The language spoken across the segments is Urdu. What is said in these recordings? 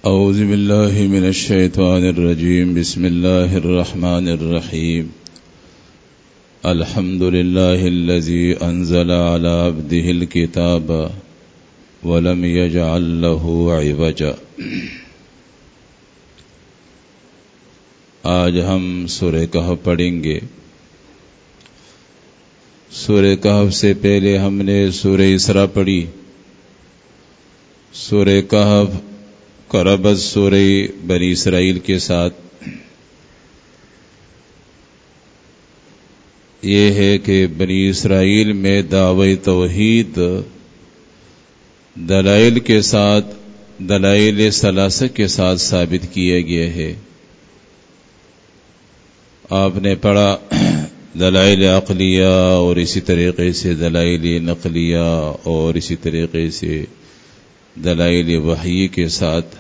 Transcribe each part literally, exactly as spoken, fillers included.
أعوذ بالله من الشيطان الرجيم. بسم الله الرحمن الرحيم. الحمد لله الذي أنزل على عبده الكتاب ولم يجعل له عوجا. آج ہم سورہ کہف پڑھیں گے. سورہ کہف سے پہلے ہم نے سورہ اسراء پڑھی. سورہ کہف کا ربط سورہ بنی اسرائیل کے ساتھ یہ ہے کہ بنی اسرائیل میں دعوی توحید دلائل کے ساتھ دلائل ثلاثہ کے ساتھ ثابت کیا گیا ہے. آپ نے پڑھا دلائل عقلیہ اور اسی طریقے سے دلائل نقلیہ اور اسی طریقے سے دلائل وحی کے ساتھ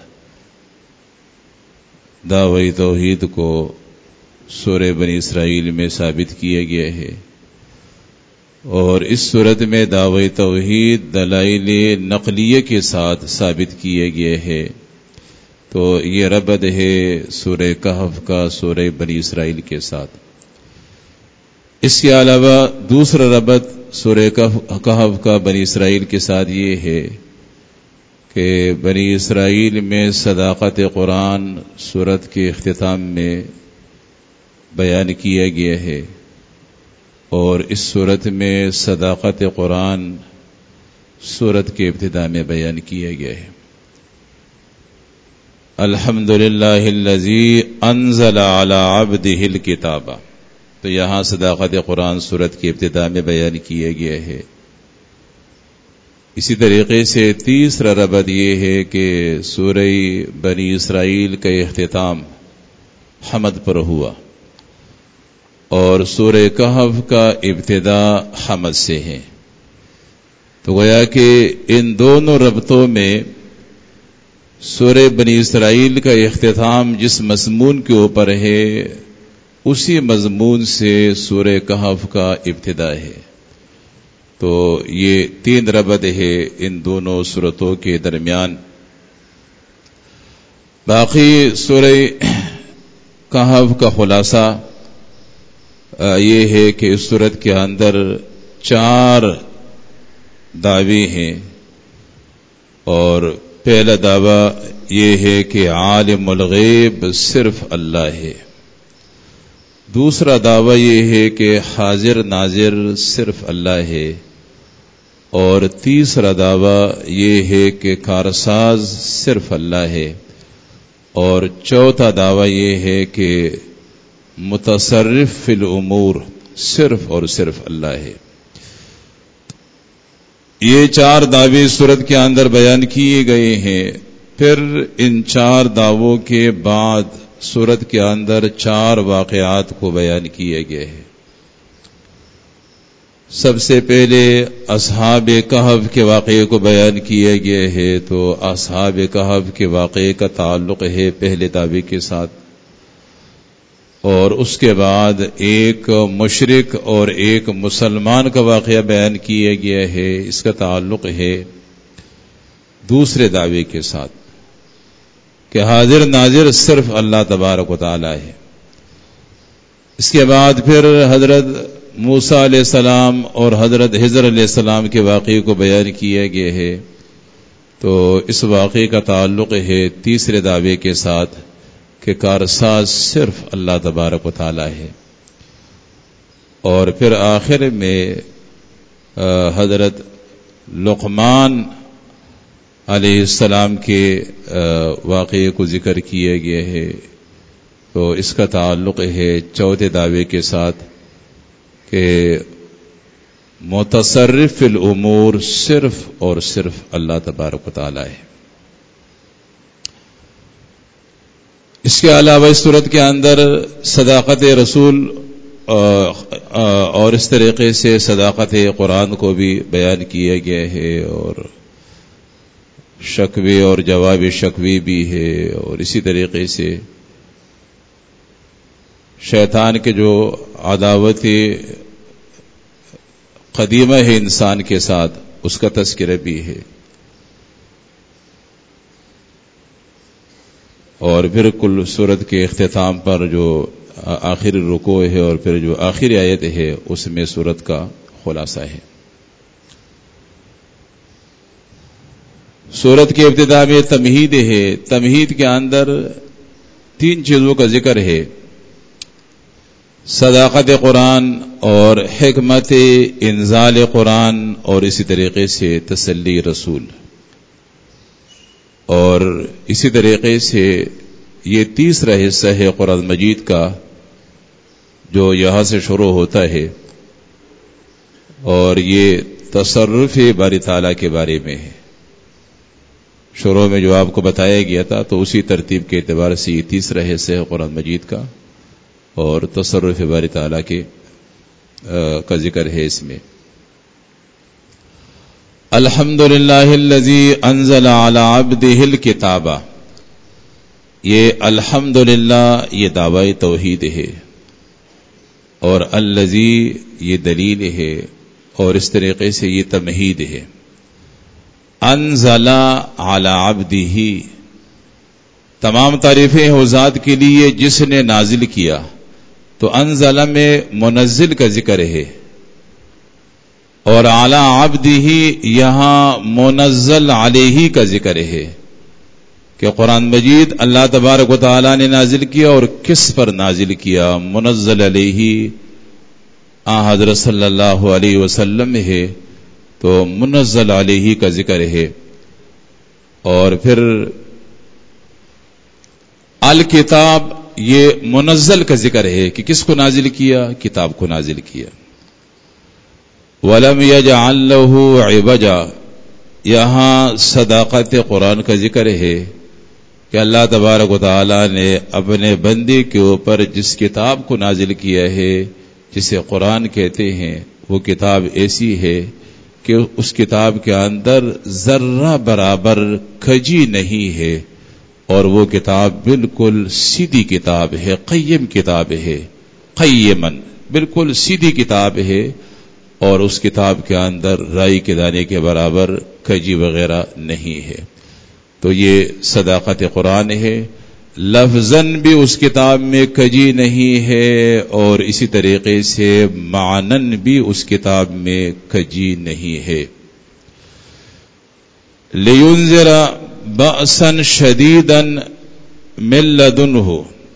دعوی توحید کو سورہ بنی اسرائیل میں ثابت کیا گیا ہے. اور اس صورت میں دعوی توحید دلائل نقلیہ کے ساتھ ثابت کیا گیا ہے. تو یہ ربط ہے سورہ کہف کا سورہ بنی اسرائیل کے ساتھ. اس کے علاوہ دوسرا ربط سورہ کہف کا بنی اسرائیل کے ساتھ یہ ہے کہ بنی اسرائیل میں صداقت قرآن سورت کے اختتام میں بیان کیا گیا ہے اور اس سورت میں صداقت قرآن سورت کے ابتدا میں بیان کیا گیا ہے. الحمدللہ الذی انزل علی عبدہ الکتاب. تو یہاں صداقت قرآن سورت کے ابتدا میں بیان کیا گیا ہے. اسی طریقے سے تیسرا ربط یہ ہے کہ سورہ بنی اسرائیل کا اختتام حمد پر ہوا اور سورہ کہف کا ابتدا حمد سے ہے. تو گویا کہ ان دونوں ربطوں میں سورہ بنی اسرائیل کا اختتام جس مضمون کے اوپر ہے اسی مضمون سے سورہ کہف کا ابتدا ہے. تو یہ تین ربط ہے ان دونوں سورتوں کے درمیان. باقی سورہ کہف کا خلاصہ یہ ہے کہ اس سورت کے اندر چار دعوے ہیں اور پہلا دعویٰ یہ ہے کہ عالم الغیب صرف اللہ ہے. دوسرا دعویٰ یہ ہے کہ حاضر ناظر صرف اللہ ہے. اور تیسرا دعویٰ یہ ہے کہ کارساز صرف اللہ ہے. اور چوتھا دعویٰ یہ ہے کہ متصرف فی الامور صرف اور صرف اللہ ہے. یہ چار دعوے سورت کے اندر بیان کیے گئے ہیں. پھر ان چار دعووں کے بعد سورت کے اندر چار واقعات کو بیان کیا گیا ہے. سب سے پہلے اصحاب کہف کے واقعے کو بیان کیا گیا ہے. تو اصحاب کہف کے واقعے کا تعلق ہے پہلے دعوے کے ساتھ اور اس کے بعد ایک مشرک اور ایک مسلمان کا واقعہ بیان کیا گیا ہے. اس کا تعلق ہے دوسرے دعوے کے ساتھ کہ حاضر ناظر صرف اللہ تبارک و تعالی ہے. اس کے بعد پھر حضرت موسیٰ علیہ السلام اور حضرت خضر علیہ السلام کے واقعے کو بیان کیا گیا ہے. تو اس واقعے کا تعلق ہے تیسرے دعوے کے ساتھ کہ کارساز صرف اللہ تبارک و تعالی ہے. اور پھر آخر میں حضرت لقمان علیہ السلام کے واقعے کو ذکر کیا گیا ہے. تو اس کا تعلق ہے چوتھے دعوے کے ساتھ کہ متصرف فی الامور صرف اور صرف اللہ تبارک و تعالی ہے. اس کے علاوہ اس صورت کے اندر صداقت رسول اور اس طریقے سے صداقت قرآن کو بھی بیان کیا گیا ہے اور شکوے اور جواب شکوے بھی ہے. اور اسی طریقے سے شیطان کے جو عداوت قدیمہ ہے انسان کے ساتھ اس کا تذکرہ بھی ہے. اور پھر کل سورت کے اختتام پر جو آخری رکوع ہے اور پھر جو آخری آیت ہے اس میں سورت کا خلاصہ ہے. سورت کی ابتدا میں تمہید ہے. تمہید کے اندر تین چیزوں کا ذکر ہے: صداقت قرآن اور حکمت انزال قرآن اور اسی طریقے سے تسلی رسول. اور اسی طریقے سے یہ تیسرا حصہ ہے قرآن مجید کا جو یہاں سے شروع ہوتا ہے، اور یہ تصرف باری تعالیٰ کے بارے میں ہے. شروع میں جو آپ کو بتایا گیا تھا تو اسی ترتیب کے اعتبار سے یہ تیسرا حصہ ہے قرآن مجید کا، اور تصرف باری تعالیٰ کے کا ذکر ہے اس میں. الحمدللہ الذی انزل علی عبدہ الکتاب. یہ الحمدللہ یہ دعوی توحید ہے، اور الذی یہ دلیل ہے، اور اس طریقے سے یہ تمہید ہے. انزل علی عبدہ، تمام تعریفیں ہیں اس ذات کے لیے جس نے نازل کیا. تو انزل میں منزل کا ذکر ہے، اور علی عبدہ یہاں منزل علیہ کا ذکر ہے کہ قرآن مجید اللہ تبارک و تعالی نے نازل کیا، اور کس پر نازل کیا؟ منزل علیہ آن حضرت صلی اللہ علیہ وسلم ہے، تو منزل علیہ کا ذکر ہے. اور پھر الکتاب یہ منزل کا ذکر ہے کہ کس کو نازل کیا؟ کتاب کو نازل کیا. وَلَمْ يَجْعَلْ لَهُ عِوَجًا، یہاں صداقت قرآن کا ذکر ہے کہ اللہ تبارک و تعالی نے اپنے بندے کے اوپر جس کتاب کو نازل کیا ہے جسے قرآن کہتے ہیں، وہ کتاب ایسی ہے کہ اس کتاب کے اندر ذرہ برابر کھجی نہیں ہے، اور وہ کتاب بالکل سیدھی کتاب ہے، قیم کتاب ہے، قیمن بالکل سیدھی کتاب ہے، اور اس کتاب کے اندر رائی کے دانے کے برابر کھجی وغیرہ نہیں ہے. تو یہ صداقت قرآن ہے. لفظاً بھی اس کتاب میں کجی نہیں ہے، اور اسی طریقے سے معنن بھی اس کتاب میں کجی نہیں ہے. لِيُنذِرَ بَأْسًا شَدِيدًا مِن لَّدُنْهُ،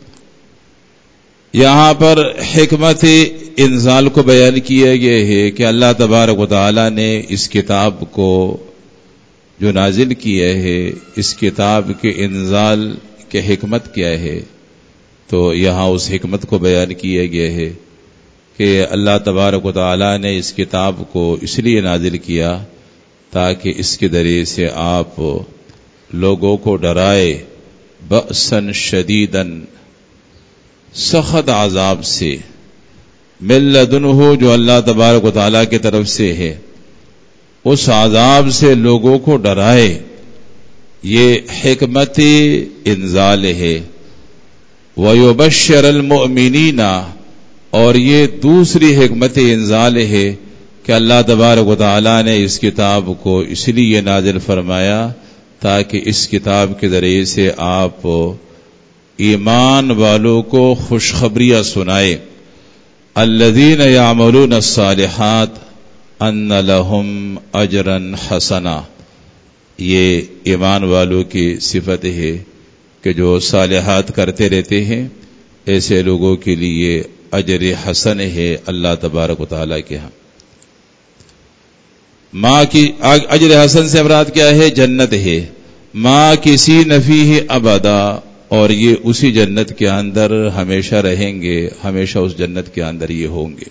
یہاں پر حکمت انزال کو بیان کیا گیا ہے کہ اللہ تبارک و تعالی نے اس کتاب کو جو نازل کیا ہے، اس کتاب کے انزال کی حکمت کیا ہے. تو یہاں اس حکمت کو بیان کیا گیا ہے کہ اللہ تبارک و تعالی نے اس کتاب کو اس لیے نازل کیا تاکہ اس کے ذریعے سے آپ لوگوں کو ڈرائے بأساً شدیداً، سخت عذاب سے، من لدنہ جو اللہ تبارک و تعالی کی طرف سے ہے، اس عذاب سے لوگوں کو ڈرائے. یہ حکمت انزال ہے. وَيُبَشِّرَ الْمُؤْمِنِينَ، اور یہ دوسری حکمت انزال ہے کہ اللہ تبارک و تعالی نے اس کتاب کو اس لیے نازل فرمایا تاکہ اس کتاب کے ذریعے سے آپ ایمان والوں کو خوشخبریاں سنائے. الذین یعملون الصالحات ان لہم اجرا حسنا، یہ ایمان والوں کی صفت ہے کہ جو صالحات کرتے رہتے ہیں ایسے لوگوں کے لیے اجر حسن ہے اللہ تبارک و تعالیٰ کے ہاں. ماں کی اجر حسن سے مراد کیا ہے؟ جنت ہے. ماں کسی نفی ہے ابدا، اور یہ اسی جنت کے اندر ہمیشہ رہیں گے، ہمیشہ اس جنت کے اندر یہ ہوں گے.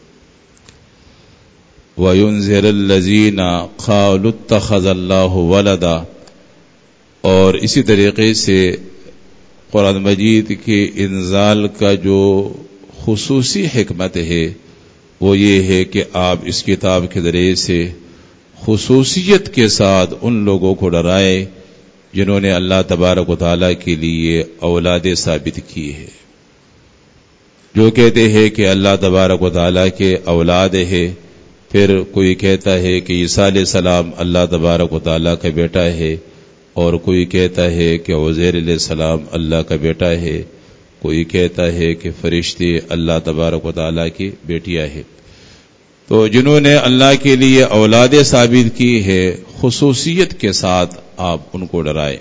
وَيُنذِرَ الَّذِينَ قَالُوا اتَّخَذَ اللَّهُ وَلَدًا، اور اسی طریقے سے قرآن مجید کے انزال کا جو خصوصی حکمت ہے وہ یہ ہے کہ آپ اس کتاب کے ذریعے سے خصوصیت کے ساتھ ان لوگوں کو ڈرائے جنہوں نے اللہ تبارک و تعالیٰ کے لیے اولاد ثابت کی ہے. جو کہتے ہیں کہ اللہ تبارک و تعالیٰ کے اولاد ہے، پھر کوئی کہتا ہے کہ عیسیٰ علیہ السلام اللہ تبارک و تعالیٰ کا بیٹا ہے، اور کوئی کہتا ہے کہ عزیر علیہ السلام اللہ کا بیٹا ہے، کوئی کہتا ہے کہ فرشتے اللہ تبارک و تعالیٰ کی بیٹیاں ہے۔ تو جنہوں نے اللہ کے لیے اولاد ثابت کی ہے، خصوصیت کے ساتھ آپ ان کو ڈرائیں۔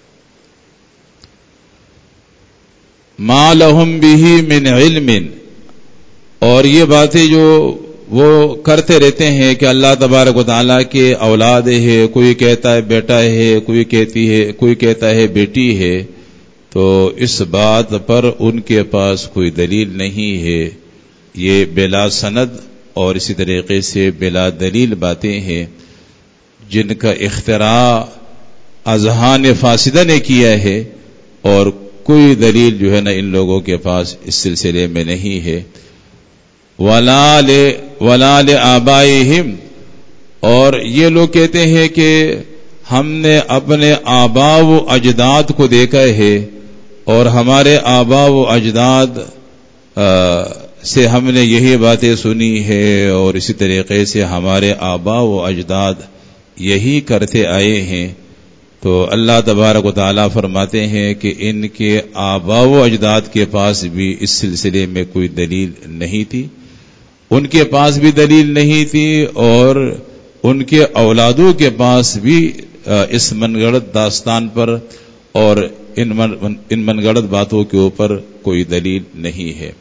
ما لہم بہ من علم، اور یہ باتیں جو وہ کرتے رہتے ہیں کہ اللہ تبارک و تعالیٰ کے اولاد ہے، کوئی کہتا ہے بیٹا ہے، کوئی کہتی ہے کوئی کہتا ہے بیٹی ہے، تو اس بات پر ان کے پاس کوئی دلیل نہیں ہے۔ یہ بلا سند اور اسی طریقے سے بلا دلیل باتیں ہیں جن کا اختراع اذہان فاسدہ نے کیا ہے، اور کوئی دلیل جو ہے نا ان لوگوں کے پاس اس سلسلے میں نہیں ہے۔ وَلَا لِآبَائِهِمْ، اور یہ لوگ کہتے ہیں کہ ہم نے اپنے آباء و اجداد کو دیکھا ہے، اور ہمارے آباء و اجداد سے ہم نے یہی باتیں سنی ہے، اور اسی طریقے سے ہمارے آباء و اجداد یہی کرتے آئے ہیں۔ تو اللہ تبارک و تعالیٰ فرماتے ہیں کہ ان کے آباء و اجداد کے پاس بھی اس سلسلے میں کوئی دلیل نہیں تھی، ان کے پاس بھی دلیل نہیں تھی، اور ان کے اولادوں کے پاس بھی اس من گڑت داستان پر اور ان من ان من گڑت باتوں کے اوپر کوئی دلیل نہیں ہے۔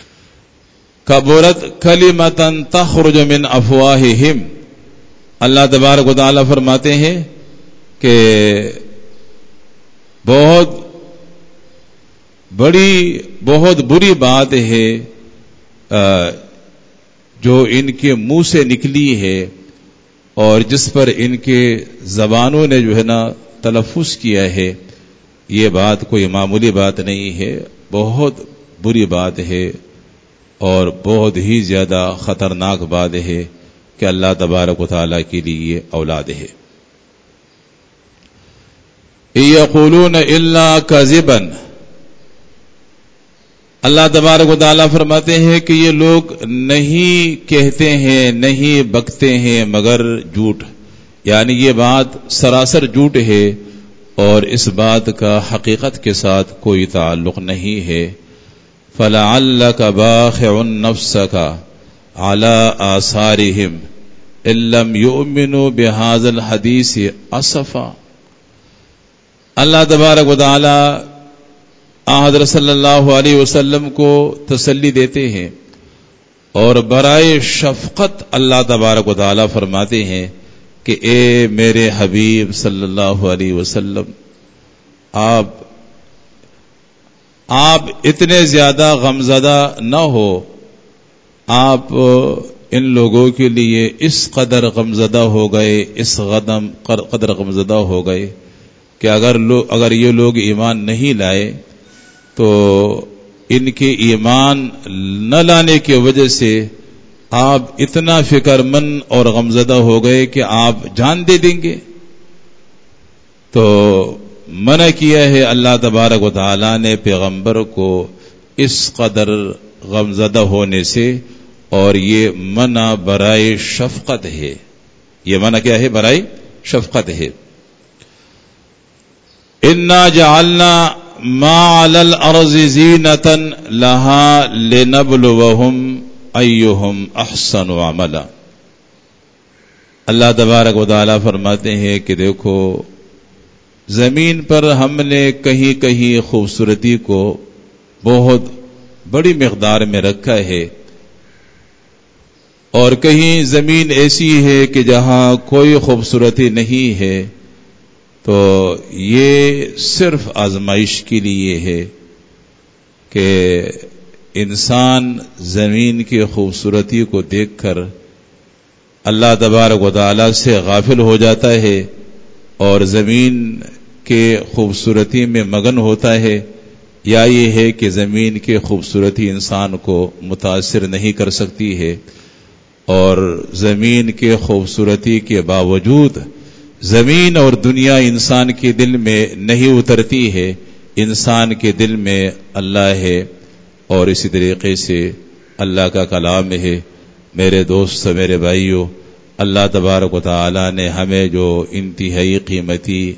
کبرت کلمۃ تخرج من افواہہم، اللہ تبارک و تعالیٰ فرماتے ہیں کہ بہت بڑی بہت بری بات ہے جو ان کے منہ سے نکلی ہے، اور جس پر ان کے زبانوں نے جو ہے نا تلفظ کیا ہے، یہ بات کوئی معمولی بات نہیں ہے، بہت بری بات ہے، اور بہت ہی زیادہ خطرناک بات ہے کہ اللہ تبارک و تعالیٰ کے لیے اولاد ہے۔ یقولون الا کذبا، اللہ تبارک و تعالیٰ فرماتے ہیں کہ یہ لوگ نہیں کہتے ہیں، نہیں بکتے ہیں مگر جھوٹ، یعنی یہ بات سراسر جھوٹ ہے، اور اس بات کا حقیقت کے ساتھ کوئی تعلق نہیں ہے۔ فَلَعَلَّكَ بَاخِعٌ نَفْسَكَ عَلَىٰ آثَارِهِمْ إِن لَّمْ يُؤْمِنُوا بِهَٰذَا الْحَدِيثِ أَسَفًا، اللہ تبارک و تعالیٰ حضرت صلی اللہ علیہ وسلم کو تسلی دیتے ہیں، اور برائے شفقت اللہ تبارک و تعالیٰ فرماتے ہیں کہ اے میرے حبیب صلی اللہ علیہ وسلم، آپ آپ اتنے زیادہ غمزدہ نہ ہو، آپ ان لوگوں کے لیے اس قدر غمزدہ ہو گئے، اس قدم قدر غمزدہ ہو گئے کہ اگر لو اگر یہ لوگ ایمان نہیں لائے تو ان کے ایمان نہ لانے کی وجہ سے آپ اتنا فکر مند اور غمزدہ ہو گئے کہ آپ جان دے دیں گے۔ تو منع کیا ہے اللہ تبارک و تعالیٰ نے پیغمبر کو اس قدر غمزدہ ہونے سے، اور یہ منع برائے شفقت ہے، یہ منع کیا ہے؟ برائے شفقت ہے۔ انا جعلنا ما علی الارض زینۃ لها لنبلوہم ایہم احسن عملا، اللہ تبارک و تعالیٰ فرماتے ہیں کہ دیکھو زمین پر ہم نے کہیں کہیں خوبصورتی کو بہت بڑی مقدار میں رکھا ہے، اور کہیں زمین ایسی ہے کہ جہاں کوئی خوبصورتی نہیں ہے، تو یہ صرف آزمائش کے لیے ہے کہ انسان زمین کی خوبصورتی کو دیکھ کر اللہ تبارک و تعالیٰ سے غافل ہو جاتا ہے اور زمین کے خوبصورتی میں مگن ہوتا ہے، یا یہ ہے کہ زمین کی خوبصورتی انسان کو متاثر نہیں کر سکتی ہے، اور زمین کے خوبصورتی کے باوجود زمین اور دنیا انسان کے دل میں نہیں اترتی ہے، انسان کے دل میں اللہ ہے، اور اسی طریقے سے اللہ کا کلام ہے۔ میرے دوست، میرے بھائیوں، اللہ تبارک و تعالی نے ہمیں جو انتہائی قیمتی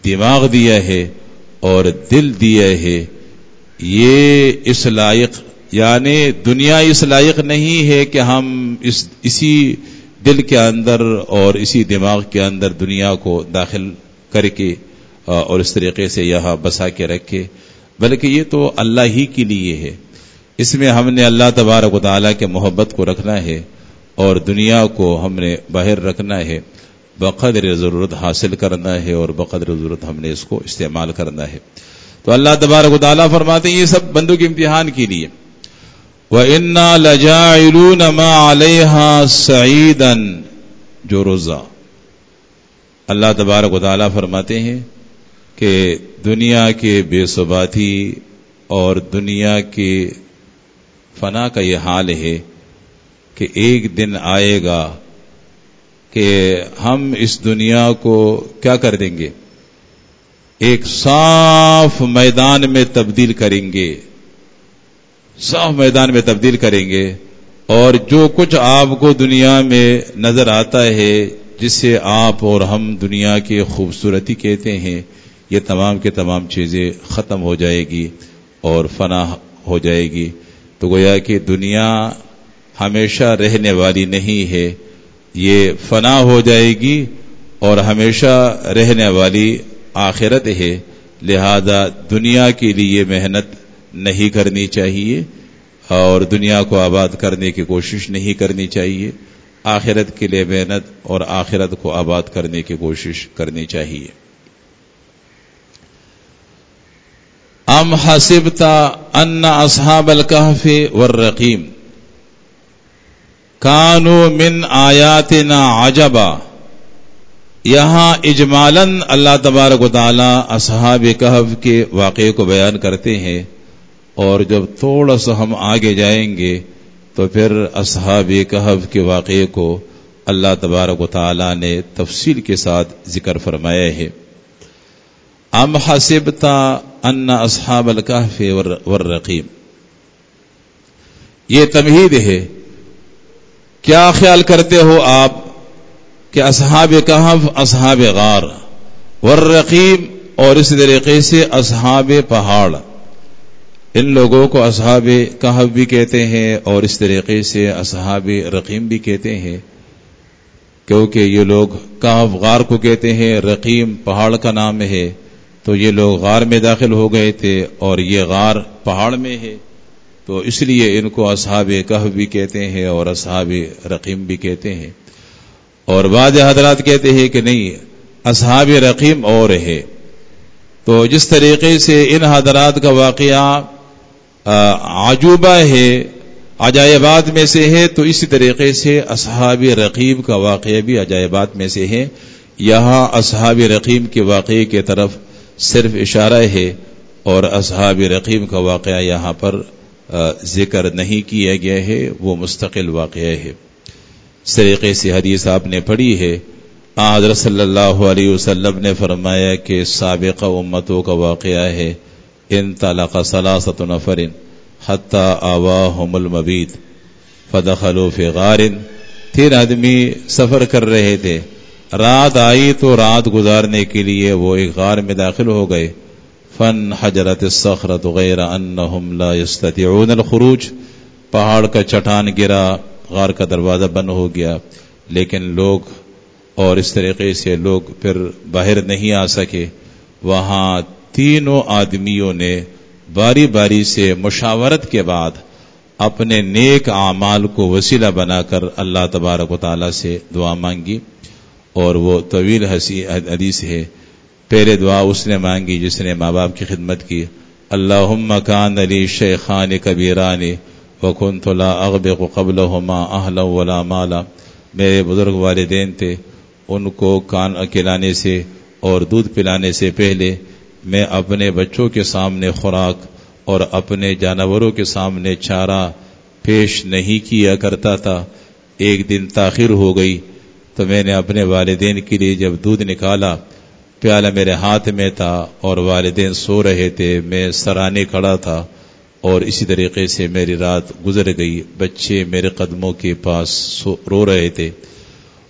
دماغ دیا ہے اور دل دیا ہے، یہ اس لائق یعنی دنیا اس لائق نہیں ہے کہ ہم اس اسی دل کے اندر اور اسی دماغ کے اندر دنیا کو داخل کر کے اور اس طریقے سے یہاں بسا کے رکھے، بلکہ یہ تو اللہ ہی کے لیے ہے۔ اس میں ہم نے اللہ تبارک و تعالیٰ کے محبت کو رکھنا ہے اور دنیا کو ہم نے باہر رکھنا ہے، بقدر ضرورت حاصل کرنا ہے اور بقدر ضرورت ہم نے اس کو استعمال کرنا ہے۔ تو اللہ تبارک و تعالیٰ فرماتے ہیں یہ سب بندوں کے امتحان کے لیے۔ وَإِنَّا لَجَاعِلُونَ مَا عَلَيْهَا سَعِيدًا جُرُزًا، اللہ تبارک و تعالیٰ فرماتے ہیں کہ دنیا کے بے ثباتی اور دنیا کے فنا کا یہ حال ہے کہ ایک دن آئے گا کہ ہم اس دنیا کو کیا کر دیں گے، ایک صاف میدان میں تبدیل کریں گے، صاف میدان میں تبدیل کریں گے، اور جو کچھ آپ کو دنیا میں نظر آتا ہے جس سے آپ اور ہم دنیا کی خوبصورتی کہتے ہیں، یہ تمام کے تمام چیزیں ختم ہو جائے گی اور فنا ہو جائے گی۔ تو گویا کہ دنیا ہمیشہ رہنے والی نہیں ہے، یہ فنا ہو جائے گی اور ہمیشہ رہنے والی آخرت ہے، لہذا دنیا کے لیے محنت نہیں کرنی چاہیے اور دنیا کو آباد کرنے کی کوشش نہیں کرنی چاہیے، آخرت کے لیے محنت اور آخرت کو آباد کرنے کی کوشش کرنی چاہیے۔ ام حسبت ان اصحاب الکہف والرقیم کانوا من آیاتنا عجبا، یہاں اجمالاً اللہ تبارک و تعالی اصحاب کہف کے واقعے کو بیان کرتے ہیں، اور جب تھوڑا سا ہم آگے جائیں گے تو پھر اصحاب کہف کے واقعے کو اللہ تبارک و تعالی نے تفصیل کے ساتھ ذکر فرمایا ہے۔ ام حسبت ان اصحاب الکہف والرقیم، یہ تمہید ہے، کیا خیال کرتے ہو آپ کہ اصحاب کہف اصحاب غار، والرقیم اور اس طریقے سے اصحاب پہاڑ، ان لوگوں کو اصحاب کہف بھی کہتے ہیں اور اس طریقے سے اصحاب رقیم بھی کہتے ہیں، کیونکہ یہ لوگ کہف غار کو کہتے ہیں، رقیم پہاڑ کا نام ہے، تو یہ لوگ غار میں داخل ہو گئے تھے اور یہ غار پہاڑ میں ہے، تو اس لیے ان کو اصحاب کہف بھی کہتے ہیں اور اصحاب رقیم بھی کہتے ہیں۔ اور بعض حضرات کہتے ہیں کہ نہیں، اصحاب رقیم اور ہے۔ تو جس طریقے سے ان حضرات کا واقعہ عجوبہ ہے، عجائبات میں سے ہے، تو اسی طریقے سے اصحاب رقیم کا واقعہ بھی عجائبات میں سے ہے۔ یہاں اصحاب رقیم کے واقعے کی طرف صرف اشارہ ہے اور اصحاب رقیم کا واقعہ یہاں پر ذکر نہیں کیا گیا ہے، وہ مستقل واقعہ ہے۔ اس طریقے سے حدیث آپ نے پڑھی ہے، حضرت صلی اللہ علیہ وسلم نے فرمایا کہ سابقہ امتوں کا واقعہ ہے، انطلق ثلاثۃ نفر حتی آواہم المبیت فدخلوا فی غار، تین آدمی سفر کر رہے تھے، رات آئی تو رات گزارنے کے لیے وہ ایک غار میں داخل ہو گئے، فانحجرت الصخرۃ غیر انہم لا یستطیعون الخروج، پہاڑ کا چٹان گرا، غار کا دروازہ بند ہو گیا، لیکن لوگ اور اس طریقے سے لوگ پھر باہر نہیں آ سکے۔ وہاں تینوں آدمیوں نے باری باری سے مشاورت کے بعد اپنے نیک اعمال کو وسیلہ بنا کر اللہ تبارک و تعالی سے دعا مانگی، اور وہ طویل حدیث ہے۔ پہلے دعا اس نے مانگی جس نے ماں باپ کی خدمت کی، اللہم کان لی شیخان کبیران وکنت لا اغبق قبلہما اہلا ولا مالا، میرے بزرگ والدین تھے، ان کو کان کھلانے سے اور دودھ پلانے سے پہلے میں اپنے بچوں کے سامنے خوراک اور اپنے جانوروں کے سامنے چارہ پیش نہیں کیا کرتا تھا۔ ایک دن تاخیر ہو گئی تو میں نے اپنے والدین کے لیے جب دودھ نکالا، پیالہ میرے ہاتھ میں تھا اور والدین سو رہے تھے، میں سرانے کھڑا تھا، اور اسی طریقے سے میری رات گزر گئی، بچے میرے قدموں کے پاس رو رہے تھے،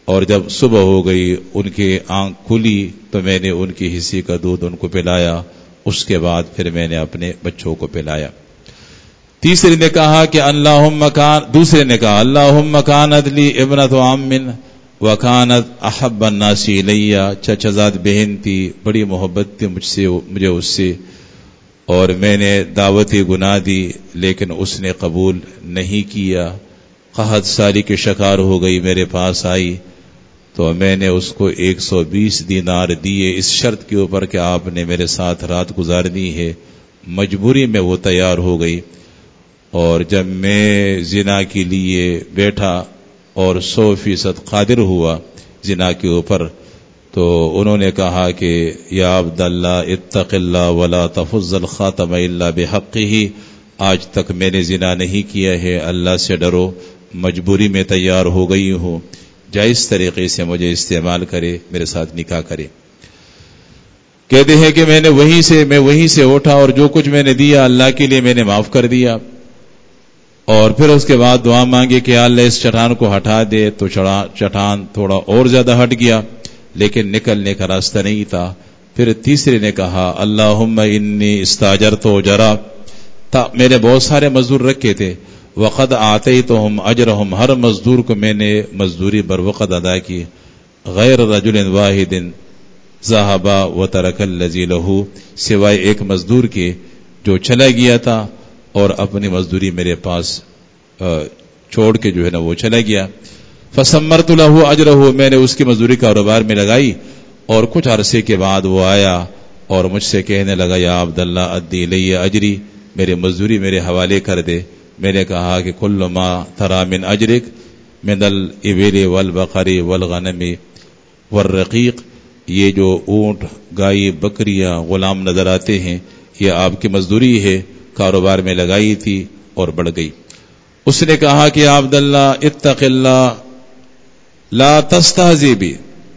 اور جب صبح ہو گئی ان کی آنکھ کھلی تو میں نے ان کی حصے کا دودھ ان کو پلایا، اس کے بعد پھر میں نے اپنے بچوں کو پلایا۔ تیسرے نے کہا کہ اللہم کان دوسرے نے کہا اللہم کانت لی ابنۃ عم وکانت احب الناس الی، چچا زاد بہن تھی، بڑی محبت تھی مجھ سے مجھے اس سے، اور میں نے دعوت گناہ دی لیکن اس نے قبول نہیں کیا، قحط سالی کے شکار ہو گئی، میرے پاس آئی تو میں نے اس کو ایک سو بیس دینار دیے اس شرط کے اوپر کہ آپ نے میرے ساتھ رات گزارنی ہے۔ مجبوری میں وہ تیار ہو گئی، اور جب میں زنا کے لیے بیٹھا اور سو فیصد قادر ہوا زنا کے اوپر، تو انہوں نے کہا کہ یا عبداللہ اتق اللہ ولا تفض الخاتم الا بحقہ، آج تک میں نے زنا نہیں کیا ہے، اللہ سے ڈرو، مجبوری میں تیار ہو گئی ہوں، جائز طریقے سے مجھے استعمال کرے، میرے ساتھ نکاح کرے۔ کہتے ہیں کہ میں نے وہیں سے میں وہیں سے اٹھا اور جو کچھ میں نے دیا اللہ کے لیے میں نے معاف کر دیا، اور پھر اس کے بعد دعا مانگی کہ اللہ اس چٹان کو ہٹا دے، تو چٹان تھوڑا اور زیادہ ہٹ گیا لیکن نکلنے کا راستہ نہیں تھا۔ پھر تیسرے نے کہا اللہم انی استاجرت اجرا، میں نے بہت سارے مزدور رکھے تھے، وقد آتیتہم اجرہم، ہر مزدور کو میں نے مزدوری بر وقت ادا کی، غیر رجل واحد ذهب وترک الذی لہ، سوائے ایک مزدور کے جو چلا گیا تھا اور اپنی مزدوری میرے پاس چھوڑ کے جو ہے نا وہ چلا گیا۔ فثمرت له اجرہ، میں نے اس کی مزدوری کاروبار میں لگائی، اور کچھ عرصے کے بعد وہ آیا اور مجھ سے کہنے لگا یا عبداللہ ادی لی اجری، میری مزدوری میرے حوالے کر دے۔ میں نے کہا کہ کل ما ترى من اجرک من الابل والبقر والغنم والرقیق، یہ جو اونٹ، گائے، بکریاں، غلام نظر آتے ہیں یہ آپ کی مزدوری ہے، کاروبار میں لگائی تھی اور بڑھ گئی۔ اس نے کہا کہ عبداللہ اتق اللہ لا تستہزئ بی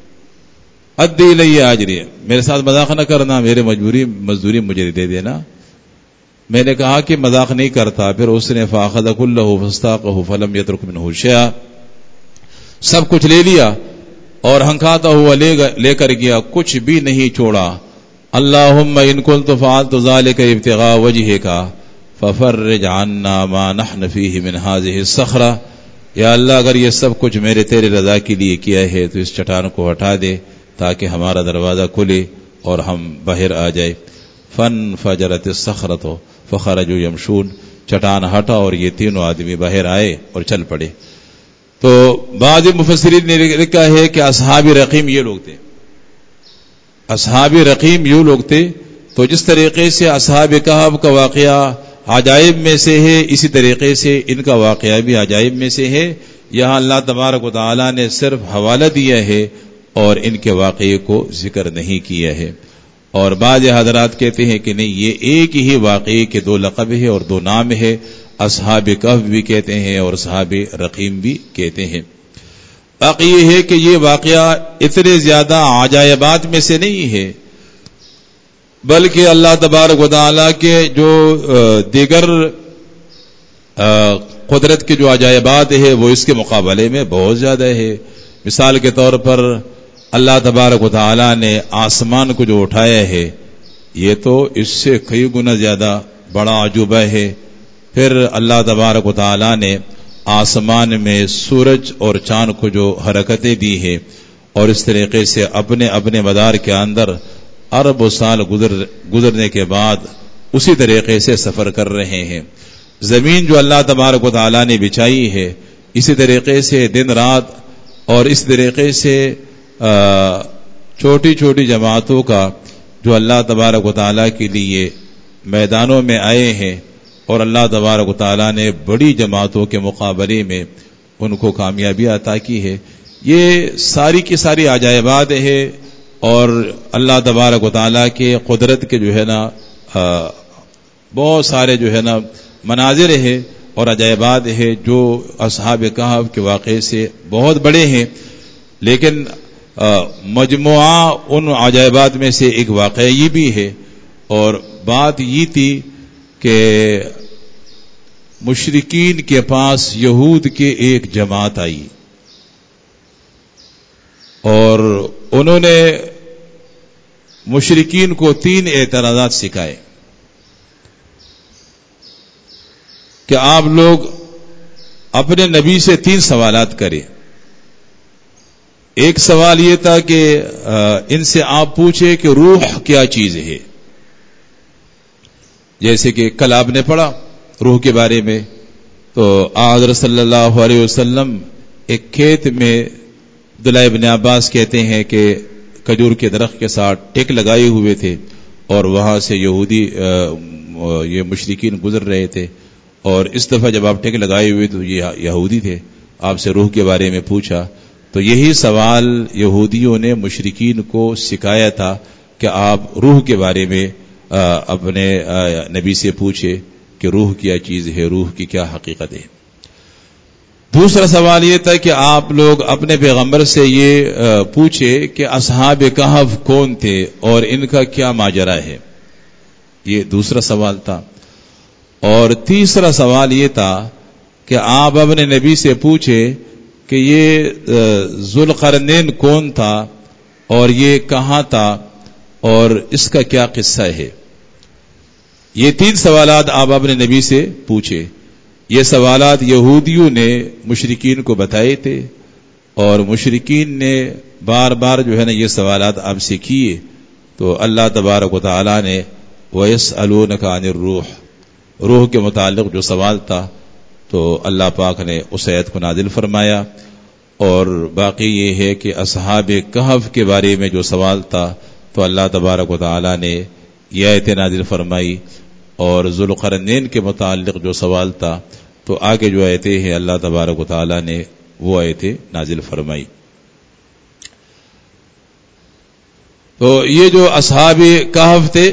ادی الی اجری، میرے ساتھ مذاق نہ کرنا، میرے مجبوری مزدوری مجھے دے دینا۔ میں نے کہا کہ مذاق نہیں کرتا۔ پھر اس نے فاخذ کلہ فاستاقہ فلم یترک منہ شیئا، سب کچھ لے لیا اور ہنکاتا ہوا لے, لے کر گیا، کچھ بھی نہیں چھوڑا۔ اللہم ان کنت فعلت ذلک ابتغاء وجہک ففرج عنا ما نحن فیہ من هذه الصخرہ، یا اللہ اگر یہ سب کچھ میرے تیرے رضا کے لیے کیا ہے تو اس چٹان کو ہٹا دے تاکہ ہمارا دروازہ کھلے اور ہم باہر آ جائے۔ فانفجرت الصخرۃ فخرجوا یمشون، چٹان ہٹا اور یہ تینوں آدمی باہر آئے اور چل پڑے۔ تو بعض مفسرین نے لکھا ہے کہ اصحاب رقیم یہ لوگ تھے، اصحاب رقیم یہ لوگ تھے۔ تو جس طریقے سے اصحاب کہف کا واقعہ عجائب میں سے ہے، اسی طریقے سے ان کا واقعہ بھی عجائب میں سے ہے۔ یہاں اللہ تبارک و تعالی نے صرف حوالہ دیا ہے اور ان کے واقعے کو ذکر نہیں کیا ہے۔ اور بعض حضرات کہتے ہیں کہ نہیں، یہ ایک ہی واقعے کے دو لقب ہے اور دو نام ہے، اصحاب کہف بھی کہتے ہیں اور اصحاب رقیم بھی کہتے ہیں۔ باقی یہ ہے کہ یہ واقعہ اتنے زیادہ عجائبات میں سے نہیں ہے، بلکہ اللہ تبارک و تعالیٰ کے جو دیگر قدرت کے جو عجائبات ہے وہ اس کے مقابلے میں بہت زیادہ ہے۔ مثال کے طور پر اللہ تبارک و تعالیٰ نے آسمان کو جو اٹھایا ہے یہ تو اس سے کئی گنا زیادہ بڑا عجوبہ ہے۔ پھر اللہ تبارک و تعالیٰ نے آسمان میں سورج اور چاند کو جو حرکتیں دی ہیں اور اس طریقے سے اپنے اپنے مدار کے اندر ارب سال گزر گزرنے کے بعد اسی طریقے سے سفر کر رہے ہیں۔ زمین جو اللہ تبارک و تعالیٰ نے بچائی ہے اسی طریقے سے دن رات اور اس طریقے سے چھوٹی چھوٹی جماعتوں کا جو اللہ تبارک و تعالیٰ کے لیے میدانوں میں آئے ہیں، اور اللہ تبارک و تعالیٰ نے بڑی جماعتوں کے مقابلے میں ان کو کامیابی عطا کی ہے۔ یہ ساری کی ساری عجائبات ہے اور اللہ تبارک و تعالیٰ کے قدرت کے جو ہے نا بہت سارے جو ہے نا مناظر ہے اور عجائبات ہے جو اصحاب کہف کے واقعے سے بہت بڑے ہیں، لیکن مجموعہ ان عجائبات میں سے ایک واقعہ یہ بھی ہے۔ اور بات یہ تھی کہ مشرکین کے پاس یہود کے ایک جماعت آئی، اور انہوں نے مشرکین کو تین اعتراضات سکھائے کہ آپ لوگ اپنے نبی سے تین سوالات کریں. ایک سوال یہ تھا کہ ان سے آپ پوچھیں کہ روح کیا چیز ہے. جیسے کہ کل آپ نے پڑھا روح کے بارے میں، تو حضرت صلی اللہ علیہ وسلم ایک کھیت میں عبداللہ ابن عباس کہتے ہیں کہ کھجور کے درخت کے ساتھ ٹیک لگائے ہوئے تھے اور وہاں سے یہودی یہ مشرکین گزر رہے تھے، اور اس دفعہ جب آپ ٹیک لگائے ہوئے تو یہ یہودی تھے، آپ سے روح کے بارے میں پوچھا. تو یہی سوال یہودیوں نے مشرکین کو سکھایا تھا کہ آپ روح کے بارے میں اپنے نبی سے پوچھے کہ روح کیا چیز ہے، روح کی کیا حقیقت ہے. دوسرا سوال یہ تھا کہ آپ لوگ اپنے پیغمبر سے یہ پوچھے کہ اصحاب کہف کون تھے اور ان کا کیا ماجرا ہے. یہ دوسرا سوال تھا. اور تیسرا سوال یہ تھا کہ آپ اپنے نبی سے پوچھے کہ یہ ذوالقرنین کون تھا اور یہ کہاں تھا اور اس کا کیا قصہ ہے. یہ تین سوالات آپ اپنے نبی سے پوچھے. یہ سوالات یہودیوں نے مشرکین کو بتائے تھے اور مشرکین نے بار بار جو ہے نا یہ سوالات آپ سے کیے. تو اللہ تبارک و تعالی نے وَيَسْأَلُونَكَ عَنِ الرُّوحِ روح کے متعلق جو سوال تھا تو اللہ پاک نے اس آیت کو نازل فرمایا. اور باقی یہ ہے کہ اصحاب کہف کے بارے میں جو سوال تھا تو اللہ تبارک و تعالی نے یہ آیت نازل فرمائی. اور ذوالقرنین کے متعلق جو سوال تھا تو آگے جو آیتیں ہیں اللہ تبارک و تعالی نے وہ آیتیں نازل فرمائی. تو یہ جو اصحاب کہف تھے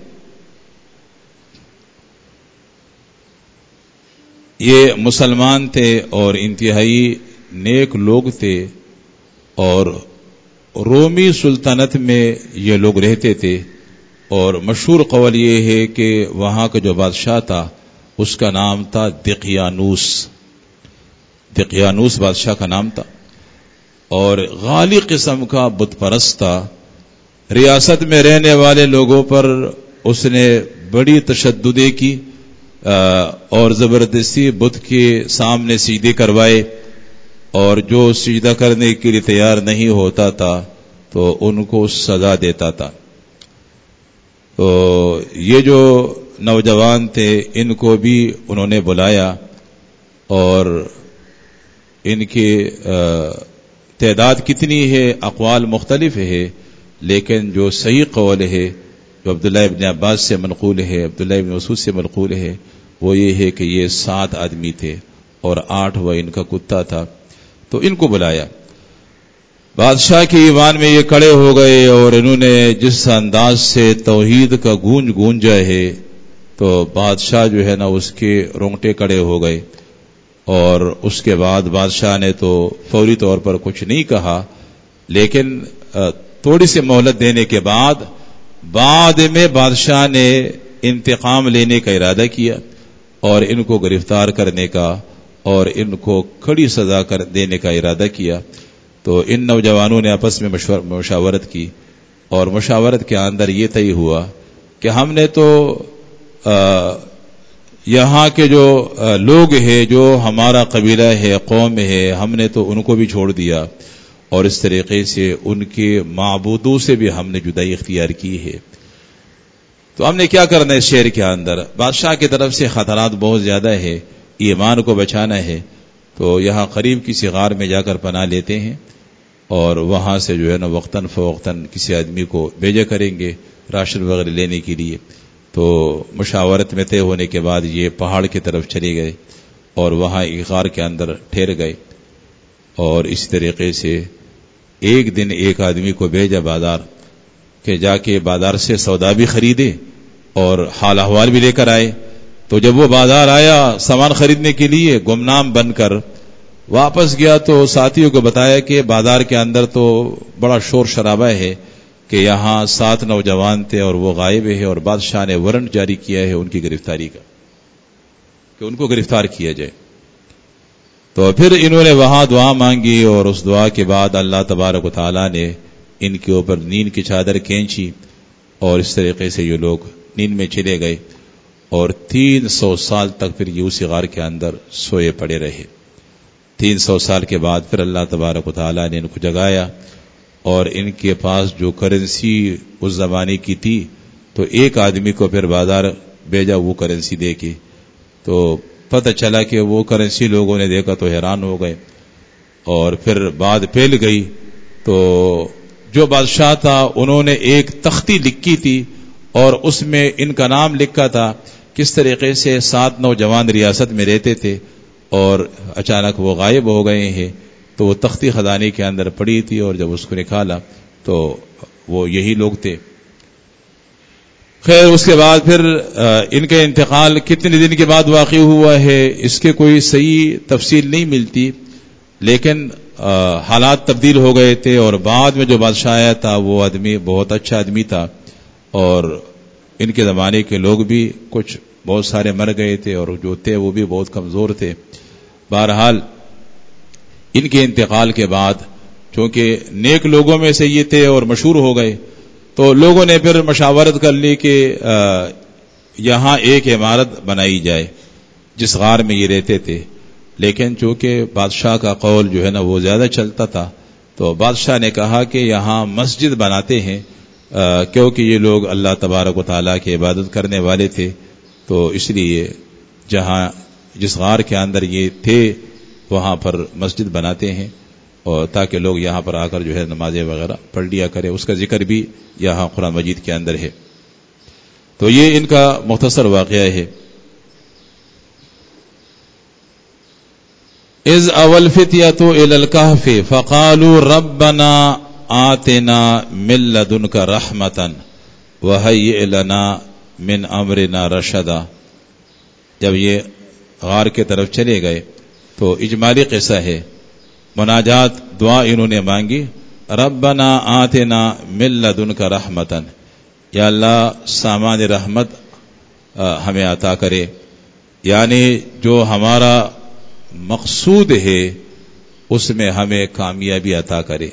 یہ مسلمان تھے اور انتہائی نیک لوگ تھے، اور رومی سلطنت میں یہ لوگ رہتے تھے. اور مشہور قول یہ ہے کہ وہاں کا جو بادشاہ تھا اس کا نام تھا دقیانوس. دقیانوس بادشاہ کا نام تھا اور غالی قسم کا بت پرست تھا. ریاست میں رہنے والے لوگوں پر اس نے بڑی تشددیں کی اور زبردستی بت کے سامنے سجدے کروائے، اور جو سجدہ کرنے کے لیے تیار نہیں ہوتا تھا تو ان کو سزا دیتا تھا. تو یہ جو نوجوان تھے ان کو بھی انہوں نے بلایا، اور ان کی تعداد کتنی ہے اقوال مختلف ہے، لیکن جو صحیح قول ہے جو عبداللہ ابن عباس سے منقول ہے، عبداللہ ابن مسعود سے منقول ہے، وہ یہ ہے کہ یہ سات آدمی تھے اور آٹھ وہ ان کا کتا تھا. تو ان کو بلایا. بادشاہ کے ایوان میں یہ کھڑے ہو گئے اور انہوں نے جس انداز سے توحید کا گونج گونجا ہے تو بادشاہ جو ہے نا اس کے رونگٹے کھڑے ہو گئے. اور اس کے بعد بادشاہ نے تو فوری طور پر کچھ نہیں کہا، لیکن تھوڑی سی مہلت دینے کے بعد بعد میں بادشاہ نے انتقام لینے کا ارادہ کیا اور ان کو گرفتار کرنے کا اور ان کو کڑی سزا کر دینے کا ارادہ کیا. تو ان نوجوانوں نے آپس میں مشاورت کی اور مشاورت کے اندر یہ طے ہوا کہ ہم نے تو یہاں کے جو لوگ ہیں، جو ہمارا قبیلہ ہے، قوم ہے، ہم نے تو ان کو بھی چھوڑ دیا اور اس طریقے سے ان کے معبودوں سے بھی ہم نے جدائی اختیار کی ہے. تو ہم نے کیا کرنا ہے اس شہر کے اندر؟ بادشاہ کی طرف سے خطرات بہت زیادہ ہے، ایمان کو بچانا ہے، تو یہاں قریب کسی غار میں جا کر پناہ لیتے ہیں اور وہاں سے جو ہے نا وقتاً فوقتاً کسی آدمی کو بھیجا کریں گے راشن وغیرہ لینے کے لیے. تو مشاورت میں طے ہونے کے بعد یہ پہاڑ کی طرف چلے گئے اور وہاں ایک غار کے اندر ٹھہر گئے. اور اس طریقے سے ایک دن ایک آدمی کو بھیجا بازار کہ جا کے بازار سے سودا بھی خریدے اور حال احوال بھی لے کر آئے. تو جب وہ بازار آیا سامان خریدنے کے لیے گمنام بن کر واپس گیا تو ساتھیوں کو بتایا کہ بازار کے اندر تو بڑا شور شرابہ ہے کہ یہاں سات نوجوان تھے اور وہ غائب ہے، اور بادشاہ نے وارنٹ جاری کیا ہے ان کی گرفتاری کا کہ ان کو گرفتار کیا جائے. تو پھر انہوں نے وہاں دعا مانگی اور اس دعا کے بعد اللہ تبارک و تعالیٰ نے ان کے اوپر نیند کی چادر کھینچی اور اس طریقے سے یہ لوگ نیند میں چلے گئے اور تین سو سال تک پھر یہ اسی غار کے اندر سوئے پڑے رہے. تین سو سال کے بعد پھر اللہ تبارک و تعالیٰ نے ان کو جگایا اور ان کے پاس جو کرنسی اس زمانے کی تھی تو ایک آدمی کو پھر بازار بھیجا وہ کرنسی دے کے. تو پتہ چلا کہ وہ کرنسی لوگوں نے دیکھا تو حیران ہو گئے اور پھر بات پھیل گئی. تو جو بادشاہ تھا انہوں نے ایک تختی لکھی تھی اور اس میں ان کا نام لکھا تھا. کس طریقے سے سات نوجوان ریاست میں رہتے تھے اور اچانک وہ غائب ہو گئے ہیں. تو وہ تختی خزانے کے اندر پڑی تھی اور جب اس کو نکالا تو وہ یہی لوگ تھے. خیر اس کے بعد پھر ان کا انتقال کتنے دن کے بعد واقع ہوا ہے اس کے کوئی صحیح تفصیل نہیں ملتی، لیکن حالات تبدیل ہو گئے تھے اور بعد میں جو بادشاہ آیا تھا وہ آدمی بہت اچھا آدمی تھا اور ان کے زمانے کے لوگ بھی کچھ بہت سارے مر گئے تھے اور جو تھے وہ بھی بہت کمزور تھے. بہرحال ان کے انتقال کے بعد چونکہ نیک لوگوں میں سے یہ تھے اور مشہور ہو گئے تو لوگوں نے پھر مشاورت کر لی کہ یہاں ایک عمارت بنائی جائے جس غار میں یہ رہتے تھے. لیکن چونکہ بادشاہ کا قول جو ہے نا وہ زیادہ چلتا تھا تو بادشاہ نے کہا کہ یہاں مسجد بناتے ہیں کیونکہ یہ لوگ اللہ تبارک و تعالیٰ کی عبادت کرنے والے تھے. تو اس لیے جہاں جس غار کے اندر یہ تھے وہاں پر مسجد بناتے ہیں اور تاکہ لوگ یہاں پر آ کر جو ہے نمازیں وغیرہ پڑھ لیا کرے. اس کا ذکر بھی یہاں قرآن مجید کے اندر ہے. تو یہ ان کا مختصر واقعہ ہے. اذ اول فتیۃ الی الکہف فقالوا ربنا آتنا من لدنک رحمۃ وہیئ لنا من امرنا رشدا. جب یہ غار کے طرف چلے گئے تو اجمالی قصہ ہے. مناجات دعا انہوں نے مانگی ربنا آتنا من لدنک رحمۃ، یا اللہ سامان رحمت ہمیں عطا کرے، یعنی جو ہمارا مقصود ہے اس میں ہمیں کامیابی عطا کرے.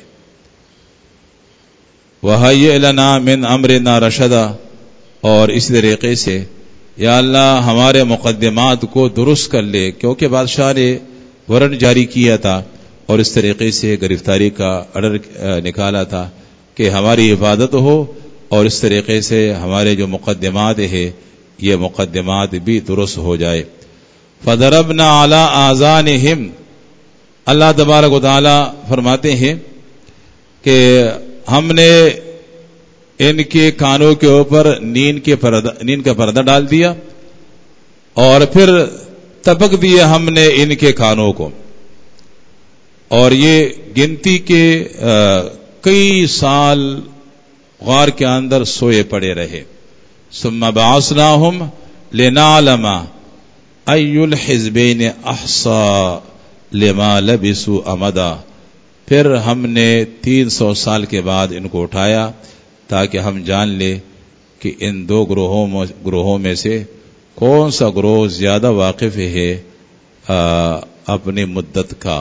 وَهَيِّئْ لَنَا مِنْ أَمْرِنَا رَشَدًا، اور اس طریقے سے یا اللہ ہمارے مقدمات کو درست کر لے، کیونکہ بادشاہ نے وارنٹ جاری کیا تھا اور اس طریقے سے گرفتاری کا آرڈر نکالا تھا کہ ہماری حفاظت ہو اور اس طریقے سے ہمارے جو مقدمات ہیں یہ مقدمات بھی درست ہو جائے. فَضَرَبْنَا عَلَىٰ آذَانِهِمْ، اللہ تبارک و تعالی فرماتے ہیں کہ ہم نے ان کے کانوں کے اوپر نیند کے پردہ نیند کا پردہ ڈال دیا اور پھر تپک دیا ہم نے ان کے کانوں کو، اور یہ گنتی کے کئی سال غار کے اندر سوئے پڑے رہے. ثم بعثناہم لنعلم ای الحزبین احصی لما لبثوا امدا. پھر ہم نے تین سو سال کے بعد ان کو اٹھایا تاکہ ہم جان لیں کہ ان دو گروہوں میں گروہوں میں سے کون سا گروہ زیادہ واقف ہے اپنی مدت کا.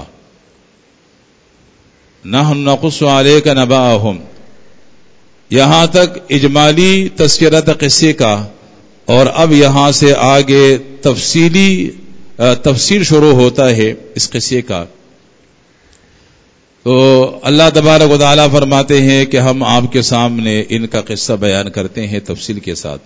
نحن نقص علیک نبأہم، یہاں تک اجمالی تذکرہ قصے کا، اور اب یہاں سے آگے تفصیلی تفصیل شروع ہوتا ہے اس قصے کا. تو اللہ تبارک و تعالیٰ فرماتے ہیں کہ ہم آپ کے سامنے ان کا قصہ بیان کرتے ہیں تفصیل کے ساتھ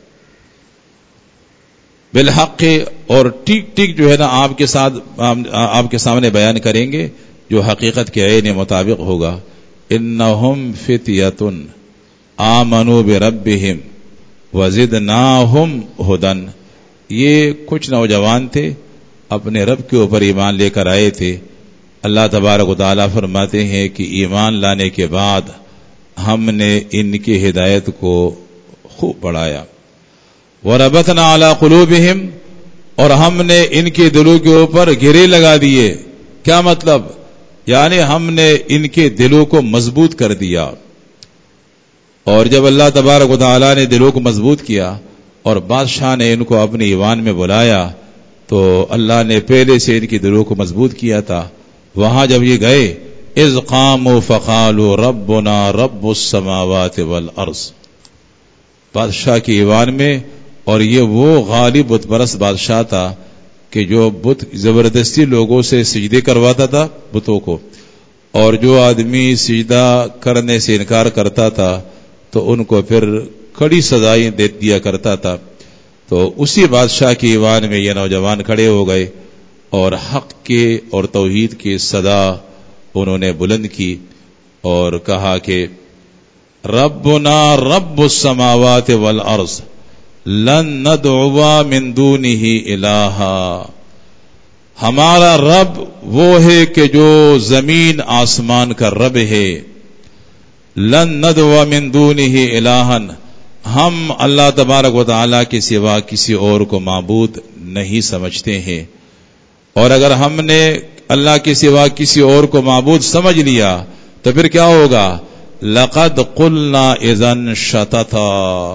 بالحق، اور ٹھیک ٹھیک جو ہے نا آپ کے ساتھ آپ کے سامنے بیان کریں گے جو حقیقت کے عین مطابق ہوگا. انہم فتیۃ آمنوا بربہم وزدناہم ھدی، یہ کچھ نوجوان تھے اپنے رب کے اوپر ایمان لے کر آئے تھے. اللہ تبارک و تعالیٰ فرماتے ہیں کہ ایمان لانے کے بعد ہم نے ان کی ہدایت کو خوب بڑھایا. وَرَبَطْنَا عَلَىٰ قُلُوبِهِمْ، اور ہم نے ان کے دلوں کے اوپر گرے لگا دیے. کیا مطلب؟ یعنی ہم نے ان کے دلوں کو مضبوط کر دیا. اور جب اللہ تبارک و تعالیٰ نے دلوں کو مضبوط کیا اور بادشاہ نے ان کو اپنے ایوان میں بلایا تو اللہ نے پہلے سے ان کی دلوں کو مضبوط کیا تھا. وہاں جب یہ گئے اذ قاموا فقالوا ربنا رب السماوات والارض، بادشاہ کے ایوان میں، اور یہ وہ غالب بت پرست بادشاہ تھا کہ جو بت زبردستی لوگوں سے سجدے کرواتا تھا بتوں کو، اور جو آدمی سجدہ کرنے سے انکار کرتا تھا تو ان کو پھر کڑی سزائیں دے دیا کرتا تھا. تو اسی بادشاہ کے ایوان میں یہ نوجوان کھڑے ہو گئے اور حق کے اور توحید کی صدا انہوں نے بلند کی اور کہا کہ ربنا رب السماوات والارض لن ندعو من دونه الہا، ہمارا رب وہ ہے کہ جو زمین آسمان کا رب ہے. لن ندعو من دونه الہا، ہم اللہ تبارک و تعالیٰ کے سوا کسی اور کو معبود نہیں سمجھتے ہیں. اور اگر ہم نے اللہ کے سوا کسی اور کو معبود سمجھ لیا تو پھر کیا ہوگا؟ لقد قلنا اذن شططا،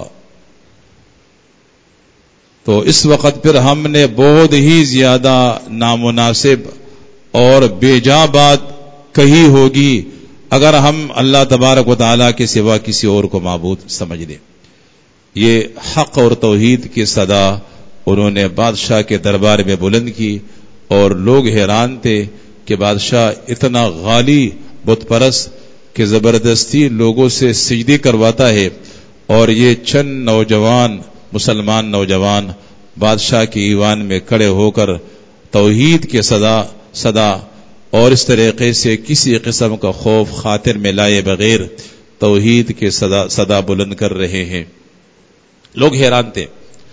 تو اس وقت پھر ہم نے بہت ہی زیادہ نامناسب اور بے جا بات کہی ہوگی اگر ہم اللہ تبارک و تعالیٰ کے سوا کسی اور کو معبود سمجھ لیں. یہ حق اور توحید کی صدا انہوں نے بادشاہ کے دربار میں بلند کی اور لوگ حیران تھے کہ بادشاہ اتنا غالی بت پرست کہ زبردستی لوگوں سے سجدے کرواتا ہے، اور یہ چند نوجوان مسلمان نوجوان بادشاہ کے ایوان میں کھڑے ہو کر توحید کے صدا صدا اور اس طریقے سے کسی قسم کا خوف خاطر میں لائے بغیر توحید کے صدا صدا بلند کر رہے ہیں. لوگ حیران تھے.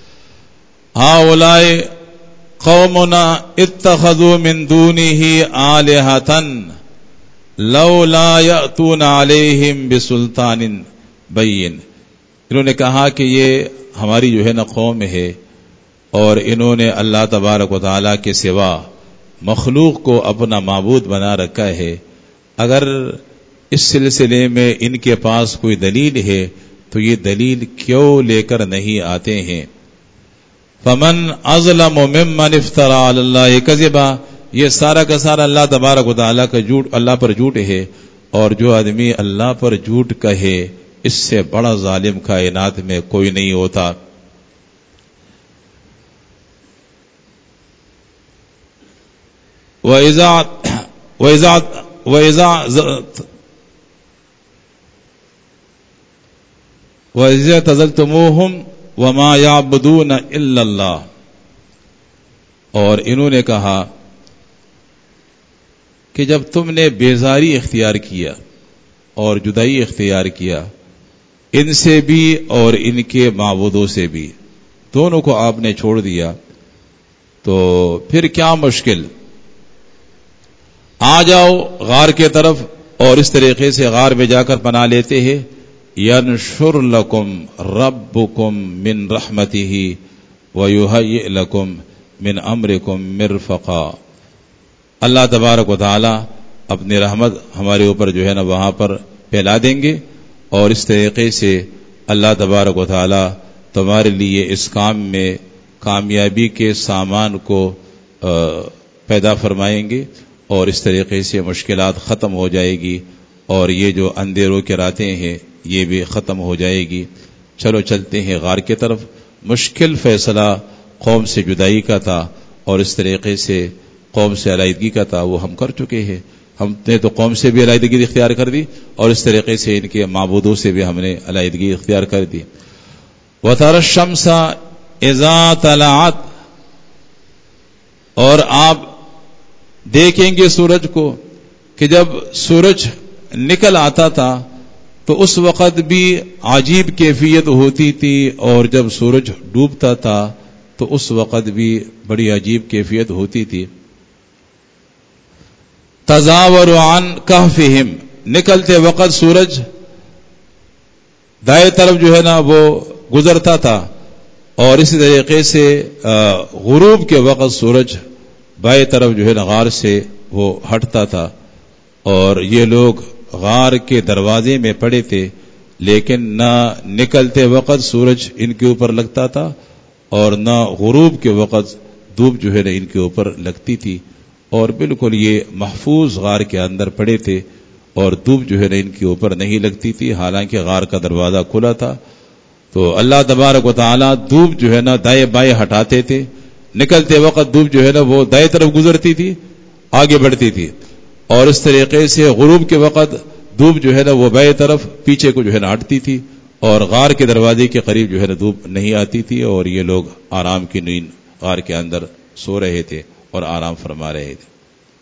ہؤلاء قومنا اتخذوا من دونه آلهة لولا يأتون عليهم بسلطان بين، انہوں نے کہا کہ یہ ہماری جو ہے نا قوم ہے اور انہوں نے اللہ تبارک و تعالیٰ کے سوا مخلوق کو اپنا معبود بنا رکھا ہے. اگر اس سلسلے میں ان کے پاس کوئی دلیل ہے تو یہ دلیل کیوں لے کر نہیں آتے ہیں؟ فمن اظلم ممن افترى علی اللہ کذبا، یہ سارا کا سارا اللہ تبارک و تعالیٰ کا جھوٹ، اللہ پر جھوٹ ہے، اور جو آدمی اللہ پر جھوٹ کہے اس سے بڑا ظالم کائنات میں کوئی نہیں ہوتا. وَإِذَا وَإِذَا وَإِذَا وَإِذَا اعْتَزَلْتُمُوهُمْ وَمَا يَعْبُدُونَ إِلَّا اللَّهَ، اور انہوں نے کہا کہ جب تم نے بیزاری اختیار کیا اور جدائی اختیار کیا ان سے بھی اور ان کے معبودوں سے بھی، دونوں کو آپ نے چھوڑ دیا، تو پھر کیا مشکل؟ آ جاؤ غار کے طرف، اور اس طریقے سے غار میں جا کر پناہ لیتے ہیں. ینشر لکم ربکم من رحمتہ ویہیئ لکم من امرکم مرفقا، اللہ تبارک و تعالی اپنی رحمت ہمارے اوپر جو ہے نا وہاں پر پھیلا دیں گے، اور اس طریقے سے اللہ تبارک و تعالی تمہارے لیے اس کام میں کامیابی کے سامان کو پیدا فرمائیں گے، اور اس طریقے سے مشکلات ختم ہو جائے گی، اور یہ جو اندھیروں کی راتیں ہیں یہ بھی ختم ہو جائے گی. چلو چلتے ہیں غار کی طرف. مشکل فیصلہ قوم سے جدائی کا تھا اور اس طریقے سے قوم سے علیحدگی کا تھا، وہ ہم کر چکے ہیں. ہم نے تو قوم سے بھی علیحدگی اختیار کر دی اور اس طریقے سے ان کے معبودوں سے بھی ہم نے علیحدگی اختیار کر دی. وَتَرَى الشَّمْسَ إِذَا طَلَعَتْ، اور آپ دیکھیں گے سورج کو کہ جب سورج نکل آتا تھا تو اس وقت بھی عجیب کیفیت ہوتی تھی، اور جب سورج ڈوبتا تھا تو اس وقت بھی بڑی عجیب کیفیت ہوتی تھی. تزاور عن کہفہم، نکلتے وقت سورج دائیں طرف جو ہے نا وہ گزرتا تھا، اور اسی طریقے سے غروب کے وقت سورج بائیں طرف جو ہے نا غار سے وہ ہٹتا تھا. اور یہ لوگ غار کے دروازے میں پڑے تھے، لیکن نہ نکلتے وقت سورج ان کے اوپر لگتا تھا اور نہ غروب کے وقت دھوپ جو ہے نا ان کے اوپر لگتی تھی، اور بالکل یہ محفوظ غار کے اندر پڑے تھے اور دھوپ جو ہے نا ان کے اوپر نہیں لگتی تھی، حالانکہ غار کا دروازہ کھلا تھا۔ تو اللہ تبارک و تعالیٰ دھوپ جو ہے نا دائیں بائیں ہٹاتے تھے، نکلتے وقت دھوپ جو ہے نا وہ دائیں طرف گزرتی تھی، آگے بڑھتی تھی، اور اس طریقے سے غروب کے وقت دھوپ جو ہے نا وہ بائیں طرف پیچھے کو جو ہے نا ہٹتی تھی، اور غار کے دروازے کے قریب جو ہے نا دھوپ نہیں آتی تھی، اور یہ لوگ آرام کی نیند غار کے اندر سو رہے تھے اور آرام فرما رہے تھے۔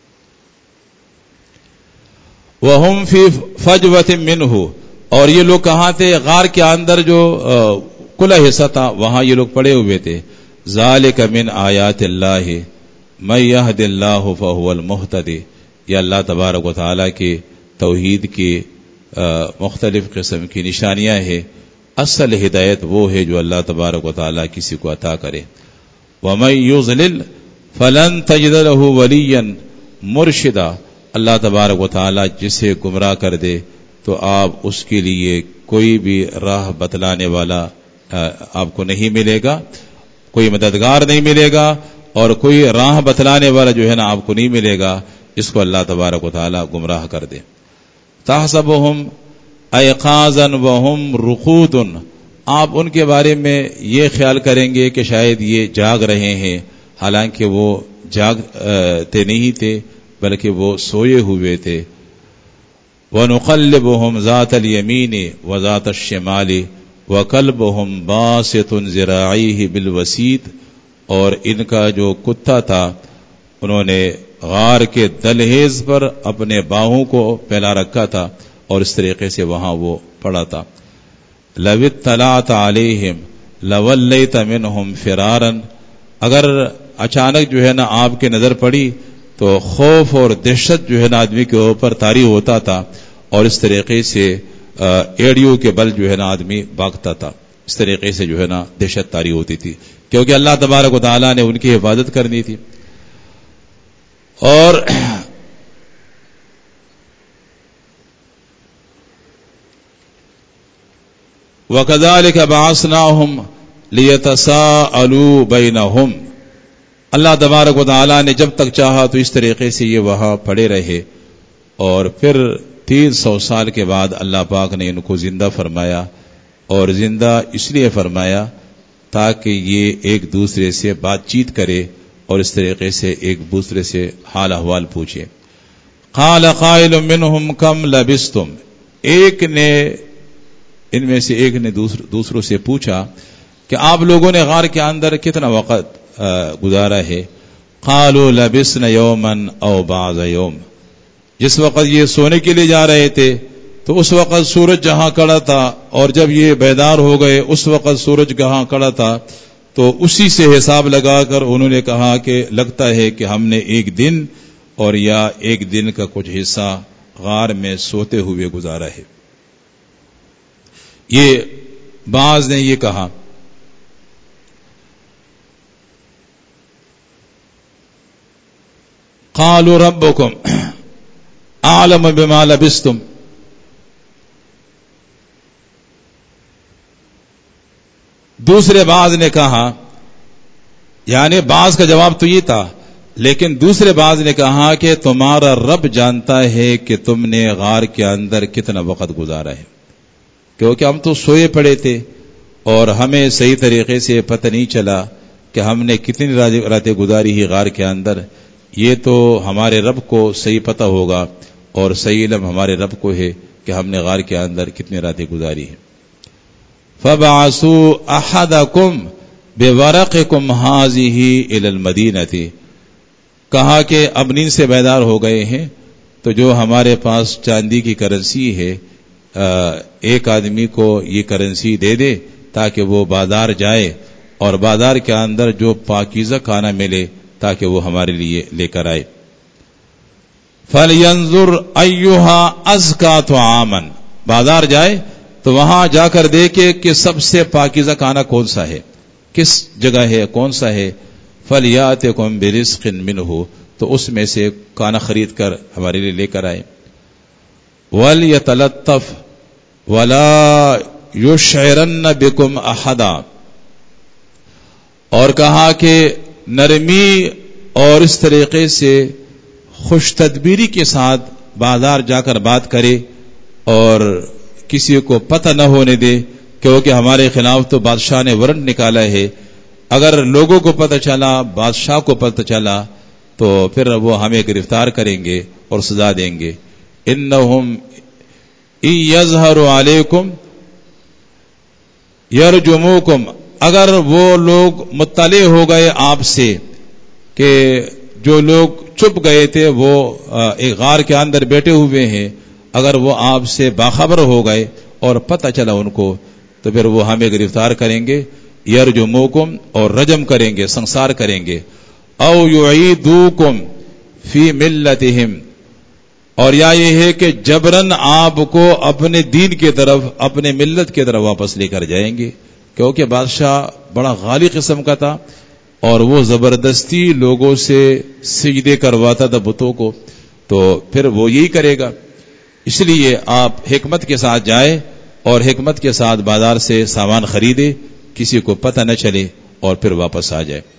وَهُمْ فِي فَجْوَةٍ مِّنْهُ، اور یہ لوگ کہاں تھے؟ غار کے اندر جو کھلا حصہ تھا وہاں یہ لوگ پڑے ہوئے تھے۔ ذَلِكَ مِنْ آیَاتِ اللَّهِ مَن يَهْدِ اللَّهُ فَهُوَ الْمُهْتَدِ، یہ اللہ تبارک و تعالیٰ کے توحید کی مختلف قسم کی نشانیاں ہیں۔ اصل ہدایت وہ ہے جو اللہ تبارک و تعالیٰ کسی کو عطا کرے۔ وَمَن يُضْلِلْ فَلَن تَجِدَ لَهُ وَلِيًّا مُرْشِدًا، اللہ تبارک و تعالیٰ جسے گمراہ کر دے تو آپ اس کے لیے کوئی بھی راہ بتلانے والا آپ کو نہیں ملے گا، کوئی مددگار نہیں ملے گا، اور کوئی راہ بتلانے والا جو ہے نا آپ کو نہیں ملے گا جس کو اللہ تبارک و تعالیٰ گمراہ کر دے۔ تحسبهم ایقاظا وهم رقود، آپ ان کے بارے میں یہ خیال کریں گے کہ شاید یہ جاگ رہے ہیں، حالانکہ وہ جاگتے نہیں تھے بلکہ وہ سوئے ہوئے تھے۔ وَنُقَلِّبُهُمْ ذَاتَ الْيَمِينِ وَذَاتَ الشِّمَالِ وَكَلْبُهُمْ بَاسِطٌ ذِرَاعَيْهِ بِالْوَسِيدِ، اور ان کا جو کتا تھا انہوں نے غار کے دہلیز پر اپنے باہوں کو پھیلا رکھا تھا اور اس طریقے سے وہاں وہ پڑا تھا۔ لَوِ اطَّلَعْتَ عَلَيْهِمْ لَوَلَّيْتَ مِنْهُمْ فِرَارًا، اگر اچانک جو ہے نا آپ کے نظر پڑی تو خوف اور دہشت جو ہے نا آدمی کے اوپر طاری ہوتا تھا، اور اس طریقے سے ایڑیوں کے بل جو ہے نا آدمی بھاگتا تھا، اس طریقے سے جو ہے نا دہشت طاری ہوتی تھی، کیونکہ اللہ تبارک و تعالیٰ نے ان کی حفاظت کرنی تھی۔ اور وَكَذَلِكَ بَعَثْنَاهُمْ لِيَتَسَاءَلُوا بَيْنَهُمْ، اللہ تبارک و تعالیٰ نے جب تک چاہا تو اس طریقے سے یہ وہاں پڑے رہے، اور پھر تین سو سال کے بعد اللہ پاک نے ان کو زندہ فرمایا، اور زندہ اس لیے فرمایا تاکہ یہ ایک دوسرے سے بات چیت کرے اور اس طریقے سے ایک دوسرے سے حال احوال پوچھے۔ قال قائل منهم کم لبستم، ایک نے ان میں سے ایک نے دوسر دوسروں سے پوچھا کہ آپ لوگوں نے غار کے اندر کتنا وقت گزارا ہے؟ قالوا لبسنا یوما او بعض یوم، جس وقت یہ سونے کے لیے جا رہے تھے تو اس وقت سورج جہاں کڑا تھا، اور جب یہ بیدار ہو گئے اس وقت سورج کہاں کڑا تھا، تو اسی سے حساب لگا کر انہوں نے کہا کہ لگتا ہے کہ ہم نے ایک دن اور یا ایک دن کا کچھ حصہ غار میں سوتے ہوئے گزارا ہے۔ یہ بعض نے یہ کہا۔ قالوا ربکم اعلم بما لبستم، دوسرے بعض نے کہا، یعنی بعض کا جواب تو یہ تھا، لیکن دوسرے بعض نے کہا کہ تمہارا رب جانتا ہے کہ تم نے غار کے اندر کتنا وقت گزارا ہے، کیونکہ ہم تو سوئے پڑے تھے اور ہمیں صحیح طریقے سے پتہ نہیں چلا کہ ہم نے کتنی راتیں گزاری ہی غار کے اندر، یہ تو ہمارے رب کو صحیح پتہ ہوگا، اور صحیح علم ہمارے رب کو ہے کہ ہم نے غار کے اندر کتنی راتیں گزاری ہیں۔ فَبَعَثُوا أَحَدَكُمْ بِوَرَقِكُمْ هَٰذِهِ إِلَى الْمَدِينَةِ، کہا کہ اب نیند سے بیدار ہو گئے ہیں تو جو ہمارے پاس چاندی کی کرنسی ہے ایک آدمی کو یہ کرنسی دے دے تاکہ وہ بازار جائے اور بازار کے اندر جو پاکیزہ کھانا ملے تاکہ وہ ہمارے لیے لے کر آئے۔ فَلْيَنظُرْ أَيُّهَا أَزْكَىٰ طَعَامًا، بازار جائے تو وہاں جا کر دیکھے کہ سب سے پاکیزہ کھانا کون سا ہے، کس جگہ ہے، کون سا ہے۔ فَلْيَأْتِكُمْ بِرِزْقٍ مِّنْهُ، تو اس میں سے کھانا خرید کر ہمارے لیے لے کر آئے۔ وَلْيَتَلَطَّفْ وَلَا يُشْعِرَنَّ بِكُمْ أَحَدًا، اور کہا کہ نرمی اور اس طریقے سے خوش تدبیری کے ساتھ بازار جا کر بات کرے اور کسی کو پتہ نہ ہونے دے کیونکہ ہمارے خلاف تو بادشاہ نے وارنٹ نکالا ہے. اگر لوگوں کو پتہ چلا، بادشاہ کو پتہ چلا، تو پھر وہ ہمیں گرفتار کریں گے اور سزا دیں گے. انہم ان یظہروا علیکم یرجموکم، اگر وہ لوگ مطلع ہو گئے آپ سے کہ جو لوگ چھپ گئے تھے وہ ایک غار کے اندر بیٹھے ہوئے ہیں، اگر وہ آپ سے باخبر ہو گئے اور پتہ چلا ان کو تو پھر وہ ہمیں گرفتار کریں گے. یرجموکم، اور رجم کریں گے، سنسار کریں گے. او یعیدوکم فی ملتہم، اور یا یہ ہے کہ جبرن آپ کو اپنے دین کی طرف، اپنے ملت کی طرف واپس لے کر جائیں گے. کیونکہ بادشاہ بڑا غالی قسم کا تھا اور وہ زبردستی لوگوں سے سجدے کرواتا تھا بتوں کو، تو پھر وہ یہی کرے گا. اس لیے آپ حکمت کے ساتھ جائیں اور حکمت کے ساتھ بازار سے سامان خریدے، کسی کو پتہ نہ چلے اور پھر واپس آ جائے.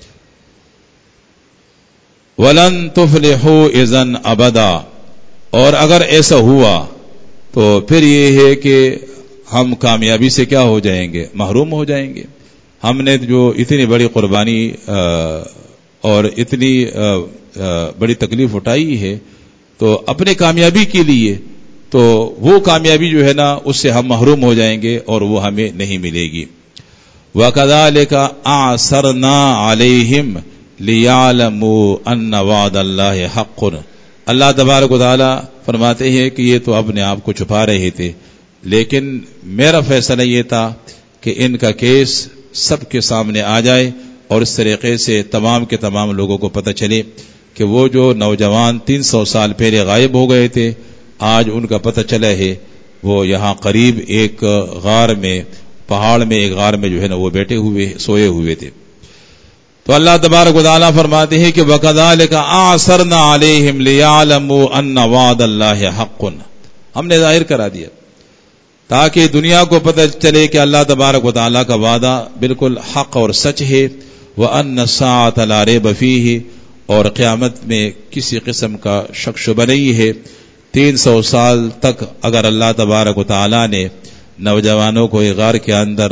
وَلَن تُفْلِحُوا اِذًا أَبَدًا، اور اگر ایسا ہوا تو پھر یہ ہے کہ ہم کامیابی سے کیا ہو جائیں گے؟ محروم ہو جائیں گے. ہم نے جو اتنی بڑی قربانی اور اتنی بڑی تکلیف اٹھائی ہے تو اپنے کامیابی کے لیے، تو وہ کامیابی جو ہے نا اس سے ہم محروم ہو جائیں گے اور وہ ہمیں نہیں ملے گی. وَكَذَلِكَ أَعْثَرْنَا عَلَيْهِمْ لِيَعْلَمُوا أَنَّ وَعْدَ اللَّهِ حَقٌّ. اللہ تبارک و تعالی فرماتے ہیں کہ یہ تو اپنے آپ کو چھپا رہے تھے، لیکن میرا فیصلہ یہ تھا کہ ان کا کیس سب کے سامنے آ جائے اور اس طریقے سے تمام کے تمام لوگوں کو پتہ چلے کہ وہ جو نوجوان تین سو سال پہلے غائب ہو گئے تھے، آج ان کا پتہ چلا ہے وہ یہاں قریب ایک غار میں، پہاڑ میں ایک غار میں جو ہے نا وہ بیٹھے ہوئے سوئے ہوئے تھے. تو اللہ تبارک و تعالیٰ فرماتے ہیں کہ وَكَذَلِكَ أَعْثَرْنَا عَلَيْهِمْ لِيَعْلَمُوا أَنَّ وَعْدَ اللَّهِ حَقٌّ. ہم نے ظاہر کرا دیا تاکہ دنیا کو پتہ چلے کہ اللہ تبارک و تعالیٰ کا وعدہ بالکل حق اور سچ ہے. وَأَنَّ السَّاعَةَ لَا رَيْبَ فِيهِ، اور قیامت میں کسی قسم کا شک شبہ نہیں ہے. تین سو سال تک اگر اللہ تبارک و تعالیٰ نے نوجوانوں کو ایک غار کے اندر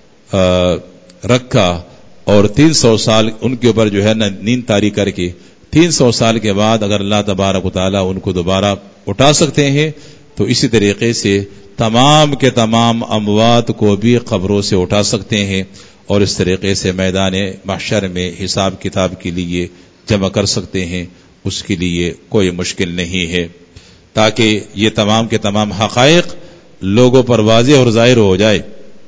رکھا اور تین سو سال ان کے اوپر جو ہے نا نیند طاری کر کے، تین سو سال کے بعد اگر اللہ تبارک و تعالیٰ ان کو دوبارہ اٹھا سکتے ہیں تو اسی طریقے سے تمام کے تمام اموات کو بھی قبروں سے اٹھا سکتے ہیں اور اس طریقے سے میدان محشر میں حساب کتاب کے لیے جمع کر سکتے ہیں. اس کے لیے کوئی مشکل نہیں ہے، تاکہ یہ تمام کے تمام حقائق لوگوں پر واضح اور ظاہر ہو جائے.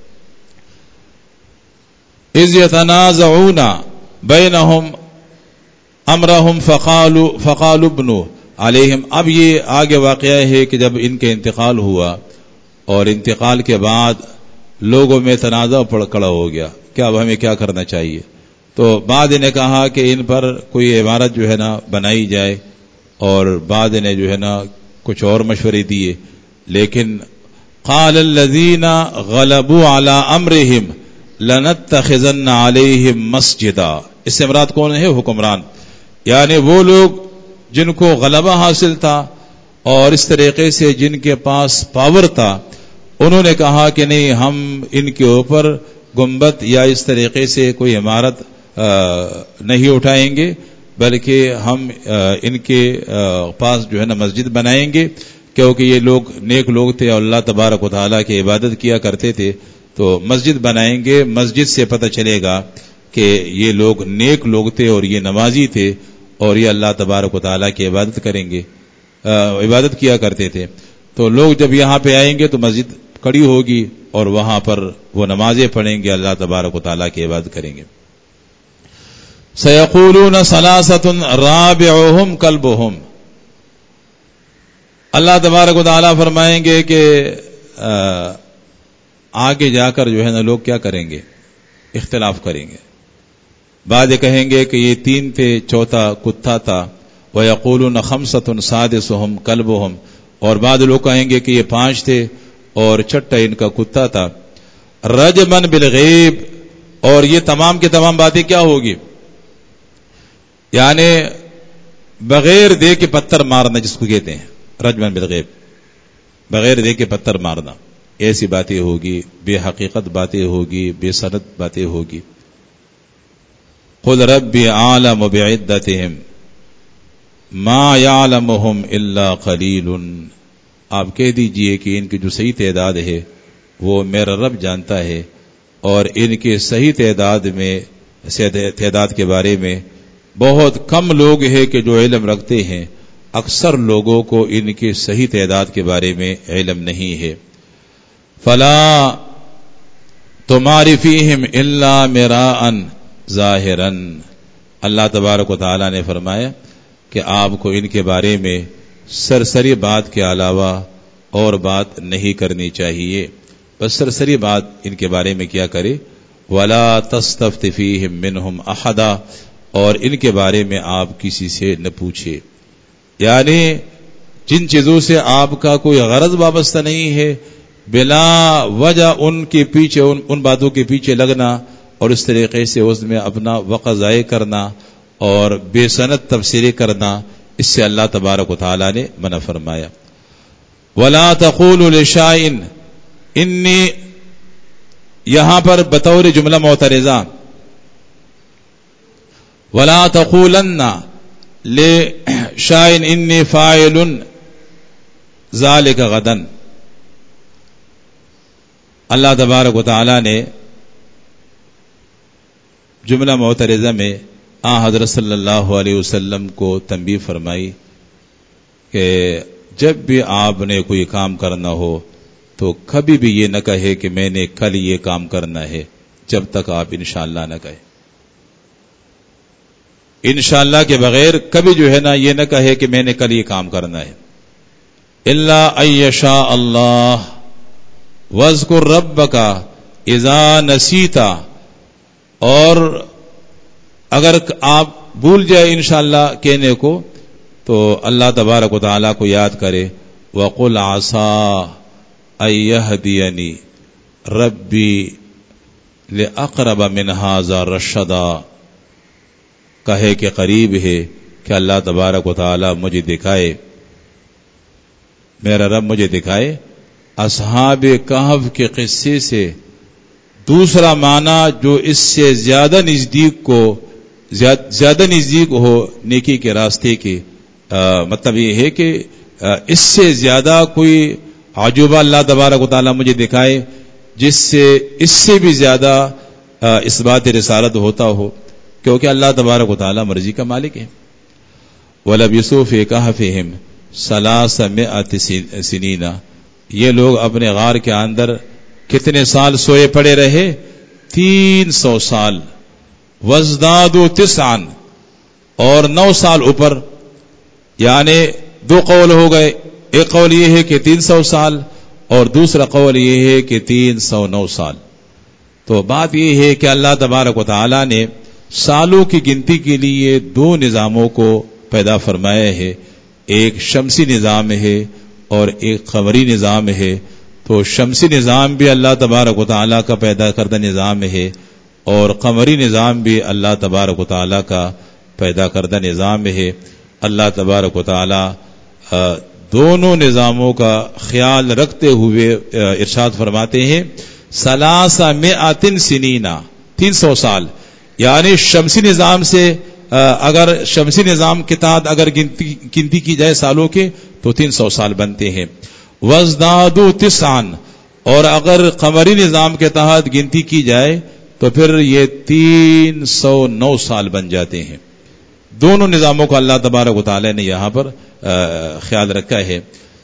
اذ یتنازعون بینہم امرہم فقالوا فقالوا ابنوا علیہم. اب یہ آگے واقعہ ہے کہ جب ان کے انتقال ہوا اور انتقال کے بعد لوگوں میں تنازع پڑ کھڑا ہو گیا کہ اب ہمیں کیا کرنا چاہیے. تو بعض نے کہا کہ ان پر کوئی عمارت جو ہے نا بنائی جائے، اور بعض نے جو ہے نا کچھ اور مشورے دیے. لیکن قال الذین غلبوا علی امرہم لنتخذن علیہم مسجدا. اس سے مراد کون ہے؟ حکمران، یعنی وہ لوگ جن کو غلبہ حاصل تھا اور اس طریقے سے جن کے پاس پاور تھا، انہوں نے کہا کہ نہیں، ہم ان کے اوپر گنبد یا اس طریقے سے کوئی عمارت نہیں اٹھائیں گے، بلکہ ہم ان کے پاس جو ہے نا مسجد بنائیں گے، کیونکہ یہ لوگ نیک لوگ تھے اور اللہ تبارک و تعالیٰ کی عبادت کیا کرتے تھے. تو مسجد بنائیں گے، مسجد سے پتہ چلے گا کہ یہ لوگ نیک لوگ تھے اور یہ نمازی تھے اور یہ اللہ تبارک و تعالیٰ کی عبادت کریں گے، عبادت کیا کرتے تھے. تو لوگ جب یہاں پہ آئیں گے تو مسجد کھڑی ہوگی اور وہاں پر وہ نمازیں پڑھیں گے، اللہ تبارک و تعالیٰ کی عبادت کریں گے. سَيَقُولُونَ ثَلَاثَةٌ رَابِعُهُمْ كَلْبُهُمْ. اللہ تبارک و تعالیٰ فرمائیں گے کہ آگے جا کر جو ہے نا لوگ کیا کریں گے؟ اختلاف کریں گے. بعض کہیں گے کہ یہ تین تھے، چوتھا کتا تھا. وَيَقُولُونَ خَمْسَةٌ سَادِسُهُمْ كَلْبُهُمْ. اور بعض لوگ کہیں گے کہ یہ پانچ تھے اور چھٹا ان کا کتا تھا. رجمن بالغیب. اور یہ تمام کے تمام باتیں کیا ہوگی؟ یعنی بغیر دے کے پتھر مارنا جس کو کہتے ہیں رجمن بالغیب، بغیر دے کے پتھر مارنا، ایسی باتیں ہوگی، بے حقیقت باتیں ہوگی، بے سند باتیں ہوگی. قل ربی عالم بعدتہم ما یعلمہم الا قلیل، آپ کہہ دیجئے کہ ان کی جو صحیح تعداد ہے وہ میرا رب جانتا ہے، اور ان کے صحیح تعداد میں تعداد کے بارے میں بہت کم لوگ ہیں کہ جو علم رکھتے ہیں، اکثر لوگوں کو ان کے صحیح تعداد کے بارے میں علم نہیں ہے. فلا تماری فیہم الا مراء ظاہرا، اللہ تبارک و تعالی نے فرمایا کہ آپ کو ان کے بارے میں سرسری بات کے علاوہ اور بات نہیں کرنی چاہیے، بس سرسری بات ان کے بارے میں کیا کرے. ولا تستفت فیہم منہم احدا، اور ان کے بارے میں آپ کسی سے نہ پوچھے، یعنی جن چیزوں سے آپ کا کوئی غرض وابستہ نہیں ہے، بلا وجہ ان کے پیچھے ان, ان باتوں کے پیچھے لگنا اور اس طریقے سے اس میں اپنا وقت ضائع کرنا اور بے سند تفسیریں کرنا، اس سے اللہ تبارک و تعالی نے منع فرمایا. ولا تقولوا لشیء، انی یہاں پر بطور جملہ معترضہ، ولا تقولن لشیء انی فاعل ذلک غدا، اللہ تبارک و تعالی نے جملہ معترضہ میں آ حضرت صلی اللہ علیہ وسلم کو تنبیہ فرمائی کہ جب بھی آپ نے کوئی کام کرنا ہو تو کبھی بھی یہ نہ کہے کہ میں نے کل یہ کام کرنا ہے، جب تک آپ انشاءاللہ نہ کہیں. انشاءاللہ کے بغیر کبھی جو ہے نا یہ نہ کہے کہ میں نے کل یہ کام کرنا ہے. الا ان یشاء اللہ وَاذْكُرْ رَبَّكَ اِذَا نَسِيتَ، اور اگر آپ بھول جائے انشاءاللہ کہنے کو تو اللہ تبارک و تعالیٰ کو یاد کرے. وَقُلْ عَسَىٰ أَن يَهْدِيَنِي رَبِّي لِأَقْرَبَ مِنْ هَٰذَا رَشَدًا، کہے کہ قریب ہے کہ اللہ تبارک و تعالیٰ مجھے دکھائے، میرا رب مجھے دکھائے اصحاب کہف کے قصے سے دوسرا معنی جو اس سے زیادہ نزدیک کو زیادہ نزدیک ہو نیکی کے راستے کے. مطلب یہ ہے کہ اس سے زیادہ کوئی عجوبہ اللہ تبارک و تعالیٰ مجھے دکھائے جس سے اس سے بھی زیادہ اس بات رسالت ہوتا ہو، کیونکہ اللہ تبارک و تعالیٰ مرضی کا مالک ہے. وَلَبِثُوا فِي كَهْفِهِمْ ثَلَاثَمِائَةَ سِنِينَ، یہ لوگ اپنے غار کے اندر کتنے سال سوئے پڑے رہے؟ تین سو سال. وَازْدَادُوا تِسْعًا، اور نو سال اوپر، یعنی دو قول ہو گئے، ایک قول یہ ہے کہ تین سو سال اور دوسرا قول یہ ہے کہ تین سو نو سال. تو بات یہ ہے کہ اللہ تبارک و تعالی نے سالوں کی گنتی کے لیے دو نظاموں کو پیدا فرمایا ہے، ایک شمسی نظام ہے اور ایک قمری نظام ہے. تو شمسی نظام بھی اللہ تبارک و تعالیٰ کا پیدا کردہ نظام ہے اور قمری نظام بھی اللہ تبارک و تعالیٰ کا پیدا کردہ نظام ہے. اللہ تبارک و تعالیٰ دونوں نظاموں کا خیال رکھتے ہوئے ارشاد فرماتے ہیں ثلاث مئات سنین، تین سو سال، یعنی شمسی نظام سے اگر شمسی نظام کے تحت اگر گنتی گنتی کی جائے سالوں کے تو تین سو سال بنتے ہیں. وَازْدَادُوا تِسْعًا، اور اگر قمری نظام کے تحت گنتی کی جائے تو پھر یہ تین سو نو سال بن جاتے ہیں. دونوں نظاموں کو اللہ تبارک و تعالی نے یہاں پر خیال رکھا ہے.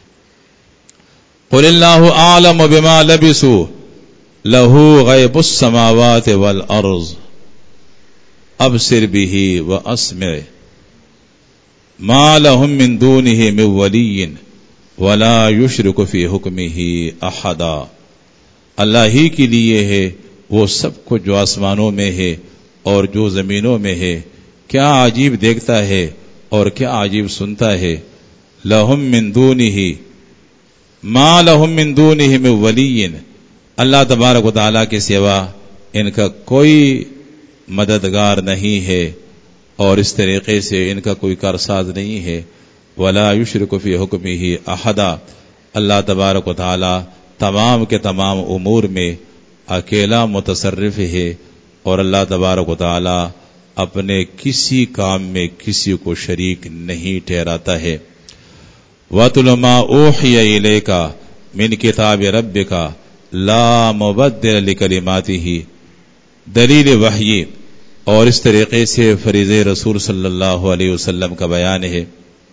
قُلِ اللَّهُ أَعْلَمُ بِمَا لَبِثُوا لَهُ غَيْبُ السَّمَاوَاتِ وَالْأَرْضِ أَبْصِرْ بِهِ وَأَسْمِعْ مَا لَهُم مِّن دُونِهِ مِن وَلِيٍّ وَلَا يُشْرِكُ فِي حُكْمِهِ أَحَدًا. اللہ ہی کے لیے ہے وہ سب کچھ جو آسمانوں میں ہے اور جو زمینوں میں ہے. کیا عجیب دیکھتا ہے اور کیا عجیب سنتا ہے. لَهُم مِّن دُونِهِ مَا لَهُم مِّن دُونِهِ مِن وَلِيٍّ، اللہ تبارک و تعالیٰ کے سوا ان کا کوئی مددگار نہیں ہے. اور اس طریقے سے ان کا کوئی کارساز نہیں ہے. ولا یشرک فی حکمہ احدا، اللہ تبارک و تعالی تمام کے تمام امور میں اکیلا متصرف ہے، اور اللہ تبارک و تعالی اپنے کسی کام میں کسی کو شریک نہیں ٹھہراتا ہے. وَاتْلُ مَا أُوحِيَ إِلَيْكَ مِنْ كِتَابِ رَبِّكَ لَا مُبَدِّلَ لِكَلِمَاتِهِ، دلیل وحی اور اس طریقے سے فریضہ رسول صلی اللہ علیہ وسلم کا بیان ہے.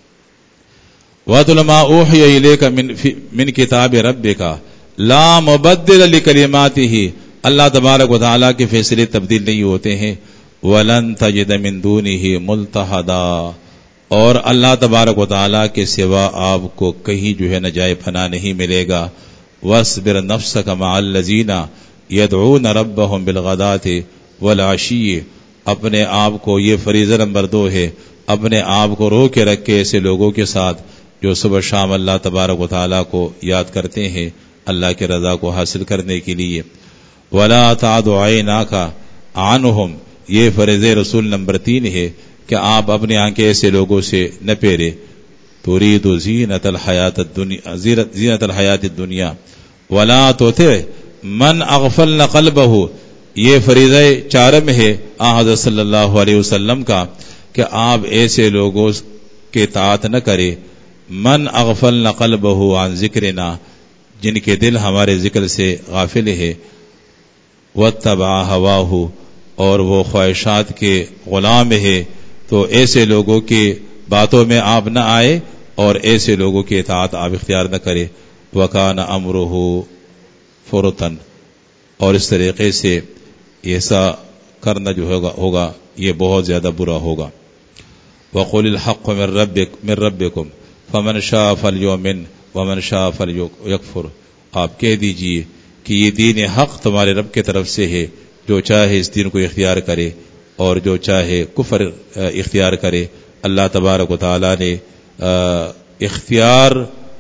وَاتْلُ مَا أُوحِيَ إِلَيْكَ مِنْ كِتَابِ رَبِّكَ لَا مُبَدِّلَ لِكَلِمَاتِهِ، اللہ تبارک و تعالیٰ کے فیصلے تبدیل نہیں ہوتے ہیں. وَلَن تَجِدَ مِن دُونِهِ مُلْتَحَدًا، اور اللہ تبارک و تعالیٰ کے سوا آپ کو کہیں جو ہے نہ جائے پناہ نہیں ملے گا. وَاصْبِرْ نَفْسَكَ مَعَ الَّذِينَ يَدْعُونَ رَبَّهُمْ بِالْغَدَاةِ وَالْعَشِيِّ، اپنے آپ کو، یہ فریضہ نمبر دو ہے، اپنے آپ کو رو کے رکھے ایسے لوگوں کے ساتھ جو صبح شام اللہ تبارک و تعالیٰ کو یاد کرتے ہیں اللہ کے رضا کو حاصل کرنے کے لیے. وَلَا تَعْدُ عَيْنَاكَ عَنْهُمْ، یہ فریضہ رسول نمبر تین ہے کہ آپ اپنی آنکھیں ایسے لوگوں سے نہ پھیرے. تريد زینت الحیات الدنیا زینت الحیات الدنیا ولا تطع من اغفلنا قلبه، یہ فریضہ چارم ہے آن حضرت صلی اللہ علیہ وسلم کا کہ آپ ایسے لوگوں کے اطاعت نہ کرے من اغفلنا قلبه عن ذکرنا، جن کے دل ہمارے ذکر سے غافل ہے. واتبع هواه، اور وہ خواہشات کے غلام ہے، تو ایسے لوگوں کی باتوں میں آپ نہ آئے اور ایسے لوگوں کی اطاعت آپ اختیار نہ کرے. وکان امرہ فرطن، اور اس طریقے سے ایسا کرنا جو ہوگا ہوگا یہ بہت زیادہ برا ہوگا. وقل الحق من ربک من ربکم فمن شاء فلیؤمن ومن شاء فلیکفر، آپ کہہ دیجئے کہ یہ دین حق تمہارے رب کی طرف سے ہے، جو چاہے اس دین کو اختیار کرے اور جو چاہے کفر اختیار کرے. اللہ تبارک و تعالیٰ نے اختیار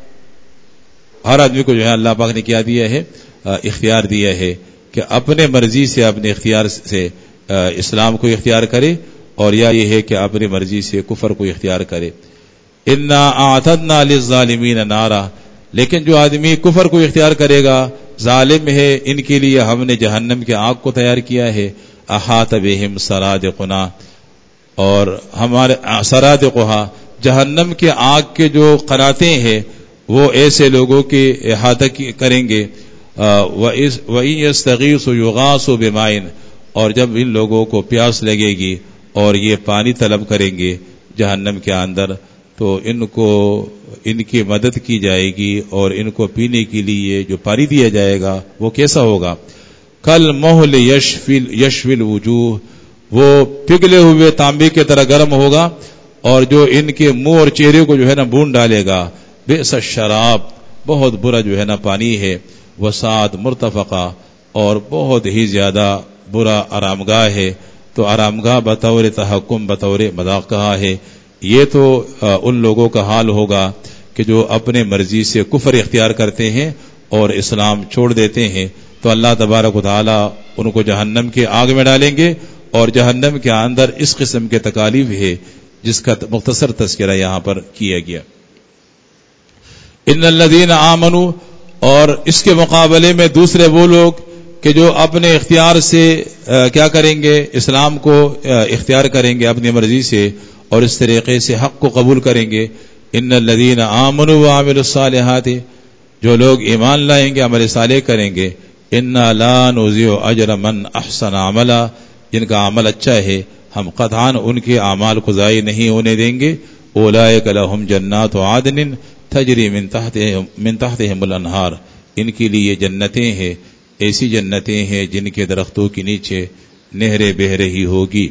ہر آدمی کو جو ہے اللہ پاک نے کیا دیا ہے، اختیار دیا ہے کہ اپنے مرضی سے اپنے اختیار سے اسلام کو اختیار کرے، اور یا یہ ہے کہ اپنی مرضی سے کفر کو اختیار کرے. انا اعتدنا للظالمین نارا، لیکن جو آدمی کفر کو اختیار کرے گا ظالم ہے، ان کے لیے ہم نے جہنم کے آگ کو تیار کیا ہے. احاط بہم سرادقنا، اور ہمارے سرادقها، جہنم کے آگ کے جو قناتیں ہیں وہ ایسے لوگوں کے احاطہ کریں گے. وَإِن يَسْتَغِيثُوا يُغَاثُوا بِمَاءٍ، اور جب ان لوگوں کو پیاس لگے گی اور یہ پانی طلب کریں گے جہنم کے اندر، تو ان کو ان کی مدد کی جائے گی اور ان کو پینے کے لیے جو پانی دیا جائے گا وہ کیسا ہوگا؟ کل محل یشفل یشفل وجوہ، وہ پگھلے ہوئے تانبے کی طرح گرم ہوگا، اور جو ان کے منہ اور چہرے کو جو ہے نا بھون ڈالے گا. بئس الشراب، بہت برا جو ہے نا پانی ہے. وسعت مرتفقہ، اور بہت ہی زیادہ برا آرامگاہ ہے. تو آرامگاہ بطور تحکم بطور مذاق کہا ہے. یہ تو ان لوگوں کا حال ہوگا کہ جو اپنے مرضی سے کفر اختیار کرتے ہیں اور اسلام چھوڑ دیتے ہیں، تو اللہ تبارک و تعالی ان کو جہنم کے آگ میں ڈالیں گے، اور جہنم کے اندر اس قسم کے تکالیف ہے جس کا مختصر تذکرہ یہاں پر کیا گیا. ان الذین آمنوا، اور اس کے مقابلے میں دوسرے وہ لوگ کہ جو اپنے اختیار سے کیا کریں گے، اسلام کو اختیار کریں گے اپنی مرضی سے اور اس طریقے سے حق کو قبول کریں گے. ان الذین آمنوا وعملوا الصالحات، جو لوگ ایمان لائیں گے عمل صالح کریں گے. انا لا نضيع اجر من احسن عملا، جن کا عمل اچھا ہے ہم قطعاً ان کے اعمال کو ضائع نہیں ہونے دیں گے. اولئک لهم جنات عدن تجری من تحتهم من تحتهم الانہار، ان کے لیے جنتیں ہیں، ایسی جنتیں ہیں جن کے درختوں کے نیچے نہریں بہ رہی ہوگی.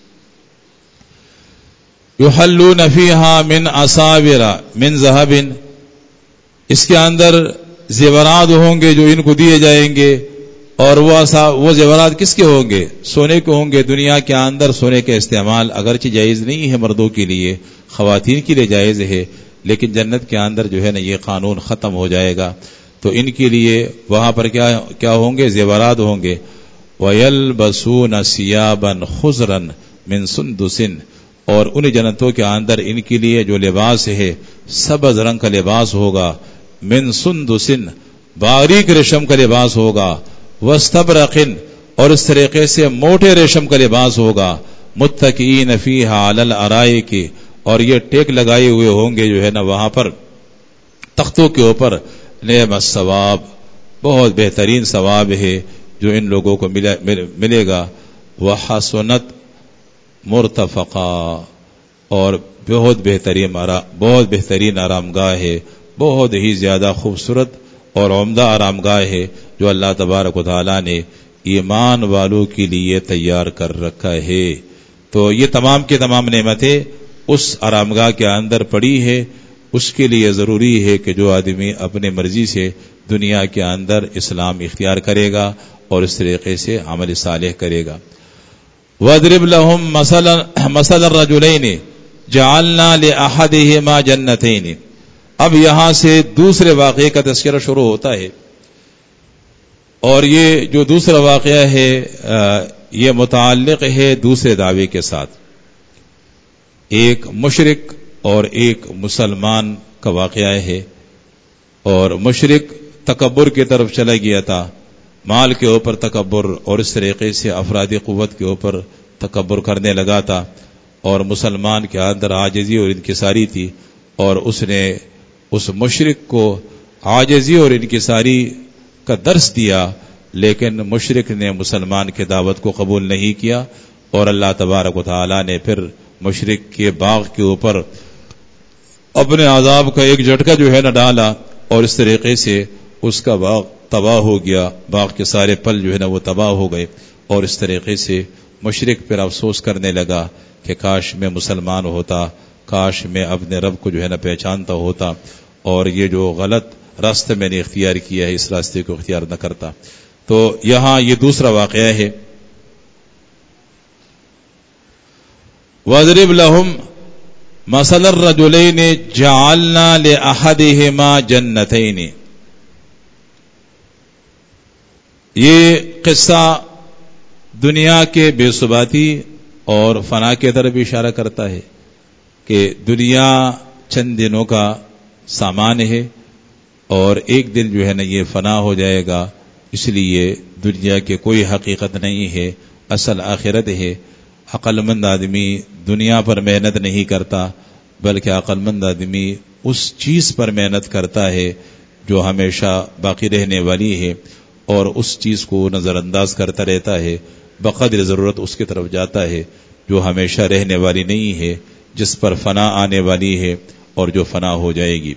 یحلون فیہا من اساور من ذہب، اس کے اندر زیورات ہوں گے جو ان کو دیے جائیں گے، اور وہ وہ زیورات کس کے ہوں گے؟ سونے کے ہوں گے. دنیا کے اندر سونے کا استعمال اگرچہ جائز نہیں ہے مردوں کے لیے، خواتین کے لیے جائز ہے، لیکن جنت کے اندر جو ہے نا یہ قانون ختم ہو جائے گا. تو ان کے لیے وہاں پر کیا کیا ہوں گے؟ زیورات ہوں گے. وَيَلْبَسُونَ ثِيَابًا خُضْرًا مِنْ سُنْدُسٍ، اور ان جنتوں کے اندر ان کے لیے جو لباس ہے سبز رنگ کا لباس ہوگا، من سندسن باریک ریشم کا لباس ہوگا، واستبرقن اور اس طریقے سے موٹے ریشم کا لباس ہوگا، متکئین فیہا علی الارائک اور یہ ٹیک لگائے ہوئے ہوں گے جو ہے نا وہاں پر تختوں کے اوپر، نعم الثواب بہت بہترین ثواب ہے جو ان لوگوں کو ملے گا، وحسنت مرتفقا اور بہت بہترین بہت بہترین آرام گاہ ہے، بہت ہی زیادہ خوبصورت اور عمدہ آرام گاہ ہے جو اللہ تبارک و تعالیٰ نے ایمان والوں کے لیے تیار کر رکھا ہے۔ تو یہ تمام کے تمام نعمتیں اس آرام گاہ کے اندر پڑی ہے، اس کے لیے ضروری ہے کہ جو آدمی اپنے مرضی سے دنیا کے اندر اسلام اختیار کرے گا اور اس طریقے سے عمل صالح کرے گا۔ وَاضْرِبْ لَهُمْ مَثَلًا مَثَلَ الرَّجُلَيْنِ جَعَلْنَا لِأَحَدِهِمَا جَنَّتَيْنِ۔ اب یہاں سے دوسرے واقعے کا تذکرہ شروع ہوتا ہے، اور یہ جو دوسرا واقعہ ہے یہ متعلق ہے دوسرے دعوے کے ساتھ، ایک مشرک اور ایک مسلمان کا واقعہ ہے۔ اور مشرک تکبر کی طرف چلا گیا تھا، مال کے اوپر تکبر اور اس طریقے سے افرادی قوت کے اوپر تکبر کرنے لگا تھا، اور مسلمان کے اندر عاجزی اور انکساری تھی، اور اس نے اس مشرک کو عاجزی اور انکساری کا درس دیا، لیکن مشرک نے مسلمان کی دعوت کو قبول نہیں کیا، اور اللہ تبارک و تعالی نے پھر مشرک کے باغ کے اوپر اپنے عذاب کا ایک جھٹکا جو ہے نہ ڈالا، اور اس طریقے سے اس کا باغ تباہ ہو گیا، باغ کے سارے پھل جو ہے نا وہ تباہ ہو گئے، اور اس طریقے سے مشرک پھر افسوس کرنے لگا کہ کاش میں مسلمان ہوتا، کاش میں اپنے رب کو جو ہے نا پہچانتا ہوتا، اور یہ جو غلط راستہ میں نے اختیار کیا ہے اس راستے کو اختیار نہ کرتا۔ تو یہاں یہ دوسرا واقعہ ہے۔ وَاضْرِبْ لَهُمْ مَثَلَ الرَّجُلَيْنِ جَعَلْنَا لِأَحَدِهِمَا جَنَّتَيْنِ۔ یہ قصہ دنیا کے بے ثباتی اور فنا کی طرف اشارہ کرتا ہے کہ دنیا چند دنوں کا سامان ہے، اور ایک دن جو ہے نا یہ فنا ہو جائے گا، اس لیے دنیا کی کوئی حقیقت نہیں ہے، اصل آخرت ہے۔ عقل مند آدمی دنیا پر محنت نہیں کرتا، بلکہ عقل مند آدمی اس چیز پر محنت کرتا ہے جو ہمیشہ باقی رہنے والی ہے، اور اس چیز کو نظر انداز کرتا رہتا ہے، بقدر ضرورت اس کی طرف جاتا ہے جو ہمیشہ رہنے والی نہیں ہے، جس پر فنا آنے والی ہے اور جو فنا ہو جائے گی۔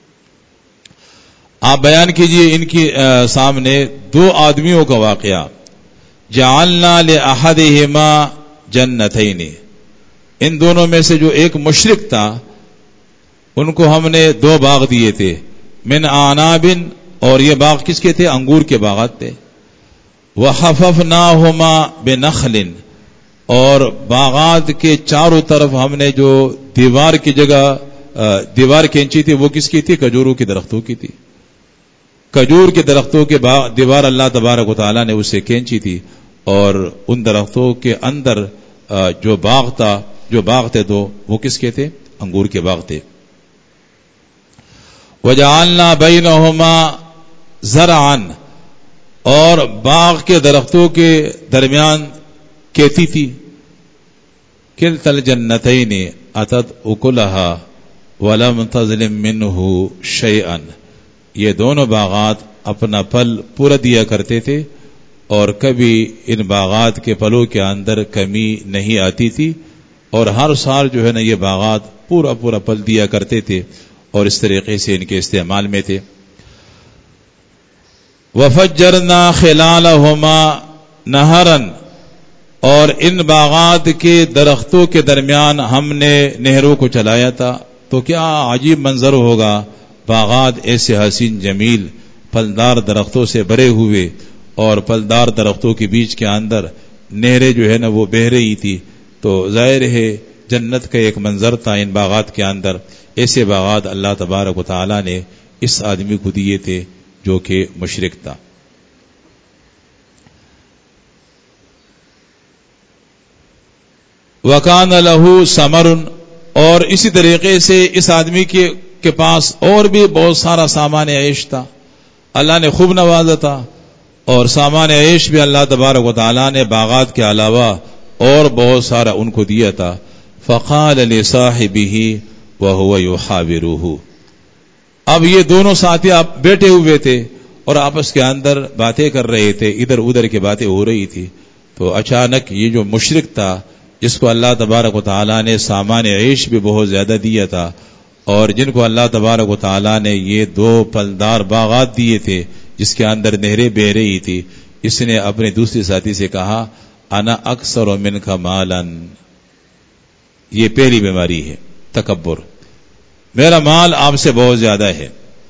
آپ بیان کیجئے ان کی سامنے دو آدمیوں کا واقعہ، جعلنا لأحدہما جنتین، ان دونوں میں سے جو ایک مشرک تھا ان کو ہم نے دو باغ دیے تھے، من اعناب، اور یہ باغ کس کے تھے؟ انگور کے باغات تھے، وحففناہما بنخل، اور باغات کے چاروں طرف ہم نے جو دیوار کی جگہ دیوار کھینچی تھی وہ کس کی تھی؟ کھجوروں کے درختوں کی تھی۔ کھجور کے درختوں کے دیوار اللہ تبارک و تعالیٰ نے اسے کھینچی تھی، اور ان درختوں کے اندر جو باغ تھا جو باغ تھے دو وہ کس کے تھے؟ انگور کے باغ تھے۔ وجعلنا بینہما زرعا، اور باغ کے درختوں کے درمیان کھیتی تھی، کلتا الجنتین اتت اکلہا ولم تظلم منہ شیئا، یہ دونوں باغات اپنا پھل پورا دیا کرتے تھے، اور کبھی ان باغات کے پھلوں کے اندر کمی نہیں آتی تھی، اور ہر سال جو ہے نا یہ باغات پورا پورا پھل دیا کرتے تھے، اور اس طریقے سے ان کے استعمال میں تھے۔ وفجرنا خلالہما نہرا، اور ان باغات کے درختوں کے درمیان ہم نے نہروں کو چلایا تھا۔ تو کیا عجیب منظر ہوگا، باغات ایسے حسین جمیل پھلدار درختوں سے بھرے ہوئے، اور پھلدار درختوں کے بیچ کے اندر نہریں جو ہے نا وہ بہہ رہی تھی، تو ظاہر ہے جنت کا ایک منظر تھا ان باغات کے اندر۔ ایسے باغات اللہ تبارک و تعالیٰ نے اس آدمی کو دیے تھے جو کہ مشرک تھا۔ وکان لہو ثمر، اور اسی طریقے سے اس آدمی کے کے پاس اور بھی بہت سارا سامان عیش تھا، اللہ نے خوب نوازا تھا، اور سامان عیش بھی اللہ تبارک و تعالیٰ نے باغات کے علاوہ اور بہت سارا ان کو دیا تھا. فقال لصاحبہ وہو یحاورہ، اب یہ دونوں ساتھی آپ بیٹھے ہوئے تھے اور آپس کے اندر باتیں کر رہے تھے، ادھر ادھر کی باتیں ہو رہی تھی. تو اچانک یہ جو مشرک تھا جس کو اللہ تبارک و تعالیٰ نے سامان عیش بھی بہت زیادہ دیا تھا، اور جن کو اللہ تبارک و تعالیٰ نے یہ دو پھلدار باغات دیے تھے جس کے اندر نہریں بہ رہی تھی، اس نے اپنے دوسرے ساتھی سے کہا انا اکثر منک مالا، یہ پہلی بیماری ہے تکبر، میرا مال آپ سے بہت زیادہ ہے.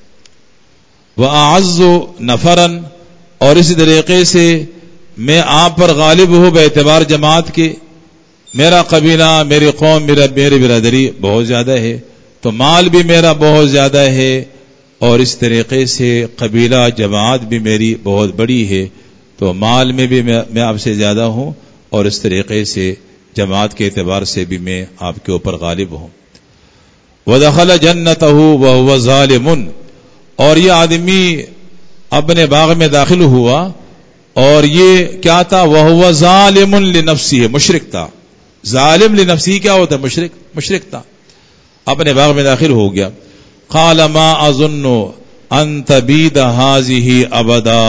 وَأَعَزُّ نَفَرًا، اور اسی طریقے سے میں آپ پر غالب ہوں بے اعتبار جماعت کے، میرا قبیلہ، میری قوم، میرا میری برادری بہت زیادہ ہے، تو مال بھی میرا بہت زیادہ ہے، اور اس طریقے سے قبیلہ جماعت بھی میری بہت بڑی ہے، تو مال میں بھی میں آپ سے زیادہ ہوں، اور اس طریقے سے جماعت کے اعتبار سے بھی میں آپ کے اوپر غالب ہوں. وَدَخَلَ جَنَّتَهُ وَهُوَ ظَالِمٌ، اور یہ آدمی اپنے باغ میں داخل ہوا، اور یہ کیا تھا؟ وَهُوَ ظَالِمٌ لِنَفْسِهِ، مشرک تھا. ظالم لنفسی کیا ہوتا ہے؟ مشرک مشرک تھا، اپنے باغ میں داخل ہو گیا. قال ما اظن ان تبید هذه ابدا،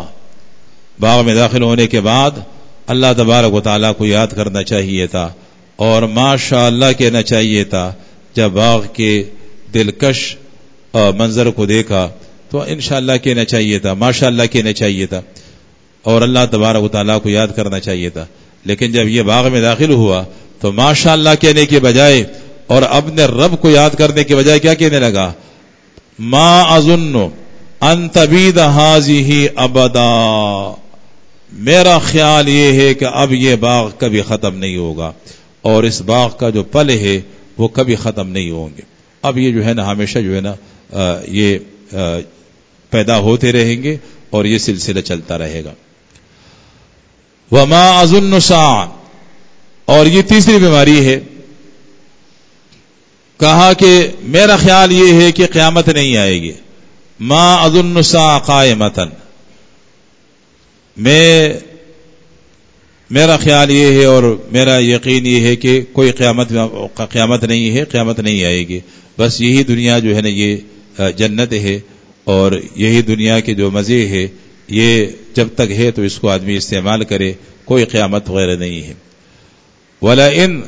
باغ میں داخل ہونے کے بعد اللہ تبارک و تعالیٰ کو یاد کرنا چاہیے تھا، اور ماشاء اللہ کہنا چاہیے تھا. جب باغ کے دلکش منظر کو دیکھا تو انشاءاللہ کہنا چاہیے تھا، ماشاء اللہ کہنا چاہیے تھا، اور اللہ تبارک و تعالیٰ کو یاد کرنا چاہیے تھا. لیکن جب یہ باغ میں داخل ہوا تو ماشاء اللہ کہنے کے بجائے اور اپنے رب کو یاد کرنے کے بجائے کیا کہنے لگا؟ ما اظن ان تبید هذه ابدا، میرا خیال یہ ہے کہ اب یہ باغ کبھی ختم نہیں ہوگا، اور اس باغ کا جو پل ہے وہ کبھی ختم نہیں ہوں گے. اب یہ جو ہے نا ہمیشہ جو ہے نا یہ پیدا ہوتے رہیں گے اور یہ سلسلہ چلتا رہے گا. وما اظن الساعة، اور یہ تیسری بیماری ہے، کہا کہ میرا خیال یہ ہے کہ قیامت نہیں آئے گی. ما اظن الساعة قائمة، میں میرا خیال یہ ہے اور میرا یقین یہ ہے کہ کوئی قیامت قیامت نہیں ہے، قیامت نہیں آئے گی. بس یہی دنیا جو ہے نا یہ جنت ہے، اور یہی دنیا کے جو مزے ہے یہ جب تک ہے تو اس کو آدمی استعمال کرے، کوئی قیامت وغیرہ نہیں ہے. وَلَئِن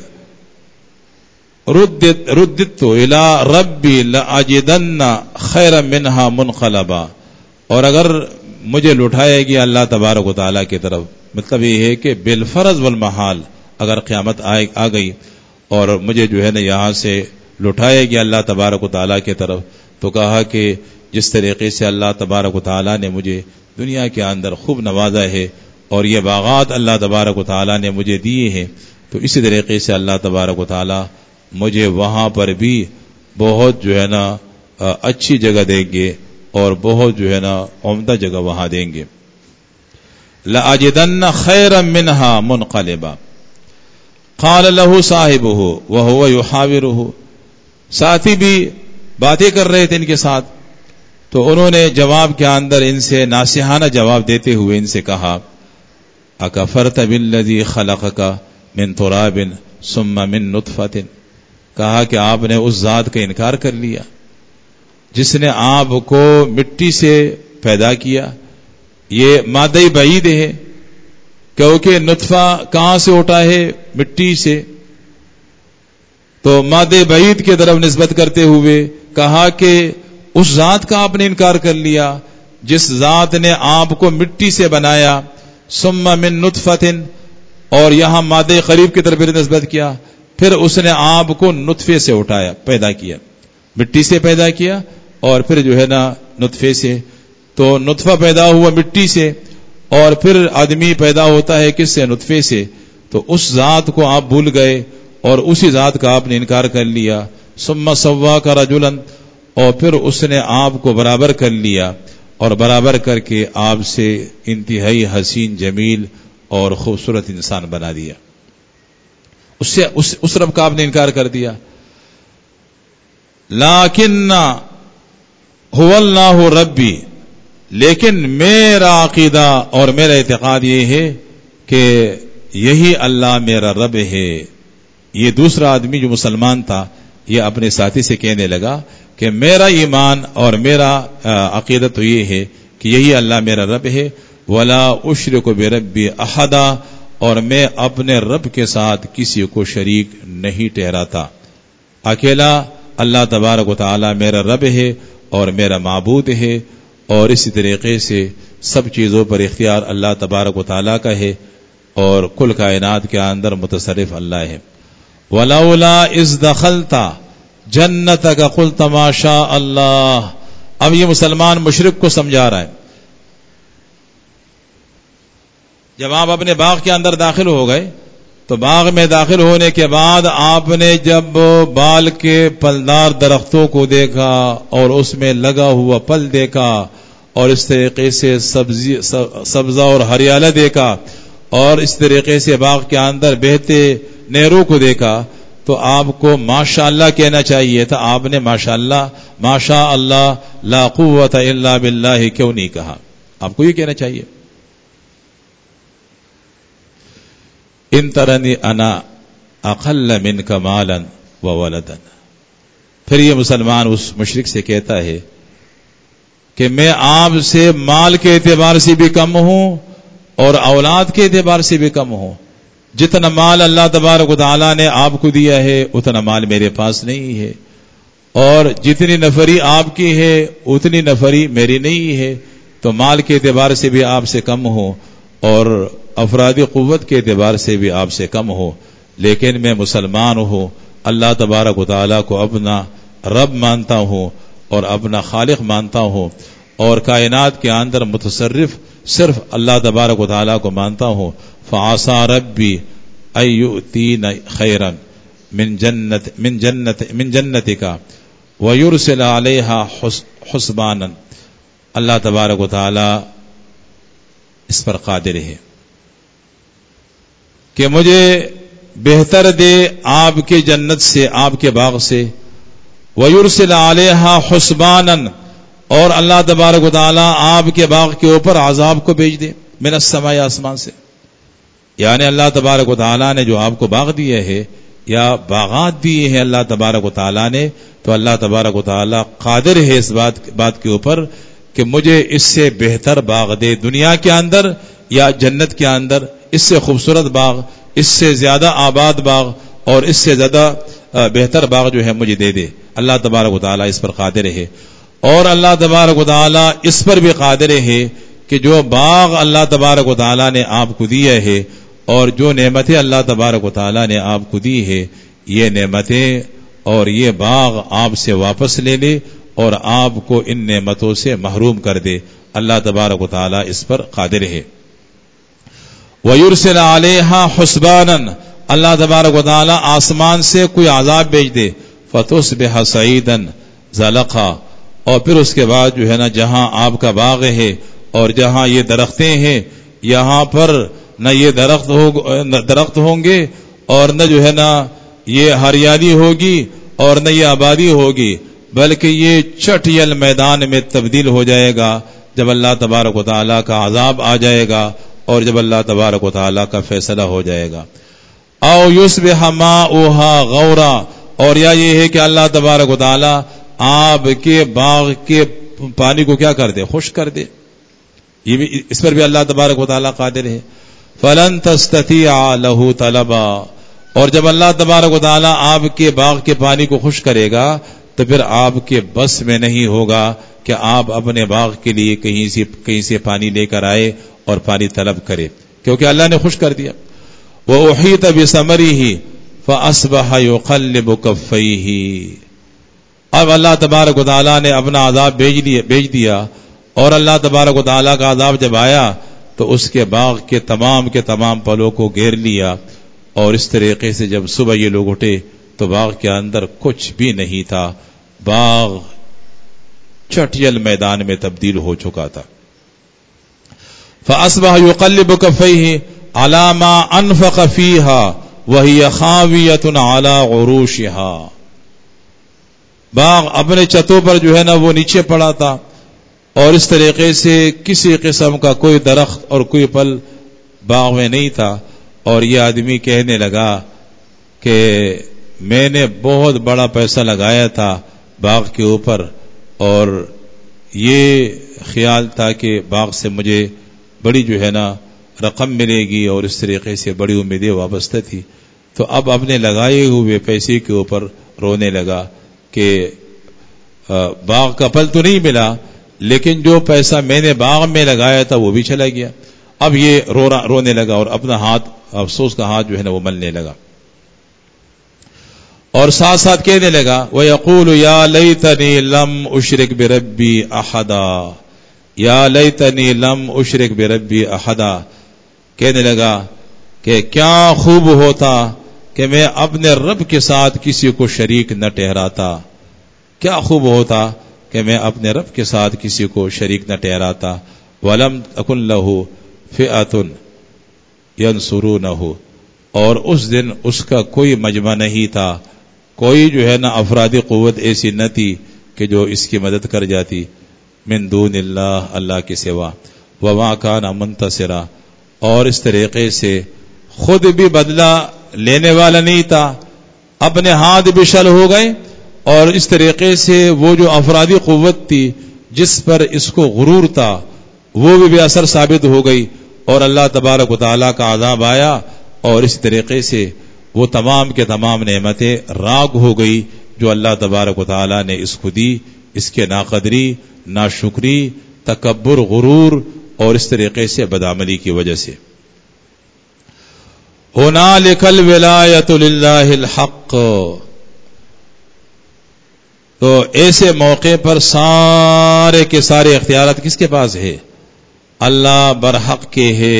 ردت ردت الى ربی لأجدن خیرا منها منقلبا، اور اگر مجھے لٹایا گیا اللہ تبارک و تعالیٰ کی طرف، مطلب یہ ہے کہ بالفرض والمحال اگر قیامت آ گئی اور مجھے جو ہے نا یہاں سے لٹایا گیا اللہ تبارک و تعالیٰ کی طرف، تو کہا کہ جس طریقے سے اللہ تبارک و تعالیٰ نے مجھے دنیا کے اندر خوب نوازا ہے اور یہ باغات اللہ تبارک و تعالیٰ نے مجھے دیے ہیں، تو اسی طریقے سے اللہ تبارک و تعالیٰ مجھے وہاں پر بھی بہت جو ہے نا اچھی جگہ دیں گے اور بہت جو ہے نا عمدہ جگہ وہاں دیں گے. لَأَجِدَنَّ خَيْرًا مِّنْهَا مُنْقَلِبًا. قَالَ لَهُ صَاحِبُهُ وَهُوَ يُحَاوِرُهُ، ساتھی بھی باتیں کر رہے تھے ان کے ساتھ، تو انہوں نے جواب کے اندر ان سے ناصحانہ جواب دیتے ہوئے ان سے کہا اَكَفَرْتَ بِالَّذِي خَلَقَكَ مِن تُرَابٍ ثُمَّ مِن نُطْفَةٍ، کہا کہ آپ نے اس ذات کا انکار کر لیا جس نے آپ کو مٹی سے پیدا کیا. یہ مادہ بعید ہے کیونکہ نطفہ کہاں سے اٹھا ہے؟ مٹی سے. تو مادہ بعید کی طرف نسبت کرتے ہوئے کہا کہ اس ذات کا آپ نے انکار کر لیا جس ذات نے آپ کو مٹی سے بنایا. ثم من نطفۃ، اور یہاں مادہ قریب کی طرف نسبت کیا، پھر اس نے آپ کو نطفے سے اٹھایا، پیدا کیا، مٹی سے پیدا کیا اور پھر جو ہے نا نطفے سے. تو نطفہ پیدا ہوا مٹی سے اور پھر آدمی پیدا ہوتا ہے کس سے؟ نطفے سے. تو اس ذات کو آپ بھول گئے اور اسی ذات کا آپ نے انکار کر لیا. ثم سواک رجلا، اور پھر اس نے آپ کو برابر کر لیا اور برابر کر کے آپ سے انتہائی حسین، جمیل اور خوبصورت انسان بنا دیا. اس سے اس, اس رب کا آپ نے انکار کر دیا. لیکن هو اللہ ربی، لیکن میرا عقیدہ اور میرا اعتقاد یہ ہے کہ یہی اللہ میرا رب ہے. یہ دوسرا آدمی جو مسلمان تھا یہ اپنے ساتھی سے کہنے لگا کہ میرا ایمان اور میرا عقیدہ تو یہ ہے کہ یہی اللہ میرا رب ہے. ولا اشرک بربی احدا، اور میں اپنے رب کے ساتھ کسی کو شریک نہیں ٹھہراتا. اکیلا اللہ تبارک و تعالی میرا رب ہے اور میرا معبود ہے، اور اسی طریقے سے سب چیزوں پر اختیار اللہ تبارک و تعالی کا ہے، اور کل کائنات کے اندر متصرف اللہ ہے. ولولا اذ دخلت جنتک قلت ما شاء اللہ. اب یہ مسلمان مشرک کو سمجھا رہا ہے. جب آپ اپنے باغ کے اندر داخل ہو گئے تو باغ میں داخل ہونے کے بعد آپ نے جب بال کے پلدار درختوں کو دیکھا اور اس میں لگا ہوا پل دیکھا اور اس طریقے سے سبزی سبزہ اور ہریالہ دیکھا اور اس طریقے سے باغ کے اندر بہتے نہروں کو دیکھا تو آپ کو ماشاءاللہ کہنا چاہیے تھا. آپ نے ماشاءاللہ ماشاء اللہ لا قوت الا باللہ کیوں نہیں کہا؟ آپ کو یہ کہنا چاہیے. ان ترنی انا اقل منک مالا وولدا. پھر یہ مسلمان اس مشرک سے کہتا ہے کہ میں آپ سے مال کے اعتبار سے بھی کم ہوں اور اولاد کے اعتبار سے بھی کم ہوں. جتنا مال اللہ تبارک و تعالیٰ نے آپ کو دیا ہے اتنا مال میرے پاس نہیں ہے، اور جتنی نفری آپ کی ہے اتنی نفری میری نہیں ہے. تو مال کے اعتبار سے بھی آپ سے کم ہوں اور افرادی قوت کے اعتبار سے بھی آپ سے کم ہو، لیکن میں مسلمان ہوں، اللہ تبارک و تعالیٰ کو اپنا رب مانتا ہوں اور اپنا خالق مانتا ہوں، اور کائنات کے اندر متصرف صرف اللہ تبارک و تعالیٰ کو مانتا ہوں. فعسى ربی ان یؤتین خیرا من جنت من جنت من جنتک ویرسل علیہا حسبانا. اللہ تبارک و تعالیٰ اس پر قادر ہے کہ مجھے بہتر دے آپ کے جنت سے، آپ کے باغ سے. وَيُرْسِلَ عَلَيْهَا حُسْبَانًا، اور اللہ تبارک و تعالیٰ آپ کے باغ کے اوپر عذاب کو بھیج دے من السماء، آسمان سے. یعنی اللہ تبارک و تعالیٰ نے جو آپ کو باغ دیے ہے یا باغات دیے ہیں اللہ تبارک و تعالیٰ نے، تو اللہ تبارک و تعالیٰ قادر ہے اس بات بات کے اوپر کہ مجھے اس سے بہتر باغ دے دنیا کے اندر یا جنت کے اندر. اس سے خوبصورت باغ، اس سے زیادہ آباد باغ اور اس سے زیادہ بہتر باغ جو ہے مجھے دے دے. اللہ تبارک و تعالیٰ اس پر قادر ہے، اور اللہ تبارک و تعالیٰ اس پر بھی قادر ہے کہ جو باغ اللہ تبارک و تعالیٰ نے آپ کو دیا ہے اور جو نعمتیں اللہ تبارک و تعالیٰ نے آپ کو دی ہے، یہ نعمتیں اور یہ باغ آپ سے واپس لے لے اور آپ کو ان نعمتوں سے محروم کر دے. اللہ تبارک و تعالیٰ اس پر قادر ہے. وَيُرْسِلَ عَلَيْهَا حُسْبَانًا، اللہ تبارک و تعالیٰ آسمان سے کوئی عذاب بھیج دے. فَتُصْبِحَ صَعِيدًا زَلَقًا، اور پھر اس کے بعد جو ہے نا جہاں آپ کا باغ ہے اور جہاں یہ درختیں ہیں یہاں پر نہ یہ درخت ہو درخت ہوں گے اور نہ جو ہے نا یہ ہریالی ہوگی اور نہ یہ آبادی ہوگی، بلکہ یہ چٹیل میدان میں تبدیل ہو جائے گا جب اللہ تبارک و تعالیٰ کا عذاب آ جائے گا اور جب اللہ تبارک و تعالیٰ کا فیصلہ ہو جائے گا. او یصبح ماؤها غورا، اور یا یہ ہے کہ اللہ تبارک و تعالیٰ آپ کے باغ کے پانی کو کیا کر دے؟ خشک کر دے. یہ بھی اس پر بھی اللہ تبارک و تعالیٰ قادر ہے. فلن تستطيع له طلبا، اور جب اللہ تبارک و تعالیٰ آپ کے باغ کے پانی کو خشک کرے گا تو پھر آپ کے بس میں نہیں ہوگا کہ آپ اپنے باغ کے لیے کہیں سے کہیں سے پانی لے کر آئے اور پانی طلب کرے، کیونکہ اللہ نے خشک کر دیا. وَأُحِيطَ بِثَمَرِهِ فَأَصْبَحَ يُقَلِّبُ كَفَّيْهِ، اب اللہ تبارک و تعالیٰ نے اپنا عذاب بھیج دیا بھیج دیا اور اللہ تبارک و تعالیٰ کا عذاب جب آیا تو اس کے باغ کے تمام کے تمام پلوں کو گھیر لیا، اور اس طریقے سے جب صبح یہ لوگ اٹھے تو باغ کے اندر کچھ بھی نہیں تھا، باغ چٹیل میدان میں تبدیل ہو چکا تھا. فَأَصْبَحَ يُقَلِّبُ كَفَّيْهِ عَلَى مَا أَنفَقَ فِيهَا وَهِيَ خَاوِيَةٌ عَلَى عُرُوشِهَا، باغ اپنے چھتوں پر جو ہے نا وہ نیچے پڑا تھا، اور اس طریقے سے کسی قسم کا کوئی درخت اور کوئی پھل باغ میں نہیں تھا. اور یہ آدمی کہنے لگا کہ میں نے بہت بڑا پیسہ لگایا تھا باغ کے اوپر، اور یہ خیال تھا کہ باغ سے مجھے بڑی جو ہے نا رقم ملے گی، اور اس طریقے سے بڑی امیدیں وابستہ تھی. تو اب اپنے لگائے ہوئے پیسے کے اوپر رونے لگا کہ باغ کا پھل تو نہیں ملا، لیکن جو پیسہ میں نے باغ میں لگایا تھا وہ بھی چلا گیا. اب یہ رو رونے لگا اور اپنا ہاتھ، افسوس کا ہاتھ جو ہے نا وہ ملنے لگا، اور ساتھ ساتھ کہنے لگا وَيَقُولُ يَا لَيْتَنِي لَمْ أُشْرِكْ بِرَبِّي أَحَدًا، یا لیتنی لم اشرک بربی احدا، کہنے لگا کہ کیا خوب ہوتا کہ میں اپنے رب کے ساتھ کسی کو شریک نہ ٹھہراتا، کیا خوب ہوتا کہ میں اپنے رب کے ساتھ کسی کو شریک نہ ٹھہراتا. وَلَمْ تَكُنْ لَهُ فِئَةٌ يَنْصُرُونَهُ، اور اس دن اس کا کوئی مجمع نہیں تھا، کوئی جو ہے نا افرادی قوت ایسی نہ تھی کہ جو اس کی مدد کر جاتی، من دون اللہ، اللہ کے سوا. وما کان منتصرا، اور اس طریقے سے خود بھی بدلہ لینے والا نہیں تھا، اپنے ہاتھ بھی شل ہو گئے، اور اس طریقے سے وہ جو افرادی قوت تھی جس پر اس کو غرور تھا وہ بھی بے اثر ثابت ہو گئی، اور اللہ تبارک و تعالیٰ کا عذاب آیا، اور اس طریقے سے وہ تمام کے تمام نعمتیں راغ ہو گئی جو اللہ تبارک و تعالیٰ نے اس کو دی، اس کے ناقدری، ناشکری، تکبر، غرور اور اس طریقے سے بدعملی کی وجہ سے. هنالک الولایۃ للہ الحق، تو ایسے موقع پر سارے کے سارے اختیارات کس کے پاس ہے؟ اللہ برحق کے ہے.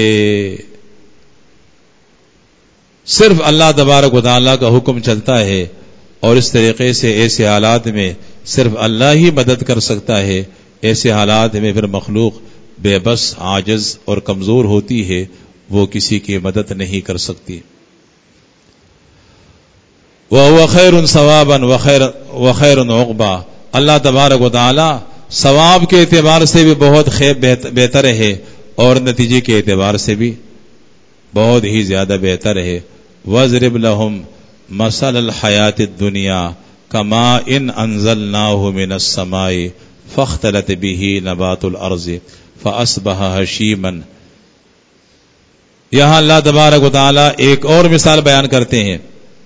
صرف اللہ تبارک و تعالیٰ کا حکم چلتا ہے، اور اس طریقے سے ایسے حالات میں صرف اللہ ہی مدد کر سکتا ہے. ایسے حالات میں پھر مخلوق بے بس، عاجز اور کمزور ہوتی ہے، وہ کسی کی مدد نہیں کر سکتی. وَهُوَ خَيْرٌ ثَوَابًا وَخَيْرٌ عُقْبًا، اللہ تبارک و تعالی ثواب کے اعتبار سے بھی بہت خیر بہتر ہے، اور نتیجے کے اعتبار سے بھی بہت ہی زیادہ بہتر ہے. وَاضْرِبْ لَهُمْ مَثَلَ الْحَيَاةِ الدُّنْيَا كَمَاءٍ أَنزَلْنَاهُ مِنَ السَّمَاءِ فَاخْتَلَطَ بِهِ نَبَاتُ الْأَرْضِ فَأَصْبَحَ هَشِيمًا. یہاں اللہ تبارک و تعالی ایک اور مثال بیان کرتے ہیں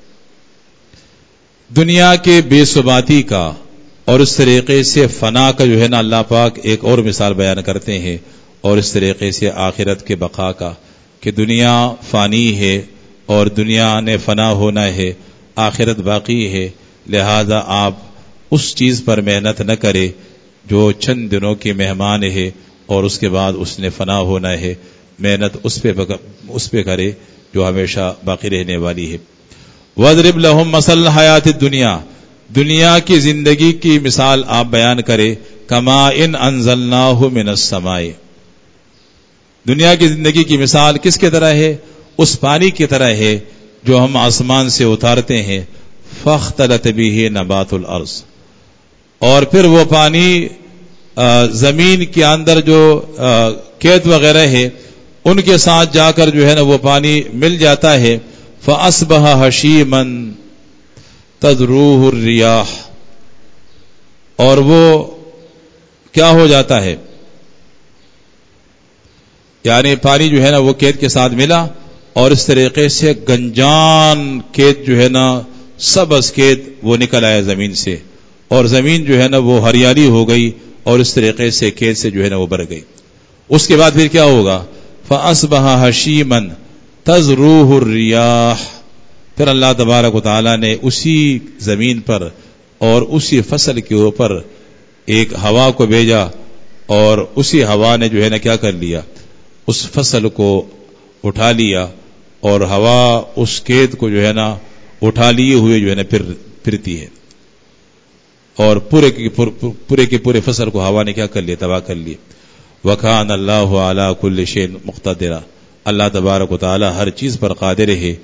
دنیا کے بے ثباتی کا، اور اس طریقے سے فنا کا جو ہے نا اللہ پاک ایک اور مثال بیان کرتے ہیں، اور اس طریقے سے آخرت کے بقا کا، کہ دنیا فانی ہے اور دنیا نے فنا ہونا ہے، آخرت باقی ہے. لہذا آپ اس چیز پر محنت نہ کرے جو چند دنوں کی مہمان ہے اور اس کے بعد اس نے فنا ہونا ہے. محنت اس پہ اس پہ کرے جو ہمیشہ باقی رہنے والی ہے. وَاضْرِبْ لَهُمْ مَثَلَ الْحَيَاةِ الدُّنْيَا، دنیا کی زندگی کی مثال آپ بیان کرے. کَمَاءٍ أَنزَلْنَاهُ مِنَ السَّمَاءِ، دنیا کی زندگی کی مثال کس کی طرح ہے؟ اس پانی کی طرح ہے جو ہم آسمان سے اتارتے ہیں. فَاخْتَلَطَ بِهِ نَبَاتُ الْأَرْضِ، اور پھر وہ پانی زمین کے اندر جو کھیت وغیرہ ہے ان کے ساتھ جا کر جو ہے نا وہ پانی مل جاتا ہے. فَأَصْبَحَ هَشِيمًا تَذْرُوهُ الرِّيَاحُ، اور وہ کیا ہو جاتا ہے، یعنی پانی جو ہے نا وہ کھیت کے ساتھ ملا، اور اس طریقے سے گنجان کھیت جو ہے نا سبز کھیت وہ نکل آیا زمین سے، اور زمین جو ہے نا وہ ہریالی ہو گئی، اور اس طریقے سے کھیت سے جو ہے نا وہ بھر گئی. اس کے بعد پھر کیا ہوگا؟ فَأَصْبَحَ هَشِيمًا تَذْرُوهُ الرِّيَاحُ، پھر اللہ تبارک و تعالیٰ نے اسی زمین پر اور اسی فصل کے اوپر ایک ہوا کو بھیجا، اور اسی ہوا نے جو ہے نا کیا کر لیا، اس فصل کو اٹھا لیا، اور ہوا اس کھیت کو جو ہے نا اٹھا لیے ہوئے جو ہے نا پھر پھرتی ہے، اور پورے کی پورے کے پورے فصل کو ہوا نے کیا کر لیا، تباہ کر لیا. وَكَانَ اللَّهُ عَلَى كُلِّ شَيْءٍ مُقْتَدِرًا، اللہ تبارک و تعالی ہر چیز پر قادر ہے.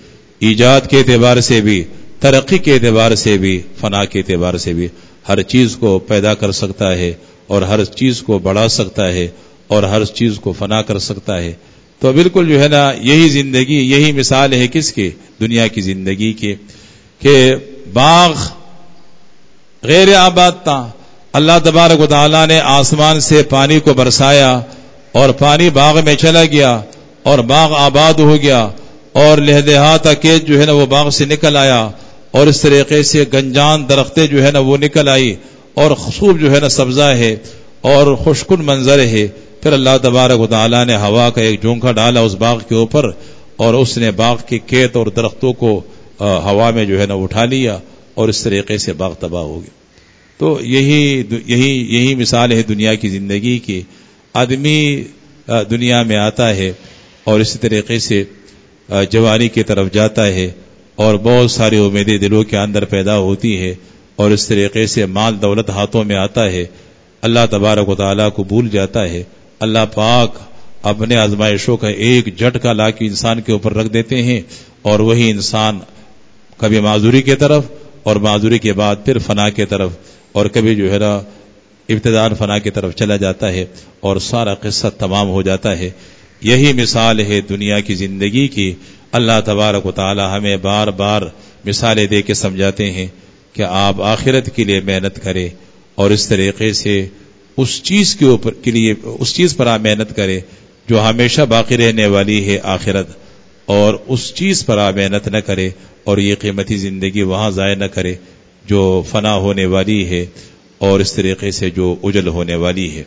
ایجاد کے اعتبار سے بھی، ترقی کے اعتبار سے بھی، فنا کے اعتبار سے بھی ہر چیز کو پیدا کر سکتا ہے اور ہر چیز کو بڑھا سکتا ہے اور ہر چیز کو فنا کر سکتا ہے. تو بالکل جو ہے نا یہی زندگی، یہی مثال ہے کس کی؟ دنیا کی زندگی کی، کہ باغ غیر آباد تھا، اللہ تبارک و تعالیٰ نے آسمان سے پانی کو برسایا اور پانی باغ میں چلا گیا اور باغ آباد ہو گیا اور لہدہا کھیت جو ہے نا وہ باغ سے نکل آیا اور اس طریقے سے گنجان درختیں جو ہے نا وہ نکل آئی اور خوب جو ہے نا سبزہ ہے اور خوشکن منظر ہے. پھر اللہ تبارک و تعالیٰ نے ہوا کا ایک جھونکا ڈالا اس باغ کے اوپر اور اس نے باغ کے کھیت اور درختوں کو ہوا میں جو ہے نا اٹھا لیا اور اس طریقے سے باغ تباہ ہو گیا. تو یہی یہی یہی مثال ہے دنیا کی زندگی کی. آدمی دنیا میں آتا ہے اور اسی طریقے سے جوانی کی طرف جاتا ہے اور بہت ساری امیدیں دلوں کے اندر پیدا ہوتی ہے اور اس طریقے سے مال دولت ہاتھوں میں آتا ہے، اللہ تبارک و تعالیٰ کو بھول جاتا ہے. اللہ پاک اپنے آزمائشوں کا ایک جھٹکا لا کے انسان کے اوپر رکھ دیتے ہیں اور وہی انسان کبھی معذوری کی طرف اور معذوری کے بعد پھر فنا کی طرف اور کبھی جو ہے نا ابتداء فنا کی طرف چلا جاتا ہے اور سارا قصہ تمام ہو جاتا ہے. یہی مثال ہے دنیا کی زندگی کی. اللہ تبارک و تعالی ہمیں بار بار مثالیں دے کے سمجھاتے ہیں کہ آپ آخرت کے لیے محنت کریں اور اس طریقے سے اس چیز کے اوپر کے لیے اس چیز پر آپ محنت کریں جو ہمیشہ باقی رہنے والی ہے آخرت، اور اس چیز پر آپ محنت نہ کرے اور یہ قیمتی زندگی وہاں ضائع نہ کرے جو فنا ہونے والی ہے اور اس طریقے سے جو اجل ہونے والی ہے.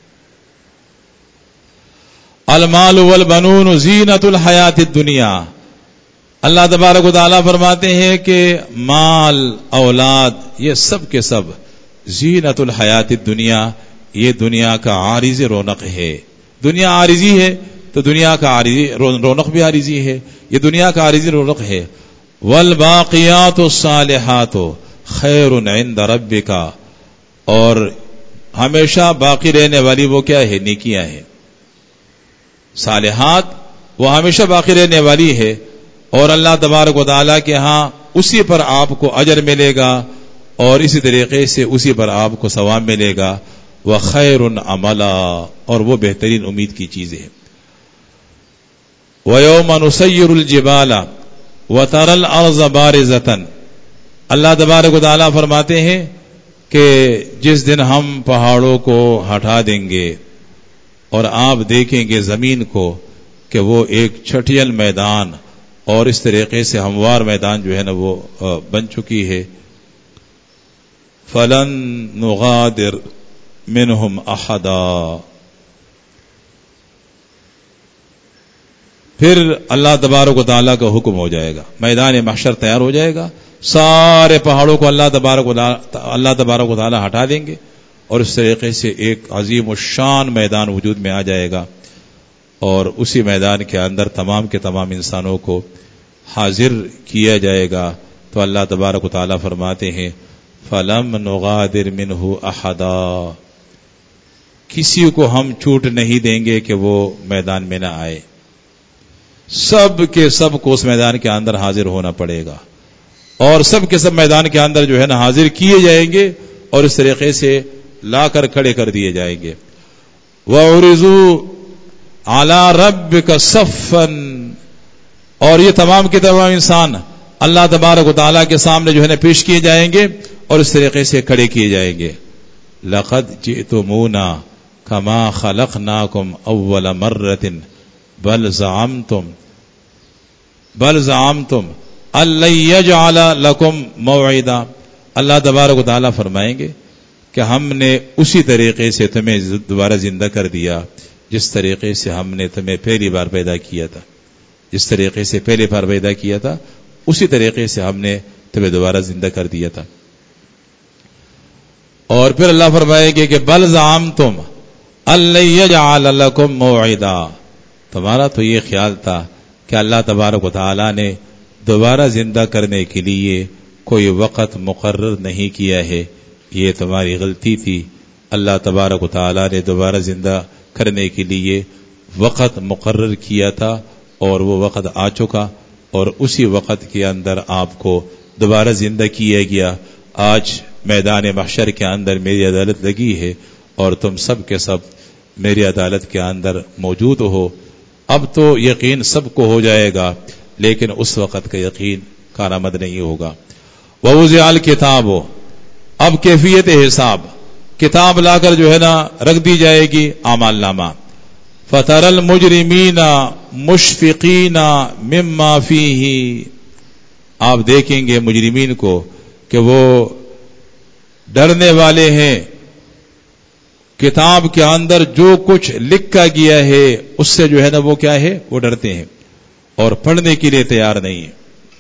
المال والبنون زینت الحیات الدنیا. اللہ تبارک و تعالیٰ فرماتے ہیں کہ مال اولاد یہ سب کے سب زینت الحیات الدنیا، یہ دنیا کا عارضی رونق ہے. دنیا عارضی ہے تو دنیا کا عارضی رونق بھی عارضی ہے، یہ دنیا کا عارضی رونق ہے. والباقیات الصالحات خیر عند ربک، اور ہمیشہ باقی رہنے والی وہ کیا ہے؟ نیکیاں ہیں. صالحات وہ ہمیشہ باقی رہنے والی ہے اور اللہ تبارک و تعالیٰ کے ہاں اسی پر آپ کو اجر ملے گا اور اسی طریقے سے اسی پر آپ کو ثواب ملے گا. وَخَيْرٌ عَمَلًا، اور وہ بہترین امید کی چیز ہے. وَيَوْمَ نُسَيِّرُ الْجِبَالَ وَتَرَى الْأَرْضَ بَارِزَةً. اللہ تبارک و تعالیٰ فرماتے ہیں کہ جس دن ہم پہاڑوں کو ہٹا دیں گے اور آپ دیکھیں گے زمین کو کہ وہ ایک چھٹیل میدان اور اس طریقے سے ہموار میدان جو ہے نا وہ بن چکی ہے. فَلَن نُغَادِرْ منہم احدا، پھر اللہ تبارک و تعالیٰ کا حکم ہو جائے گا، میدان محشر تیار ہو جائے گا، سارے پہاڑوں کو اللہ تبارک و اللہ تبارک و تعالیٰ ہٹا دیں گے اور اس طریقے سے ایک عظیم الشان میدان وجود میں آ جائے گا اور اسی میدان کے اندر تمام کے تمام انسانوں کو حاضر کیا جائے گا. تو اللہ تبارک و تعالیٰ فرماتے ہیں فَلَمْ نُغَادِرْ مِنْهُ أَحَدًا، کسی کو ہم چھوٹ نہیں دیں گے کہ وہ میدان میں نہ آئے. سب کے سب کو اس میدان کے اندر حاضر ہونا پڑے گا اور سب کے سب میدان کے اندر جو ہے نا حاضر کیے جائیں گے اور اس طریقے سے لا کر کھڑے کر دیے جائیں گے. وَعُرِضُوا عَلَى رَبِّكَ صَفًّا، اور یہ تمام کے تمام انسان اللہ تبارک و تعالیٰ کے سامنے جو ہے نا پیش کیے جائیں گے اور اس طریقے سے کھڑے کیے جائیں گے. لَقَدْ جِئْتُمُونَا كَمَا خَلَقْنَاكُمْ أَوَّلَ مَرَّةٍ بَلْ زَعَمْتُمْ بَلْ زَعَمْتُمْ أَن لَّن يَجْعَلَ لَكُمْ مَوْعِدًا. اللہ تبارک و تعالیٰ فرمائیں گے کہ ہم نے اسی طریقے سے تمہیں دوبارہ زندہ کر دیا جس طریقے سے ہم نے تمہیں پہلی بار پیدا کیا تھا. جس طریقے سے پہلی بار پیدا کیا تھا اسی طریقے سے ہم نے تمہیں دوبارہ زندہ کر دیا تھا. اور پھر اللہ فرمائے گے کہ بل زعمتم ان لن يجعل لكم موعدا، تمہارا تو یہ خیال تھا کہ اللہ تبارک و تعالی نے دوبارہ زندہ کرنے کے لیے کوئی وقت مقرر نہیں کیا ہے. یہ تمہاری غلطی تھی. اللہ تبارک و تعالی نے دوبارہ زندہ کرنے کے لیے وقت مقرر کیا تھا اور وہ وقت آ چکا اور اسی وقت کے اندر آپ کو دوبارہ زندہ کیا گیا. آج میدان محشر کے اندر میری عدالت لگی ہے اور تم سب کے سب میری عدالت کے اندر موجود ہو. اب تو یقین سب کو ہو جائے گا، لیکن اس وقت کا یقین کارآمد نہیں ہوگا. ووضع الکتاب، اب کیفیت حساب، کتاب لا کر جو ہے نا رکھ دی جائے گی اعمال نامہ. فتر المجرمین مشفقین مما فیہ، آپ دیکھیں گے مجرمین کو کہ وہ ڈرنے والے ہیں کتاب کے اندر جو کچھ لکھا گیا ہے اس سے جو ہے نا وہ کیا ہے، وہ ڈرتے ہیں اور پڑھنے کے لیے تیار نہیں ہے.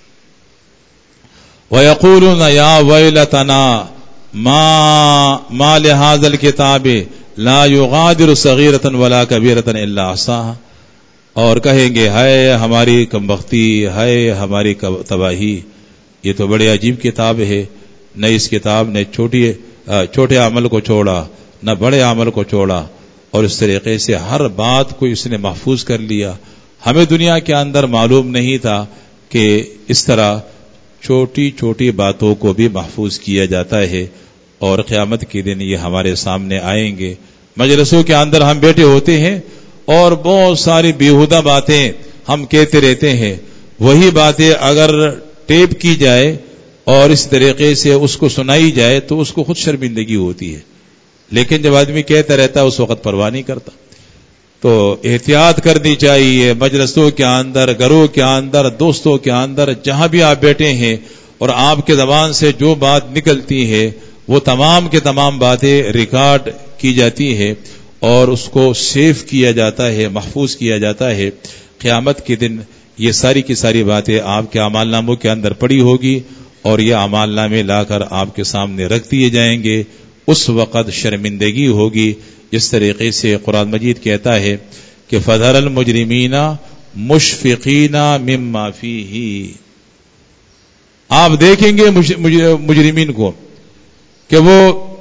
وَيَقُولُونَ يَا وَيْلَتَنَا مَا مَا لِهَذَا الْكِتَابِ لَا يُغَادِرُ صَغِيرَةً وَلَا كَبِيرَةً إِلَّا أَحْصَاهَا، اور کہیں گے ہائے ہماری کمبختی، ہائے ہماری تباہی، یہ تو بڑی عجیب کتاب ہے، نہ اس کتاب نے چھوٹی چھوٹے عمل کو چھوڑا نہ بڑے عمل کو چھوڑا، اور اس طریقے سے ہر بات کو اس نے محفوظ کر لیا. ہمیں دنیا کے اندر معلوم نہیں تھا کہ اس طرح چھوٹی چھوٹی باتوں کو بھی محفوظ کیا جاتا ہے، اور قیامت کے دن یہ ہمارے سامنے آئیں گے. مجلسوں کے اندر ہم بیٹھے ہوتے ہیں اور بہت ساری بیہودہ باتیں ہم کہتے رہتے ہیں، وہی باتیں اگر ٹیپ کی جائے اور اس طریقے سے اس کو سنائی جائے تو اس کو خود شرمندگی ہوتی ہے، لیکن جب آدمی کہتا رہتا ہے اس وقت پرواہ نہیں کرتا. تو احتیاط کرنی چاہیے مجلسوں کے اندر، گھروں کے اندر، دوستوں کے اندر، جہاں بھی آپ بیٹھے ہیں اور آپ کے زبان سے جو بات نکلتی ہے وہ تمام کے تمام باتیں ریکارڈ کی جاتی ہے اور اس کو سیو کیا جاتا ہے، محفوظ کیا جاتا ہے. قیامت کے دن یہ ساری کی ساری باتیں آپ کے اعمال ناموں کے اندر پڑی ہوگی اور یہ اعمال نامے لا کر آپ کے سامنے رکھ دیے جائیں گے. اس وقت شرمندگی ہوگی. جس طریقے سے قرآن مجید کہتا ہے کہ فَذَرَ الْمُجْرِمِينَ مُشْفِقِينَ مِمَّا فِيهِ، آپ دیکھیں گے مجرمین کو کہ وہ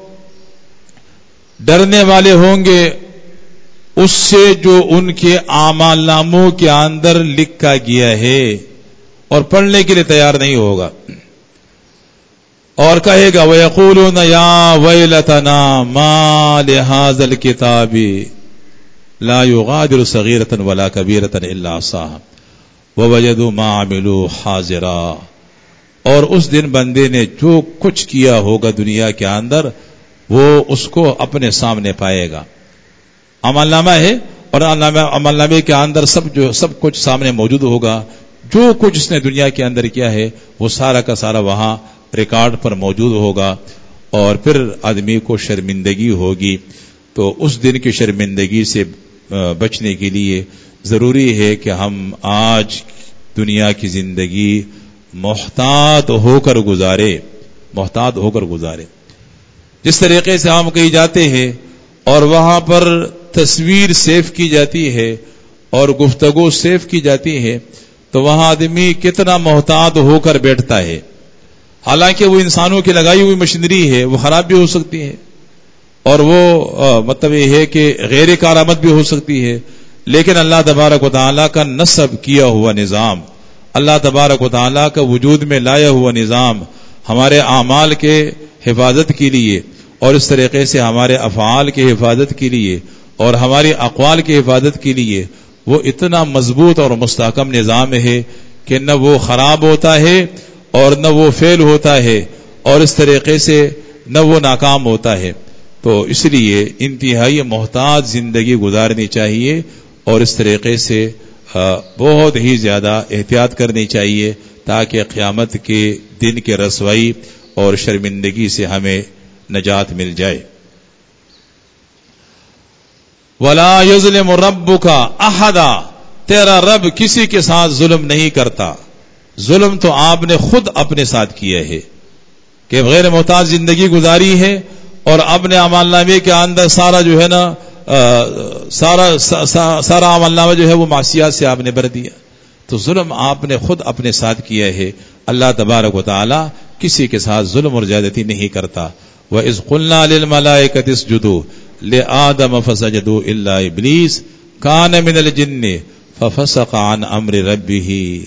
ڈرنے والے ہوں گے اس سے جو ان کے اعمال ناموں کے اندر لکھا گیا ہے، اور پڑھنے کے لیے تیار نہیں ہوگا. اور کہے گا وَيَقُولُونَ يَا وَيْلَتَنَا مَا لِهَذَا الْكِتَابِ لَا يُغَادِرُ صَغِيرَةً وَلَا كَبِيرَةً إِلَّا أَحْصَاهَا وَوَجَدُوا مَا عَمِلُوا حَاضِرًا، اور اس دن بندے نے جو کچھ کیا ہوگا دنیا کے اندر وہ اس کو اپنے سامنے پائے گا. عمل نامہ ہے اور عمل نامے کے اندر سب جو سب کچھ سامنے موجود ہوگا. جو کچھ اس نے دنیا کے اندر کیا ہے وہ سارا کا سارا وہاں ریکارڈ پر موجود ہوگا، اور پھر آدمی کو شرمندگی ہوگی. تو اس دن کی شرمندگی سے بچنے کے لیے ضروری ہے کہ ہم آج دنیا کی زندگی محتاط ہو کر گزارے محتاط ہو کر گزارے جس طریقے سے ہم کہیں جاتے ہیں اور وہاں پر تصویر سیو کی جاتی ہے اور گفتگو سیو کی جاتی ہے، تو وہاں آدمی کتنا محتاط ہو کر بیٹھتا ہے. حالانکہ وہ انسانوں کی لگائی ہوئی مشینری ہے، وہ خراب بھی ہو سکتی ہے اور وہ مطلب یہ ہے کہ غیر کارآمد بھی ہو سکتی ہے، لیکن اللہ تبارک و تعالیٰ کا نصب کیا ہوا نظام، اللہ تبارک و تعالیٰ کا وجود میں لایا ہوا نظام ہمارے اعمال کے حفاظت کے لیے اور اس طریقے سے ہمارے افعال کی حفاظت کے لیے اور ہماری اقوال کی حفاظت کے لیے وہ اتنا مضبوط اور مستحکم نظام ہے کہ نہ وہ خراب ہوتا ہے اور نہ وہ فیل ہوتا ہے اور اس طریقے سے نہ وہ ناکام ہوتا ہے. تو اس لیے انتہائی محتاط زندگی گزارنی چاہیے اور اس طریقے سے بہت ہی زیادہ احتیاط کرنی چاہیے تاکہ قیامت کے دن کے رسوائی اور شرمندگی سے ہمیں نجات مل جائے. وَلَا يَظْلِمُ رَبُّكَ أَحَدًا، تیرا رب کسی کے ساتھ ظلم نہیں کرتا. ظلم تو آپ نے خود اپنے ساتھ کیا ہے کہ غیر محتاط زندگی گزاری ہے اور اپنے عمل نامے کے اندر سارا جو ہے نا سارا سارا عمل نامہ جو ہے وہ معصیات سے آپ نے بھر دیا. تو ظلم آپ نے خود اپنے ساتھ کیا ہے. اللہ تبارک و تعالی کسی کے ساتھ ظلم اور زیادتی نہیں کرتا. وَإِذْ قُلْنَا لِلْمَلَائِكَةِ اسْجُدُوا لِآدَمَ فَسَجَدُوا إِلَّا إِبْلِيسَ كَانَ مِنَ الْجِنِّ فَفَسَقَ عَنْ أَمْرِ رَبِّهِ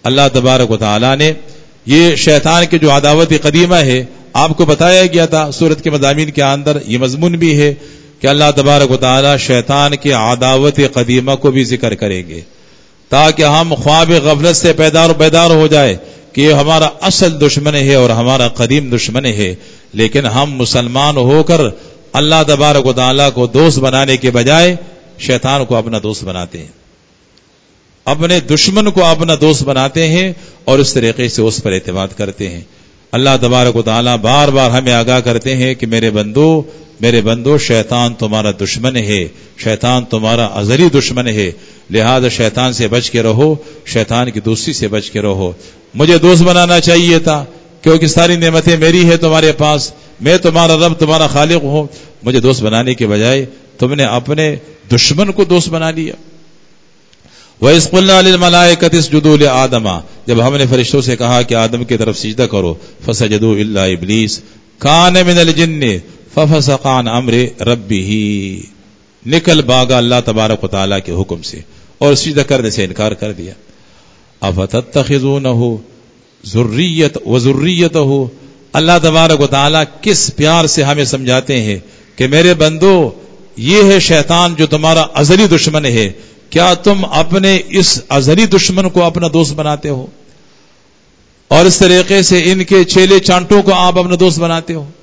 اللہ تبارک و تعالیٰ نے یہ شیطان کے جو عداوت قدیمہ ہے آپ کو بتایا گیا تھا سورت کے مضامین کے اندر، یہ مضمون بھی ہے کہ اللہ تبارک و تعالیٰ شیطان کے عداوت قدیمہ کو بھی ذکر کریں گے تاکہ ہم خواب غفلت سے بیدار و بیدار ہو جائے کہ یہ ہمارا اصل دشمن ہے اور ہمارا قدیم دشمن ہے، لیکن ہم مسلمان ہو کر اللہ تبارک و تعالیٰ کو دوست بنانے کے بجائے شیطان کو اپنا دوست بناتے ہیں، اپنے دشمن کو اپنا دوست بناتے ہیں اور اس طریقے سے اس پر اعتماد کرتے ہیں۔ اللہ تبارک و تعالیٰ بار بار ہمیں آگاہ کرتے ہیں کہ میرے بندو میرے بندو شیطان تمہارا دشمن ہے، شیطان تمہارا ازلی دشمن ہے، لہذا شیطان سے بچ کے رہو، شیطان کی دوستی سے بچ کے رہو۔ مجھے دوست بنانا چاہیے تھا کیونکہ ساری نعمتیں میری ہیں تمہارے پاس، میں تمہارا رب تمہارا خالق ہوں، مجھے دوست بنانے کے بجائے تم نے اپنے دشمن کو دوست بنا لیا۔ وَإِذْ قُلْنَا لِلْمَلَائِكَةِ اسْجُدُوا لِآدَمَ، جب ہم نے فرشتوں سے کہا کہ آدم کی طرف سجدہ کرو، فَسَجَدُوا إِلَّا إِبْلِيسَ كَانَ مِنَ الْجِنِّ فَفَسَقَ عَنْ أَمْرِ رَبِّهِ، نکل بھاگا اللہ تبارک و تعالیٰ کے حکم سے اور سجدہ کرنے سے انکار کر دیا۔ أَفَتَتَّخِذُونَهُ ذُرِّيَّةً وَذُرِّيَّتَهُ، اللہ تبارک و تعالیٰ کس پیار سے ہمیں سمجھاتے ہیں کہ میرے بندو یہ ہے شیطان جو تمہارا ازلی دشمن ہے، کیا تم اپنے اس ازلی دشمن کو اپنا دوست بناتے ہو اور اس طریقے سے ان کے چیلے چانٹوں کو آپ اپنا دوست بناتے ہو؟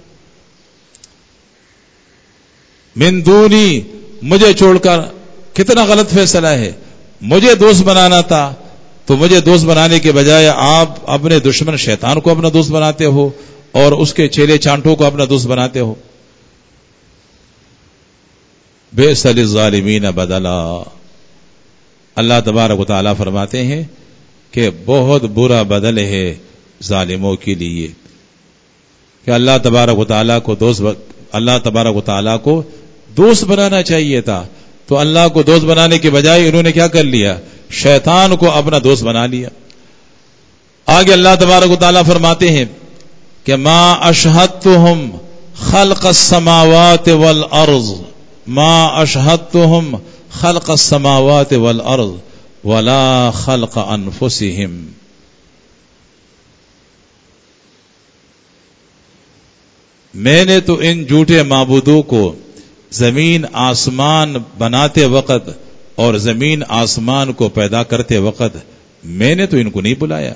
من دونی، مجھے چھوڑ کر، کتنا غلط فیصلہ ہے، مجھے دوست بنانا تھا تو مجھے دوست بنانے کے بجائے آپ اپنے دشمن شیطان کو اپنا دوست بناتے ہو اور اس کے چیلے چانٹوں کو اپنا دوست بناتے ہو۔ بئس للظالمین بدلا، اللہ تبارک و تعالیٰ فرماتے ہیں کہ بہت برا بدل ہے ظالموں کے لیے کہ اللہ تبارک و تعالیٰ کو دوست ب... اللہ تبارک و تعالیٰ کو دوست بنانا چاہیے تھا تو اللہ کو دوست بنانے کے بجائے انہوں نے کیا کر لیا؟ شیطان کو اپنا دوست بنا لیا۔ آگے اللہ تبارک و تعالیٰ فرماتے ہیں کہ ما اشہدتہم خلق السماوات والارض ما اشہدتہم خلق السماوات والارض ولا خلق انفسہم، میں نے تو ان جھوٹے معبودوں کو زمین آسمان بناتے وقت اور زمین آسمان کو پیدا کرتے وقت میں نے تو ان کو نہیں بلایا،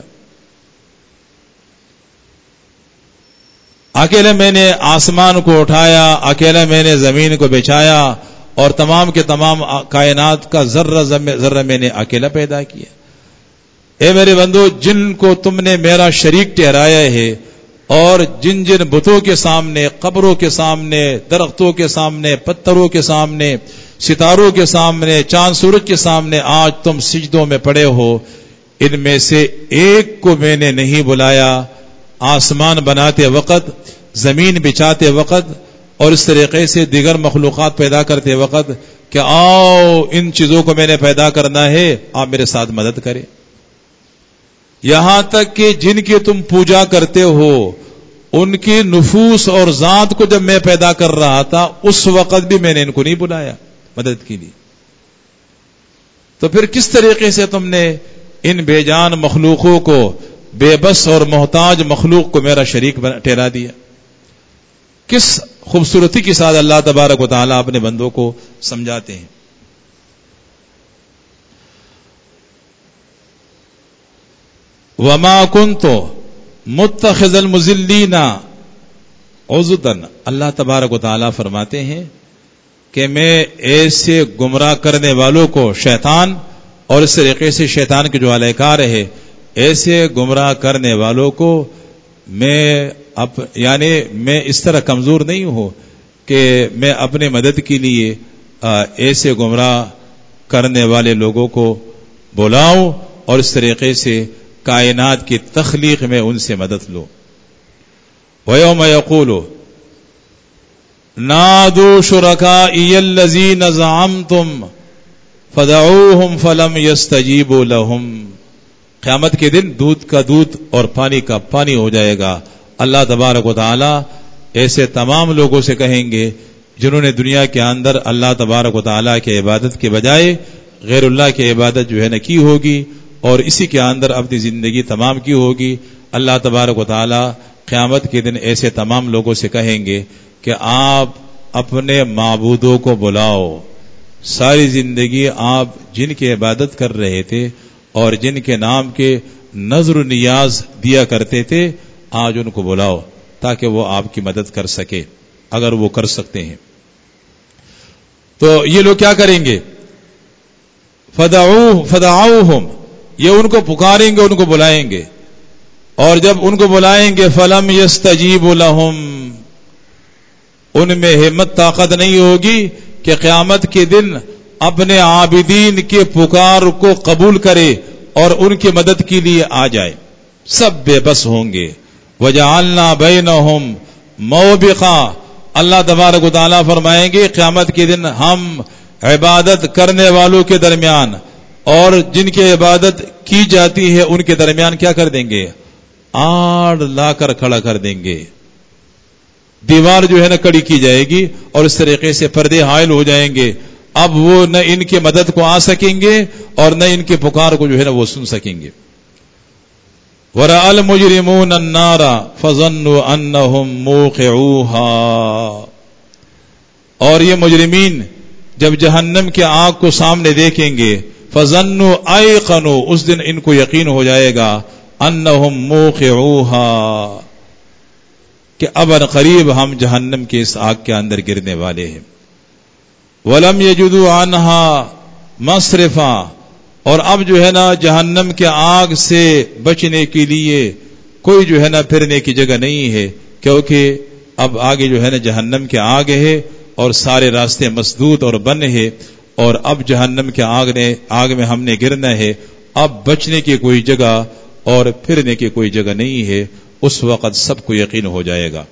اکیلے میں نے آسمان کو اٹھایا، اکیلے میں نے زمین کو بچھایا اور تمام کے تمام کائنات کا ذرہ ذرہ میں نے اکیلا پیدا کیا۔ اے میرے بندو، جن کو تم نے میرا شریک ٹھہرایا ہے اور جن جن بتوں کے سامنے، قبروں کے سامنے، درختوں کے سامنے، پتھروں کے سامنے، ستاروں کے سامنے، چاند سورج کے سامنے آج تم سجدوں میں پڑے ہو، ان میں سے ایک کو میں نے نہیں بلایا آسمان بناتے وقت، زمین بچھاتے وقت اور اس طریقے سے دیگر مخلوقات پیدا کرتے وقت کہ آؤ ان چیزوں کو میں نے پیدا کرنا ہے، آپ میرے ساتھ مدد کریں۔ یہاں تک کہ جن کی تم پوجا کرتے ہو ان کی نفوس اور ذات کو جب میں پیدا کر رہا تھا اس وقت بھی میں نے ان کو نہیں بلایا مدد کے لیے، تو پھر کس طریقے سے تم نے ان بے جان مخلوقوں کو، بے بس اور محتاج مخلوق کو میرا شریک ٹھہرا دیا؟ کس خوبصورتی کے ساتھ اللہ تبارک و تعالیٰ اپنے بندوں کو سمجھاتے ہیں۔ وما كنت متخذ المضلین عضدا، اللہ تبارک و تعالیٰ فرماتے ہیں کہ میں ایسے گمراہ کرنے والوں کو، شیطان اور اس طریقے سے شیطان کے جو اہلکار ہے، ایسے گمراہ کرنے والوں کو میں اب یعنی میں اس طرح کمزور نہیں ہوں کہ میں اپنے مدد کے لیے ایسے گمراہ کرنے والے لوگوں کو بلاؤں اور اس طریقے سے کائنات کی تخلیق میں ان سے مدد لو۔ وَيَوْمَ يَقُولُ نَادُوا شُرَكَائِيَ الَّذِينَ زَعَمْتُمْ فَدَعُوهُمْ فَلَمْ يَسْتَجِيبُوا لَهُمْ، قیامت کے دن دودھ کا دودھ اور پانی کا پانی ہو جائے گا۔ اللہ تبارک و تعالی ایسے تمام لوگوں سے کہیں گے جنہوں نے دنیا کے اندر اللہ تبارک و تعالی کی عبادت کے بجائے غیر اللہ کی عبادت جو ہے نہ کی ہوگی، اور اسی کے اندر اپنی زندگی تمام کی ہوگی. اللہ تبارک و تعالی قیامت کے دن ایسے تمام لوگوں سے کہیں گے کہ آپ اپنے معبودوں کو بلاؤ. ساری زندگی آپ جن کی عبادت کر رہے تھے اور جن کے نام کے نظر و نیاز دیا کرتے تھے، آج ان کو بلاؤ تاکہ وہ آپ کی مدد کر سکے اگر وہ کر سکتے ہیں. تو یہ لوگ کیا کریں گے؟ فدعوہ فدعوہم، یہ ان کو پکاریں گے، ان کو بلائیں گے. اور جب ان کو بلائیں گے فلم یستجیبوا لہم، ان میں ہمت طاقت نہیں ہوگی کہ قیامت کے دن اپنے عابدین کے پکار کو قبول کرے اور ان کی مدد کے لیے آ جائے. سب بے بس ہوں گے. وجعلنا بینہم موبقا، اللہ تبارک و تعالیٰ فرمائیں گے قیامت کے دن ہم عبادت کرنے والوں کے درمیان اور جن کی عبادت کی جاتی ہے ان کے درمیان کیا کر دیں گے؟ آڑ لا کر کھڑا کر دیں گے. دیوار جو ہے نا کڑی کی جائے گی اور اس طریقے سے پردے حائل ہو جائیں گے. اب وہ نہ ان کی مدد کو آ سکیں گے اور نہ ان کے پکار کو جو ہے نا وہ سن سکیں گے. وَرَأَى الْمُجْرِمُونَ النَّارَ فَظَنُّوا أَنَّهُمْ مُوقِعُوهَا، اور یہ مجرمین جب جہنم کے آگ کو سامنے دیکھیں گے فَظَنُّوا أَيْقَنُوا، اس دن ان کو یقین ہو جائے گا أَنَّهُمْ مُوقِعُوهَا کہ اب ان قریب ہم جہنم کے اس آگ کے اندر گرنے والے ہیں. وَلَمْ يَجِدُوا عَنْهَا مَصْرِفًا، اور اب جو ہے نا جہنم کے آگ سے بچنے کے لیے کوئی جو ہے نا پھرنے کی جگہ نہیں ہے، کیونکہ اب آگے جو ہے نا جہنم کے آگ ہے اور سارے راستے مسدود اور بند ہے، اور اب جہنم کے آگ نے آگ میں ہم نے گرنا ہے. اب بچنے کی کوئی جگہ اور پھرنے کی کوئی جگہ نہیں ہے. اس وقت سب کو یقین ہو جائے گا.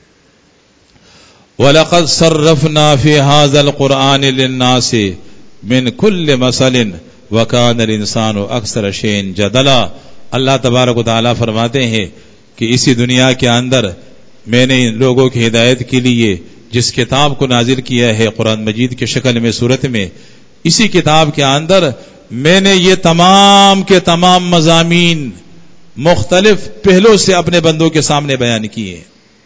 وَلَقَدْ صَرَّفْنَا فِي هَذَا الْقُرْآنِ لِلنَّاسِ مِنْ كُلِّ مَثَلٍ وَكَانَ الْإِنسَانُ أَكْثَرَ شَيْءٍ جَدَلًا. اللہ تبارک و تعالیٰ فرماتے ہیں کہ اسی دنیا کے اندر میں نے ان لوگوں کی ہدایت کے لیے جس کتاب کو نازل کیا ہے قرآن مجید کی شکل میں صورت میں، اسی کتاب کے اندر میں نے یہ تمام کے تمام مضامین مختلف پہلوں سے اپنے بندوں کے سامنے بیان کیے.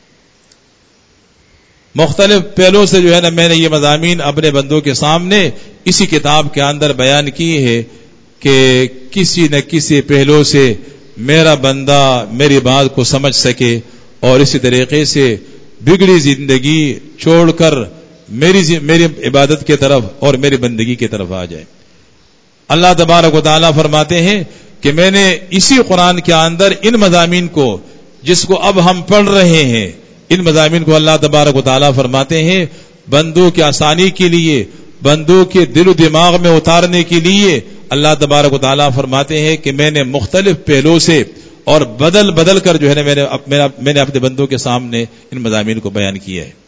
مختلف پہلوں سے جو ہے نا میں نے یہ مضامین اپنے بندوں کے سامنے اسی کتاب کے اندر بیان کی ہے کہ کسی نہ کسی پہلو سے میرا بندہ میری بات کو سمجھ سکے اور اسی طریقے سے بگڑی زندگی چھوڑ کر میری میری عبادت کی طرف اور میری بندگی کی طرف آ جائے. اللہ تبارک و تعالیٰ فرماتے ہیں کہ میں نے اسی قرآن کے اندر ان مضامین کو جس کو اب ہم پڑھ رہے ہیں، ان مضامین کو اللہ تبارک و تعالیٰ فرماتے ہیں بندوں کی آسانی کے لیے، بندوں کے دل و دماغ میں اتارنے کے لیے اللہ تبارک و تعالیٰ فرماتے ہیں کہ میں نے مختلف پہلوؤں سے اور بدل بدل کر جو ہے نا میں نے میں نے اپنے بندوں کے سامنے ان مضامین کو بیان کیا ہے.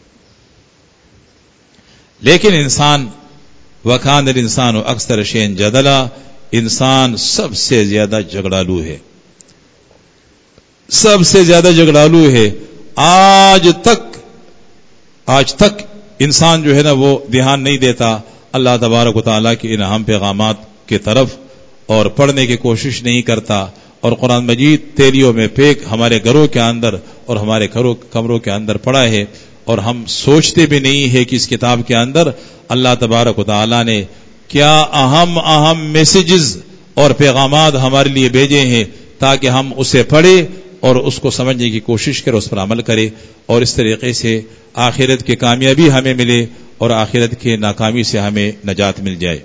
لیکن انسان وَكَانَ الْإِنسَانُ أَكْثَرَ شَيْءٍ جَدَلًا، انسان سب سے زیادہ جھگڑالو ہے، سب سے زیادہ جھگڑالو ہے. آج تک آج تک انسان جو ہے نا وہ دھیان نہیں دیتا اللہ تبارک و تعالیٰ کے ان اہم پیغامات کی طرف اور پڑھنے کی کوشش نہیں کرتا. اور قرآن مجید تیلیوں میں پیک ہمارے گھروں کے اندر اور ہمارے گھروں کمروں کے اندر پڑا ہے، اور ہم سوچتے بھی نہیں ہے کہ اس کتاب کے اندر اللہ تبارک و تعالیٰ نے کیا اہم اہم میسیجز اور پیغامات ہمارے لیے بھیجے ہیں تاکہ ہم اسے پڑھیں اور اس کو سمجھنے کی کوشش کرے، اس پر عمل کرے، اور اس طریقے سے آخرت کی کامیابی ہمیں ملے اور آخرت کی ناکامی سے ہمیں نجات مل جائے.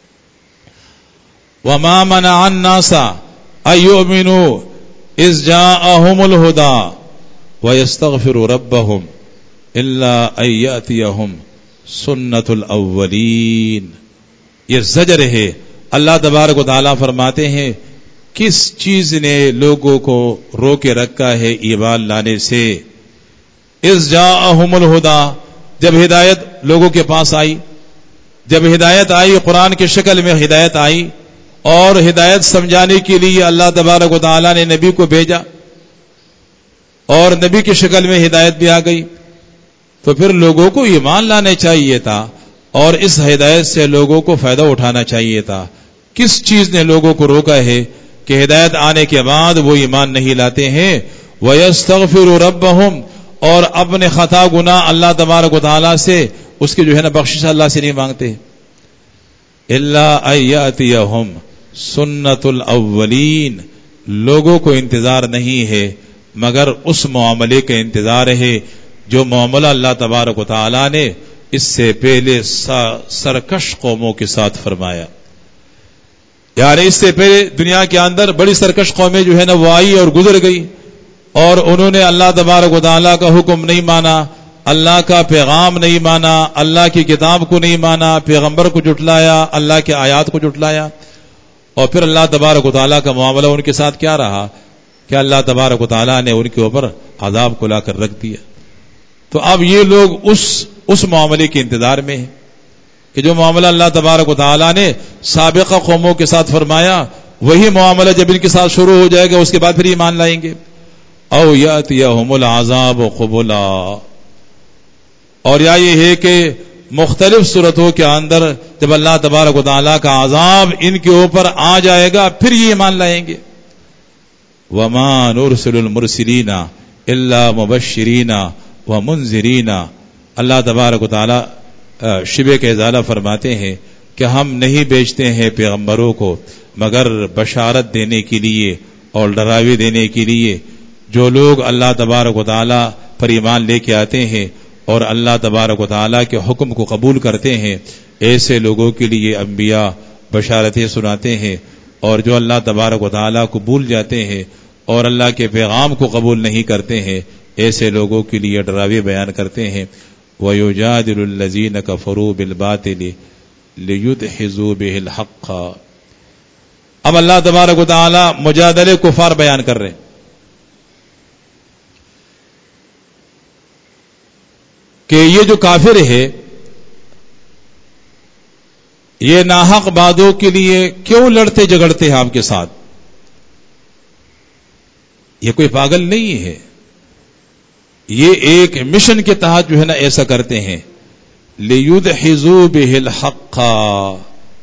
وَمَا مَنَعَ النَّاسَ أَن يُؤْمِنُوا إِذْ جَاءَهُمُ الْهُدَىٰ وَيَسْتَغْفِرُوا رَبَّهُمْ إِلَّا أَن يَأْتِيَهُمْ سُنَّةُ الْأَوَّلِينَ. یہ زجر ہے. اللہ تبارک و تعالیٰ فرماتے ہیں کس چیز نے لوگوں کو روکے رکھا ہے ایمان لانے سے؟ اذ جاءہم الہدیٰ، جب ہدایت لوگوں کے پاس آئی، جب ہدایت آئی قرآن کی شکل میں ہدایت آئی اور ہدایت سمجھانے کے لیے اللہ تبارک و تعالیٰ نے نبی کو بھیجا اور نبی کی شکل میں ہدایت بھی آ گئی، تو پھر لوگوں کو ایمان لانا چاہیے تھا اور اس ہدایت سے لوگوں کو فائدہ اٹھانا چاہیے تھا. کس چیز نے لوگوں کو روکا ہے کہ ہدایت آنے کے بعد وہ ایمان نہیں لاتے ہیں. وَيَسْتَغْفِرُ رَبَّهُمْ اور اپنے خطا گناہ اللہ تبارک و تعالیٰ سے اس کی جو ہے نا بخشش اللہ سے نہیں مانگتے. إِلَّا أَن يَأْتِيَهُمْ سُنَّةُ الْأَوَّلِينَ لوگوں کو انتظار نہیں ہے مگر اس معاملے کا انتظار ہے جو معاملہ اللہ تبارک و تعالیٰ نے اس سے پہلے سرکش قوموں کے ساتھ فرمایا. یعنی اس سے پہلے دنیا کے اندر بڑی سرکش قومیں جو ہے نا وہ آئی اور گزر گئی اور انہوں نے اللہ تبارک و تعالیٰ کا حکم نہیں مانا, اللہ کا پیغام نہیں مانا, اللہ کی کتاب کو نہیں مانا, پیغمبر کو جھٹلایا, اللہ کے آیات کو جھٹلایا. اور پھر اللہ تبارک و تعالیٰ کا معاملہ ان کے ساتھ کیا رہا کہ اللہ تبارک و تعالیٰ نے ان کے اوپر عذاب کو لا کر رکھ دیا. تو اب یہ لوگ اس اس معاملے کے انتظار میں ہیں کہ جو معاملہ اللہ تبارک و تعالیٰ نے سابقہ قوموں کے ساتھ فرمایا وہی معاملہ جب ان کے ساتھ شروع ہو جائے گا اس کے بعد پھر ایمان لائیں گے. او یاتیہم العذاب قبلا اور یا یہ ہے کہ مختلف صورتوں کے اندر جب اللہ تبارک و تعالیٰ کا عذاب ان کے اوپر آ جائے گا پھر یہ ایمان لائیں گے. وما نرسل المرسلین الا مبشرین ومنذرین اللہ تبارک و تعالیٰ شبہ کے ازالہ فرماتے ہیں کہ ہم نہیں بیچتے ہیں پیغمبروں کو مگر بشارت دینے کے لیے اور ڈراوے دینے کے لیے. جو لوگ اللہ تبارک و تعالیٰ پر ایمان لے کے آتے ہیں اور اللہ تبارک و تعالیٰ کے حکم کو قبول کرتے ہیں ایسے لوگوں کے لیے انبیاء بشارتیں سناتے ہیں. اور جو اللہ تبارک و تعالیٰ کو بھول جاتے ہیں اور اللہ کے پیغام کو قبول نہیں کرتے ہیں ایسے لوگوں کے لیے ڈراوے بیان کرتے ہیں. وَيُجَادِلُ الَّذِينَ كَفَرُوا بِالْبَاطِلِ لِيُدْحِضُوا بِهِ الْحَقَّ اب اللہ تبارک و تعالیٰ مجادلے کفار بیان کر رہے ہیں کہ یہ جو کافر ہے یہ ناحق باتوں کے لیے کیوں لڑتے جھگڑتے ہیں آپ کے ساتھ. یہ کوئی پاگل نہیں ہے, یہ ایک مشن کے تحت جو ہے نا ایسا کرتے ہیں. لِيُدْحِضُوا بِهِ الْحَقَّ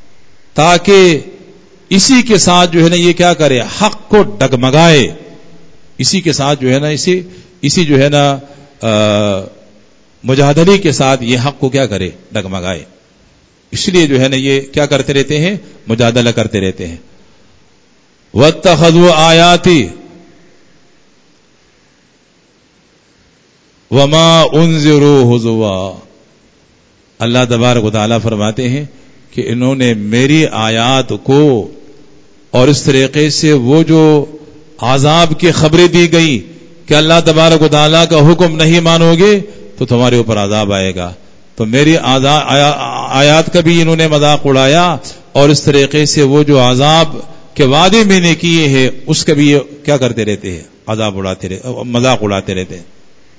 تاکہ اسی کے ساتھ جو ہے نا یہ کیا کرے حق کو ڈگمگائے, اسی کے ساتھ جو ہے نا اسی اسی جو ہے نا مجادلے کے ساتھ یہ حق کو کیا کرے ڈگمگائے. اس لیے جو ہے نا یہ کیا کرتے رہتے ہیں مجادلہ کرتے رہتے ہیں. وَاتَّخَذُوا آیَاتِي وَمَا أُنذِرُوا هُزُوًا اللہ تبارک و تعالیٰ فرماتے ہیں کہ انہوں نے میری آیات کو اور اس طریقے سے وہ جو عذاب کی خبریں دی گئی کہ اللہ تبارک و تعالیٰ کا حکم نہیں مانو گے تو تمہارے اوپر عذاب آئے گا, تو میری آیات کا بھی انہوں نے مذاق اڑایا اور اس طریقے سے وہ جو عذاب کے وعدے میں نے کیے ہیں اس کا بھی کیا کرتے رہتے ہیں عذاب اڑاتے رہتے مذاق اڑاتے رہتے ہیں.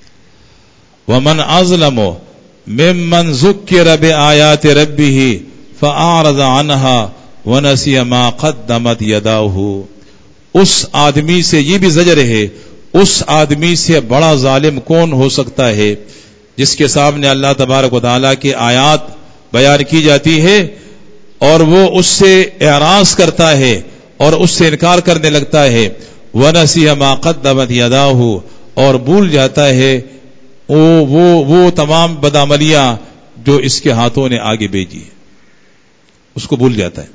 ومن اظلم ممن ذکر بآیات ربہ فأعرض عنها ونسی ما قدمت یداہ اس آدمی سے یہ بھی زجر ہے, اس آدمی سے بڑا ظالم کون ہو سکتا ہے جس کے سامنے اللہ تبارک و تعالیٰ کی آیات بیان کی جاتی ہے اور وہ اس سے اعراض کرتا ہے اور اس سے انکار کرنے لگتا ہے. وَنَسِيَ مَا قَدَّمَتْ يَدَاهُ اور بھول جاتا ہے وہ وہ وہ تمام بدعملیاں جو اس کے ہاتھوں نے آگے بھیجی اس کو بھول جاتا ہے.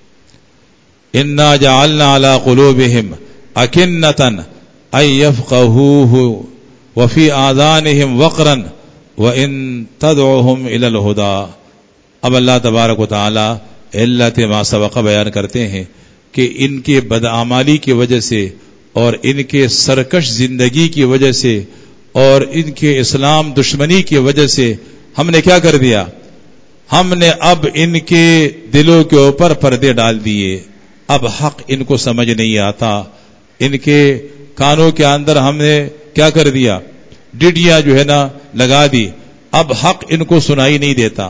إِنَّا جَعَلْنَا عَلَىٰ قُلُوبِهِمْ أَكِنَّةً أَن يَفْقَهُوهُ وَفِي آذَانِهِمْ وَقْرًا وَإِن تَدْعُهُمْ إِلَى الْهُدَىٰ اب اللہ تبارک و تعالی علت ما سبق بیان کرتے ہیں کہ ان کے بدعمالی کی وجہ سے اور ان کے سرکش زندگی کی وجہ سے اور ان کے اسلام دشمنی کی وجہ سے ہم نے کیا کر دیا, ہم نے اب ان کے دلوں کے اوپر پردے ڈال دیے. اب حق ان کو سمجھ نہیں آتا, ان کے کانوں کے اندر ہم نے کیا کر دیا ڈڈیاں جو ہے نا لگا دی, اب حق ان کو سنائی نہیں دیتا.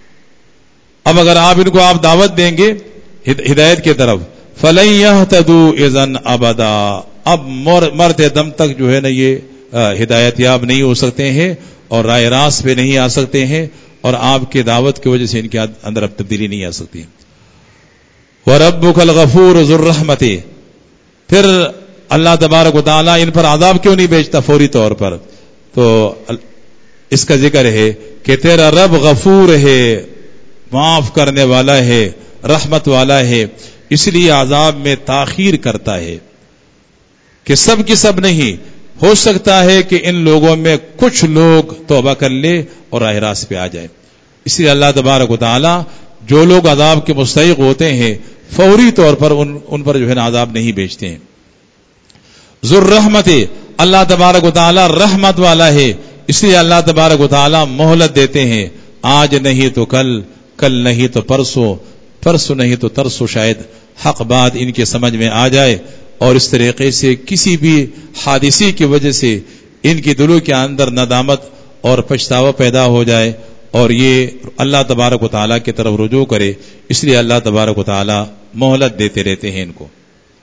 اب اگر آپ ان کو آپ دعوت دیں گے ہدایت کی طرف فَلَن يَهْتَدُوا إِذًا أَبَدًا اب مرتے دم تک جو ہے نا یہ ہدایت یاب نہیں ہو سکتے ہیں اور رائے راست پہ نہیں آ سکتے ہیں اور آپ کے دعوت کی وجہ سے ان کے اندر اب تبدیلی نہیں آ سکتی. وَرَبُّكَ الْغَفُورُ ذُو الرَّحْمَةِ پھر اللہ تبارک و تعالیٰ ان پر عذاب کیوں نہیں بھیجتا فوری طور پر؟ تو اس کا ذکر ہے کہ تیرا رب غفور ہے، معاف کرنے والا ہے، رحمت والا ہے، اس لیے عذاب میں تاخیر کرتا ہے کہ سب کی سب نہیں، ہو سکتا ہے کہ ان لوگوں میں کچھ لوگ توبہ کر لے اور راہ راست پہ آ جائے. اس لیے اللہ تبارک و تعالی جو لوگ عذاب کے مستحق ہوتے ہیں فوری طور پر ان, ان پر جو ہے نا عذاب نہیں بھیجتے ہیں. ذو الرحمت، اللہ تبارک و تعالی رحمت والا ہے، اس لیے اللہ تبارک و تعالی مہلت دیتے ہیں، آج نہیں تو کل، کل نہیں تو پرسوں، پرسوں نہیں تو ترسوں شاید حق بات ان کے سمجھ میں آ جائے اور اس طریقے سے کسی بھی حادثے کی وجہ سے ان کی دلوں کے اندر ندامت اور پچھتاوا پیدا ہو جائے اور یہ اللہ تبارک و تعالیٰ کی طرف رجوع کرے. اس لیے اللہ تبارک و تعالیٰ مہلت دیتے رہتے ہیں ان کو.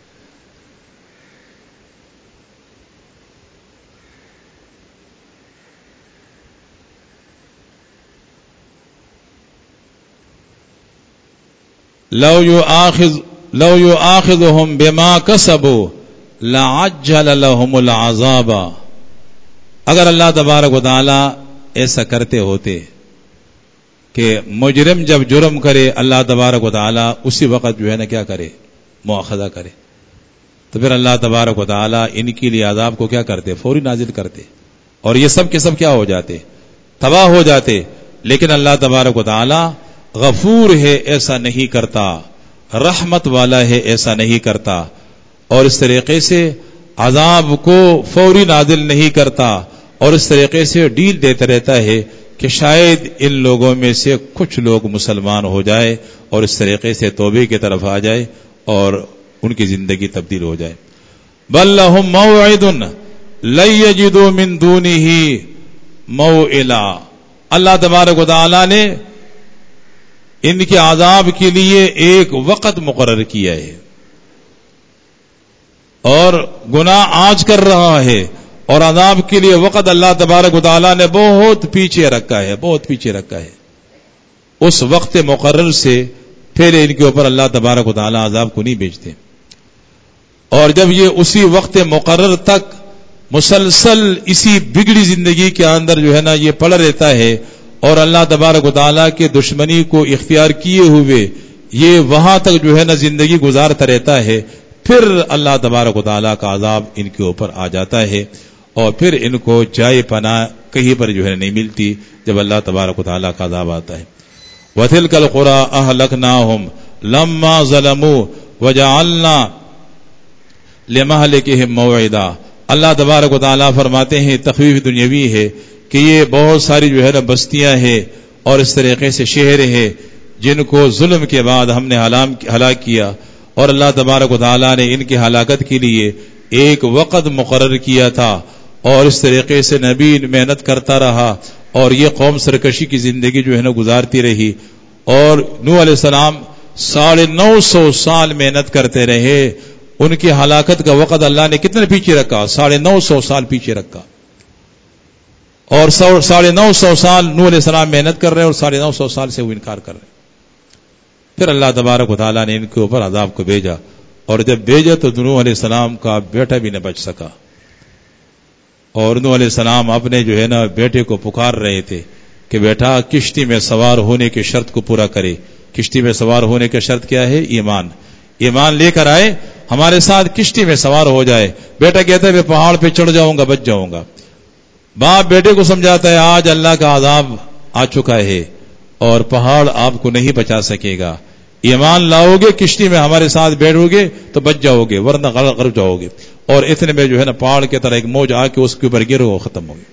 لو یؤاخذ لو یؤاخذهم بما کسبوا لعجل لهم العذاب، اگر اللہ تبارک و تعالی ایسا کرتے ہوتے کہ مجرم جب جرم کرے اللہ تبارک و تعالی اسی وقت جو ہے نا کیا کرے، مؤاخذہ کرے، تو پھر اللہ تبارک و تعالی ان کے لیے عذاب کو کیا کرتے، فوری نازل کرتے اور یہ سب کے سب کیا ہو جاتے، تباہ ہو جاتے. لیکن اللہ تبارک و تعالی غفور ہے، ایسا نہیں کرتا، رحمت والا ہے، ایسا نہیں کرتا، اور اس طریقے سے عذاب کو فوری نازل نہیں کرتا اور اس طریقے سے ڈیل دیتا رہتا ہے کہ شاید ان لوگوں میں سے کچھ لوگ مسلمان ہو جائے اور اس طریقے سے توبے کی طرف آ جائے اور ان کی زندگی تبدیل ہو جائے. بل لهم موعد لن يجدوا من دونه موئلا، اللہ تبارک و تعالی نے ان کے عذاب کے لیے ایک وقت مقرر کیا ہے اور گناہ آج کر رہا ہے اور عذاب کے لیے وقت اللہ تبارک و تعالیٰ نے بہت پیچھے رکھا ہے، بہت پیچھے رکھا ہے. اس وقت مقرر سے پھر ان کے اوپر اللہ تبارک و تعالیٰ عذاب کو نہیں بھیجتے، اور جب یہ اسی وقت مقرر تک مسلسل اسی بگڑی زندگی کے اندر جو ہے نا یہ پڑا رہتا ہے اور اللہ تبارک و تعالیٰ کے دشمنی کو اختیار کیے ہوئے یہ وہاں تک جو ہے نا زندگی گزارتا رہتا ہے، پھر اللہ تبارک و تعالیٰ کا عذاب ان کے اوپر آ جاتا ہے اور پھر ان کو جائے پناہ کہیں پر جو ہے نہیں ملتی جب اللہ تبارک و تعالیٰ کا عذاب آتا ہے. وَتِلْكَ الْقُرَىٰ أَهْلَكْنَاهُمْ لَمَّا ظَلَمُوا وَجَعَلْنَا لِمَهْلِكِهِمْ مَوْعِدًا. اللہ تبارک و تعالیٰ فرماتے ہیں تخویف دنیاوی ہے کہ یہ بہت ساری جو ہے نا بستیاں ہیں اور اس طریقے سے شہر ہیں جن کو ظلم کے بعد ہم نے ہلاک کیا اور اللہ تبارک و تعالیٰ نے ان کی ہلاکت کے لیے ایک وقت مقرر کیا تھا اور اس طریقے سے نبی محنت کرتا رہا اور یہ قوم سرکشی کی زندگی جو ہے نا گزارتی رہی اور نوح علیہ السلام ساڑھے نو سو سال محنت کرتے رہے. ان کی ہلاکت کا وقت اللہ نے کتنے پیچھے رکھا، ساڑھے نو سو سال پیچھے رکھا اور ساڑھے نو سو سال نوح علیہ السلام محنت کر رہے اور ساڑھے نو سو سال سے وہ انکار کر رہے. پھر اللہ تبارک و تعالیٰ نے ان کے اوپر عذاب کو بھیجا اور جب بھیجا تو نوح علیہ السلام کا بیٹا بھی نہ بچ سکا اور نوح علیہ السلام اپنے جو ہے نا بیٹے کو پکار رہے تھے کہ بیٹا کشتی میں سوار ہونے کی شرط کو پورا کرے. کشتی میں سوار ہونے کی شرط کیا ہے؟ ایمان. ایمان لے کر آئے، ہمارے ساتھ کشتی میں سوار ہو جائے. بیٹا کہتا ہے میں پہاڑ پہ چڑھ جاؤں گا، بچ جاؤں گا. باپ بیٹے کو سمجھاتا ہے آج اللہ کا عذاب آ چکا ہے اور پہاڑ آپ کو نہیں بچا سکے گا، ایمان لاؤ گے کشتی میں ہمارے ساتھ بیٹھو گے تو بچ جاؤ گے ورنہ غرق جاؤ گے. اور اتنے میں جو ہے نا پہاڑ کی طرح ایک موج آ کے اس کے اوپر گرو وہ ختم ہو گئی.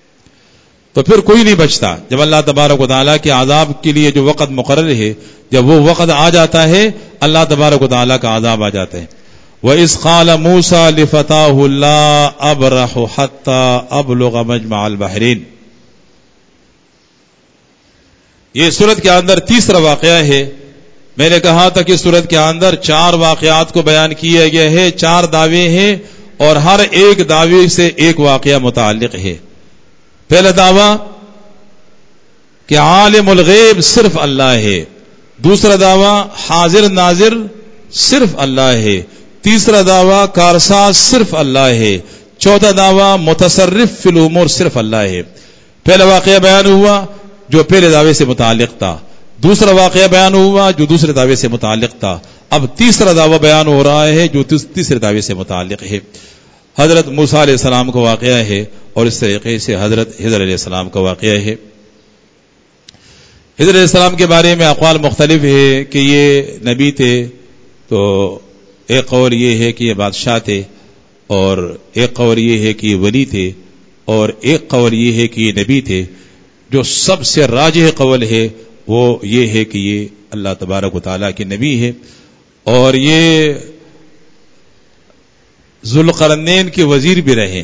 تو پھر کوئی نہیں بچتا. جب اللہ تبارک و تعالیٰ کے عذاب کے لیے جو وقت مقرر ہے جب وہ وقت آ جاتا ہے اللہ تبارک و تعالیٰ کا عذاب آ جاتا ہے. وَإِذْ قَالَ مُوسَىٰ لِفَتَاهُ لَا أَبْرَحُ حَتَّىٰ أَبْلُغَ مَجْمَعَ الْبَحْرَيْنِ. یہ سورت کے اندر تیسرا واقعہ ہے. میں نے کہا تھا کہ سورت کے اندر چار واقعات کو بیان کیا گیا ہے، چار دعوے ہیں اور ہر ایک دعوے سے ایک واقعہ متعلق ہے. پہلا دعویٰ کہ عالم الغیب صرف اللہ ہے. دوسرا دعویٰ حاضر ناظر صرف اللہ ہے. تیسرا دعویٰ کارساز صرف اللہ ہے، چوتھا دعویٰ متصرف فی الامور صرف اللہ ہے۔ پہلا واقعہ بیان ہوا جو پہلے دعوے سے متعلق تھا، دوسرا واقعہ بیان ہوا جو دوسرے دعوے سے متعلق تھا، اب تیسرا دعویٰ بیان ہو رہا ہے جو تیسرے دعوے سے متعلق ہے۔ حضرت موسیٰ علیہ السلام کا واقعہ ہے اور اس طریقے سے حضرت خضر علیہ السلام کا واقعہ ہے۔ خضر علیہ السلام کے بارے میں اقوال مختلف ہے کہ یہ نبی تھے، تو ایک قول یہ ہے کہ یہ بادشاہ تھے، اور ایک قول یہ ہے کہ یہ ولی تھے، اور ایک قول یہ ہے کہ یہ نبی تھے۔ جو سب سے راجح قول ہے وہ یہ ہے کہ یہ اللہ تبارک و تعالیٰ کے نبی ہے، اور یہ ذوالقرنین کے وزیر بھی رہے۔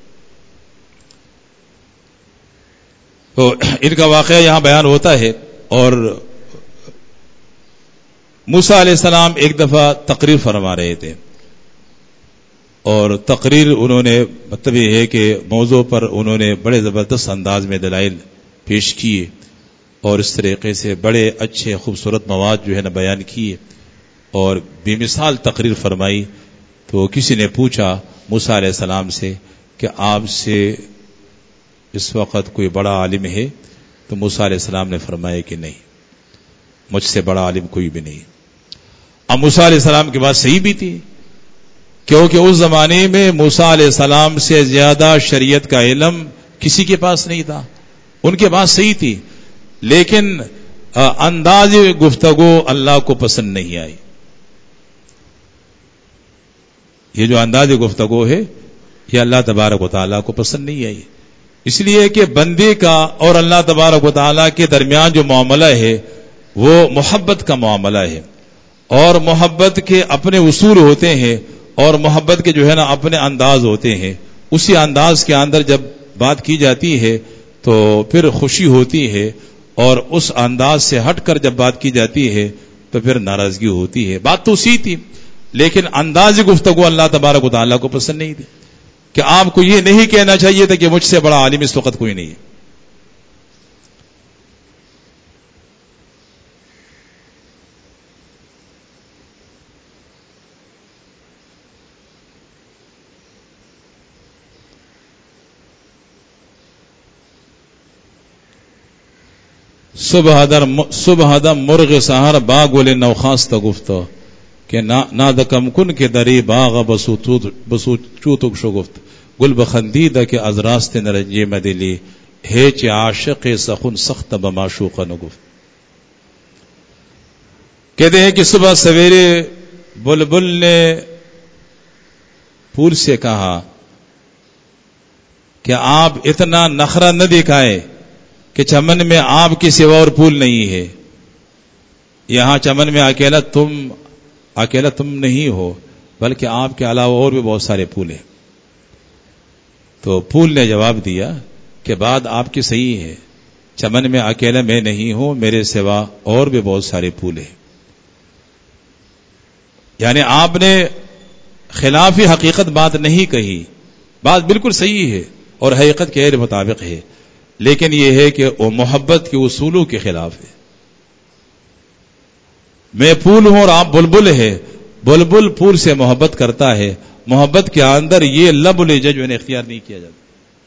تو ان کا واقعہ یہاں بیان ہوتا ہے، اور موسیٰ علیہ السلام ایک دفعہ تقریر فرما رہے تھے، اور تقریر انہوں نے مطلب یہ ہے کہ موضوع پر انہوں نے بڑے زبردست انداز میں دلائل پیش کیے، اور اس طریقے سے بڑے اچھے خوبصورت مواد جو ہے نا بیان کیے، اور بے مثال تقریر فرمائی۔ تو کسی نے پوچھا موسیٰ علیہ السلام سے کہ آپ سے اس وقت کوئی بڑا عالم ہے؟ تو موسیٰ علیہ السلام نے فرمایا کہ نہیں، مجھ سے بڑا عالم کوئی بھی نہیں۔ اب موسیٰ علیہ السلام کی بات صحیح بھی تھی، کیونکہ اس زمانے میں موسیٰ علیہ السلام سے زیادہ شریعت کا علم کسی کے پاس نہیں تھا، ان کے پاس صحیح تھی، لیکن انداز گفتگو اللہ کو پسند نہیں آئی۔ یہ جو انداز گفتگو ہے یہ اللہ تبارک و تعالیٰ کو پسند نہیں آئی، اس لیے کہ بندے کا اور اللہ تبارک و تعالیٰ کے درمیان جو معاملہ ہے وہ محبت کا معاملہ ہے، اور محبت کے اپنے اصول ہوتے ہیں، اور محبت کے جو ہے نا اپنے انداز ہوتے ہیں۔ اسی انداز کے اندر جب بات کی جاتی ہے تو پھر خوشی ہوتی ہے، اور اس انداز سے ہٹ کر جب بات کی جاتی ہے تو پھر ناراضگی ہوتی ہے۔ بات تو اسی تھی، لیکن انداز گفتگو اللہ تبارک و تعالیٰ کو پسند نہیں تھی، کہ آپ کو یہ نہیں کہنا چاہیے تھا کہ مجھ سے بڑا عالم اس وقت کوئی نہیں ہے۔ صبح در صبح دم مرغ سحر باغ ول نوخاست گفت کہ نادکم کن کے دری باغ بسو چوتک شگفت گل بخندید کہ از راست نرنجی مدلی ہیچ عاشق سخن سخت بماشوق نگفت۔ کہتے ہیں کہ صبح سویرے بلبل نے پھول سے کہا کہ آپ اتنا نخرہ نہ دکھائے کہ چمن میں آپ کے سوا اور پھول نہیں ہے، یہاں چمن میں اکیلا تم اکیلا تم نہیں ہو، بلکہ آپ کے علاوہ اور بھی بہت سارے پھول ہیں۔ تو پھول نے جواب دیا کہ بات آپ کی صحیح ہے، چمن میں اکیلا میں نہیں ہوں، میرے سوا اور بھی بہت سارے پھول ہیں۔ یعنی آپ نے خلاف حقیقت بات نہیں کہی، بات بالکل صحیح ہے اور حقیقت کے مطابق ہے، لیکن یہ ہے کہ وہ محبت کے اصولوں کے خلاف ہے۔ میں پھول ہوں اور آپ بلبل ہے، بلبل پھول سے محبت کرتا ہے، محبت کے اندر یہ لب لہجہ جو ہے اختیار نہیں کیا جاتا۔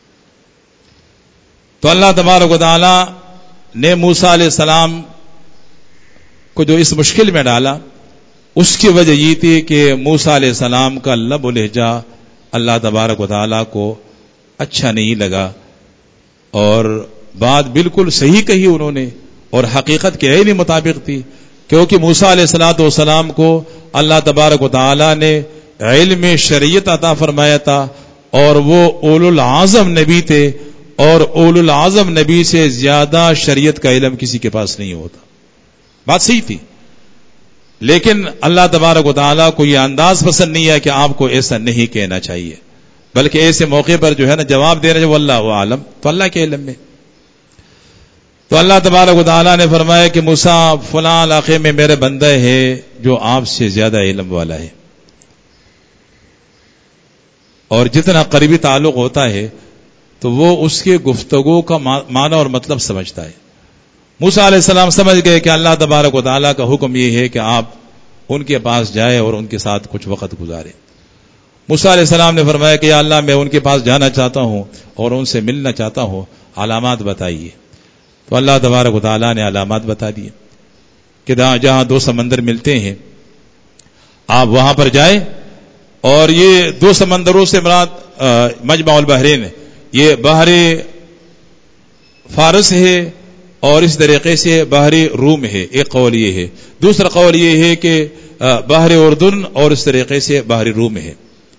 تو اللہ تبارک و تعالی نے موسیٰ علیہ السلام کو جو اس مشکل میں ڈالا، اس کی وجہ یہ تھی کہ موسیٰ علیہ السلام کا لب لہجہ اللہ تبارک و تعالی کو اچھا نہیں لگا، اور بات بالکل صحیح کہی انہوں نے، اور حقیقت کے عین مطابق تھی، کیونکہ موسیٰ علیہ الصلوۃ والسلام کو اللہ تبارک و تعالی نے علم شریعت عطا فرمایا تھا، اور وہ اولو العظم نبی تھے، اور اولو العظم نبی سے زیادہ شریعت کا علم کسی کے پاس نہیں ہوتا۔ بات صحیح تھی، لیکن اللہ تبارک و تعالیٰ کو یہ انداز پسند نہیں ہے کہ آپ کو ایسا نہیں کہنا چاہیے، بلکہ ایسے موقع پر جو ہے نا جواب دینا جو اللہ عالم، تو اللہ کے علم میں۔ تو اللہ تبارک و تعالیٰ نے فرمایا کہ موسیٰ فلاں علاقے میں میرے بندہ ہے جو آپ سے زیادہ علم والا ہے، اور جتنا قریبی تعلق ہوتا ہے تو وہ اس کے گفتگو کا معنی اور مطلب سمجھتا ہے۔ موسیٰ علیہ السلام سمجھ گئے کہ اللہ تبارک و تعالیٰ کا حکم یہ ہے کہ آپ ان کے پاس جائے اور ان کے ساتھ کچھ وقت گزارے. موسیٰ علیہ السلام نے فرمایا کہ یا اللہ میں ان کے پاس جانا چاہتا ہوں اور ان سے ملنا چاہتا ہوں, علامات بتائیے. تو اللہ تبارک و تعالیٰ نے علامات بتا دیے کہ جہاں دو سمندر ملتے ہیں آپ وہاں پر جائیں, اور یہ دو سمندروں سے مراد مجمع البحرین, یہ بحر فارس ہے اور اس طریقے سے بحر روم ہے, ایک قول یہ ہے. دوسرا قول یہ ہے کہ بحر اردن اور اس طریقے سے بحر روم ہے.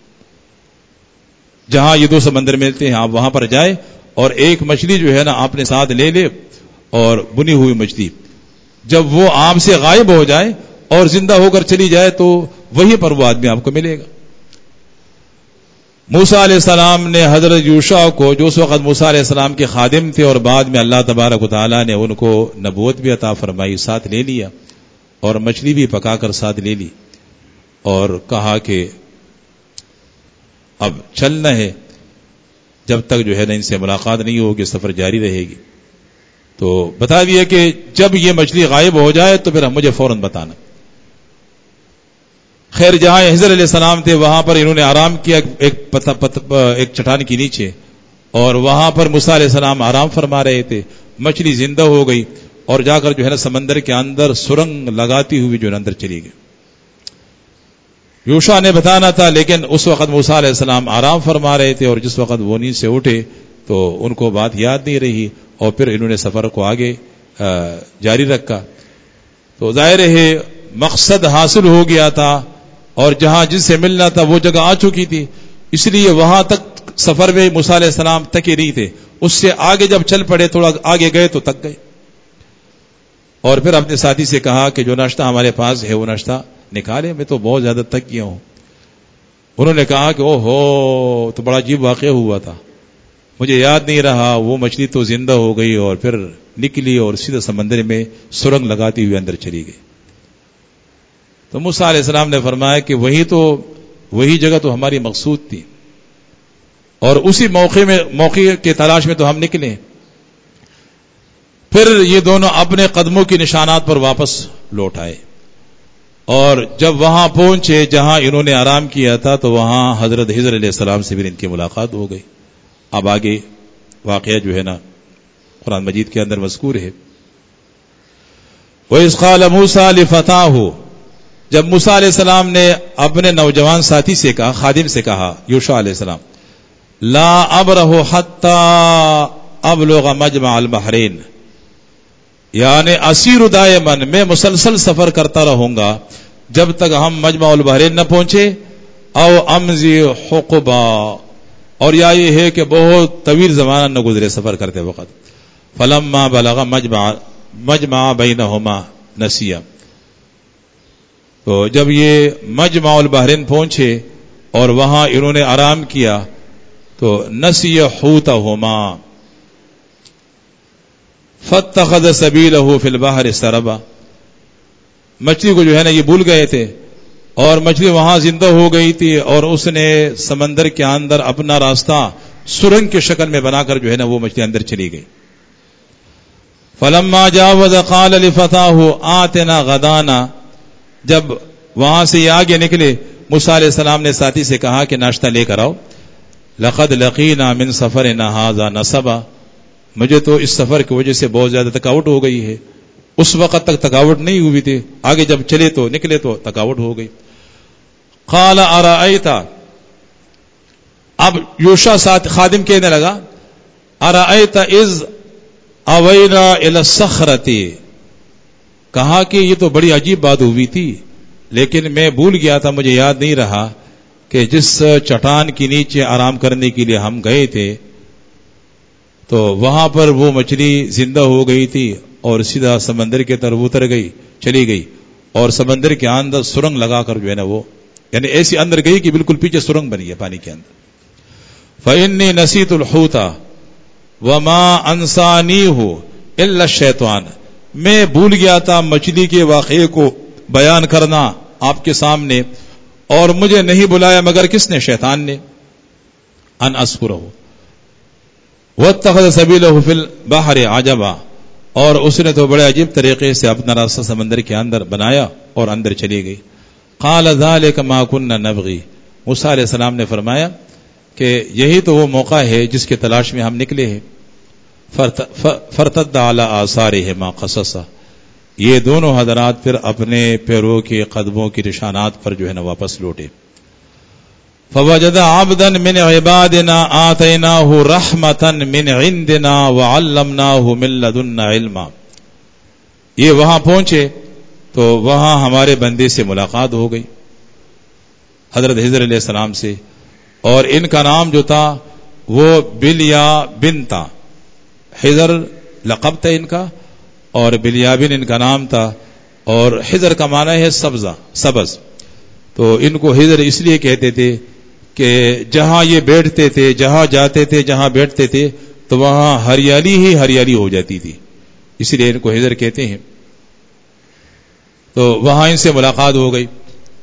جہاں یہ دو سمندر ملتے ہیں آپ وہاں پر جائیں, اور ایک مچھلی جو ہے نا آپ نے ساتھ لے لے, اور بنی ہوئی مچھلی, جب وہ آپ سے غائب ہو جائے اور زندہ ہو کر چلی جائے تو وہیں پر وہ آدمی آپ کو ملے گا. موسیٰ علیہ السلام نے حضرت یوشع کو, جو اس وقت موسیٰ علیہ السلام کے خادم تھے اور بعد میں اللہ تبارک و تعالیٰ نے ان کو نبوت بھی عطا فرمائی, ساتھ لے لیا اور مچھلی بھی پکا کر ساتھ لے لی, اور کہا کہ اب چلنا ہے, جب تک جو ہے نا ان سے ملاقات نہیں ہوگی سفر جاری رہے گی. تو بتا دیا کہ جب یہ مچھلی غائب ہو جائے تو پھر مجھے فوراً بتانا. خیر جہاں حضر علیہ السلام تھے وہاں پر انہوں نے آرام کیا ایک پت پت ایک چٹان کے نیچے, اور وہاں پر موسیٰ علیہ السلام آرام فرما رہے تھے. مچھلی زندہ ہو گئی اور جا کر جو ہے نا سمندر کے اندر سرنگ لگاتی ہوئی جو ہے اندر چلی گئی. یوشع نے بتانا تھا, لیکن اس وقت موسیٰ علیہ السلام آرام فرما رہے تھے, اور جس وقت وہ نیند سے اٹھے تو ان کو بات یاد نہیں رہی, اور پھر انہوں نے سفر کو آگے جاری رکھا. تو ظاہر ہے مقصد حاصل ہو گیا تھا, اور جہاں جن سے ملنا تھا وہ جگہ آ چکی تھی, اس لیے وہاں تک سفر میں موسیٰ علیہ السلام تکے نہیں تھے. اس سے آگے جب چل پڑے, تھوڑا آگے گئے تو تک گئے, اور پھر اپنے ساتھی سے کہا کہ جو ناشتہ ہمارے پاس ہے وہ ناشتہ نکالے, میں تو بہت زیادہ تک گیا ہوں. انہوں نے کہا کہ او ہو, تو بڑا عجیب واقعہ ہوا تھا, مجھے یاد نہیں رہا. وہ مچھلی تو زندہ ہو گئی اور پھر نکلی اور سیدھا سمندر میں سرنگ لگاتی ہوئی اندر چلی گئی. تو موسیٰ علیہ السلام نے فرمایا کہ وہی تو وہی جگہ تو ہماری مقصود تھی, اور اسی موقع میں موقع کے تلاش میں تو ہم نکلے. پھر یہ دونوں اپنے قدموں کی نشانات پر واپس لوٹ آئے, اور جب وہاں پہنچے جہاں انہوں نے آرام کیا تھا تو وہاں حضرت خضر علیہ السلام سے بھی ان کی ملاقات ہو گئی. اب آگے واقعہ جو ہے نا قرآن مجید کے اندر مذکور ہے. وَإِذْ قَالَ مُوسَىٰ لِفَتَاهُ, جب موسیٰ علیہ السلام نے اپنے نوجوان ساتھی سے کہا, خادم سے کہا, یوشع علیہ السلام, لا ابرح حتی ابلغ مجمع البحرین, یعنی اسیر دائما, میں مسلسل سفر کرتا رہوں گا جب تک ہم مجمع البحرین نہ پہنچے, او امضی حقبا, اور یا یہ ہے کہ بہت طویل زمانہ نہ گزرے سفر کرتے وقت. فلما بلغ مجمع مجمع بینہما نسیا, تو جب یہ مجمع البحرین پہنچے اور وہاں انہوں نے آرام کیا تو نسی حوتہما فاتخذ سبیلہ فی البحر سربا, مچھلی کو جو ہے نا یہ بھول گئے تھے, اور مچھلی وہاں زندہ ہو گئی تھی, اور اس نے سمندر کے اندر اپنا راستہ سرنگ کی شکل میں بنا کر جو ہے نا وہ مچھلی اندر چلی گئی. فلما جاوز قال لفتاہ آتنا غدانا, جب وہاں سے یہ آگے نکلے موسیٰ علیہ السلام نے ساتھی سے کہا کہ ناشتہ لے کر آؤ. لقد لقینا من سفرنا ھذا نصبا, مجھے تو اس سفر کی وجہ سے بہت زیادہ تھکاوٹ ہو گئی ہے. اس وقت تک تھکاوٹ نہیں ہوئی تھی, آگے جب چلے تو نکلے تو تھکاوٹ ہو گئی. قال ارأیت, اب یوشع ساتھ خادم کہنے لگا, ارأیت اذ اوینا الی الصخرۃ, کہا کہ یہ تو بڑی عجیب بات ہوئی تھی, لیکن میں بھول گیا تھا, مجھے یاد نہیں رہا کہ جس چٹان کے نیچے آرام کرنے کے لیے ہم گئے تھے تو وہاں پر وہ مچھلی زندہ ہو گئی تھی اور سیدھا سمندر کے طرف اتر گئی, چلی گئی, اور سمندر کے اندر سرنگ لگا کر جو ہے نا وہ یعنی ایسی اندر گئی کہ بالکل پیچھے سرنگ بنی ہے پانی کے اندر. فإني نسيت الحوت وما أنسانيه إلا الشيطان, میں بھول گیا تھا مچھلی کے واقعے کو بیان کرنا آپ کے سامنے, اور مجھے نہیں بلایا مگر کس نے؟ شیطان نے. ان اذکرہ واتخذ سبیلہ فی البحر عجبا, اور اس نے تو بڑے عجیب طریقے سے اپنا راستہ سمندر کے اندر بنایا اور اندر چلی گئی. قال ذلك ما كنا نبغي، موسیٰ علیہ السلام نے فرمایا کہ یہی تو وہ موقع ہے جس کی تلاش میں ہم نکلے ہیں. فرتد علی آثارہما قصصا، یہ دونوں حضرات پھر اپنے پیروں کے قدموں کے نشانات پر جو ہے نا واپس لوٹے. فوجد عبدا من عبادنا آتیناہ رحمتا من عندنا وعلمناہ من لدنا علما. یہ وہاں پہنچے تو وہاں ہمارے بندے سے ملاقات ہو گئی، حضرت خضر علیہ السلام سے، اور ان کا نام جو تھا وہ بلیا بن تھا. خضر لقب تھا ان کا اور بلیابن ان کا نام تھا، اور خضر کا معنی ہے سبزہ، سبز. تو ان کو خضر اس لیے کہتے تھے کہ جہاں یہ بیٹھتے تھے، جہاں جاتے تھے، جہاں بیٹھتے تھے تو وہاں ہریالی ہی ہریالی ہو جاتی تھی، اس لیے ان کو خضر کہتے ہیں. تو وہاں ان سے ملاقات ہو گئی.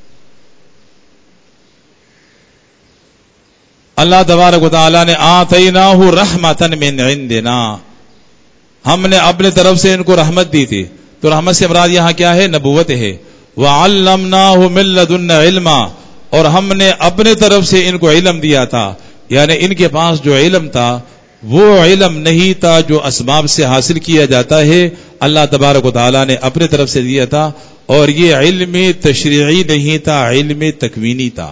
اللہ تبارک و تعالیٰ نے آتیناہ رحمتا من عندنا، ہم نے اپنے طرف سے ان کو رحمت دی تھی. تو رحمت سے مراد یہاں کیا ہے؟ نبوت ہے. وعلمناہ من لدنا علما، اور ہم نے اپنے طرف سے ان کو علم دیا تھا. یعنی ان کے پاس جو علم تھا وہ علم نہیں تھا جو اسباب سے حاصل کیا جاتا ہے، اللہ تبارک و تعالیٰ نے اپنے طرف سے دیا تھا. اور یہ علم تشریعی نہیں تھا، علم تکوینی تھا.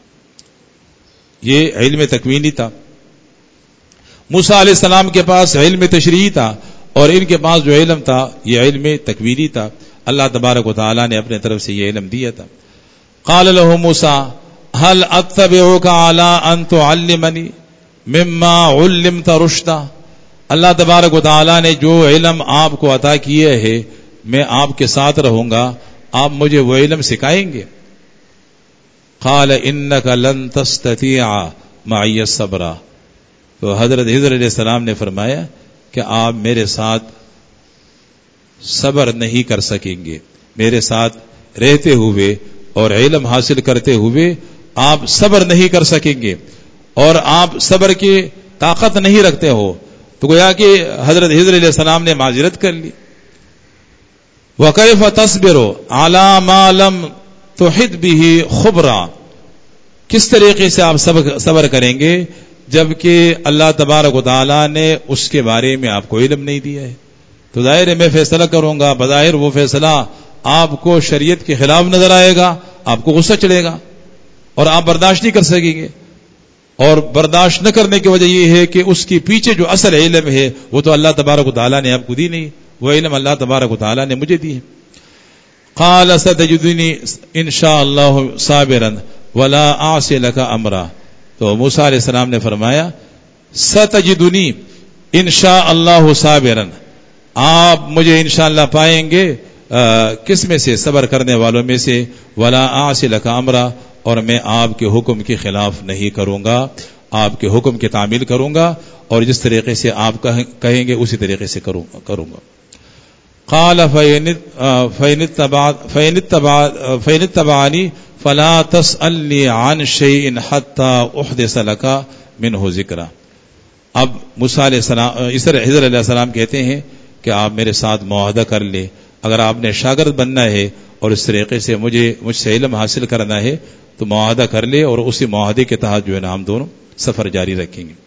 یہ علم تکوینی تھا. موسیٰ علیہ السلام کے پاس علم تشریعی تھا اور ان کے پاس جو علم تھا یہ علم تکوینی تھا. اللہ تبارک و تعالیٰ نے اپنے طرف سے یہ علم دیا تھا. قال له موسیٰ هل اتبعك على ان تعلمني مما علمت رشدا. اللہ تبارک و تعالیٰ نے جو علم آپ کو عطا کیے ہے میں آپ کے ساتھ رہوں گا، آپ مجھے وہ علم سکھائیں گے. قال انك لن تستطيع معي الصبر. تو حضرت خضر علیہ السلام نے فرمایا کہ آپ میرے ساتھ صبر نہیں کر سکیں گے، میرے ساتھ رہتے ہوئے اور علم حاصل کرتے ہوئے آپ صبر نہیں کر سکیں گے، اور آپ صبر کی طاقت نہیں رکھتے ہو. تو گویا کہ حضرت خضر علیہ السلام نے معذرت کر لی. وَكَيْفَ تَصْبِرُ عَلَى مَا لَمْ تُحِطْ بِهِ خُبْرًا. کس طریقے سے آپ صبر کریں گے جبکہ اللہ تبارک و تعالیٰ نے اس کے بارے میں آپ کو علم نہیں دیا ہے. تو ظاہر ہے میں فیصلہ کروں گا، بظاہر وہ فیصلہ آپ کو شریعت کے خلاف نظر آئے گا، آپ کو غصہ چڑھے گا اور آپ برداشت نہیں کر سکیں گے. اور برداشت نہ کرنے کی وجہ یہ ہے کہ اس کے پیچھے جو اصل علم ہے وہ تو اللہ تبارک و تعالیٰ نے آپ کو دی نہیں، وہ علم اللہ تبارک و تعالیٰ نے مجھے دی ہے. قال ستجدنی ان شاء اللہ صابرا ولا اعصی لک امرا. تو موسیٰ علیہ السلام نے فرمایا ستجدنی ان شاء اللہ صابرا، آپ مجھے انشاءاللہ پائیں گے کس میں سے؟ صبر کرنے والوں میں سے. ولا اعصی لک امرا، اور میں آپ کے حکم کے خلاف نہیں کروں گا، آپ کے حکم کی تعمیل کروں گا اور جس طریقے سے آپ کہیں گے اسی طریقے سے کروں گا. قال فإن اتبعنی فلا تسألنی عن شيء حتى احدث لك منه ذکرا. اب موسیٰ علیہ السلام خضر علیہ السلام کہتے ہیں کہ آپ میرے ساتھ معاہدہ کر لیں، اگر آپ نے شاگرد بننا ہے اور اس طریقے سے مجھے مجھ سے علم حاصل کرنا ہے تو معاہدہ کر لے، اور اسی معاہدے کے تحت جو ہے نا ہم دونوں سفر جاری رکھیں گے.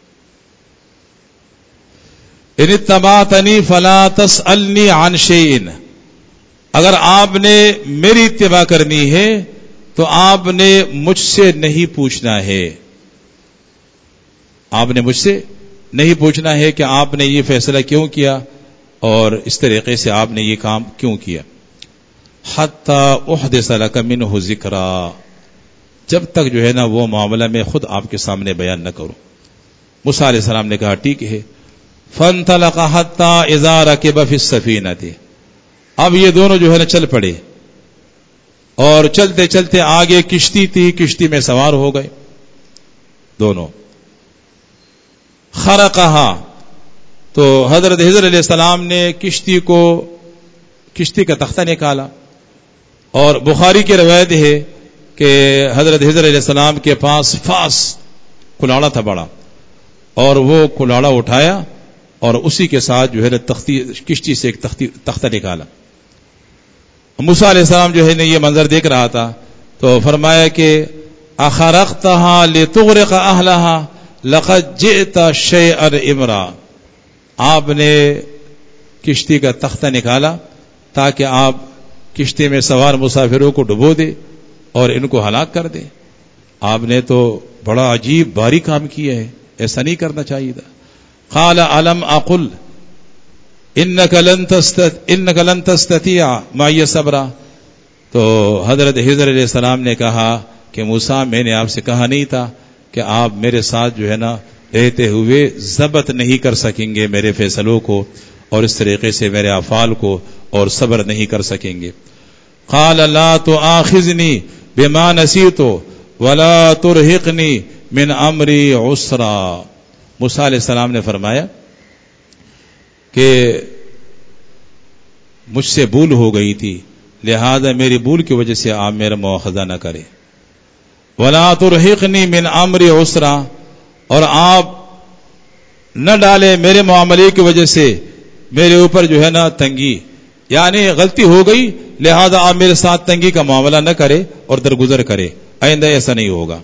ان اتبعتنی فلا تسألنی عن شیء، اگر آپ نے میری اتباع کرنی ہے تو آپ نے مجھ سے نہیں پوچھنا ہے، آپ نے مجھ سے نہیں پوچھنا ہے کہ آپ نے یہ فیصلہ کیوں کیا اور اس طریقے سے آپ نے یہ کام کیوں کیا. حتی احدث لک منہ ذکرا، جب تک جو ہے نا وہ معاملہ میں خود آپ کے سامنے بیان نہ کروں. موسیٰ علیہ السلام نے کہا ٹھیک ہے. فانطلق حتی اذا رکب فی السفینۃ. اب یہ دونوں جو ہے نا چل پڑے اور چلتے چلتے آگے کشتی تھی، کشتی میں سوار ہو گئے دونوں. خرقہا، تو حضرت خضر علیہ السلام نے کشتی کو کشتی کا تختہ نکالا، اور بخاری کی روایت ہے کہ حضرت خضر علیہ السلام کے پاس فاس کلاڑا تھا بڑا، اور وہ کلاڑا اٹھایا اور اسی کے ساتھ جو ہے نا تختی کشتی سے ایک تختی تختہ نکالا. موسیٰ علیہ السلام جو ہے نا یہ منظر دیکھ رہا تھا تو فرمایا کہ اخرقتها لتغرق اهلها لقد جئت شيئا امرا، آپ نے کشتی کا تختہ نکالا تاکہ آپ کشتی میں سوار مسافروں کو ڈبو دے اور ان کو ہلاک کر دے. آپ نے تو بڑا عجیب بھاری کام کیا ہے، ایسا نہیں کرنا چاہیے تھا. قال الم اقل انك لن تستط انك لن تستطيع معي صبرا، تو حضرت خضر علیہ السلام نے کہا کہ موسیٰ، میں نے آپ سے کہا نہیں تھا کہ آپ میرے ساتھ جو ہے نا رہتے ہوئے ضبط نہیں کر سکیں گے میرے فیصلوں کو، اور اس طریقے سے میرے افعال کو، اور صبر نہیں کر سکیں گے. قال لا تؤاخذني بما نسيت ولا ترهقني من امری عسرا. موسیٰ علیہ السلام نے فرمایا کہ مجھ سے بھول ہو گئی تھی، لہذا میری بھول کی وجہ سے آپ میرا مواخذہ نہ کریں. ولا ترهقني من امری عسرا، اور آپ نہ ڈالے میرے معاملے کی وجہ سے میرے اوپر جو ہے نا تنگی، یعنی غلطی ہو گئی لہذا آپ میرے ساتھ تنگی کا معاملہ نہ کرے اور درگزر کرے، آئندہ ایسا نہیں ہوگا.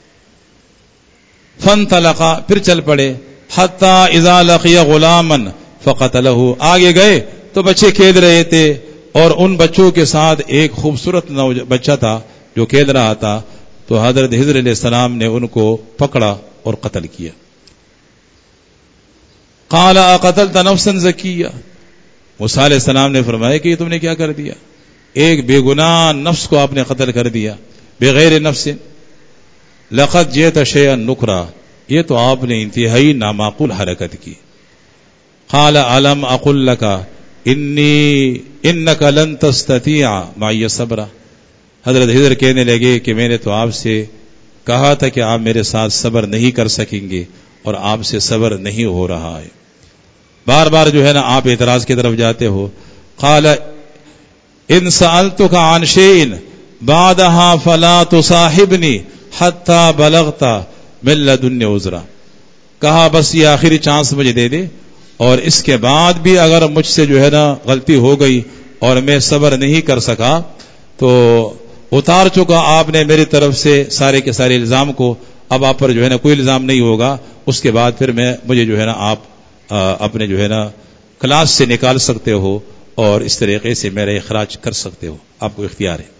فانطلقا، پھر چل پڑے. حتی اذا لقی غلاما فقتلہ، آگے گئے تو بچے کھیل رہے تھے اور ان بچوں کے ساتھ ایک خوبصورت بچہ تھا جو کھیل رہا تھا، تو حضرت خضر علیہ السلام نے ان کو پکڑا اور قتل کیا. قال اقتلت نفسا زکیہ، موسیٰ علیہ السلام نے فرمایا کہ یہ تم نے کیا کر دیا، ایک بے گناہ نفس کو آپ نے قتل کر دیا بغیر نفس. لقد جئت شیئا نکرا، یہ تو آپ نے انتہائی نامعقول حرکت کی. قال الم اقل لک انی انک لن تستطیع معی صبرا، حضرت خضر کہنے لگے کہ میں نے تو آپ سے کہا تھا کہ آپ میرے ساتھ صبر نہیں کر سکیں گے، اور آپ سے صبر نہیں ہو رہا ہے. بار بار جو ہے نا آپ اعتراض کی طرف جاتے ہو. قال ان سألتک عن شیء بعدها فلا تصاحبنی حتی بلغت من لدن عذرا، کہا بس یہ آخری چانس مجھے دے دے، اور اس کے بعد بھی اگر مجھ سے جو ہے نا غلطی ہو گئی اور میں صبر نہیں کر سکا تو اتار چکا آپ نے میری طرف سے سارے کے سارے الزام کو، اب آپ پر جو ہے نا کوئی الزام نہیں ہوگا. اس کے بعد پھر میں مجھے جو ہے نا آپ اپنے جو ہے نا کلاس سے نکال سکتے ہو اور اس طریقے سے میرا اخراج کر سکتے ہو، آپ کو اختیار ہے.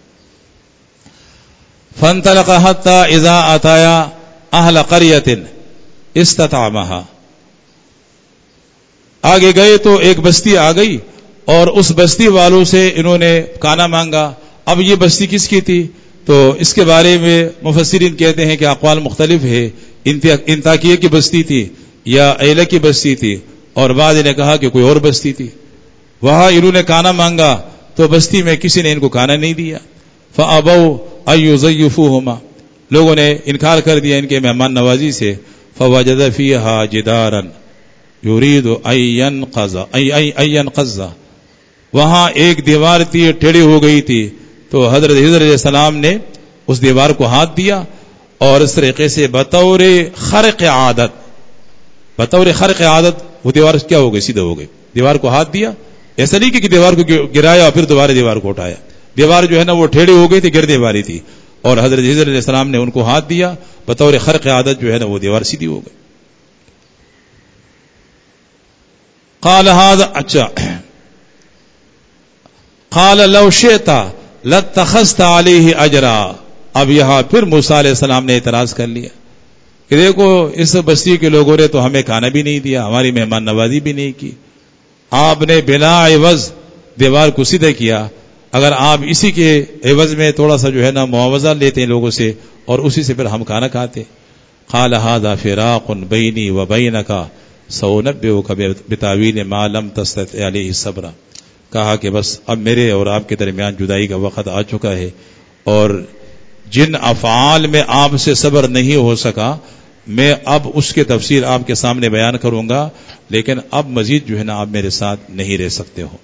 فانطلق حتى اذا اتایا اهل قرية استطعمها، آگے گئے تو ایک بستی آ گئی اور اس بستی والوں سے انہوں نے کھانا مانگا. اب یہ بستی کس کی تھی؟ تو اس کے بارے میں مفسرین کہتے ہیں کہ اقوال مختلف ہے. انطاکیہ کی بستی تھی یا ایلہ کی بستی تھی، اور بعض نے کہا کہ کوئی اور بستی تھی. وہاں انہوں نے کھانا مانگا تو بستی میں کسی نے ان کو کھانا نہیں دیا. فَأَبَوْا أَن يُضَيِّفُوهُمَا، لوگوں نے انکار کر دیا ان کے مہمان نوازی سے. فَوَجَدَ فِيهَا جِدَارًا يُرِيدُ أَن يَنْقَضَّ، وہاں ایک دیوار تھی ٹیڑھی ہو گئی تھی، تو حضرت خضر علیہ السلام نے اس دیوار کو ہاتھ دیا اور اس طریقے سے بطور خرق عادت بطور خرق عادت وہ دیوار کیا ہو گئی، سیدھا ہو گئی. دیوار کو ہاتھ دیا، ایسا نہیں کہ دیوار کو گرایا اور پھر دوبارہ دیوار کو اٹھایا. دیوار جو ہے نا وہ ٹھیڑی ہو گئی تھی، گردے باری تھی، اور حضرت خضر علیہ السلام نے ان کو ہاتھ دیا، بطور خرق عادت جو ہے نا وہ دیوار سیدھی ہو گئی. قال هذا، اچھا قال لو شئت لاتخذت عليه اجرا. اب یہاں پھر موسیٰ علیہ السلام نے اعتراض کر لیا کہ دیکھو اس بستی کے لوگوں نے تو ہمیں کھانا بھی نہیں دیا، ہماری مہمان نوازی بھی نہیں کی، آپ نے بلا عوض دیوار کو سیدھا کیا. اگر آپ اسی کے عوض میں تھوڑا سا جو ہے نا معاوضہ لیتے ہیں لوگوں سے اور اسی سے پھر ہم کھانا کھاتے. قال هذا فراق بینی و بینک سأنبئک بتاویل ما لم تستطع علیہ صبرا، کہا کہ بس اب میرے اور آپ کے درمیان جدائی کا وقت آ چکا ہے، اور جن افعال میں آپ سے صبر نہیں ہو سکا میں اب اس کے تفسیر آپ کے سامنے بیان کروں گا، لیکن اب مزید جو ہے نا آپ میرے ساتھ نہیں رہ سکتے ہو.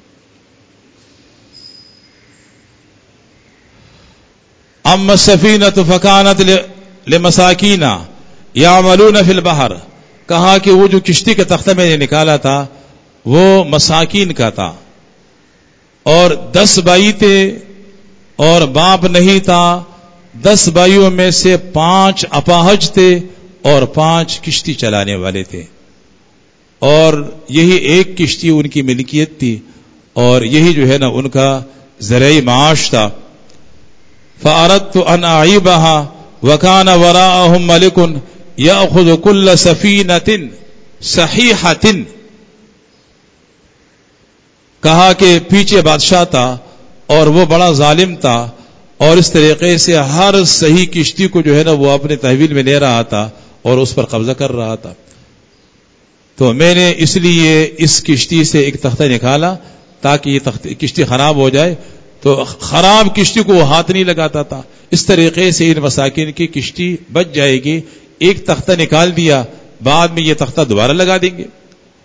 اما السفینۃ فکانت لمساکین یعملون فی البحر، کہا کہ وہ جو کشتی کا تختہ میں نے نکالا تھا وہ مساکین کا تھا، اور دس بھائی تھے اور باپ نہیں تھا، دس بھائیوں میں سے پانچ اپاہج تھے اور پانچ کشتی چلانے والے تھے، اور یہی ایک کشتی ان کی ملکیت تھی، اور یہی جو ہے نا ان کا ذریعہ معاش تھا. فَأَرَدْتُ أَنْ أَعِيبَهَا وَكَانَ وَرَاءَهُمْ مَلِكٌ يَأْخُذُ كُلَّ سَفِينَةٍ صَحِيحَةٍ. کہا کہ پیچھے بادشاہ تھا اور وہ بڑا ظالم تھا، اور اس طریقے سے ہر صحیح کشتی کو جو ہے نا وہ اپنے تحویل میں لے رہا تھا اور اس پر قبضہ کر رہا تھا. تو میں نے اس لیے اس کشتی سے ایک تختہ نکالا تاکہ یہ کشتی خراب ہو جائے، تو خراب کشتی کو وہ ہاتھ نہیں لگاتا تھا. اس طریقے سے ان مساکین کی کشتی بچ جائے گی. ایک تختہ نکال دیا، بعد میں یہ تختہ دوبارہ لگا دیں گے.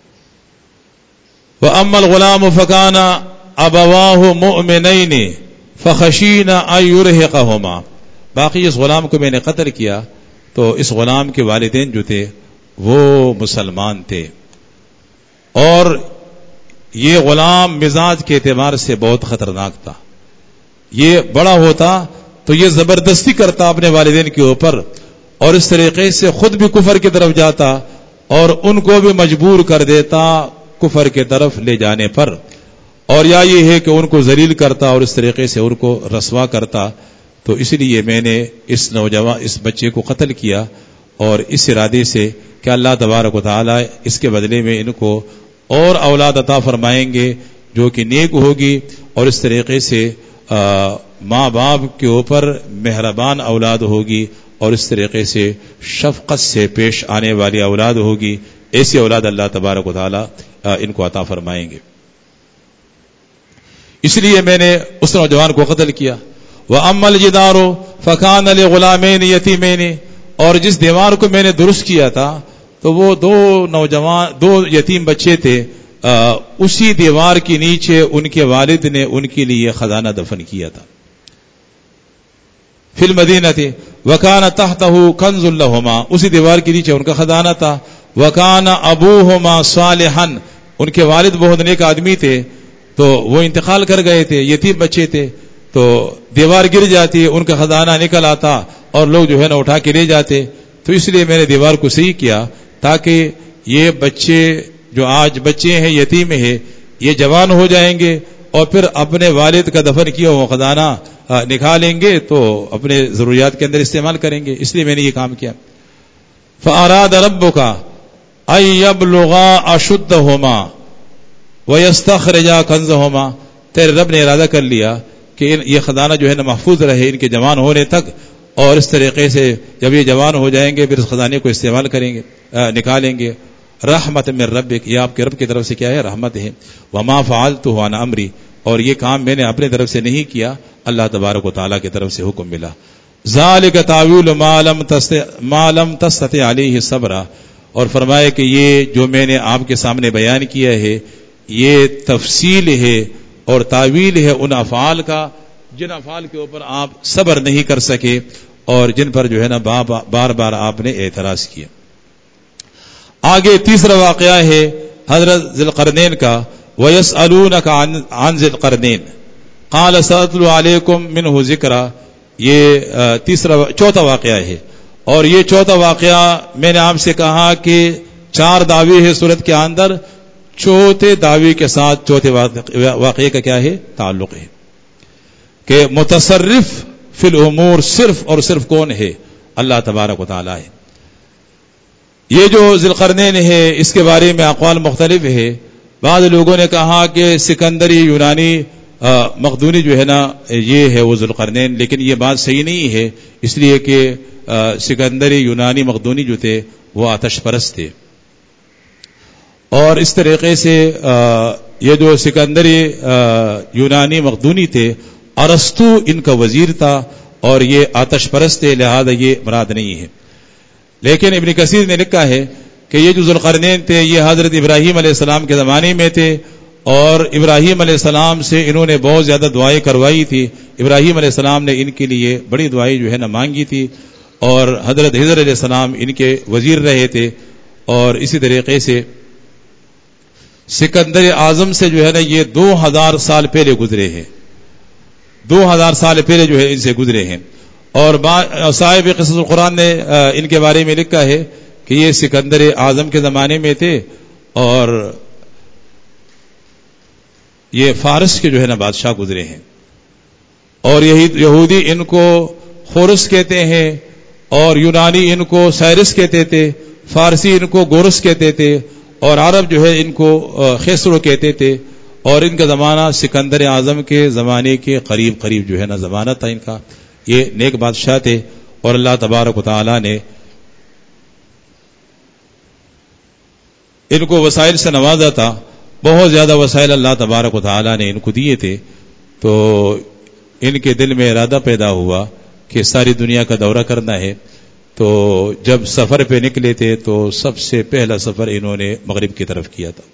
وَأَمَّا الْغُلَامُ فَكَانَ أَبَوَاهُ مُؤْمِنَيْنِ فَخَشِينَ أَن يُرْهِقَهُمَا. باقی اس غلام کو میں نے قتل کیا تو اس غلام کے والدین جو تھے وہ مسلمان تھے، اور یہ غلام مزاج کے اعتبار سے بہت خطرناک تھا. یہ بڑا ہوتا تو یہ زبردستی کرتا اپنے والدین کے اوپر، اور اس طریقے سے خود بھی کفر کی طرف جاتا اور ان کو بھی مجبور کر دیتا کفر کی طرف لے جانے پر، اور یا یہ ہے کہ ان کو ذلیل کرتا اور اس طریقے سے ان کو رسوا کرتا. تو اس لیے میں نے اس نوجوان اس بچے کو قتل کیا، اور اس ارادے سے کہ اللہ تبارک و تعالی اس کے بدلے میں ان کو اور اولاد عطا فرمائیں گے جو کہ نیک ہوگی، اور اس طریقے سے ماں باپ کے اوپر مہربان اولاد ہوگی، اور اس طریقے سے شفقت سے پیش آنے والی اولاد ہوگی. ایسی اولاد اللہ تبارک و تعالی ان کو عطا فرمائیں گے. اس لیے میں نے اس نوجوان کو قتل کیا. وَأَمَّا الْجِدَارُ فَكَانَ لِغُلَامَيْنِ يَتِيمَيْنِ. اور جس دیوار کو میں نے درست کیا تھا تو وہ دو نوجوان دو یتیم بچے تھے، اسی دیوار کے نیچے ان کے والد نے ان کے لیے خزانہ دفن کیا تھا. فی المدینہ وکان تحتہ کنز لہما. اسی دیوار کے نیچے ان کا خزانہ تھا. وکان ابوہما صالحا. ان کے والد بہت نیک آدمی تھے، تو وہ انتقال کر گئے تھے، یتیم بچے تھے، تو دیوار گر جاتی، ان کا خزانہ نکل آتا اور لوگ جو ہے نا اٹھا کے لے جاتے. تو اس لیے میں نے دیوار کو صحیح کیا تاکہ یہ بچے جو آج بچے ہیں یتیم ہیں یہ جوان ہو جائیں گے اور پھر اپنے والد کا دفن کیا وہ خزانہ نکالیں گے تو اپنے ضروریات کے اندر استعمال کریں گے. اس لیے میں نے یہ کام کیا. فَأَرَادَ رَبُّكَ أَن يَبْلُغَا أَشُدَّهُمَا وَيَسْتَخْرِجَا كَنزَهُمَا. تیرے رب نے ارادہ کر لیا کہ یہ خزانہ جو ہے نا محفوظ رہے ان کے جوان ہونے تک، اور اس طریقے سے جب یہ جوان ہو جائیں گے پھر اس خزانے کو استعمال کریں گے، نکالیں گے. رحمت من ربک. یہ آپ کے رب کی طرف سے کیا ہے؟ رحمت ہے. وما فعلته عن امری. اور یہ کام میں نے اپنے طرف سے نہیں کیا، اللہ تبارک و تعالیٰ کی طرف سے حکم ملا. ذالک تعویل ما لم تستطع علیہ صبر. اور فرمائے کہ یہ جو میں نے آپ کے سامنے بیان کیا ہے یہ تفصیل ہے اور تعویل ہے ان افعال کا جن افعال کے اوپر آپ صبر نہیں کر سکے اور جن پر جو ہے نا بار بار آپ نے اعتراض کیا. آگے تیسرا واقعہ ہے حضرت ذی القرنین کا. وَيَسْأَلُونَكَ عَنْ ذِي الْقَرْنَيْنِ قَالَ سَأَتْلُو عَلَيْكُمْ مِنْهُ ذِكْرًا. یہ تیسرا چوتھا واقعہ ہے، اور یہ چوتھا واقعہ میں نے آپ سے کہا کہ چار دعوے ہیں سورت کے اندر، چوتھے دعوے کے ساتھ چوتھے واقعے کا کیا ہے؟ تعلق ہے کہ متصرف فی الامور صرف اور صرف کون ہے؟ اللہ تبارک و تعالی ہے. یہ جو ذی القرنین ہے اس کے بارے میں اقوال مختلف ہے. بعض لوگوں نے کہا کہ سکندری یونانی مقدونی جو ہے نا یہ ہے وہ ذی القرنین، لیکن یہ بات صحیح نہیں ہے، اس لیے کہ سکندری یونانی مقدونی جو تھے وہ آتش پرست تھے، اور اس طریقے سے یہ جو سکندری یونانی مقدونی تھے ارسطو ان کا وزیر تھا اور یہ آتش پرست تھے، لہذا یہ مراد نہیں ہے. لیکن ابن کثیر نے لکھا ہے کہ یہ جو ذو القرنین تھے یہ حضرت ابراہیم علیہ السلام کے زمانے میں تھے، اور ابراہیم علیہ السلام سے انہوں نے بہت زیادہ دعائیں کروائی تھی. ابراہیم علیہ السلام نے ان کے لیے بڑی دعائیں جو ہے نا مانگی تھی، اور حضرت خضر علیہ السلام ان کے وزیر رہے تھے. اور اسی طریقے سے سکندر اعظم سے جو ہے نا یہ دو ہزار سال پہلے گزرے ہیں، دو ہزار سال پہلے جو ہے ان سے گزرے ہیں. اور صاحب قصص القرآن نے ان کے بارے میں لکھا ہے کہ یہ سکندر اعظم کے زمانے میں تھے اور یہ فارس کے جو ہے نا بادشاہ گزرے ہیں، اور یہی یہودی ان کو خورس کہتے ہیں اور یونانی ان کو سائرس کہتے تھے، فارسی ان کو گورس کہتے تھے، اور عرب جو ہے ان کو خیسرو کہتے تھے، اور ان کا زمانہ سکندر اعظم کے زمانے کے قریب قریب جو ہے نا زمانہ تھا ان کا. یہ نیک بادشاہ تھے اور اللہ تبارک و تعالی نے ان کو وسائل سے نوازا تھا، بہت زیادہ وسائل اللہ تبارک و تعالی نے ان کو دیے تھے. تو ان کے دل میں ارادہ پیدا ہوا کہ ساری دنیا کا دورہ کرنا ہے. تو جب سفر پہ نکلے تھے تو سب سے پہلا سفر انہوں نے مغرب کی طرف کیا تھا،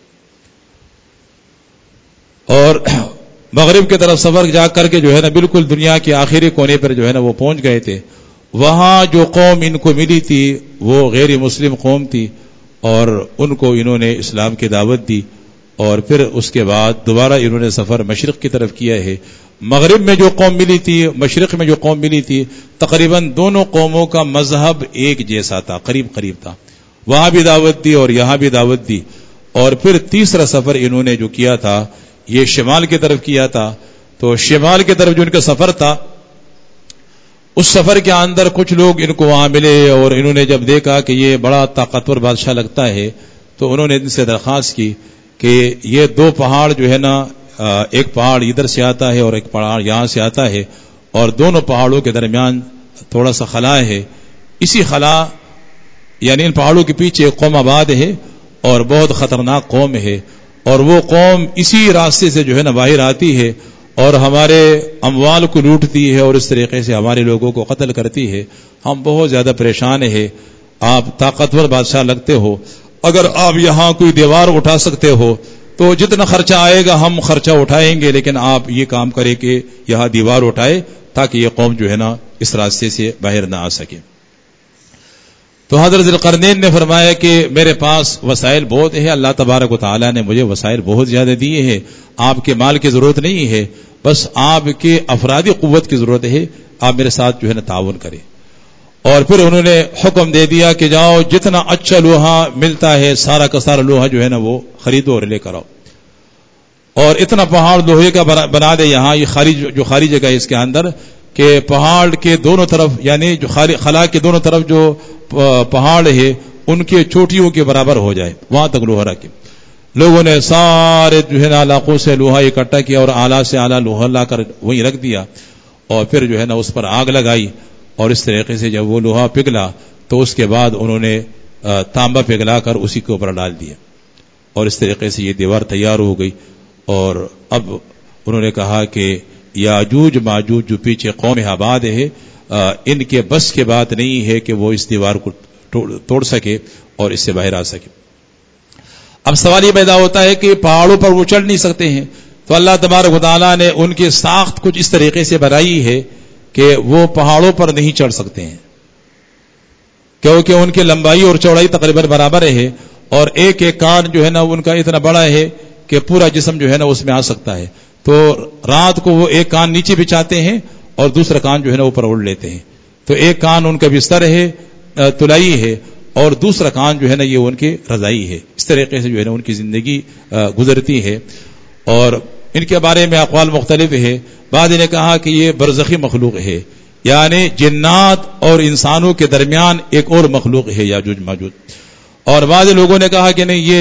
اور مغرب کی طرف سفر جا کر کے جو ہے نا بالکل دنیا کے آخری کونے پر جو ہے نا وہ پہنچ گئے تھے. وہاں جو قوم ان کو ملی تھی وہ غیر مسلم قوم تھی، اور ان کو انہوں نے اسلام کی دعوت دی، اور پھر اس کے بعد دوبارہ انہوں نے سفر مشرق کی طرف کیا ہے. مغرب میں جو قوم ملی تھی، مشرق میں جو قوم ملی تھی، تقریباً دونوں قوموں کا مذہب ایک جیسا تھا، قریب قریب تھا. وہاں بھی دعوت دی اور یہاں بھی دعوت دی. اور پھر تیسرا سفر انہوں نے جو کیا تھا یہ شمال کی طرف کیا تھا. تو شمال کی طرف جو ان کا سفر تھا، اس سفر کے اندر کچھ لوگ ان کو وہاں ملے، اور انہوں نے جب دیکھا کہ یہ بڑا طاقتور بادشاہ لگتا ہے تو انہوں نے ان سے درخواست کی کہ یہ دو پہاڑ جو ہے نا، ایک پہاڑ ادھر سے آتا ہے اور ایک پہاڑ یہاں سے آتا ہے، اور دونوں پہاڑوں کے درمیان تھوڑا سا خلا ہے. اسی خلا یعنی ان پہاڑوں کے پیچھے ایک قوم آباد ہے اور بہت خطرناک قوم ہے، اور وہ قوم اسی راستے سے جو ہے نا باہر آتی ہے اور ہمارے اموال کو لوٹتی ہے اور اس طریقے سے ہمارے لوگوں کو قتل کرتی ہے. ہم بہت زیادہ پریشان ہیں. آپ طاقتور بادشاہ لگتے ہو، اگر آپ یہاں کوئی دیوار اٹھا سکتے ہو تو جتنا خرچہ آئے گا ہم خرچہ اٹھائیں گے، لیکن آپ یہ کام کریں کہ یہاں دیوار اٹھائے تاکہ یہ قوم جو ہے نا اس راستے سے باہر نہ آ سکے. تو حضرت ذوالقرنین نے فرمایا کہ میرے پاس وسائل بہت ہیں، اللہ تبارک و تعالیٰ نے مجھے وسائل بہت زیادہ دیے ہیں، آپ کے مال کی ضرورت نہیں ہے، بس آپ کے افرادی قوت کی ضرورت ہے، آپ میرے ساتھ جو ہے نا تعاون کریں. اور پھر انہوں نے حکم دے دیا کہ جاؤ جتنا اچھا لوہا ملتا ہے سارا کا سارا لوہا جو ہے نا وہ خریدو اور لے کر آؤ، اور اتنا پہاڑ لوہے کا بنا دے یہاں، یہ خالی جو خالی جگہ ہے اس کے اندر، کہ پہاڑ کے دونوں طرف یعنی جو خلا کے دونوں طرف جو پہاڑ ہے ان کے چوٹیوں کے برابر ہو جائے، وہاں تک لوہا رکھے. لوگوں نے سارے جو ہے نا علاقوں سے لوہا اکٹھا کیا اور اعلیٰ سے اعلیٰ لوہا لا کر وہیں رکھ دیا، اور پھر جو ہے نا اس پر آگ لگائی، اور اس طریقے سے جب وہ لوہا پگھلا تو اس کے بعد انہوں نے تانبا پگھلا کر اسی کے اوپر ڈال دیا، اور اس طریقے سے یہ دیوار تیار ہو گئی. اور اب انہوں نے کہا کہ یاجوج ماجوج جو پیچھے قوم آباد ہے، ان کے بس کے بات نہیں ہے کہ وہ اس دیوار کو توڑ سکے اور اس سے باہر آ سکے. اب سوال یہ پیدا ہوتا ہے کہ پہاڑوں پر وہ چڑھ نہیں سکتے ہیں، تو اللہ تبارک و تعالیٰ نے ان کی ساخت کچھ اس طریقے سے بنائی ہے کہ وہ پہاڑوں پر نہیں چڑھ سکتے ہیں، کیونکہ ان کی لمبائی اور چوڑائی تقریباً برابر ہے، اور ایک ایک کان جو ہے نا ان کا اتنا بڑا ہے کہ پورا جسم جو ہے نا اس میں آ سکتا ہے. تو رات کو وہ ایک کان نیچے بچھاتے ہیں اور دوسرا کان جو ہے نا اوپر اوڑھ لیتے ہیں. تو ایک کان ان کا بستر ہے، تلائی ہے، اور دوسرا کان جو ہے نا یہ ان کی رضائی ہے. اس طریقے سے جو ہے نا ان کی زندگی گزرتی ہے. اور ان کے بارے میں اقوال مختلف ہے. بعض نے کہا کہ یہ برزخی مخلوق ہے، یعنی جنات اور انسانوں کے درمیان ایک اور مخلوق ہے یاجوج ماجوج. اور بعض لوگوں نے کہا کہ نہیں، یہ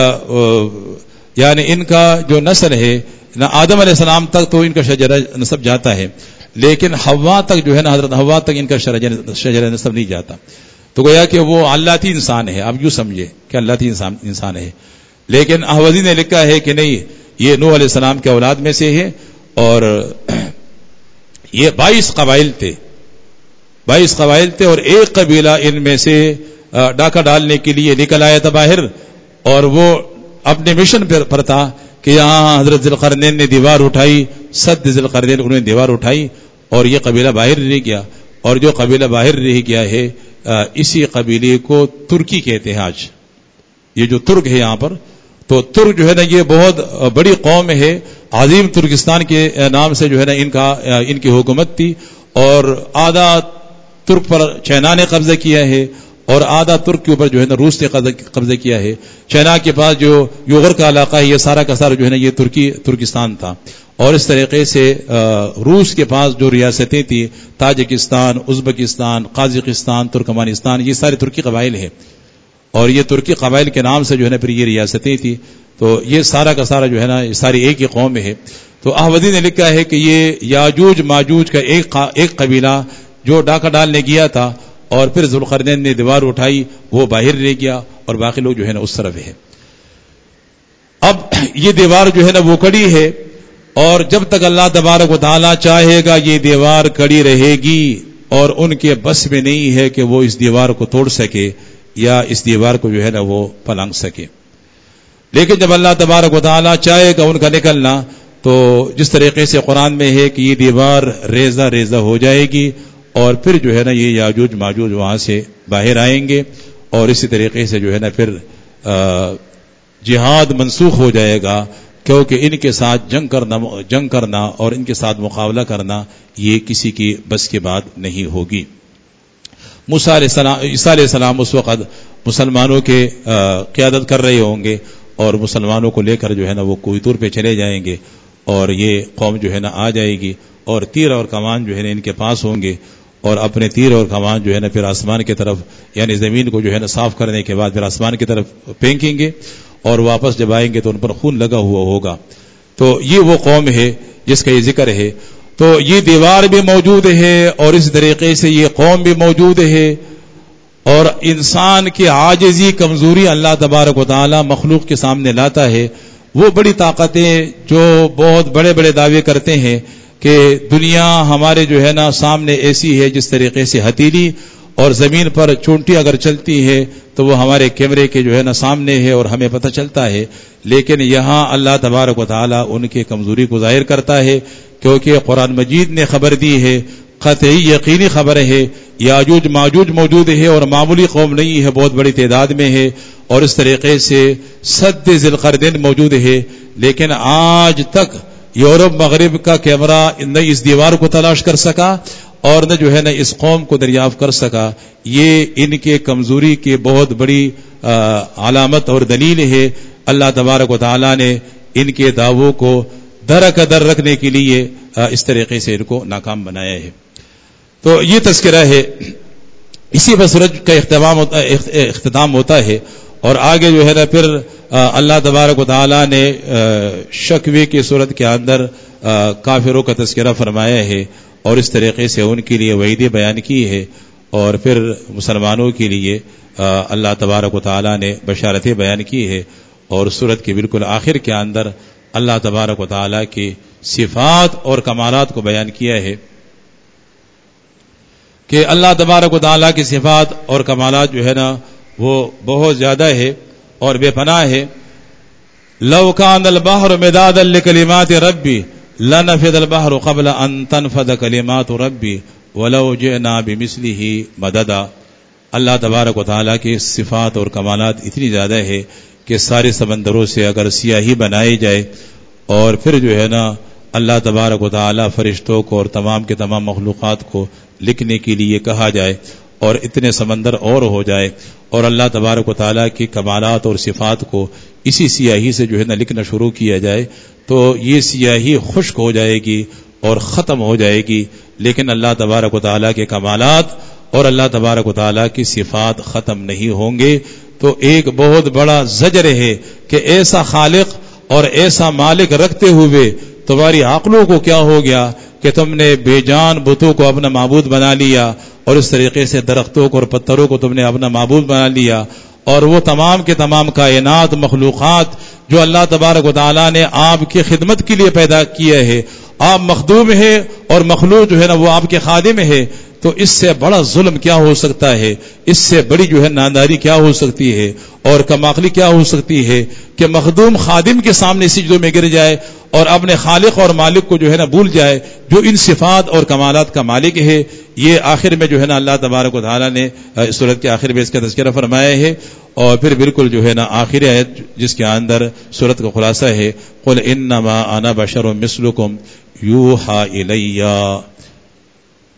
یعنی ان کا جو نسل ہے نہ آدم علیہ السلام تک تو ان کا شجرہ نسب جاتا ہے، لیکن حوا تک جو ہے نا حضرت حوا تک ان کا شجرہ نسب نہیں جاتا. تو گویا کہ وہ اللہتی انسان ہے، آپ یوں سمجھے کہ اللہتی انسان انسان ہے. لیکن احوذی نے لکھا ہے کہ نہیں، یہ نوح علیہ السلام کے اولاد میں سے ہے، اور یہ بائیس قبائل تھے بائیس قبائل تھے اور ایک قبیلہ ان میں سے ڈاکہ ڈالنے کے لیے نکل آیا تھا باہر، اور وہ اپنے مشن پر تھا کہ یہاں حضرت ذوالقرنین نے دیوار اٹھائی، سد ذوالقرنین انہوں نے دیوار اٹھائی، اور یہ قبیلہ باہر رہ گیا. اور جو قبیلہ باہر رہ گیا ہے اسی قبیلے کو ترکی کہتے ہیں آج. یہ جو ترک ہے یہاں پر، تو ترک جو ہے نا یہ بہت بڑی قوم ہے، عظیم ترکستان کے نام سے جو ہے نا ان کا ان کی حکومت تھی، اور آدھا ترک پر چائنا نے قبضہ کیا ہے اور آدھا ترک کے اوپر جو ہے نا روس نے قبضہ کیا ہے. چائنا کے پاس جو یوغر کا علاقہ ہے یہ سارا کا سارا جو ہے نا یہ ترکی ترکستان تھا. اور اس طریقے سے روس کے پاس جو ریاستیں تھیں تاجکستان، ازبکستان، قازقستان، ترکمانستان، یہ سارے ترکی قبائل ہیں اور یہ ترکی قبائل کے نام سے جو ہے نا پھر یہ ریاستیں تھیں. تو یہ سارا کا سارا جو ہے نا یہ ساری ایک ہی قوم ہے. تو احمدی نے لکھا ہے کہ یہ یاجوج ماجوج کا ایک ایک قبیلہ جو ڈاکہ ڈالنے گیا تھا اور پھر ذوالقرنین نے دیوار اٹھائی وہ باہر رہ گیا اور باقی لوگ جو ہے نا اس طرف ہے. اب یہ دیوار جو ہے نا وہ کڑی ہے اور جب تک اللہ تبارک و تعالیٰ چاہے گا یہ دیوار کڑی رہے گی اور ان کے بس میں نہیں ہے کہ وہ اس دیوار کو توڑ سکے یا اس دیوار کو جو ہے نا وہ پلنگ سکے. لیکن جب اللہ تبارک و تعالیٰ چاہے گا ان کا نکلنا تو جس طریقے سے قرآن میں ہے کہ یہ دیوار ریزہ ریزہ ہو جائے گی اور پھر جو ہے نا یہ یاجوج ماجوج وہاں سے باہر آئیں گے اور اسی طریقے سے جو ہے نا پھر جہاد منسوخ ہو جائے گا کیونکہ ان کے ساتھ جنگ کرنا جنگ کرنا اور ان کے ساتھ مقابلہ کرنا یہ کسی کی بس کی بات نہیں ہوگی. موسیٰ علیہ السلام عیسیٰ علیہ السلام اس وقت مسلمانوں کے قیادت کر رہے ہوں گے اور مسلمانوں کو لے کر جو ہے نا وہ کوئی طور پہ چلے جائیں گے اور یہ قوم جو ہے نا آ جائے گی اور تیر اور کمان جو ہے نا ان کے پاس ہوں گے اور اپنے تیر اور کمان جو ہے نا پھر آسمان کی طرف یعنی زمین کو جو ہے نا صاف کرنے کے بعد پھر آسمان کی طرف پھینکیں گے اور واپس جب آئیں گے تو ان پر خون لگا ہوا ہوگا. تو یہ وہ قوم ہے جس کا یہ ذکر ہے. تو یہ دیوار بھی موجود ہے اور اس طریقے سے یہ قوم بھی موجود ہے اور انسان کی عاجزی کمزوری اللہ تبارک و تعالی مخلوق کے سامنے لاتا ہے. وہ بڑی طاقتیں جو بہت بڑے بڑے دعوے کرتے ہیں کہ دنیا ہمارے جو ہے نا سامنے ایسی ہے جس طریقے سے ہتھیلی اور زمین پر چونٹی اگر چلتی ہے تو وہ ہمارے کیمرے کے جو ہے نا سامنے ہے اور ہمیں پتہ چلتا ہے. لیکن یہاں اللہ تبارک و تعالی ان کی کمزوری کو ظاہر کرتا ہے کیونکہ قرآن مجید نے خبر دی ہے، قطعی یقینی خبر ہے یاجوج ماجوج موجود ہے اور معمولی قوم نہیں ہے، بہت بڑی تعداد میں ہے. اور اس طریقے سے سد ذوالقرنین موجود ہے لیکن آج تک یورپ مغرب کا کیمرہ نہ اس دیوار کو تلاش کر سکا اور نہ جو ہے نا اس قوم کو دریافت کر سکا. یہ ان کے کمزوری کی بہت بڑی علامت اور دلیل ہے. اللہ تبارک و تعالی نے ان کے دعووں کو درقدر رکھنے کے لیے اس طریقے سے ان کو ناکام بنایا ہے. تو یہ تذکرہ ہے، اسی پر سورج کا اختتام ہوتا ہے اور آگے جو ہے نا پھر اللہ تبارک و تعالی نے شکوے کی صورت کے اندر کافروں کا تذکرہ فرمایا ہے اور اس طریقے سے ان کے لیے وعیدیں بیان کی ہے اور پھر مسلمانوں کے لیے اللہ تبارک و تعالی نے بشارتیں بیان کی ہے. اور سورت کے بالکل آخر کے اندر اللہ تبارک و تعالی کی صفات اور کمالات کو بیان کیا ہے کہ اللہ تبارک و تعالی کی صفات اور کمالات جو ہے نا وہ بہت زیادہ ہے اور بے پناہ ہے. لو کان البحر مدادا لکلمات ربی لنفد البحر قبل ان تنفد کلمات ربی ولو جئنا بمثله مددا. اللہ تبارک و تعالیٰ کی صفات اور کمالات اتنی زیادہ ہے کہ سارے سمندروں سے اگر سیاہی بنائی جائے اور پھر جو ہے نا اللہ تبارک و تعالیٰ فرشتوں کو اور تمام کے تمام مخلوقات کو لکھنے کے لیے کہا جائے اور اتنے سمندر اور ہو جائے اور اللہ تبارک و تعالیٰ کی کمالات اور صفات کو اسی سیاہی سے جو ہے نا لکھنا شروع کیا جائے تو یہ سیاہی خشک ہو جائے گی اور ختم ہو جائے گی. لیکن اللہ تبارک و تعالیٰ کے کمالات اور اللہ تبارک و تعالیٰ کی صفات ختم نہیں ہوں گے. تو ایک بہت بڑا زجر ہے کہ ایسا خالق اور ایسا مالک رکھتے ہوئے تمہاری عقلوں کو کیا ہو گیا کہ تم نے بے جان بتوں کو اپنا معبود بنا لیا اور اس طریقے سے درختوں کو اور پتھروں کو تم نے اپنا معبود بنا لیا اور وہ تمام کے تمام کائنات مخلوقات جو اللہ تبارک و تعالیٰ نے آپ کی خدمت کے لیے پیدا کیا ہے، آپ مخدوم ہے اور مخلوق جو ہے نا وہ آپ کے خادم ہے. تو اس سے بڑا ظلم کیا ہو سکتا ہے، اس سے بڑی جو ہے ناداری کیا ہو سکتی ہے اور کم عقلی کیا ہو سکتی ہے کہ مخدوم خادم کے سامنے سجدوں میں گر جائے اور اپنے خالق اور مالک کو جو ہے نا بھول جائے جو ان صفات اور کمالات کا مالک ہے. یہ آخر میں جو ہے نا اللہ تبارک و تعالیٰ نے اس سورت کے آخر میں اس کا تذکرہ فرمایا ہے اور پھر بالکل جو ہے نا آخری آیت جس کے اندر سورت کا خلاصہ ہے قل انما انا بشر مثلکم یوحى الی.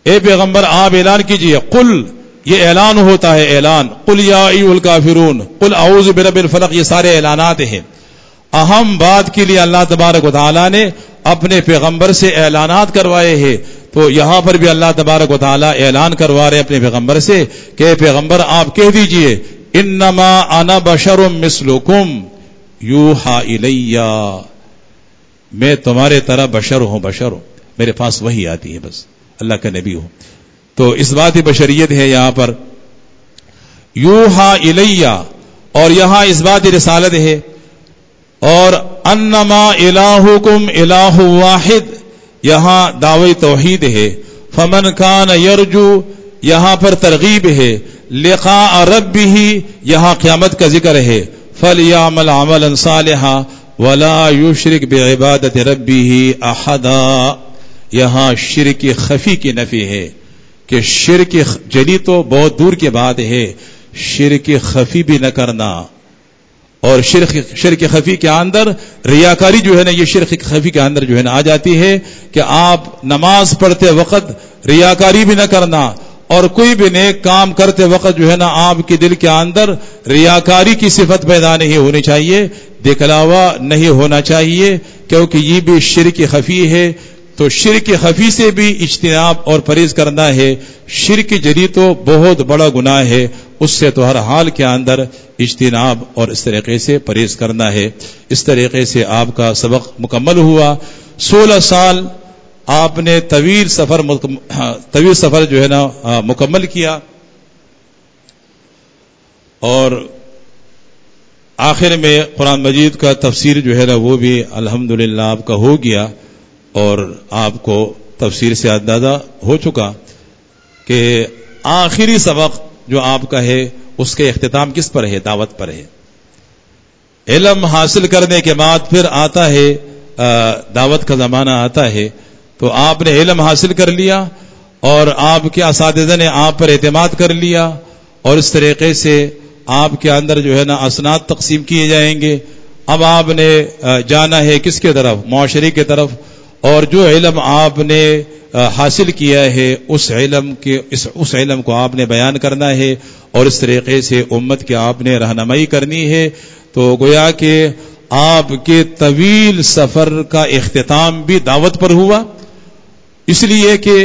اے پیغمبر آپ اعلان کیجئے، قل یہ اعلان ہوتا ہے، اعلان قل یا ایھا الکافرون قل اعوذ برب الفلق، یہ سارے اعلانات ہیں۔ اہم بات کے لیے اللہ تبارک و تعالی نے اپنے پیغمبر سے اعلانات کروائے ہیں، تو یہاں پر بھی اللہ تبارک و تعالی اعلان کروا رہے اپنے پیغمبر سے کہ پیغمبر آپ کہہ دیجئے انما انا بشر مثلکم یوحا الی، میں تمہارے طرح بشر ہوں، بشر ہوں، میرے پاس وحی آتی ہے، بس اللہ کا نبی ہوں۔ تو اس بات بشریت ہے یہاں پر یوحا الی، اور یہاں اس بات رسالت ہے، اور انما الہکم الہ واحد، یہاں دعوی توحید ہے۔ فمن کان یرجو، یہاں پر ترغیب ہے، لقاء ربہ، یہاں قیامت کا ذکر ہے، فلیعمل عملا صالحا ولا یشرک بعبادت ربہ احدا، یہاں شرک خفی کی نفی ہے کہ شرک جلی تو بہت دور کی بات ہے، شرک خفی بھی نہ کرنا، اور شرک شرک خفی کے اندر ریاکاری جو ہے نا، یہ شرک خفی کے اندر جو ہے نا آ جاتی ہے کہ آپ نماز پڑھتے وقت ریاکاری بھی نہ کرنا، اور کوئی بھی نیک کام کرتے وقت جو ہے نا آپ کے دل کے اندر ریاکاری کی صفت پیدا نہیں ہونی چاہیے، دکھلاوا نہیں ہونا چاہیے، کیونکہ یہ بھی شرک خفی ہے۔ تو شرک خفی سے بھی اجتناب اور پرہیز کرنا ہے، شرک جلی تو بہت بڑا گناہ ہے، اس سے تو ہر حال کے اندر اجتناب اور اس طریقے سے پرہیز کرنا ہے۔ اس طریقے سے آپ کا سبق مکمل ہوا۔ سولہ سال آپ نے طویل سفر طویل سفر جو ہے نا مکمل کیا، اور آخر میں قرآن مجید کا تفسیر جو ہے نا وہ بھی الحمدللہ آپ کا ہو گیا، اور آپ کو تفسیر سے اندازہ ہو چکا کہ آخری سبق جو آپ کا ہے اس کے اختتام کس پر ہے؟ دعوت پر ہے۔ علم حاصل کرنے کے بعد پھر آتا ہے دعوت کا زمانہ آتا ہے، تو آپ نے علم حاصل کر لیا اور آپ کے اساتذہ نے آپ پر اعتماد کر لیا، اور اس طریقے سے آپ کے اندر جو ہے نا اسناد تقسیم کیے جائیں گے۔ اب آپ نے جانا ہے کس کے طرف؟ معاشرے کی طرف، اور جو علم آپ نے حاصل کیا ہے اس علم کے اس, اس علم کو آپ نے بیان کرنا ہے، اور اس طریقے سے امت کی آپ نے رہنمائی کرنی ہے۔ تو گویا کہ آپ کے طویل سفر کا اختتام بھی دعوت پر ہوا، اس لیے کہ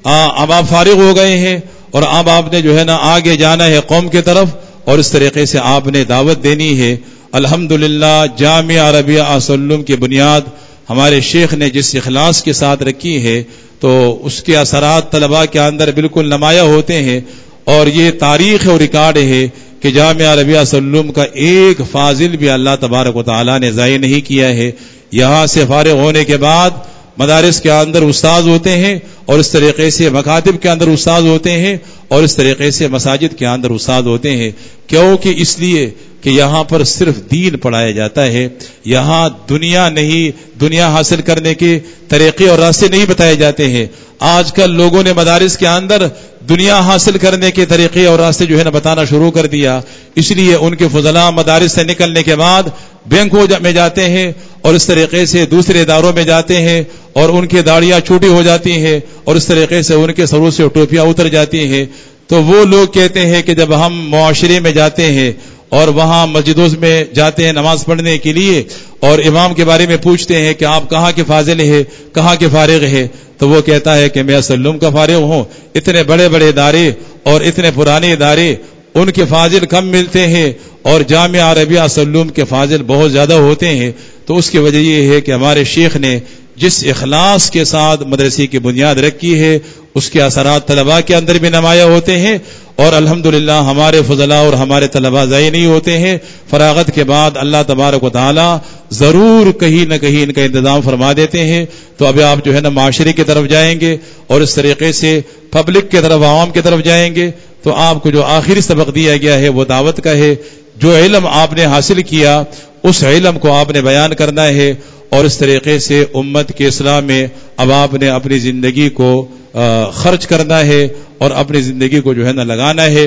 اب آپ فارغ ہو گئے ہیں، اور اب آپ نے جو ہے نا آگے جانا ہے قوم کی طرف، اور اس طریقے سے آپ نے دعوت دینی ہے۔ الحمدللہ جامعہ عربیہ اسلم کی بنیاد ہمارے شیخ نے جس اخلاص کے ساتھ رکھی ہے، تو اس کے اثرات طلباء کے اندر بالکل نمایاں ہوتے ہیں، اور یہ تاریخ اور ریکارڈ ہے کہ جامعہ عربیہ اسلم کا ایک فاضل بھی اللہ تبارک و تعالی نے ضائع نہیں کیا ہے۔ یہاں سے فارغ ہونے کے بعد مدارس کے اندر استاد ہوتے ہیں، اور اس طریقے سے مکاتب کے اندر استاد ہوتے ہیں، اور اس طریقے سے مساجد کے اندر استاد ہوتے ہیں، کیونکہ اس لیے کہ یہاں پر صرف دین پڑھایا جاتا ہے، یہاں دنیا نہیں، دنیا حاصل کرنے کے طریقے اور راستے نہیں بتائے جاتے ہیں۔ آج کل لوگوں نے مدارس کے اندر دنیا حاصل کرنے کے طریقے اور راستے جو ہے نا بتانا شروع کر دیا، اس لیے ان کے فضلاء مدارس سے نکلنے کے بعد بینکوں میں جاتے ہیں، اور اس طریقے سے دوسرے اداروں میں جاتے ہیں، اور ان کی داڑیاں چھوٹی ہو جاتی ہیں، اور اس طریقے سے ان کے سروں سے ٹوپیاں اتر جاتی ہیں۔ تو وہ لوگ کہتے ہیں کہ جب ہم معاشرے میں جاتے ہیں اور وہاں مسجدوں میں جاتے ہیں نماز پڑھنے کے لیے، اور امام کے بارے میں پوچھتے ہیں کہ آپ کہاں کے فاضل ہیں، کہاں کے فارغ ہیں، تو وہ کہتا ہے کہ میں اسلم کا فارغ ہوں۔ اتنے بڑے بڑے ادارے اور اتنے پرانے ادارے، ان کے فاضل کم ملتے ہیں، اور جامعہ عربیہ اسلم کے فاضل بہت زیادہ ہوتے ہیں۔ تو اس کی وجہ یہ ہے کہ ہمارے شیخ نے جس اخلاص کے ساتھ مدرسے کی بنیاد رکھی ہے، اس کے اثرات طلباء کے اندر بھی نمایاں ہوتے ہیں، اور الحمدللہ ہمارے فضلاء اور ہمارے طلباء ضائع نہیں ہوتے ہیں۔ فراغت کے بعد اللہ تبارک و تعالی ضرور کہیں نہ کہیں ان کا انتظام فرما دیتے ہیں۔ تو اب آپ جو ہے نا معاشرے کی طرف جائیں گے، اور اس طریقے سے پبلک کی طرف، عوام کی طرف جائیں گے، تو آپ کو جو آخری سبق دیا گیا ہے وہ دعوت کا ہے۔ جو علم آپ نے حاصل کیا اس علم کو آپ نے بیان کرنا ہے، اور اس طریقے سے امت کے اصلاح میں اب آپ نے اپنی زندگی کو خرچ کرنا ہے، اور اپنی زندگی کو جو ہے نا لگانا ہے۔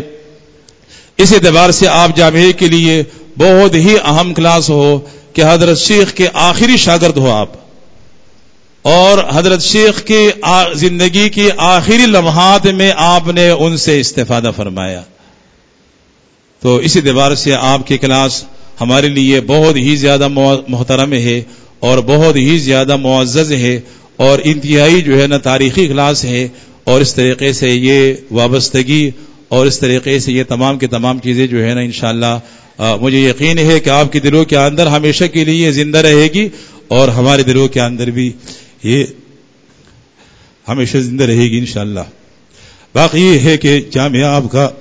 اس اعتبار سے آپ جامعے کے لیے بہت ہی اہم کلاس ہو کہ حضرت شیخ کے آخری شاگرد ہو آپ، اور حضرت شیخ کی زندگی کی آخری لمحات میں آپ نے ان سے استفادہ فرمایا. تو اس اعتبار سے آپ کی کلاس ہمارے لیے بہت ہی زیادہ محترم ہے اور بہت ہی زیادہ معزز ہے اور انتہائی جو ہے نا تاریخی کلاس ہے. اور اس طریقے سے یہ وابستگی اور اس طریقے سے یہ تمام کے تمام چیزیں جو ہے نا انشاءاللہ مجھے یقین ہے کہ آپ کے دلوں کے اندر ہمیشہ کے لیے زندہ رہے گی اور ہمارے دلوں کے اندر بھی یہ ہمیشہ زندہ رہے گی انشاءاللہ. باقی یہ ہے کہ جامعہ آپ کا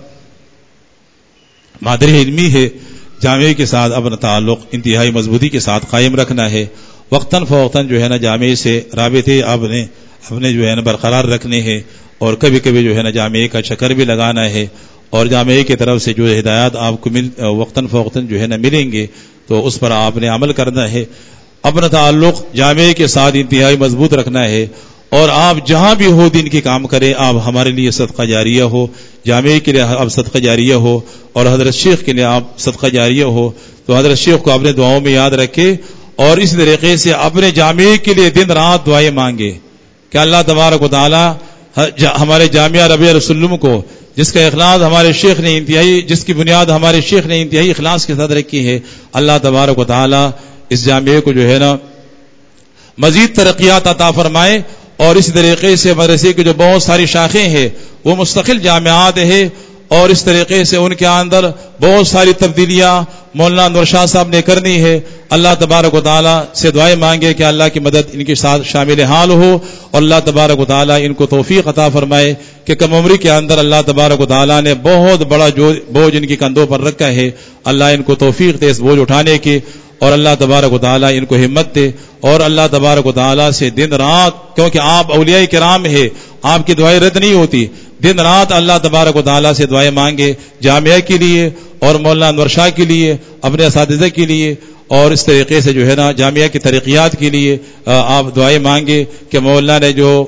مادر علمی ہے. جامعے کے ساتھ اپنا تعلق انتہائی مضبوطی کے ساتھ قائم رکھنا ہے. وقتاً فوقتاً جو ہے نا جامعے سے رابطے آپ نے اپنے جو ہے نا برقرار رکھنے ہیں اور کبھی کبھی جو ہے نا جامعے کا چکر بھی لگانا ہے. اور جامعے کی طرف سے جو ہدایات آپ کو مل وقتاً فوقتاً جو ہے نا ملیں گے تو اس پر آپ نے عمل کرنا ہے. اپنا تعلق جامعے کے ساتھ انتہائی مضبوط رکھنا ہے. اور آپ جہاں بھی ہو دین کی کام کریں آپ ہمارے لیے صدقہ جاریہ ہو, جامعے کے لیے آپ صدقہ جاریہ ہو اور حضرت شیخ کے لیے آپ صدقہ جاریہ ہو. تو حضرت شیخ کو اپنے دعاؤں میں یاد رکھے اور اس طریقے سے اپنے جامعے کے لیے دن رات دعائیں مانگے کہ اللہ تبارک و تعالی ہمارے جامعہ ربیع السلم کو, جس کا اخلاص ہمارے شیخ نے انتہائی جس کی بنیاد ہمارے شیخ نے انتہائی اخلاص کے ساتھ رکھی ہے, اللہ تبارک و تعالی اس جامعے کو جو ہے نا مزید ترقیات عطا فرمائے. اور اس طریقے سے مدرسے کی جو بہت ساری شاخیں ہیں وہ مستقل جامعات ہیں اور اس طریقے سے ان کے اندر بہت ساری تبدیلیاں مولانا انور شاہ صاحب نے کرنی ہے. اللہ تبارک و تعالی سے دعائیں مانگے کہ اللہ کی مدد ان کے ساتھ شامل حال ہو اور اللہ تبارک و تعالی ان کو توفیق عطا فرمائے کہ کم عمری کے اندر اللہ تبارک و تعالی نے بہت بڑا جو بوجھ ان کے کندھوں پر رکھا ہے, اللہ ان کو توفیق دے اس بوجھ اٹھانے کی اور اللہ تبارک و تعالی ان کو ہمت دے. اور اللہ تبارک و تعالی سے دن رات, کیونکہ آپ اولیاء کرام ہیں, آپ کی دعائیں رد نہیں ہوتی, دن رات اللہ تبارک و تعالی سے دعائیں مانگے جامعہ کے لیے اور مولانا انور شاہ کے لیے, اپنے اساتذہ کے لیے اور اس طریقے سے جو ہے نا جامعہ کی ترقیات کے لیے آپ دعائیں مانگے کہ مولانا نے جو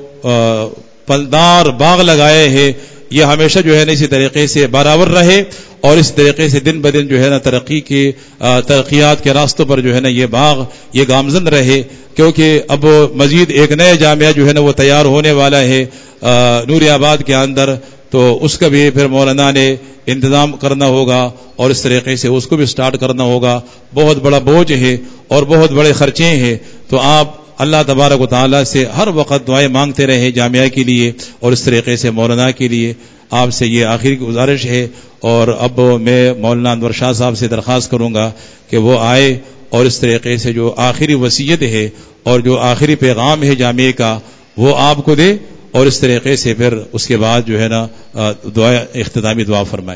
پلدار باغ لگائے ہیں یہ ہمیشہ جو ہے نا اسی طریقے سے برابر رہے اور اس طریقے سے دن بدن جو ہے نا ترقی کے ترقیات کے راستوں پر جو ہے نا یہ باغ یہ گامزن رہے. کیونکہ اب مزید ایک نیا جامعہ جو ہے نا وہ تیار ہونے والا ہے نوری آباد کے اندر, تو اس کا بھی پھر مولانا نے انتظام کرنا ہوگا اور اس طریقے سے اس کو بھی سٹارٹ کرنا ہوگا. بہت بڑا بوجھ ہے اور بہت بڑے خرچے ہیں. تو آپ اللہ تبارک و تعالی سے ہر وقت دعائیں مانگتے رہے جامعہ کے لیے اور اس طریقے سے مولانا کے لیے. آپ سے یہ آخری گزارش ہے. اور اب میں مولانا انور شاہ صاحب سے درخواست کروں گا کہ وہ آئے اور اس طریقے سے جو آخری وصیت ہے اور جو آخری پیغام ہے جامعہ کا وہ آپ کو دے اور اس طریقے سے پھر اس کے بعد جو ہے نا دعا اختتامی دعا فرمائے.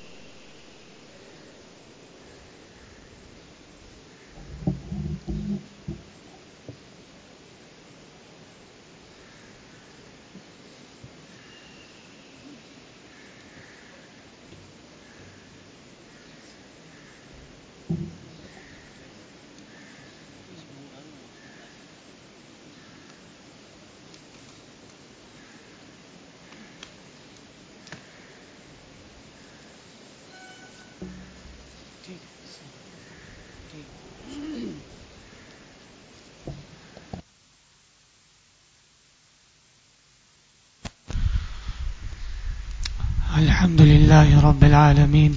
الحمد لله رب العالمين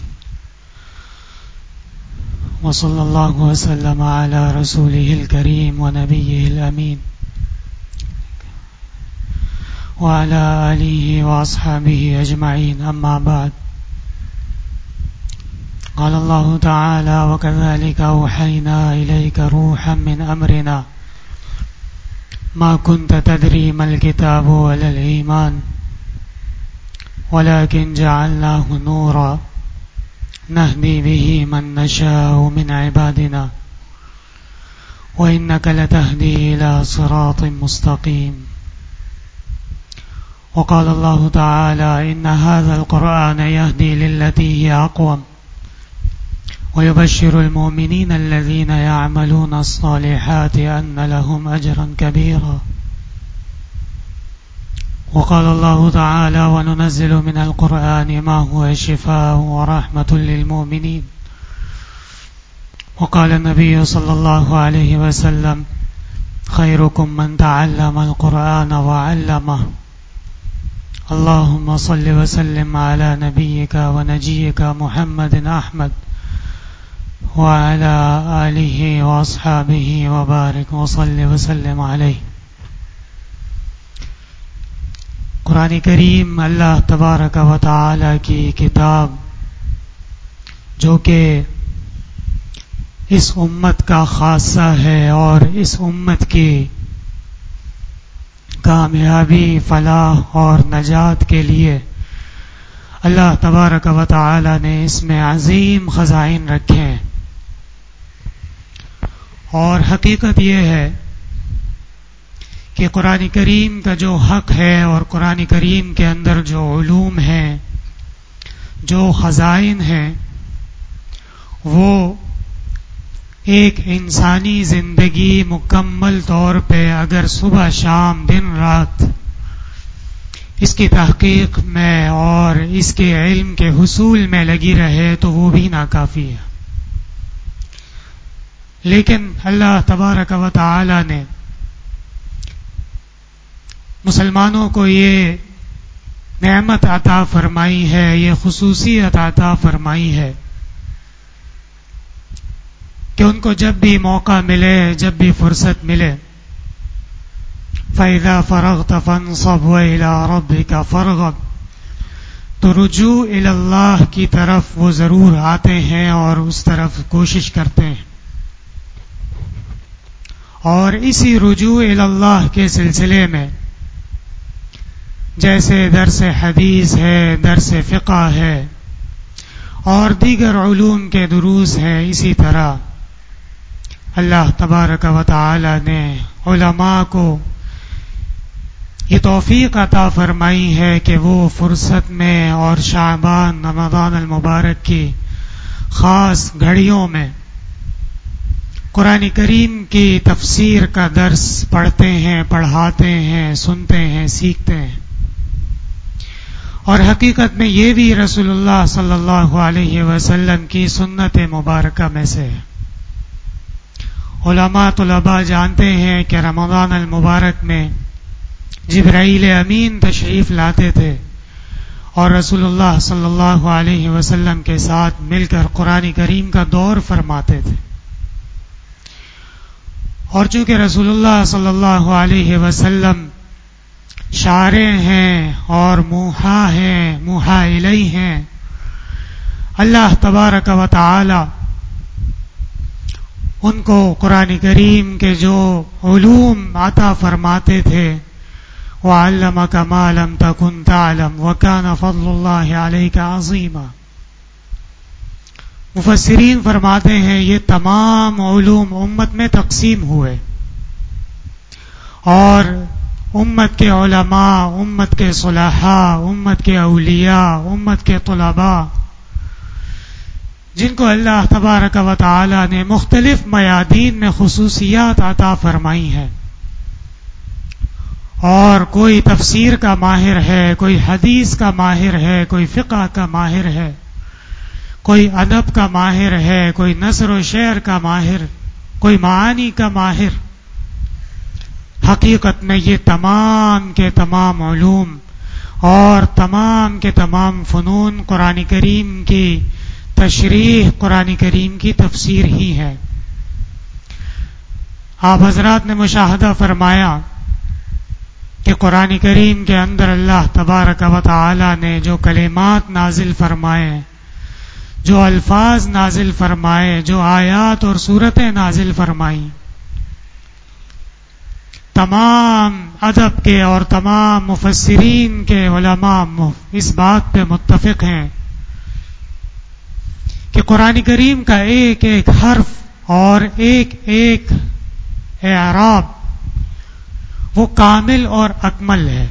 وصلى الله وسلم على رسوله الكريم ونبيه الأمين وعلى آله وأصحابه أجمعين. أما بعد, قال الله تعالى وكذلك أوحينا إليك روحا من أمرنا ما كنت تدري ما الكتاب ولا الإيمان ولكن جعلناه نورا نهدي به من نشاء من عبادنا وإنك لتهدي إلى صراط مستقيم. وقال الله تعالى إن هذا القرآن يهدي للتي هي أقوم ويبشر المؤمنين الذين يعملون الصالحات أن لهم أجرا كبيرا. وقال الله تعالى وننزل من القرآن ما هو شفاء ورحمة للمؤمنين. وقال النبي صلى الله عليه وسلم خيركم من تعلم القرآن وعلمه اللهم صل وسلم على نبيك ونجيك محمد أحمد وعلى آله وأصحابه وبارك وصل وسلم عليه. قرآن کریم اللہ تبارک و تعالی کی کتاب جو کہ اس امت کا خاصہ ہے اور اس امت کی کامیابی، فلاح اور نجات کے لیے اللہ تبارک و تعالی نے اس میں عظیم خزائن رکھے ہیں. اور حقیقت یہ ہے کہ قرآن کریم کا جو حق ہے اور قرآن کریم کے اندر جو علوم ہیں، جو خزائن ہیں، وہ ایک انسانی زندگی مکمل طور پہ اگر صبح شام دن رات اس کی تحقیق میں اور اس کے علم کے حصول میں لگی رہے تو وہ بھی ناکافی ہے. لیکن اللہ تبارک و تعالی نے مسلمانوں کو یہ نعمت عطا فرمائی ہے، یہ خصوصیت عطا فرمائی ہے کہ ان کو جب بھی موقع ملے، جب بھی فرصت ملے، فَإِذَا فَرَغْتَ فَانصَبْ وَإِلَىٰ رَبِّكَ فَارْغَب، تو رجوع الی اللہ کی طرف وہ ضرور آتے ہیں اور اس طرف کوشش کرتے ہیں. اور اسی رجوع الی اللہ کے سلسلے میں جیسے درس حدیث ہے، درس فقہ ہے اور دیگر علوم کے دروس ہیں، اسی طرح اللہ تبارک و تعالی نے علماء کو یہ توفیق عطا فرمائی ہے کہ وہ فرصت میں اور شعبان رمضان المبارک کی خاص گھڑیوں میں قرآن کریم کی تفسیر کا درس پڑھتے ہیں، پڑھاتے ہیں، سنتے ہیں، سیکھتے ہیں. اور حقیقت میں یہ بھی رسول اللہ صلی اللہ علیہ وسلم کی سنت مبارکہ میں سے ہے. علماء طلباء جانتے ہیں کہ رمضان المبارک میں جبرائیل امین تشریف لاتے تھے اور رسول اللہ صلی اللہ علیہ وسلم کے ساتھ مل کر قرآن کریم کا دور فرماتے تھے. اور چونکہ رسول اللہ صلی اللہ علیہ وسلم شارع ہیں اور موحا ہیں، موحا الیہ ہیں، اللہ تبارک و تعالی ان کو قرآن کریم کے جو علوم عطا فرماتے تھے، وَعَلَّمَكَ مَا لَمْ تَكُنْ تَعْلَمْ وَكَانَ فَضْلُ اللَّهِ عَلَيْكَ عَظِيمًا. مفسرین فرماتے ہیں یہ تمام علوم امت میں تقسیم ہوئے اور امت کے علماء، امت کے صلحاء، امت کے اولیاء، امت کے طلباء جن کو اللہ تبارک و تعالی نے مختلف میادین میں خصوصیات عطا فرمائی ہیں، اور کوئی تفسیر کا ماہر ہے، کوئی حدیث کا ماہر ہے، کوئی فقہ کا ماہر ہے، کوئی ادب کا ماہر ہے، کوئی نثر و شعر کا ماہر، کوئی معانی کا ماہر. حقیقت میں یہ تمام کے تمام علوم اور تمام کے تمام فنون قرآن کریم کی تشریح، قرآن کریم کی تفسیر ہی ہے. آپ حضرات نے مشاہدہ فرمایا کہ قرآن کریم کے اندر اللہ تبارک و تعالی نے جو کلمات نازل فرمائے، جو الفاظ نازل فرمائے، جو آیات اور صورتیں نازل فرمائیں، تمام ادب کے اور تمام مفسرین کے علماء اس بات پہ متفق ہیں کہ قرآن کریم کا ایک ایک حرف اور ایک ایک اعراب وہ کامل اور اکمل ہے.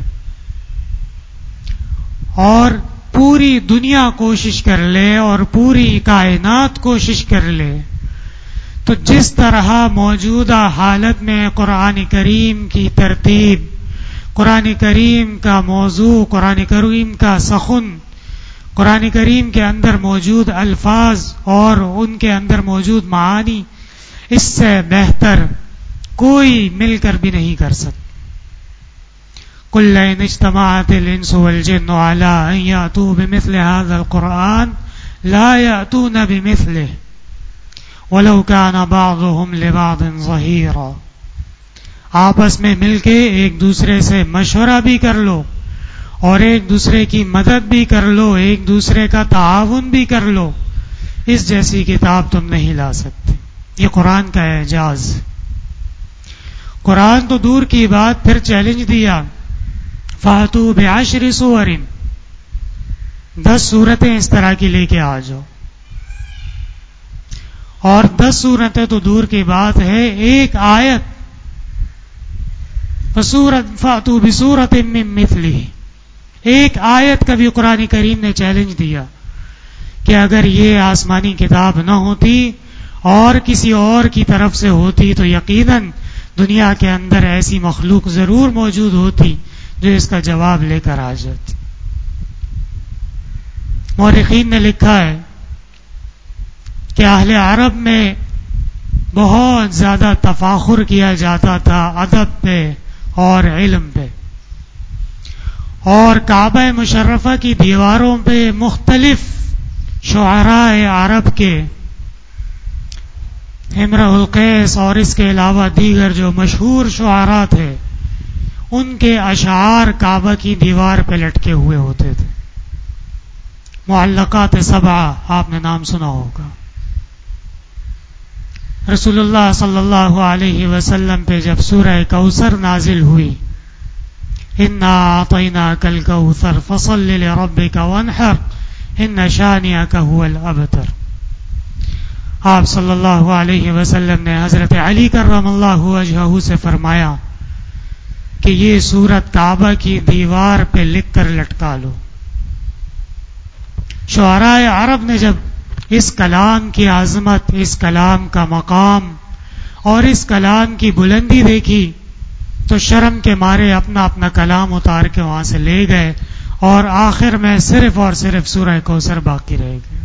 اور پوری دنیا کوشش کر لے اور پوری کائنات کوشش کر لے تو جس طرح موجودہ حالت میں قرآن کریم کی ترتیب، قرآن کریم کا موضوع، قرآن کریم کا سخن، قرآن کریم کے اندر موجود الفاظ اور ان کے اندر موجود معانی، اس سے بہتر کوئی مل کر بھی نہیں کر سکتا. قل لئن اجتمعت الانس والجن على ان يأتوا بمثل هذا القرآن لا يأتون بمثله ولو كان بعضهم لبعض ظهيرا. آپس میں مل کے ایک دوسرے سے مشورہ بھی کر لو اور ایک دوسرے کی مدد بھی کر لو، ایک دوسرے کا تعاون بھی کر لو، اس جیسی کتاب تم نہیں لا سکتے. یہ قرآن کا اعجاز. قرآن تو دور کی بات، پھر چیلنج دیا فَأْتُوا بِعَشْرِ سُوَرٍ، دس صورتیں اس طرح کی لے کے آ جاؤ. اور دس صورتیں تو دور کی بات ہے، ایک آیت فَأْتُوا بِسُورَةٍ مِّن مِّثْلِهِ، ایک آیت کا بھی قرآن کریم نے چیلنج دیا کہ اگر یہ آسمانی کتاب نہ ہوتی اور کسی اور کی طرف سے ہوتی تو یقیناً دنیا کے اندر ایسی مخلوق ضرور موجود ہوتی جو اس کا جواب لے کر آ جاتی. مورخین نے لکھا ہے کہ اہل عرب میں بہت زیادہ تفاخر کیا جاتا تھا ادب پہ اور علم پہ، اور کعبہ مشرفہ کی دیواروں پہ مختلف شعراء عرب کے، امرؤ القیس اور اس کے علاوہ دیگر جو مشہور شعراء تھے، ان کے اشعار کعبہ کی دیوار پہ لٹکے ہوئے ہوتے تھے. معلقات سبعہ آپ نے نام سنا ہوگا. رسول اللہ صلی اللہ علیہ وسلم پہ جب سورہ کوثر نازل ہوئی، انا اعطیناک الکوثر فصل لربک وانحر ان شانئک هو الابتر، آپ صلی اللہ علیہ وسلم نے حضرت علی کرم اللہ وجہہ سے فرمایا کہ یہ سورت کعبہ کی دیوار پہ لکھ کر لٹکا لو. شعراء عرب نے جب اس کلام کی عظمت، اس کلام کا مقام اور اس کلام کی بلندی دیکھی تو شرم کے مارے اپنا اپنا کلام اتار کے وہاں سے لے گئے اور آخر میں صرف اور صرف سورہ کوثر باقی رہ گئے.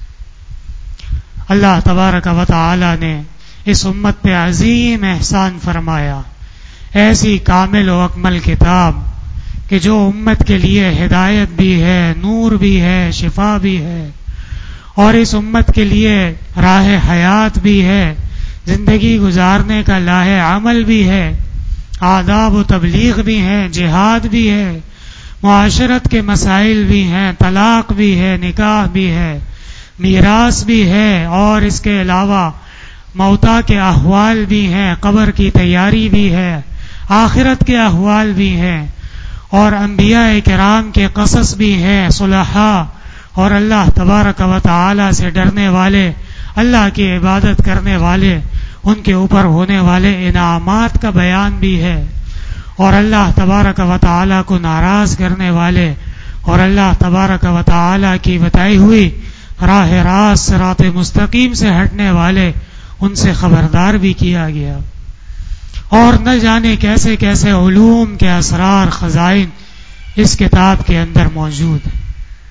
اللہ تبارک و تعالی نے اس امت پہ عظیم احسان فرمایا، ایسی کامل و اکمل کتاب کہ جو امت کے لیے ہدایت بھی ہے، نور بھی ہے، شفا بھی ہے، اور اس امت کے لیے راہ حیات بھی ہے، زندگی گزارنے کا لاہ عمل بھی ہے، آداب و تبلیغ بھی ہے، جہاد بھی ہے، معاشرت کے مسائل بھی ہیں، طلاق بھی ہے، نکاح بھی ہے، میراث بھی ہے، اور اس کے علاوہ موتا کے احوال بھی ہیں، قبر کی تیاری بھی ہے، آخرت کے احوال بھی ہیں، اور انبیاء کرام کے قصص بھی ہیں، صلحاء اور اللہ تبارک و تعالی سے ڈرنے والے، اللہ کی عبادت کرنے والے، ان کے اوپر ہونے والے انعامات کا بیان بھی ہے، اور اللہ تبارک و تعالی کو ناراض کرنے والے اور اللہ تبارک و تعالی کی بتائی ہوئی راہ راست صراط مستقیم سے ہٹنے والے، ان سے خبردار بھی کیا گیا. اور نہ جانے کیسے کیسے علوم کے اسرار، خزائن اس کتاب کے اندر موجود ہیں.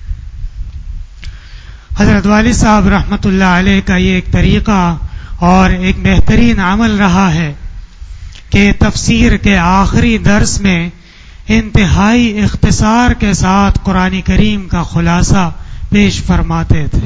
حضرت والد صاحب رحمۃ اللہ علیہ کا یہ ایک طریقہ اور ایک بہترین عمل رہا ہے کہ تفسیر کے آخری درس میں انتہائی اختصار کے ساتھ قرآن کریم کا خلاصہ پیش فرماتے تھے.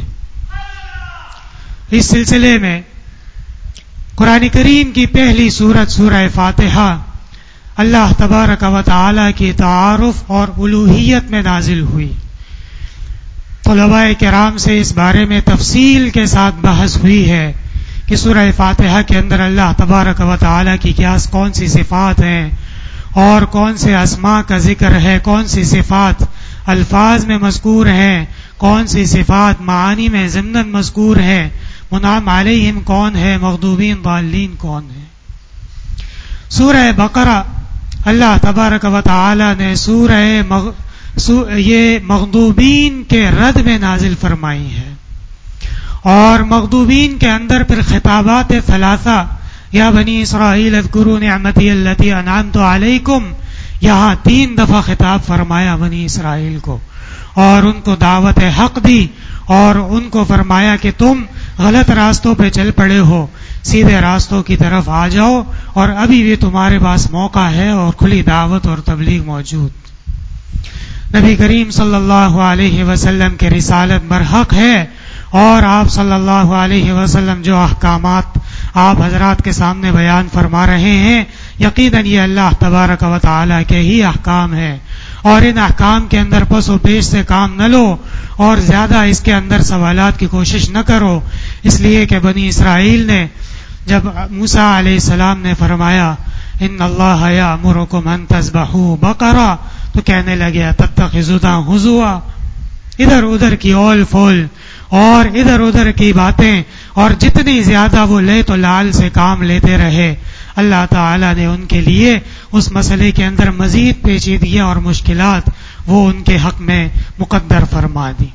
اس سلسلے میں قرآن کریم کی پہلی سورت سورہ فاتحہ اللہ تبارک و تعالی کی تعارف اور الوہیت میں نازل ہوئی. طلباء کرام سے اس بارے میں تفصیل کے ساتھ بحث ہوئی ہے کہ سورہ فاتحہ کے اندر اللہ تبارک و تعالی کی کیا کون سی صفات ہیں اور کون سے اسماء کا ذکر ہے، کون سی صفات الفاظ میں مذکور ہیں، کون سی صفات معانی میں ضمناً مذکور ہیں، منعم علیہم کون ہے، مغضوبین ضالین کون ہے. سورہ بقرہ اللہ تبارک و تعالی نے سورہ مغ... سو... یہ مغضوبین کے رد میں نازل فرمائی ہے، اور مغضوبین کے اندر پھر خطابات ثلاثہ، یا بنی اسرائیل اذکروا نعمتی التی انعمت علیکم، یہاں تین دفعہ خطاب فرمایا بنی اسرائیل کو اور ان کو دعوت حق دی اور ان کو فرمایا کہ تم غلط راستوں پہ چل پڑے ہو، سیدھے راستوں کی طرف آ جاؤ اور ابھی بھی تمہارے پاس موقع ہے اور کھلی دعوت اور تبلیغ موجود. نبی کریم صلی اللہ علیہ وسلم کی رسالت برحق ہے، اور آپ صلی اللہ علیہ وسلم جو احکامات آپ حضرات کے سامنے بیان فرما رہے ہیں، یقیناً یہ اللہ تبارک و تعالی کے ہی احکام ہیں، اور ان احکام کے اندر پس و پیش سے کام نہ لو اور زیادہ اس کے اندر سوالات کی کوشش نہ کرو. اس لیے کہ بنی اسرائیل نے جب موسیٰ علیہ السلام نے فرمایا ان اللہ یأمرکم ان تذبحوا بقرہ، تو کہنے لگے تتخذونها ہزوا، ادھر ادھر کی اول فول اور ادھر ادھر کی باتیں، اور جتنی زیادہ وہ لے تو لال سے کام لیتے رہے. اللہ تعالیٰ نے ان کے لیے اس مسئلے کے اندر مزید پیچیدگیاں اور مشکلات وہ ان کے حق میں مقدر فرما دی.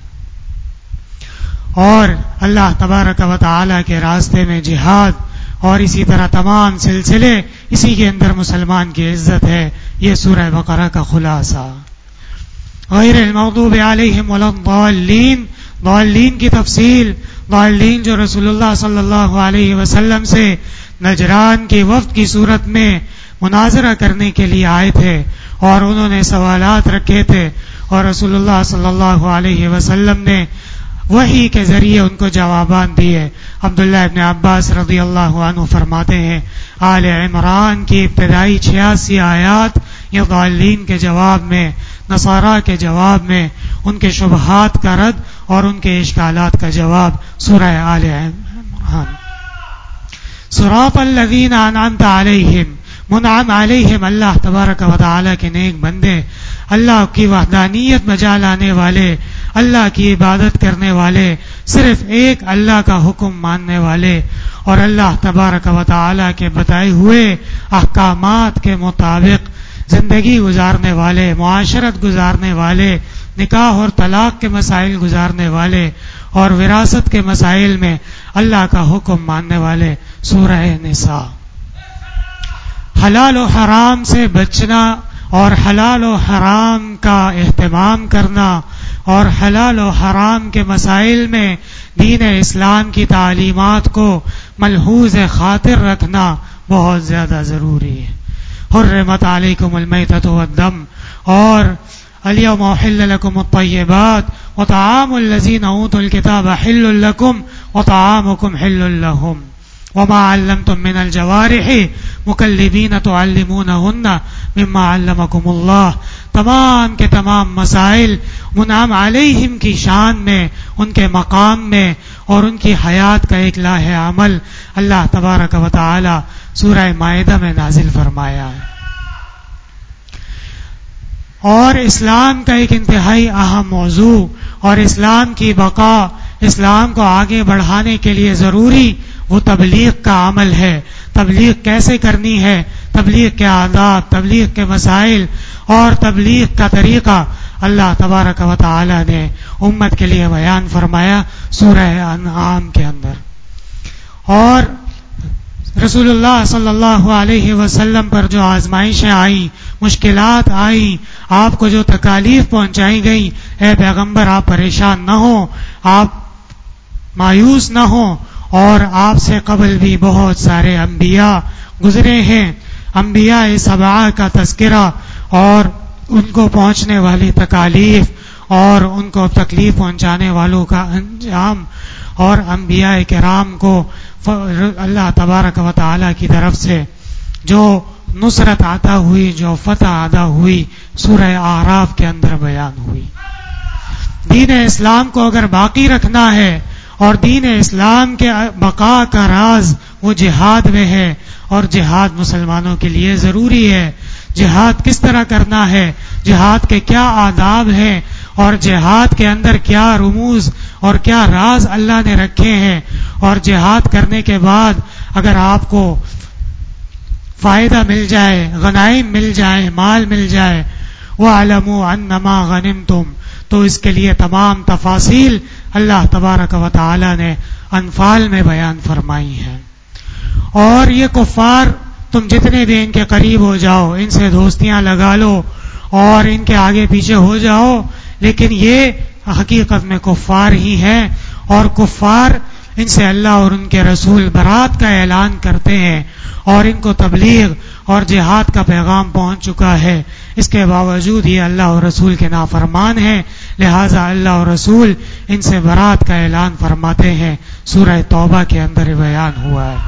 اور اللہ تبارک و تعالیٰ کے راستے میں جہاد اور اسی طرح تمام سلسلے، اسی کے اندر مسلمان کی عزت ہے. یہ سورہ بقرہ کا خلاصہ. غیر المغضوب علیہم ولا الضالین، ضالین کی تفصیل، ضالین جو رسول اللہ صلی اللہ علیہ وسلم سے نجران کی وفد کی صورت میں مناظرہ کرنے کے لیے آئے تھے اور انہوں نے سوالات رکھے تھے، اور رسول اللہ صلی اللہ علیہ وسلم نے وحی کے ذریعے ان کو جوابات دیے. عبداللہ ابن عباس رضی اللہ عنہ فرماتے ہیں آل عمران کی ابتدائی چھیاسی آیات یہ ضالین کے جواب میں، نصارہ کے جواب میں، ان کے شبہات کا رد اور ان کے اشکالات کا جواب سورہ آل عمران. صراط الذین انعمت علیہم، منعم علیہم اللہ تبارک و تعالی کے نیک بندے، اللہ کی وحدانیت بجا لانے والے، اللہ کی عبادت کرنے والے، صرف ایک اللہ کا حکم ماننے والے، اور اللہ تبارک و تعالی کے بتائے ہوئے احکامات کے مطابق زندگی گزارنے والے، معاشرت گزارنے والے، نکاح اور طلاق کے مسائل گزارنے والے، اور وراثت کے مسائل میں اللہ کا حکم ماننے والے. سورہ نساء. حلال و حرام سے بچنا اور حلال و حرام کا اہتمام کرنا اور حلال و حرام کے مسائل میں دین اسلام کی تعلیمات کو ملحوظ خاطر رکھنا بہت زیادہ ضروری ہے. حرمت علیکم المیتۃ والدم، اور الیوم احل لکم الطیبات وطعام الذین اوتوا الکتاب حل لکم وطعامکم حل لہم وما علمتم من الجوارح مکلبین تعلمونہن مما علمکم اللہ. تمام کے تمام مسائل منعم علیہم کی شان میں، ان کے مقام میں اور ان کی حیات کا ایک لاہ عمل اللہ تبارک و تعالی سورہ مائدہ میں نازل فرمایا ہے. اور اسلام کا ایک انتہائی اہم موضوع اور اسلام کی بقا، اسلام کو آگے بڑھانے کے لیے ضروری وہ تبلیغ کا عمل ہے. تبلیغ کیسے کرنی ہے، تبلیغ کے آداب، تبلیغ کے مسائل اور تبلیغ کا طریقہ اللہ تبارک و تعالی نے امت کے لیے بیان فرمایا سورہ انعام کے اندر. اور رسول اللہ صلی اللہ علیہ وسلم پر جو آزمائشیں آئیں، مشکلات آئیں، آپ کو جو تکالیف پہنچائی گئیں، اے پیغمبر آپ پریشان نہ ہوں، آپ مایوس نہ ہوں. اور آپ سے قبل بھی بہت سارے انبیاء گزرے ہیں. انبیاء سبعہ کا تذکرہ اور ان کو پہنچنے والی تکالیف اور ان کو تکلیف پہنچانے والوں کا انجام، اور انبیاء کرام کو اللہ تبارک و تعالی کی طرف سے جو نصرت عطا ہوئی، جو فتح عطا ہوئی، سورہ اعراف کے اندر بیان ہوئی. دین اسلام کو اگر باقی رکھنا ہے اور دین اسلام کے بقا کا راز وہ جہاد میں ہے، اور جہاد مسلمانوں کے لیے ضروری ہے. جہاد کس طرح کرنا ہے، جہاد کے کیا آداب ہیں، اور جہاد کے اندر کیا رموز اور کیا راز اللہ نے رکھے ہیں، اور جہاد کرنے کے بعد اگر آپ کو فائدہ مل جائے، غنائم مل جائے، مال مل جائے، وَاعْلَمُوا أَنَّمَا غَنِمْتُمْ، تو اس کے لیے تمام تفاصیل اللہ تبارک و تعالی نے انفال میں بیان فرمائی ہیں. اور یہ کفار تم جتنے بھی ان کے قریب ہو جاؤ، ان سے دوستیاں لگا لو اور ان کے آگے پیچھے ہو جاؤ، لیکن یہ حقیقت میں کفار ہی ہیں، اور کفار ان سے اللہ اور ان کے رسول برات کا اعلان کرتے ہیں اور ان کو تبلیغ اور جہاد کا پیغام پہنچ چکا ہے، اس کے باوجود یہ اللہ اور رسول کے نافرمان ہیں، لہذا اللہ اور رسول ان سے برات کا اعلان فرماتے ہیں۔ سورہ توبہ کے اندر بیان ہوا ہے۔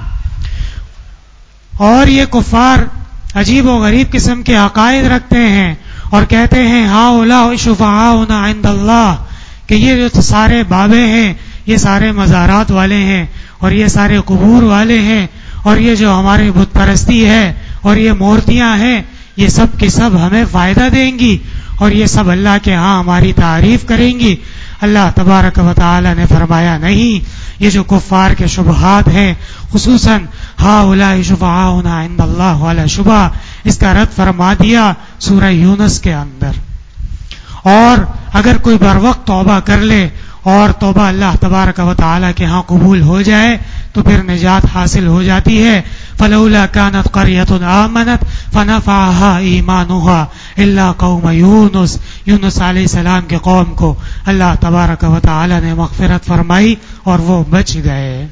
اور یہ کفار عجیب و غریب قسم کے عقائد رکھتے ہیں اور کہتے ہیں ہؤلاء شفعاؤنا عند اللہ، کہ یہ جو سارے بابے ہیں یہ سارے مزارات والے ہیں اور یہ سارے قبور والے ہیں اور یہ جو ہماری بت پرستی ہے اور یہ مورتیاں ہیں یہ سب کے سب ہمیں فائدہ دیں گی اور یہ سب اللہ کے ہاں ہماری تعریف کریں گی۔ اللہ تبارک و تعالی نے فرمایا نہیں، یہ جو کفار کے شبہات ہیں خصوصاً ہؤلاء شفعاؤنا عند اللہ والا شبہ، اس کا رد فرما دیا سورہ یونس کے اندر۔ اور اگر کوئی بر وقت توبہ کر لے اور توبہ اللہ تبارک و تعالی کے ہاں قبول ہو جائے تو پھر نجات حاصل ہو جاتی ہے۔ فلولا كانت قرية آمنت فنفعها ایمانها الا قوم یونس، یونس علیہ السلام کے قوم کو اللہ تبارک و تعالی نے مغفرت فرمائی اور وہ بچ گئے۔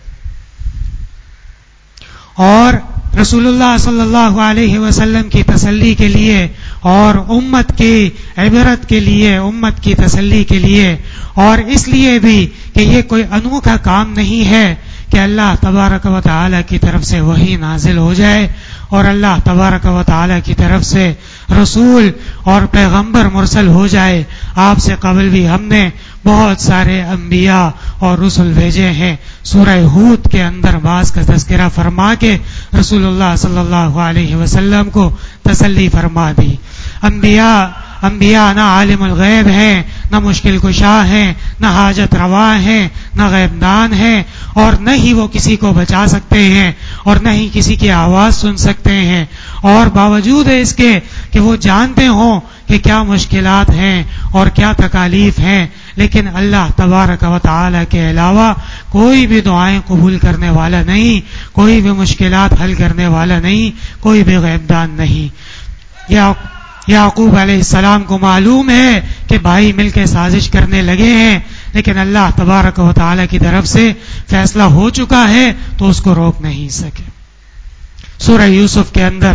اور رسول اللہ صلی اللہ علیہ وسلم کی تسلی کے لیے اور امت کی عبرت کے لیے، امت کی تسلی کے لیے، اور اس لیے بھی کہ یہ کوئی انوکھا کام نہیں ہے کہ اللہ تبارک و تعالی کی طرف سے وحی نازل ہو جائے اور اللہ تبارک و تعالی کی طرف سے رسول اور پیغمبر مرسل ہو جائے۔ آپ سے قبل بھی ہم نے بہت سارے انبیاء اور رسل بھیجے ہیں۔ سورہ ہود کے اندر بعض کا تذکرہ فرما کے رسول اللہ صلی اللہ علیہ وسلم کو تسلی فرما دی۔ انبیاء انبیاء نہ عالم الغیب ہیں، نہ مشکل کشا ہیں، نہ حاجت روا ہیں، نہ غیب دان ہیں، اور نہ ہی وہ کسی کو بچا سکتے ہیں اور نہ ہی کسی کی آواز سن سکتے ہیں، اور باوجود اس کے کہ وہ جانتے ہوں کہ کیا مشکلات ہیں اور کیا تکالیف ہیں، لیکن اللہ تبارک و تعالی کے علاوہ کوئی بھی دعائیں قبول کرنے والا نہیں، کوئی بھی مشکلات حل کرنے والا نہیں، کوئی بھی غیب دان نہیں۔ یا یعقوب علیہ السلام کو معلوم ہے کہ بھائی مل کے سازش کرنے لگے ہیں، لیکن اللہ تبارک و تعالی کی طرف سے فیصلہ ہو چکا ہے تو اس کو روک نہیں سکے۔ سورہ یوسف کے اندر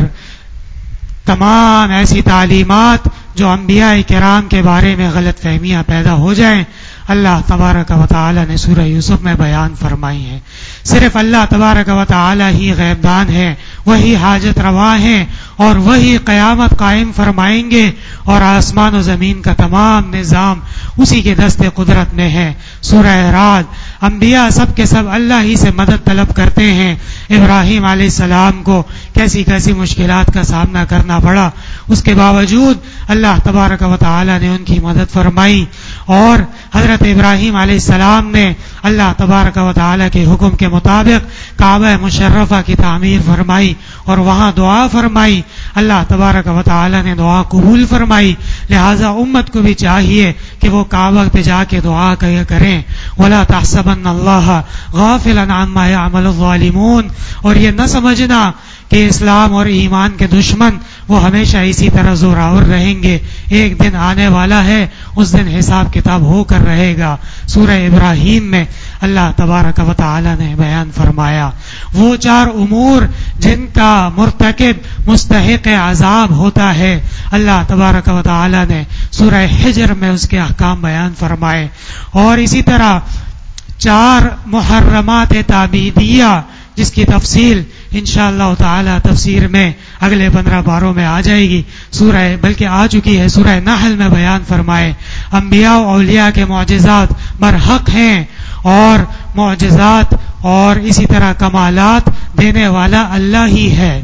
تمام ایسی تعلیمات جو انبیاء کرام کے بارے میں غلط فہمیاں پیدا ہو جائیں، اللہ تبارک و تعالی نے سورہ یوسف میں بیان فرمائی ہیں۔ صرف اللہ تبارک و تعالی ہی غیب دان ہے، وہی حاجت روا ہیں اور وہی قیامت قائم فرمائیں گے، اور آسمان و زمین کا تمام نظام اسی کے دست قدرت میں ہے۔ سورہ رعد، انبیاء سب کے سب اللہ ہی سے مدد طلب کرتے ہیں۔ ابراہیم علیہ السلام کو کیسی کیسی مشکلات کا سامنا کرنا پڑا، اس کے باوجود اللہ تبارک و تعالی نے ان کی مدد فرمائی، اور حضرت ابراہیم علیہ السلام نے اللہ تبارک و تعالی کے حکم کے مطابق کعبہ مشرفہ کی تعمیر فرمائی اور وہاں دعا فرمائی۔ اللہ تبارک و تعالی نے دعا قبول فرمائی، لہذا امت کو بھی چاہیے کہ وہ کعبہ پہ جا کے دعا کریں۔ وَلَا تَحْسَبَنَّ اللَّهَ غَافِلًا عَمَّا يَعْمَلُ الظَّالِمُونَ، اور یہ نہ سمجھنا کہ اسلام اور ایمان کے دشمن وہ ہمیشہ اسی طرح زوراور رہیں گے، ایک دن آنے والا ہے، اس دن حساب کتاب ہو کر رہے گا۔ سورہ ابراہیم میں اللہ تبارک و تعالی نے بیان فرمایا وہ چار امور جن کا مرتکب مستحق عذاب ہوتا ہے، اللہ تبارک و تعالی نے سورہ حجر میں اس کے احکام بیان فرمائے، اور اسی طرح چار محرمات تعبیدیہ جس کی تفصیل انشاءاللہ تعالی تفسیر میں اگلے پندرہ باروں میں آ جائے گی، سورہ بلکہ آ چکی ہے، سورہ نحل میں بیان فرمائے انبیاء و اولیاء کے معجزات برحق ہیں، اور معجزات اور اسی طرح کمالات دینے والا اللہ ہی ہے۔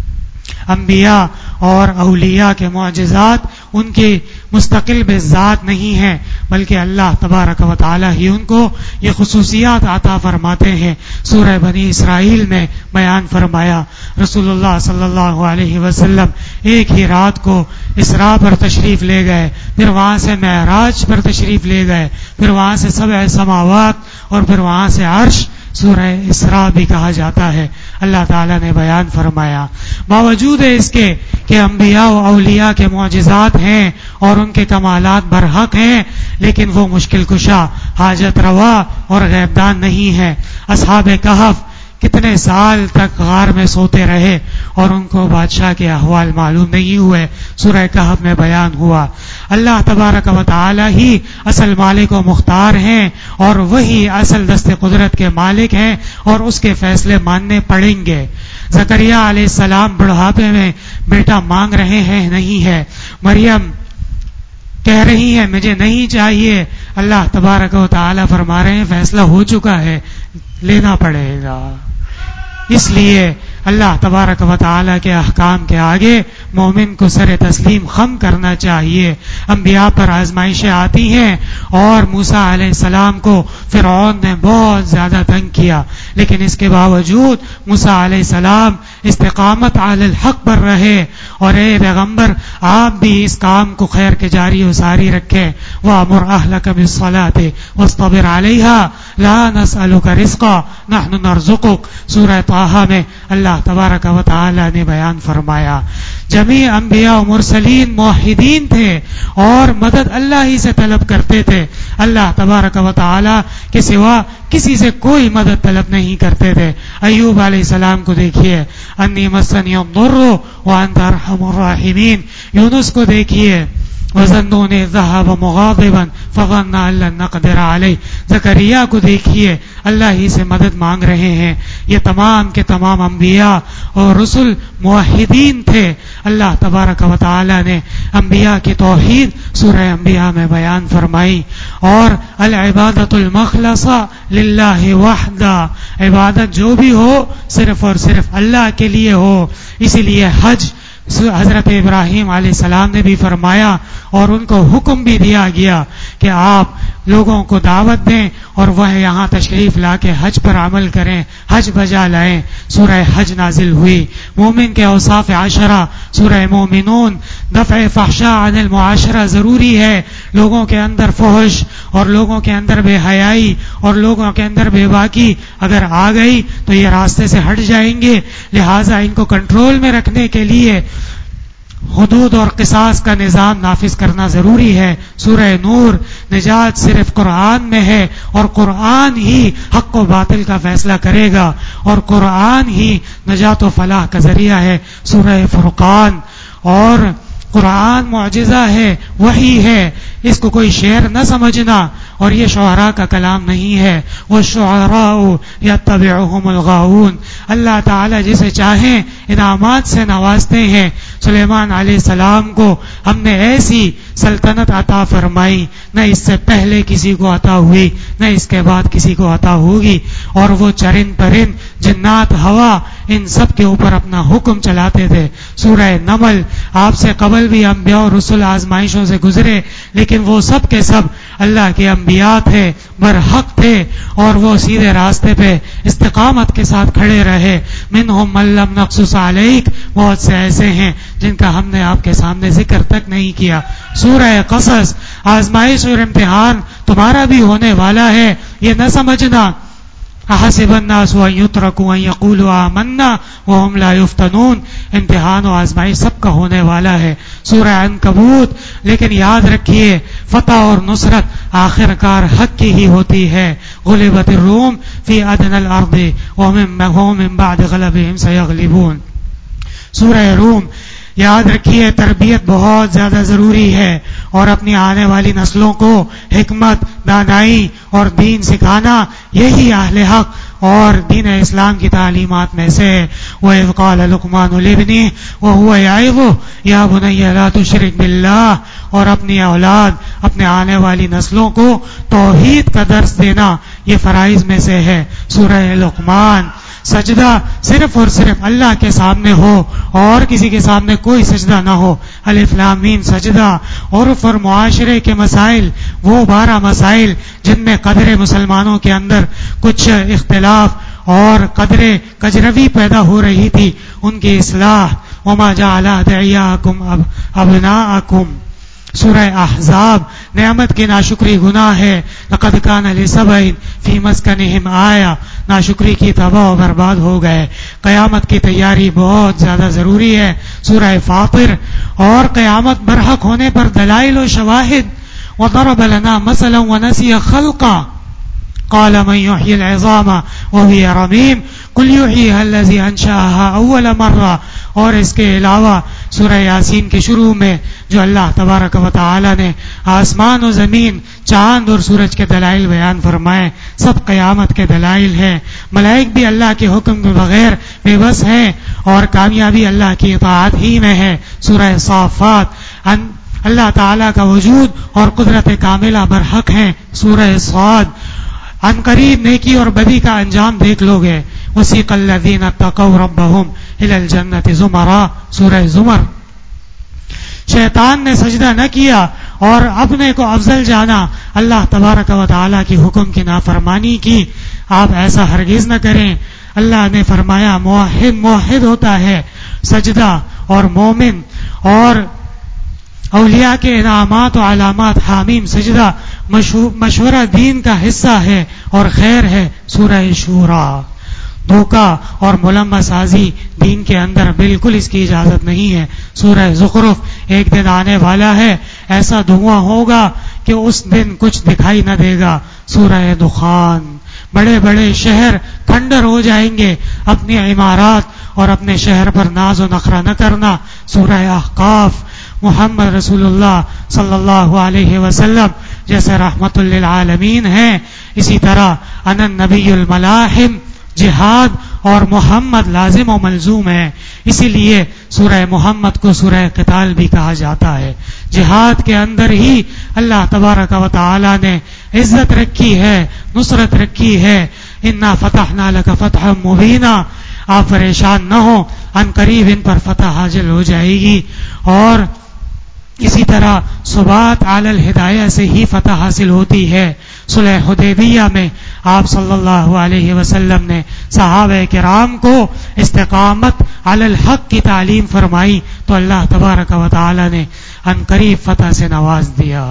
انبیاء اور اولیاء کے معجزات ان کی مستقل بذات نہیں ہیں، بلکہ اللہ تبارک و تعالی ہی ان کو یہ خصوصیات عطا فرماتے ہیں۔ سورہ بنی اسرائیل میں بیان فرمایا رسول اللہ صلی اللہ علیہ وسلم ایک ہی رات کو اسراء پر تشریف لے گئے، پھر وہاں سے معراج پر تشریف لے گئے، پھر وہاں سے سبع سماوات اور پھر وہاں سے عرش، سورہ اسراء بھی کہا جاتا ہے۔ اللہ تعالیٰ نے بیان فرمایا باوجود اس کے کہ انبیاء و اولیاء کے معجزات ہیں اور ان کے کمالات برحق ہیں، لیکن وہ مشکل کشا، حاجت روا اور غیب دان نہیں ہے۔ اصحاب کہف کتنے سال تک غار میں سوتے رہے اور ان کو بادشاہ کے احوال معلوم نہیں ہوئے، سورہ کہف میں بیان ہوا۔ اللہ تبارک و تعالی ہی اصل مالک و مختار ہیں اور وہی اصل دست قدرت کے مالک ہیں اور اس کے فیصلے ماننے پڑیں گے۔ زکریا علیہ السلام بڑھاپے میں بیٹا مانگ رہے ہیں، نہیں ہے۔ مریم کہہ رہی ہے مجھے نہیں چاہیے، اللہ تبارک و تعالی فرما رہے ہیں فیصلہ ہو چکا ہے، لینا پڑے گا۔ اس لیے اللہ تبارک و تعالی کے احکام کے آگے مومن کو سر تسلیم خم کرنا چاہیے۔ انبیاء پر آزمائشیں آتی ہیں اور موسیٰ علیہ السلام کو فرعون نے بہت زیادہ تنگ کیا، لیکن اس کے باوجود موسیٰ علیہ السلام استقامت علی الحق پر رہے۔ اور اے پیغمبر آپ بھی اس کام کو خیر کے جاری و ساری رکھیں۔ وَأْمُرْ أَهْلَكَ بِالصَّلَاةِ وَاصْطَبِرْ عَلَيْهَا لَا نَسْأَلُكَ رِزْقًا نَحْنُ نَرْزُقُكَ۔ سورہ طٰہٰ میں اللہ تبارک و تعالی نے بیان فرمایا جمیع انبیاء و مرسلین موحدین تھے اور مدد اللہ ہی سے طلب کرتے تھے، اللہ تبارک و تعالی کے سوا کسی سے کوئی مدد طلب نہیں کرتے تھے۔ ایوب علیہ السلام کو دیکھیے، انی مسنی الضر وانت ارحم الراحمین۔ یونس کو دیکھیے، وَظَنُّونِ إِذْ ذَهَبَ مُغَاضِبًا فَظَنَّ أَن لَّن نَّقْدِرَ عَلَيْهِ۔ زکریا کو دیکھیے، اللہ ہی سے مدد مانگ رہے ہیں۔ یہ تمام کے تمام انبیاء اور رسل موحدین تھے۔ اللہ تبارک و تعالی نے انبیاء کی توحید سورہ انبیاء میں بیان فرمائی، اور العبادۃ المخلصہ للہ وحدہ، عبادت جو بھی ہو صرف اور صرف اللہ کے لیے ہو۔ اسی لیے حج حضرت ابراہیم علیہ السلام نے بھی فرمایا اور ان کو حکم بھی دیا گیا کہ آپ لوگوں کو دعوت دیں اور وہ یہاں تشریف لا کے حج پر عمل کریں، حج بجا لائیں۔ سورہ حج نازل ہوئی۔ مومن کے اوصاف عشرہ سورہ مومنون۔ دفع فحشاء عن المعاشرہ ضروری ہے۔ لوگوں کے اندر فحش اور لوگوں کے اندر بے حیائی اور لوگوں کے اندر بے باکی اگر آ گئی تو یہ راستے سے ہٹ جائیں گے، لہٰذا ان کو کنٹرول میں رکھنے کے لیے حدود اور قصاص کا نظام نافذ کرنا ضروری ہے۔ سورہ نور۔ نجات صرف قرآن میں ہے اور قرآن ہی حق و باطل کا فیصلہ کرے گا اور قرآن ہی نجات و فلاح کا ذریعہ ہے۔ سورہ فرقان۔ اور قرآن معجزہ ہے، وحی ہے، اس کو کوئی شعر نہ سمجھنا، اور یہ شعراء کا کلام نہیں ہے۔ وَالشُّعَرَاءُ يَتَّبِعُهُمُ الْغَاوُونَ۔ اللہ تعالیٰ جسے چاہیں انعامات سے نوازتے ہیں۔ سلیمان علیہ السلام کو ہم نے ایسی سلطنت عطا فرمائی، نہ اس سے پہلے کسی کو عطا ہوئی نہ اس کے بعد کسی کو عطا ہوگی، اور وہ چرند پرند جنات ہوا ان سب کے اوپر اپنا حکم چلاتے تھے۔ سورہ نمل۔ آپ سے قبل بھی انبیاء اور رسل آزمائشوں سے گزرے، لیکن وہ سب کے سب اللہ کے انبیاء تھے، برحق تھے، اور وہ سیدھے راستے پہ استقامت کے ساتھ کھڑے رہے۔ منہم من لم نقصص علیک، بہت سے ایسے ہیں جن کا ہم نے آپ کے سامنے ذکر تک نہیں کیا۔ سورہ قصص۔ آزمائش اور امتحان تمہارا بھی ہونے والا ہے، یہ نہ سمجھنا احسب الناس ان یترکوا ان یقولوا آمنا وهم لا یفتنون۔ امتحان و آزمائش سب کا ہونے والا ہے۔ سورہ عنکبوت۔ لیکن یاد رکھیے فتح اور نصرت آخر کار حق کی ہی ہوتی ہے۔ غلبت الروم فی ادنی الارض وهم من بعد غلبهم سیغلبون۔ سورہ روم۔ یاد رکھیے تربیت بہت زیادہ ضروری ہے اور اپنی آنے والی نسلوں کو حکمت، دانائی اور دین سکھانا یہی اہل حق اور دین اسلام کی تعلیمات میں سے۔ وَإِذْ قَالَ لُقْمَانُ لِابْنِهِ وَهُوَ يَعِظُهُ يَا بُنَيَّ لَا تُشْرِكْ بِاللَّهِ۔ اور اپنی اولاد، اپنے آنے والی نسلوں کو توحید کا درس دینا یہ فرائض میں سے ہے۔ سورہ لقمان۔ سجدہ صرف اور صرف اللہ کے سامنے ہو اور کسی کے سامنے کوئی سجدہ نہ ہو۔ الف لام میم سجدہ۔ عرف اور معاشرے کے مسائل، وہ بارہ مسائل جن میں قدر مسلمانوں کے اندر کچھ اختلاف اور قدر کجروی پیدا ہو رہی تھی، ان کی اصلاح۔ وما جعل ادعیاءکم ابناءکم۔ سورہ احزاب۔ نعمت کی ناشکری گناہ ہے۔ لقد کان لسبع فی مسکنہم آیہ۔ ناشکری کی تباہ و برباد ہو گئے۔ قیامت کی تیاری بہت زیادہ ضروری ہے۔ سورہ فاطر، اور قیامت برحق ہونے پر دلائل و شواہد. وضرب لنا مثلا ونسي خلقا قال من يحيي العظام وهي رميم قل يحييها الذي انشأها اول مرة. اور اس کے علاوہ سورہ یاسین کے شروع میں جو اللہ تبارک و تعالی نے آسمان و زمین، چاند اور سورج کے دلائل بیان فرمائے، سب قیامت کے دلائل ہیں. ملائک بھی اللہ کے حکم کے بغیر بے بس ہیں اور کامیابی اللہ کی اطاعت ہی میں ہے. سورہ صافات، اللہ تعالی کا وجود اور قدرت کاملہ برحق ہیں. سورہ صاد، ان قریب نیکی اور بدی کا انجام دیکھ لو گے. وسیق الذین اتقوا ربهم الى الجنة زمرا، سورہ زمر. شیطان نے سجدہ نہ کیا اور اپنے کو افضل جانا، اللہ تبارک و تعالی کی حکم کی نافرمانی کی. آپ ایسا ہرگز نہ کریں. اللہ نے فرمایا موحد موحد ہوتا ہے، سجدہ اور مومن اور اولیاء کے انعامات و علامات. حامیم سجدہ مشورہ دین کا حصہ ہے اور خیر ہے. سورہ شورا، دھوکہ اور ملمہ سازی دین کے اندر بالکل اس کی اجازت نہیں ہے. سورہ زخرف، ایک دن آنے والا ہے ایسا دھواں ہوگا کہ اس دن کچھ دکھائی نہ دے گا. سورہ دخان، بڑے بڑے شہر کھنڈر ہو جائیں گے. اپنی عمارات اور اپنے شہر پر ناز و نخرہ نہ کرنا. سورہ احقاف، محمد رسول اللہ صلی اللہ علیہ وسلم جیسے رحمت للعالمین ہیں، اسی طرح ان النبی الملاحم، جہاد اور محمد لازم و ملزوم ہے. اسی لیے سورہ محمد کو سورہ قتال بھی کہا جاتا ہے. جہاد کے اندر ہی اللہ تبارک و تعالی نے عزت رکھی ہے، نصرت رکھی ہے. انا فتحنا لک فتحا مبینا، آپ پریشان نہ ہو، ان قریب ان پر فتح حاصل ہو جائے گی. اور اسی طرح ثبات علی الہدایہ سے ہی فتح حاصل ہوتی ہے. صلح حدیبیہ میں آپ صلی اللہ علیہ وسلم نے صحابہ کرام کو استقامت علی الحق کی تعلیم فرمائی تو اللہ تبارک و تعالی نے ان قریب فتح سے نواز دیا.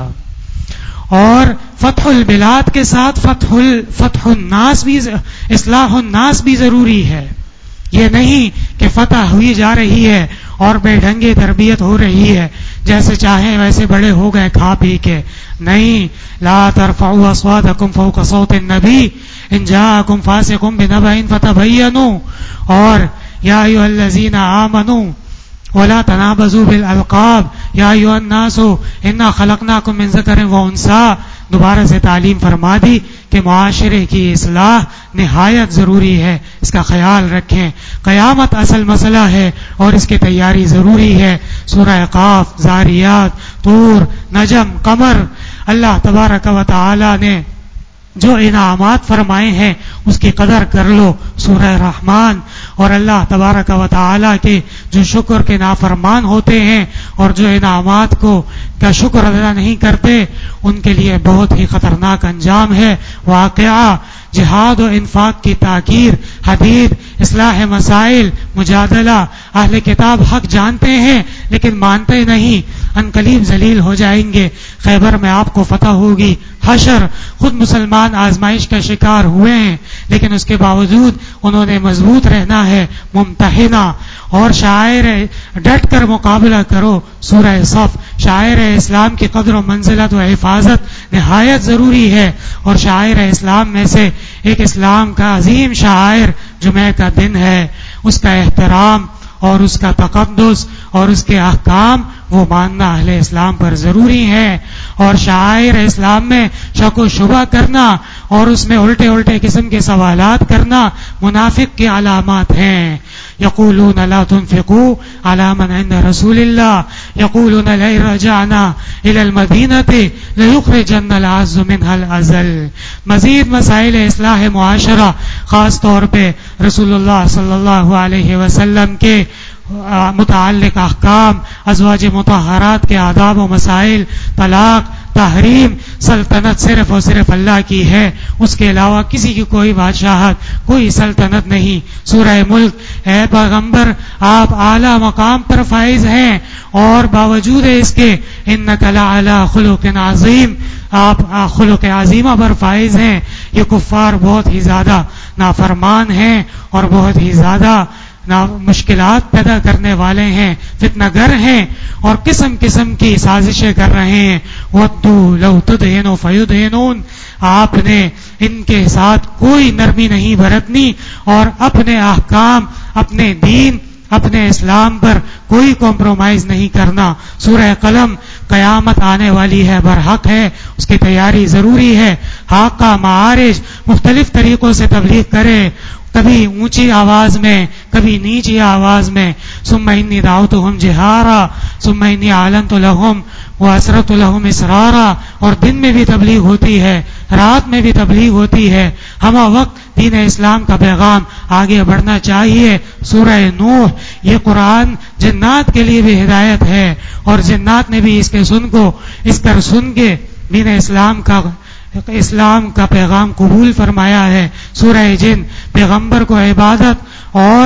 اور فتح البلاد کے ساتھ فتح فتح الناس بھی، اصلاح الناس بھی ضروری ہے. یہ نہیں کہ فتح ہوئی جا رہی ہے اور بے ڈھنگی تربیت ہو رہی ہے، جیسے چاہیں ویسے بڑے ہو گئے کھا پی کے. نہیں، لا ترفعوا اصواتکم فوق صوت النبی ان جاءکم فاسق بنبأ فتبینوا، اور یا ایھا الذین آمنوا ولا تنابزوا بالالقاب یا ایھا الناس انا خلقناکم من ذکر و انثی. دوبارہ سے تعلیم فرما دی کہ معاشرے کی اصلاح نہایت ضروری ہے، اس کا خیال رکھیں. قیامت اصل مسئلہ ہے اور اس کی تیاری ضروری ہے. سورہ قاف، زاریات، طور، نجم، قمر، اللہ تبارک و تعالی نے جو انعامات فرمائے ہیں اس کی قدر کر لو. سورہ رحمان، اور اللہ تبارک و تعالی کے جو شکر کے نافرمان ہوتے ہیں اور جو انعامات کو کا شکر ادا نہیں کرتے ان کے لیے بہت ہی خطرناک انجام ہے. واقعہ جہاد و انفاق کی تاکید، حدید، اصلاح مسائل، مجادلہ. اہل کتاب حق جانتے ہیں لیکن مانتے نہیں، ان قریب ذلیل ہو جائیں گے. خیبر میں آپ کو فتح ہوگی. حشر، خود مسلمان آزمائش کا شکار ہوئے ہیں لیکن اس کے باوجود انہوں نے مضبوط رہنا ہے. ممتحنہ اور شاعر ڈٹ کر مقابلہ کرو. سورہ صف، شاعر اسلام کی قدر و منزلت و حفاظت نہایت ضروری ہے. اور شاعر اسلام میں سے ایک اسلام کا عظیم شاعر جمعہ کا دن ہے، اس کا احترام اور اس کا تقدس اور اس کے احکام وہ ماننا اہل اسلام پر ضروری ہے. اور شاعر اسلام میں شک و شبہ کرنا اور اس میں الٹے الٹے قسم کے سوالات کرنا منافق کی علامات ہیں. یقولون لا تنفقوا على من عند رسول الله یقولون لئن رجعنا الى المدینة لیخرجن العز منها الاذل. مزید مسائل اصلاح معاشرہ، خاص طور پہ رسول اللہ صلی اللہ علیہ وسلم کے متعلق احکام، ازواج مطہرات کے آداب و مسائل، طلاق، تحریم. سلطنت صرف اور صرف اللہ کی ہے، اس کے علاوہ کسی کی کوئی بادشاہت، کوئی سلطنت نہیں. سورہ ملک، اے پیغمبر آپ اعلیٰ مقام پر فائز ہیں اور باوجود اس کے انک لعلی خلق عظیم، آپ خلق عظیمہ پر فائز ہیں. یہ کفار بہت ہی زیادہ نافرمان ہیں اور بہت ہی زیادہ مشکلات پیدا کرنے والے ہیں، فتنہ گر ہیں اور قسم قسم کی سازشیں کر رہے ہیں. وَدُّوا لَوْ تُدْهِنُوا فَيُدْهِنُونَ. آپ نے ان کے ساتھ کوئی نرمی نہیں برتنی اور اپنے احکام، اپنے دین، اپنے اسلام پر کوئی کمپرومائز نہیں کرنا. سورہ قلم قیامت آنے والی ہے، برحق ہے، اس کی تیاری ضروری ہے. حاقہ معارج مختلف طریقوں سے تبلیغ کرے، کبھی اونچی آواز میں، کبھی نیچی آواز میں. ثم انی دعوتہم جہارا ثم انی اعلنت لہم واسررت لہم اسرارا. اور دن میں بھی تبلیغ ہوتی ہے، رات میں بھی تبلیغ ہوتی ہے. ہمہ وقت دین اسلام کا پیغام آگے بڑھنا چاہیے. سورہ نوح، یہ قرآن جنات کے لیے بھی ہدایت ہے اور جنات نے بھی اس کے سن کو اس پر سن کے دین اسلام کا اسلام کا پیغام قبول فرمایا ہے. سورہ جن، پیغمبر کو عبادت اور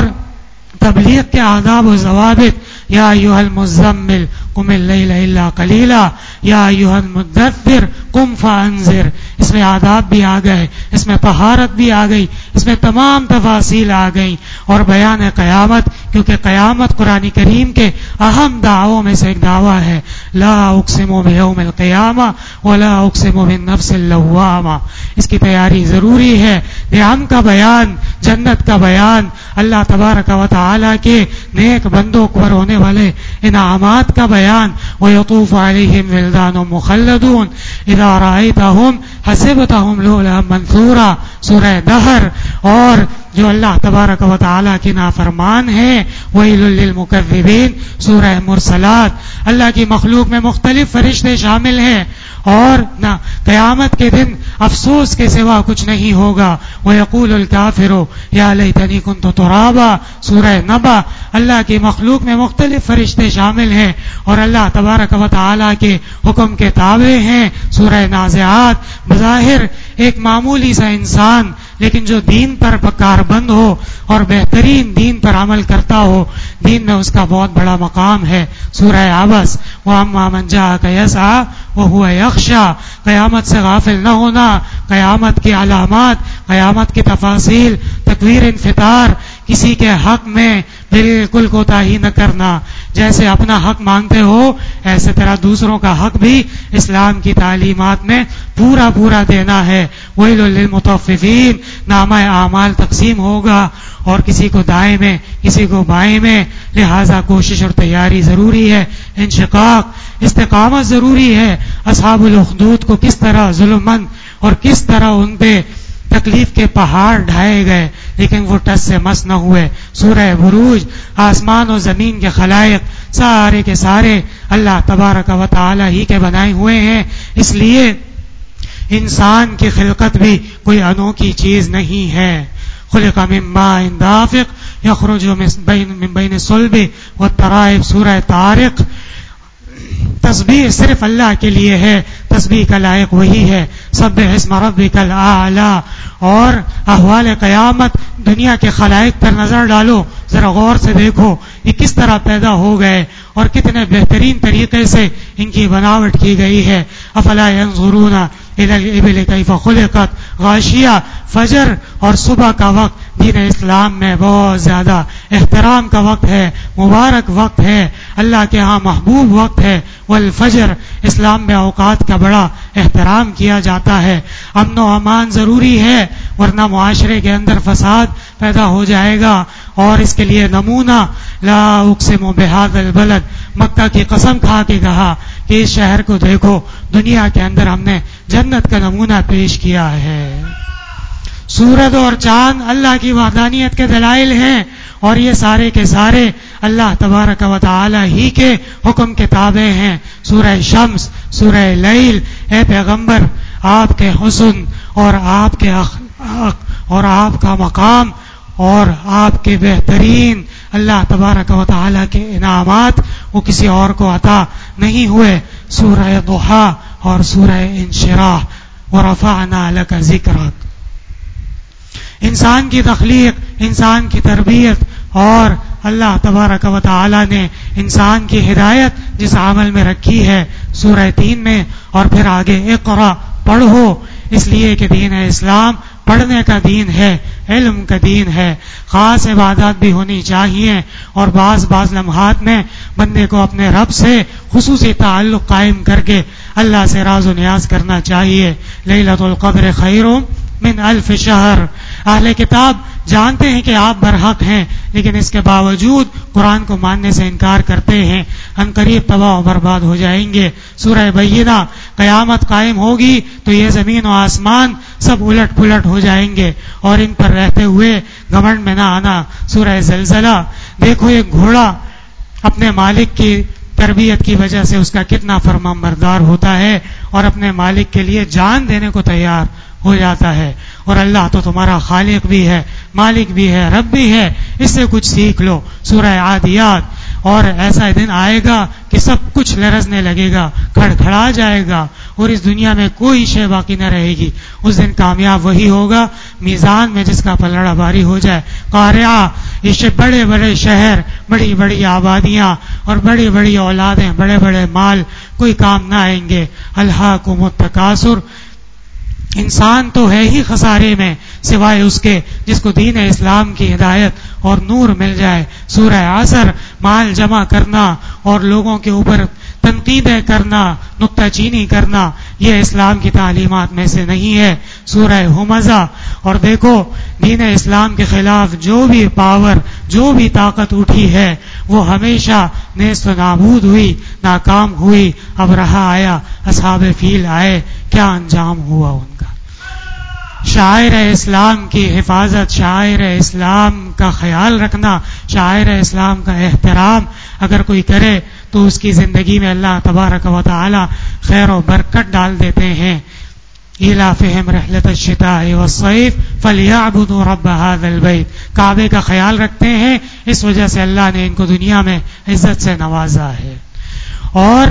تبلیغ کے آداب و ضوابط. یا ایھا المزمل قم اللیل الا قلیلا یا ایھا المدثر قم فانذر. اس میں آداب بھی آ گئے، اس میں طہارت بھی آ گئی، اس میں تمام تفاصیل آ گئیں اور بیان قیامت، کیونکہ قیامت قرآن کریم کے اہم دعووں میں سے ایک دعویٰ ہے. لا اقسم بیوم القیامہ ولا اقسم بالنفس اللوامہ. اس کی تیاری ضروری ہے. نعم کا بیان، جنت کا بیان، اللہ تبارک و تعالی کے نیک بندوں پر ہونے والے انعامات کا بیان. وَيَطُوفُ عَلَيْهِمْ وِلْدَانٌ مُخَلَّدُونَ اِذَا رَأَيْتَهُمْ حَسِبْتَهُمْ لُؤْلُؤًا مَنثُورًا. سورہ دہر. اور جو اللہ تبارک و تعالی کے نافرمان ہیں، وَيْلٌ لِّلْمُكَذِّبِينَ. سورہ مرسلات. اللہ کی مخلوق میں مختلف فرشتے شامل ہیں اور نہ قیامت کے دن افسوس کے سوا کچھ نہیں ہوگا. وَيَقُولُ الْكَافِرُ يَا لَيْتَنِي كُنتُ تُرَابًا. سورہ نبأ. اللہ کی مخلوق میں مختلف فرشتے شامل ہیں اور اللہ تبارک و تعالی کے حکم کے تابع ہیں. سورہ نازعات. بظاہر ایک معمولی سا انسان لیکن جو دین پر کاربند ہو اور بہترین دین پر عمل کرتا ہو، دین میں اس کا بہت بڑا مقام ہے. سورہ عبس. وَأَمَّا مَنْ جَاءَكَ يَسْعَىٰ وَهُوَ يَخْشَىٰ. قیامت سے غافل نہ ہونا، قیامت کی علامات، قیامت کی تفاصیل، تکویر انفطار، کسی کے حق میں بالکل کوتاہی نہ کرنا. جیسے اپنا حق مانگتے ہو ایسے طرح دوسروں کا حق بھی اسلام کی تعلیمات میں پورا پورا دینا ہے. وَيْلٌ لِّلْمُطَفِّفِينَ. نامہ اعمال تقسیم ہوگا اور کسی کو دائیں میں کسی کو بائیں میں، لہذا کوشش اور تیاری ضروری ہے. انشقاق، استقامت ضروری ہے. اصحاب الاخدود کو کس طرح ظلمن اور کس طرح ان پہ تکلیف کے پہاڑ ڈھائے گئے لیکن وہ ٹس سے مس نہ ہوئے. سورہ بروج. آسمان و زمین کے خلائق سارے کے سارے اللہ تبارک و تعالی ہی کے بنائے ہوئے ہیں، اس لیے انسان کی خلقت بھی کوئی انوکھی چیز نہیں ہے. خلق من ماء دافق یخرج من بین الصلب والترائب. سورہ طارق. تسبیح صرف اللہ کے لیے ہے، تسبیح کا لائق وہی ہے. سبح اسم ربک الاعلی. اور احوال قیامت، دنیا کے خلائق پر نظر ڈالو، ذرا غور سے دیکھو یہ کس طرح پیدا ہو گئے اور کتنے بہترین طریقے سے ان کی بناوٹ کی گئی ہے. افلا ينظرون الى الابل کیف خلقت. غاشیہ. فجر اور صبح کا وقت دین اسلام میں بہت زیادہ احترام کا وقت ہے، مبارک وقت ہے، اللہ کے ہاں محبوب وقت ہے. والفجر. اسلام میں اوقات کا بڑا احترام کیا جاتا ہے. امن و امان ضروری ہے ورنہ معاشرے کے اندر فساد پیدا ہو جائے گا. اور اس کے لیے نمونہ لا اقسم بہذا البلد. مکہ کی قسم کھا کے کہا کہ اس شہر کو دیکھو، دنیا کے اندر ہم نے جنت کا نمونہ پیش کیا ہے. سورج اور چاند اللہ کی وحدانیت کے دلائل ہیں اور یہ سارے کے سارے اللہ تبارک و تعالی ہی کے حکم کے تابع ہیں. سورہ شمس. سورہ لیل. اے پیغمبر، آپ کے حسن اور آپ کے اخلاق اور آپ کا مقام اور آپ کے بہترین اللہ تبارک و تعالی کے انعامات وہ کسی اور کو عطا نہیں ہوئے. سورہ ضحیٰ اور سورہ انشراح. ورفعنا لک ذکرک. انسان کی تخلیق، انسان کی تربیت اور اللہ تبارک و تعالی نے انسان کی ہدایت جس عمل میں رکھی ہے سورہ تین میں، اور پھر آگے اقرا، پڑھو، اس لیے کہ دین اسلام پڑھنے کا دین ہے. علم کا دین ہے. خاص عبادات بھی ہونی چاہیے اور بعض بعض لمحات میں بندے کو اپنے رب سے خصوصی تعلق قائم کر کے اللہ سے راز و نیاز کرنا چاہیے. لیلۃ القدر خیر من الف شہر. اہل کتاب جانتے ہیں کہ آپ برحق ہیں لیکن اس کے باوجود قرآن کو ماننے سے انکار کرتے ہیں. ان قریب تباہ و برباد ہو جائیں گے. سورہ بینہ قیامت قائم ہوگی تو یہ زمین و آسمان سب الٹ پلٹ ہو جائیں گے اور ان پر رہتے ہوئے گھمنڈ میں نہ آنا. سورہ زلزلہ دیکھو ایک گھوڑا اپنے مالک کی تربیت کی وجہ سے اس کا کتنا فرمان بردار ہوتا ہے اور اپنے مالک کے لیے جان دینے کو تیار ہو جاتا ہے. اور اللہ تو تمہارا خالق بھی ہے، مالک بھی ہے، رب بھی ہے. اس سے کچھ سیکھ لو. سورہ عادیات. اور ایسا دن آئے گا کہ سب کچھ لرزنے لگے گا، کھڑکھڑا جائے گا اور اس دنیا میں کوئی شے باقی نہ رہے گی. اس دن کامیاب وہی ہوگا میزان میں جس کا پلڑا بھاری ہو جائے. قارعہ. یہ بڑے بڑے شہر، بڑی بڑی آبادیاں اور بڑی بڑی اولادیں، بڑے بڑے مال کوئی کام نہ آئیں گے. الہاکم التکاثر. انسان تو ہے ہی خسارے میں سوائے اس کے جس کو دین اسلام کی ہدایت اور نور مل جائے. سورہ عصر. مال جمع کرنا اور لوگوں کے اوپر تنقیدیں کرنا، نکتہ چینی کرنا، یہ اسلام کی تعلیمات میں سے نہیں ہے. سورہ ہمزہ. اور دیکھو دین اسلام کے خلاف جو بھی پاور، جو بھی طاقت اٹھی ہے وہ ہمیشہ نیست و نابود ہوئی، ناکام ہوئی. اب رہا آیا، اصحاب فیل آئے، کیا انجام ہوا ان کا. شاعر اسلام کی حفاظت، شاعر اسلام کا خیال رکھنا، شاعر اسلام کا احترام اگر کوئی کرے تو اس کی زندگی میں اللہ تبارک و تعالی خیر و برکت ڈال دیتے ہیں. ایلافہم رحلۃ الشتاء والصیف فلیعبدوا رب ھذا البیت. کعبے کا خیال رکھتے ہیں، اس وجہ سے اللہ نے ان کو دنیا میں عزت سے نوازا ہے. اور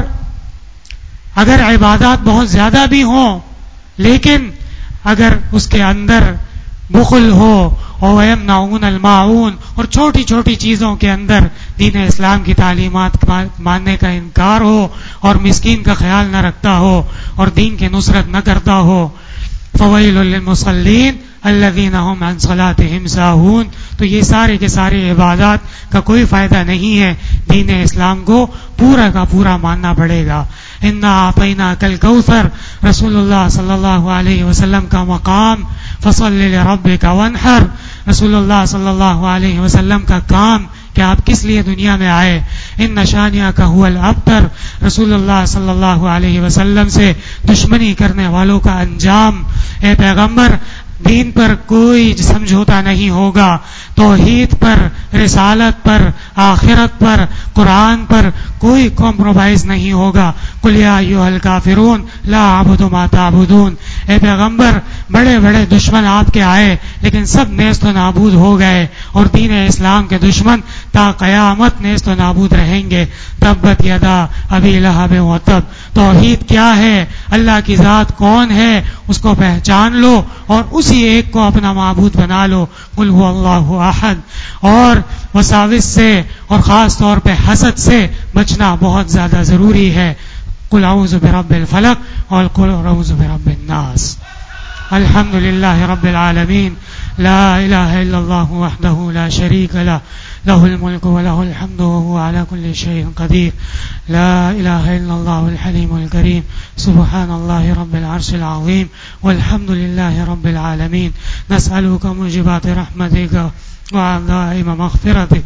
اگر عبادات بہت زیادہ بھی ہوں لیکن اگر اس کے اندر بخل ہو اور یمنعون الماعون اور چھوٹی چھوٹی چیزوں کے اندر دین اسلام کی تعلیمات ماننے کا انکار ہو اور مسکین کا خیال نہ رکھتا ہو اور دین کی نصرت نہ کرتا ہو، فویل للمصلین الذین هم عن صلاتهم ساہون. تو یہ سارے کے سارے عبادات کا کوئی فائدہ نہیں ہے. دین اسلام کو پورا کا پورا ماننا پڑے گا. انا اعطیناک الکوثر. رسول اللہ صلی اللہ علیہ وسلم کا مقام فصل لربک وانحر. رسول اللہ صلی اللہ علیہ وسلم کا کام کہ آپ کس لیے دنیا میں آئے. ان شانیہ کا هو الابتر. رسول اللہ صلی اللہ علیہ وسلم سے دشمنی کرنے والوں کا انجام. اے پیغمبر دین پر کوئی سمجھوتا نہیں ہوگا، توحید پر، رسالت پر، آخرت پر، قرآن پر کوئی کمپرومائز نہیں ہوگا. قل یا ایھا الکافرون لا اعبد ما تعبدون. اے پیغمبر بڑے بڑے دشمن آپ کے آئے لیکن سب نیست و نابود ہو گئے اور دین اسلام کے دشمن تا قیامت نیست و نابود رہیں گے. تبت یدا ابی لہب وتب. توحید کیا ہے، اللہ کی ذات کون ہے، اس کو پہچان لو اور اسی ایک کو اپنا معبود بنا لو. قل هو اللہ احد. اور وساوس سے اور خاص طور پہ حسد سے بچنا بہت زیادہ ضروری ہے. قل اعوذ برب الفلق اور قل اعوذ برب الناس. الحمد للہ رب العالمین. لا الہ الا اللہ وحدہ لا شریک لہ له الملك وله الحمد وهو على كل شيء قدير. لا إله إلا الله الحليم الكريم. سبحان الله رب العرش العظيم والحمد لله رب العالمين. نسألك موجبات رحمتك وعزائم مغفرتك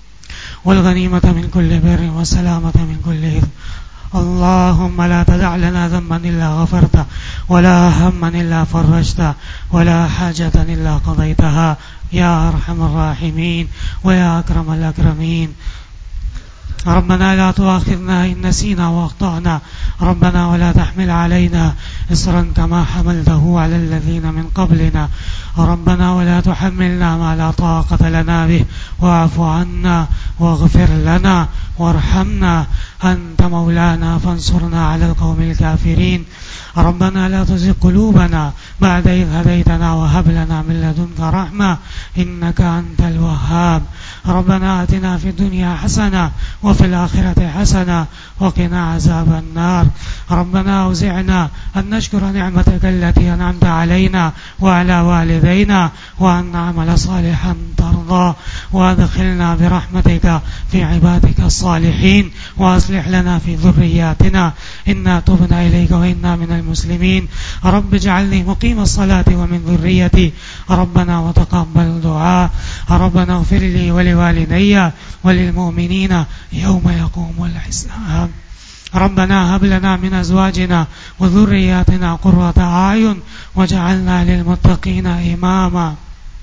والغنيمة من كل بر والسلامة من كل إثم. اللهم لا تدع لنا ذنبا إلا غفرته ولا هما إلا فرجته ولا حاجة إلا قضيتها يا أرحم الراحمين ويا أكرم الأكرمين. ربنا لا تؤاخذنا إن نسينا وأخطأنا. ربنا ولا تحمل علينا إصرا كما حملته على الذين من قبلنا. ربنا ولا تحملنا ما لا طاقة لنا به واعف عنا واغفر لنا وارحمنا. أنت مولانا فانصرنا على القوم الكافرين. ربنا لا تزغ قلوبنا بعد إذ هديتنا وهب لنا من لدنك رحمة إنك أنت الوهاب. ربنا آتنا في الدنيا حسنة وفي الآخرة حسنة وقنا عذاب النار. ربنا أوزعنا أن نشكر نعمتك التي أنعمت علينا وعلى والدينا وأن نعمل صالحا ترضى وأدخلنا برحمتك في عبادك الصالحين وأصلح لنا في ذرياتنا إنا تبنا إليك وإنا من المسلمين. رب اجعلني مقيم الصلاة ومن ذريتي ربنا وتقبل دعاء. ربنا اغفر لي ولوالدي وللمؤمنين يوم يقوم الحساب. ربنا هب لنا من أزواجنا وذرياتنا قرة أعين واجعلنا للمتقين إماما.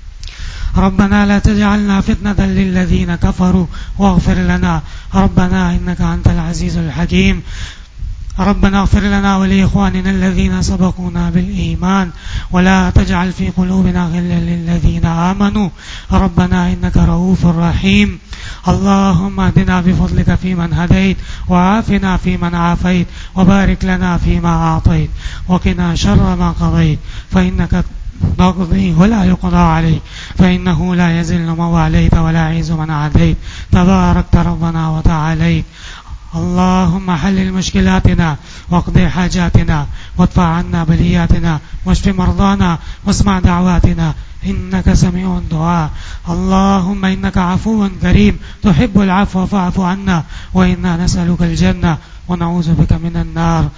ربنا لا تجعلنا فتنة للذين كفروا واغفر لنا ربنا إنك أنت العزيز الحكيم. ربنا اغفر لنا ولإخواننا الذين سبقونا بالإيمان ولا تجعل في قلوبنا غلا للذين آمنوا ربنا إنك رؤوف رحيم. اللهم اهدنا بفضلك فيمن هديت وعافنا فيمن عافيت وبارك لنا فيما أعطيت وقنا شر ما قضيت فإنك تقضي ولا يقضى عليك فإنه لا يذل من واليت ولا يعز من عاديت تباركت ربنا وتعاليت. اللهم حلل مشكلاتنا واقض حاجاتنا وادفع عنا بلياتنا واشف مرضانا واسمع دعواتنا إنك سميع الدعاء. اللهم إنك عفو كريم تحب العفو فاعف عنا وإنا نسألك الجنة ونعوذ بك من النار.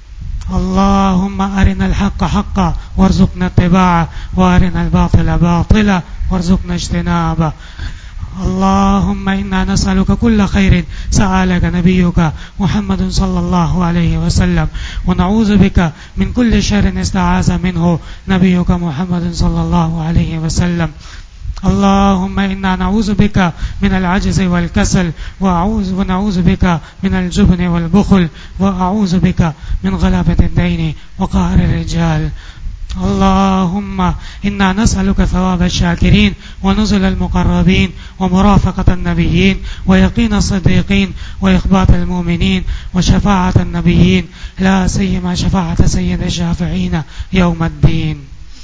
اللهم أرنا الحق حقا وارزقنا اتباعه وأرنا الباطل باطلا وارزقنا اجتنابه. اللهم إنا نسألك كل خير سألك نبيك محمد صلى الله عليه وسلم ونعوذ بك من كل شر استعاذ منه نبيك محمد صلى الله عليه وسلم. اللهم إنا نعوذ بك من العجز والكسل وأعوذ ونعوذ بك من الجبن والبخل وأعوذ بك من غلبة الدين وقهر الرجال. اللهم إنا نسألك ثواب الشاكرين ونزل المقربين ومرافقة النبيين ويقين الصديقين وإخبات المؤمنين وشفاعة النبيين لا سيما شفاعة سيد الشافعين يوم الدين.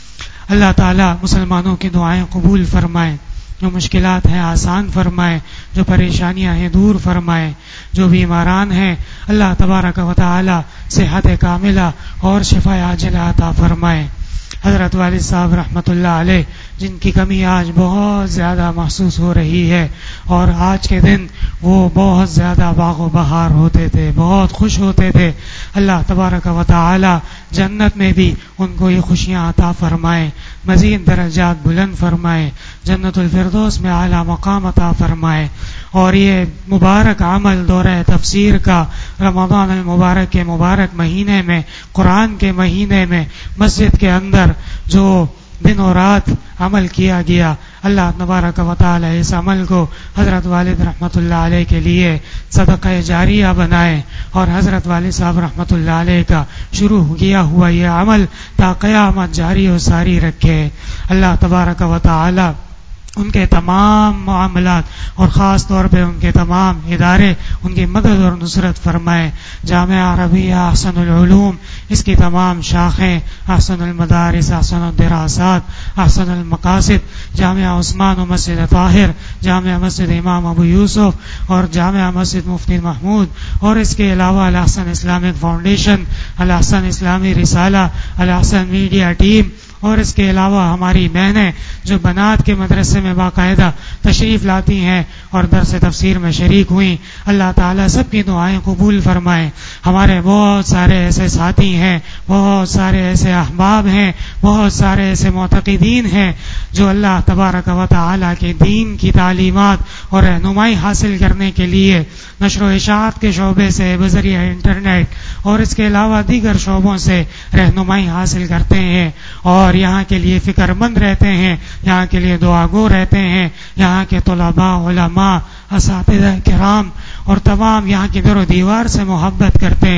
اللہ تعالیٰ مسلمانوں کی دعائیں قبول فرمائے، جو مشکلات ہیں آسان فرمائے، جو پریشانیاں ہیں دور فرمائے، جو بیماران ہیں اللہ تبارک و تعالیٰ صحت کاملہ اور شفا عاجلہ عطا فرمائے. حضرت والد صاحب رحمۃ اللہ علیہ جن کی کمی آج بہت زیادہ محسوس ہو رہی ہے اور آج کے دن وہ بہت زیادہ باغ و بہار ہوتے تھے، بہت خوش ہوتے تھے. اللہ تبارک و تعالی جنت میں بھی ان کو یہ خوشیاں عطا فرمائے، مزید درجات بلند فرمائے، جنت الفردوس میں اعلیٰ مقام عطا فرمائے. اور یہ مبارک عمل دورہ تفسیر کا رمضان المبارک کے مبارک مہینے میں، قرآن کے مہینے میں مسجد کے اندر جو دن و رات عمل کیا گیا، اللہ تبارک و تعالی اس عمل کو حضرت والد رحمۃ اللہ علیہ کے لیے صدقہ جاریہ بنائے اور حضرت والد صاحب رحمۃ اللہ علیہ کا شروع کیا ہوا یہ عمل تا قیامت جاری و ساری رکھے. اللہ تبارک و تعالی ان کے تمام معاملات اور خاص طور پہ ان کے تمام ادارے ان کی مدد اور نصرت فرمائے. جامعہ عربیہ احسن العلوم، اس کی تمام شاخیں، احسن المدارس، احسن الدراسات، احسن المقاصد، جامعہ عثمان و مسجد طاہر، جامعہ مسجد امام ابو یوسف اور جامعہ مسجد مفتی محمود، اور اس کے علاوہ الاحسن اسلامک فاؤنڈیشن، الاحسن اسلامی رسالہ، الاحسن میڈیا ٹیم، اور اس کے علاوہ ہماری بہنیں جو بنات کے مدرسے میں باقاعدہ تشریف لاتی ہیں اور درس تفسیر میں شریک ہوئیں. اللہ تعالیٰ سب کی دعائیں قبول فرمائے. ہمارے بہت سارے ایسے ساتھی ہیں، بہت سارے ایسے احباب ہیں، بہت سارے ایسے معتقدین ہیں جو اللہ تبارک و تعالیٰ کے دین کی تعلیمات اور رہنمائی حاصل کرنے کے لیے نشر و اشاعت کے شعبے سے بذریعہ انٹرنیٹ اور اس کے علاوہ دیگر شعبوں سے رہنمائی حاصل کرتے ہیں اور یہاں کے لیے فکر مند رہتے ہیں، یہاں کے لیے دعا گو رہتے ہیں. یہاں کے طلباء، علماء، اساتذہ کرام اور تمام یہاں کی در و دیوار سے محبت کرتے ہیں.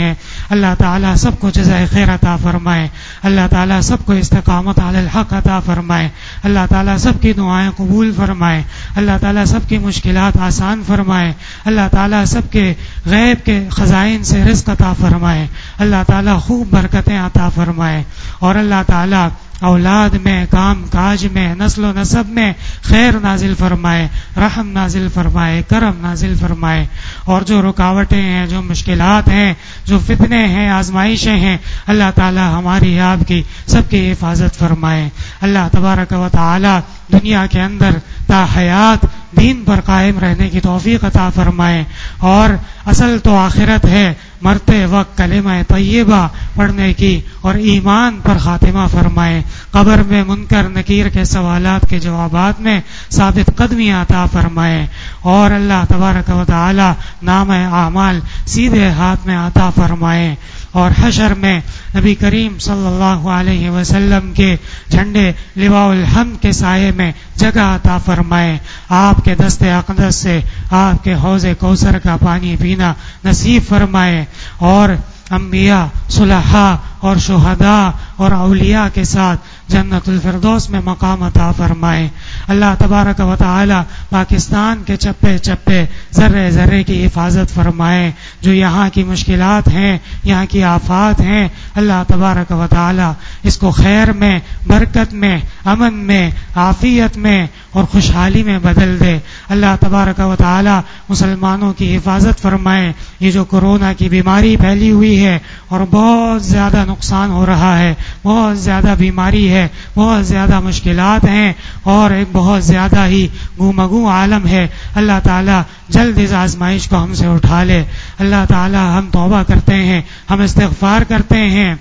اللہ تعالیٰ سب کو جزائے خیر عطا فرمائے، اللہ تعالیٰ سب کو استقامت علی الحق عطا فرمائے، اللہ تعالیٰ سب کی دعائیں قبول فرمائے، اللہ تعالیٰ سب کی مشکلات آسان فرمائے، اللہ تعالیٰ سب کے غیب کے خزائن سے رزق عطا فرمائے، اللہ تعالیٰ خوب برکتیں عطا فرمائے، اور اللہ تعالیٰ اولاد میں، کام کاج میں، نسل و نسب میں خیر نازل فرمائے، رحم نازل فرمائے، کرم نازل فرمائے، اور جو رکاوٹیں ہیں، جو مشکلات ہیں، جو فتنے ہیں، آزمائشیں ہیں، اللہ تعالی ہماری آپ کی سب کی حفاظت فرمائے۔ اللہ تبارک و تعالی دنیا کے اندر تا حیات دین پر قائم رہنے کی توفیق عطا فرمائے، اور اصل تو آخرت ہے، مرتے وقت کلمہ طیبہ پڑھنے کی اور ایمان پر خاتمہ فرمائے، قبر میں منکر نکیر کے سوالات کے جوابات میں ثابت قدمی عطا فرمائے، اور اللہ تبارک و تعالی نام اعمال سیدھے ہاتھ میں عطا فرمائے، اور حشر میں نبی کریم صلی اللہ علیہ وسلم کے جھنڈے لواء الحمد کے سائے میں جگہ عطا فرمائے، آپ کے دست اقدس سے آپ کے حوض کوثر کا پانی پینا نصیب فرمائے، اور انبیاء، صلحاء اور شہداء اور اولیاء کے ساتھ جنت الفردوس میں مقام عطا فرمائے۔ اللہ تبارک و تعالی پاکستان کے چپے چپے ذرے ذرے کی حفاظت فرمائے، جو یہاں کی مشکلات ہیں، یہاں کی آفات ہیں، اللہ تبارک و تعالی اس کو خیر میں، برکت میں، امن میں، عافیت میں اور خوشحالی میں بدل دے۔ اللہ تبارک و تعالی مسلمانوں کی حفاظت فرمائے۔ یہ جو کورونا کی بیماری پھیلی ہوئی ہے اور بہت زیادہ نقصان ہو رہا ہے، بہت زیادہ بیماری ہے، بہت زیادہ مشکلات ہیں، اور ایک بہت زیادہ ہی گومگو عالم ہے، اللہ تعالیٰ جلد اس آزمائش کو ہم سے اٹھا لے۔ اللہ تعالیٰ ہم توبہ کرتے ہیں، ہم استغفار کرتے ہیں،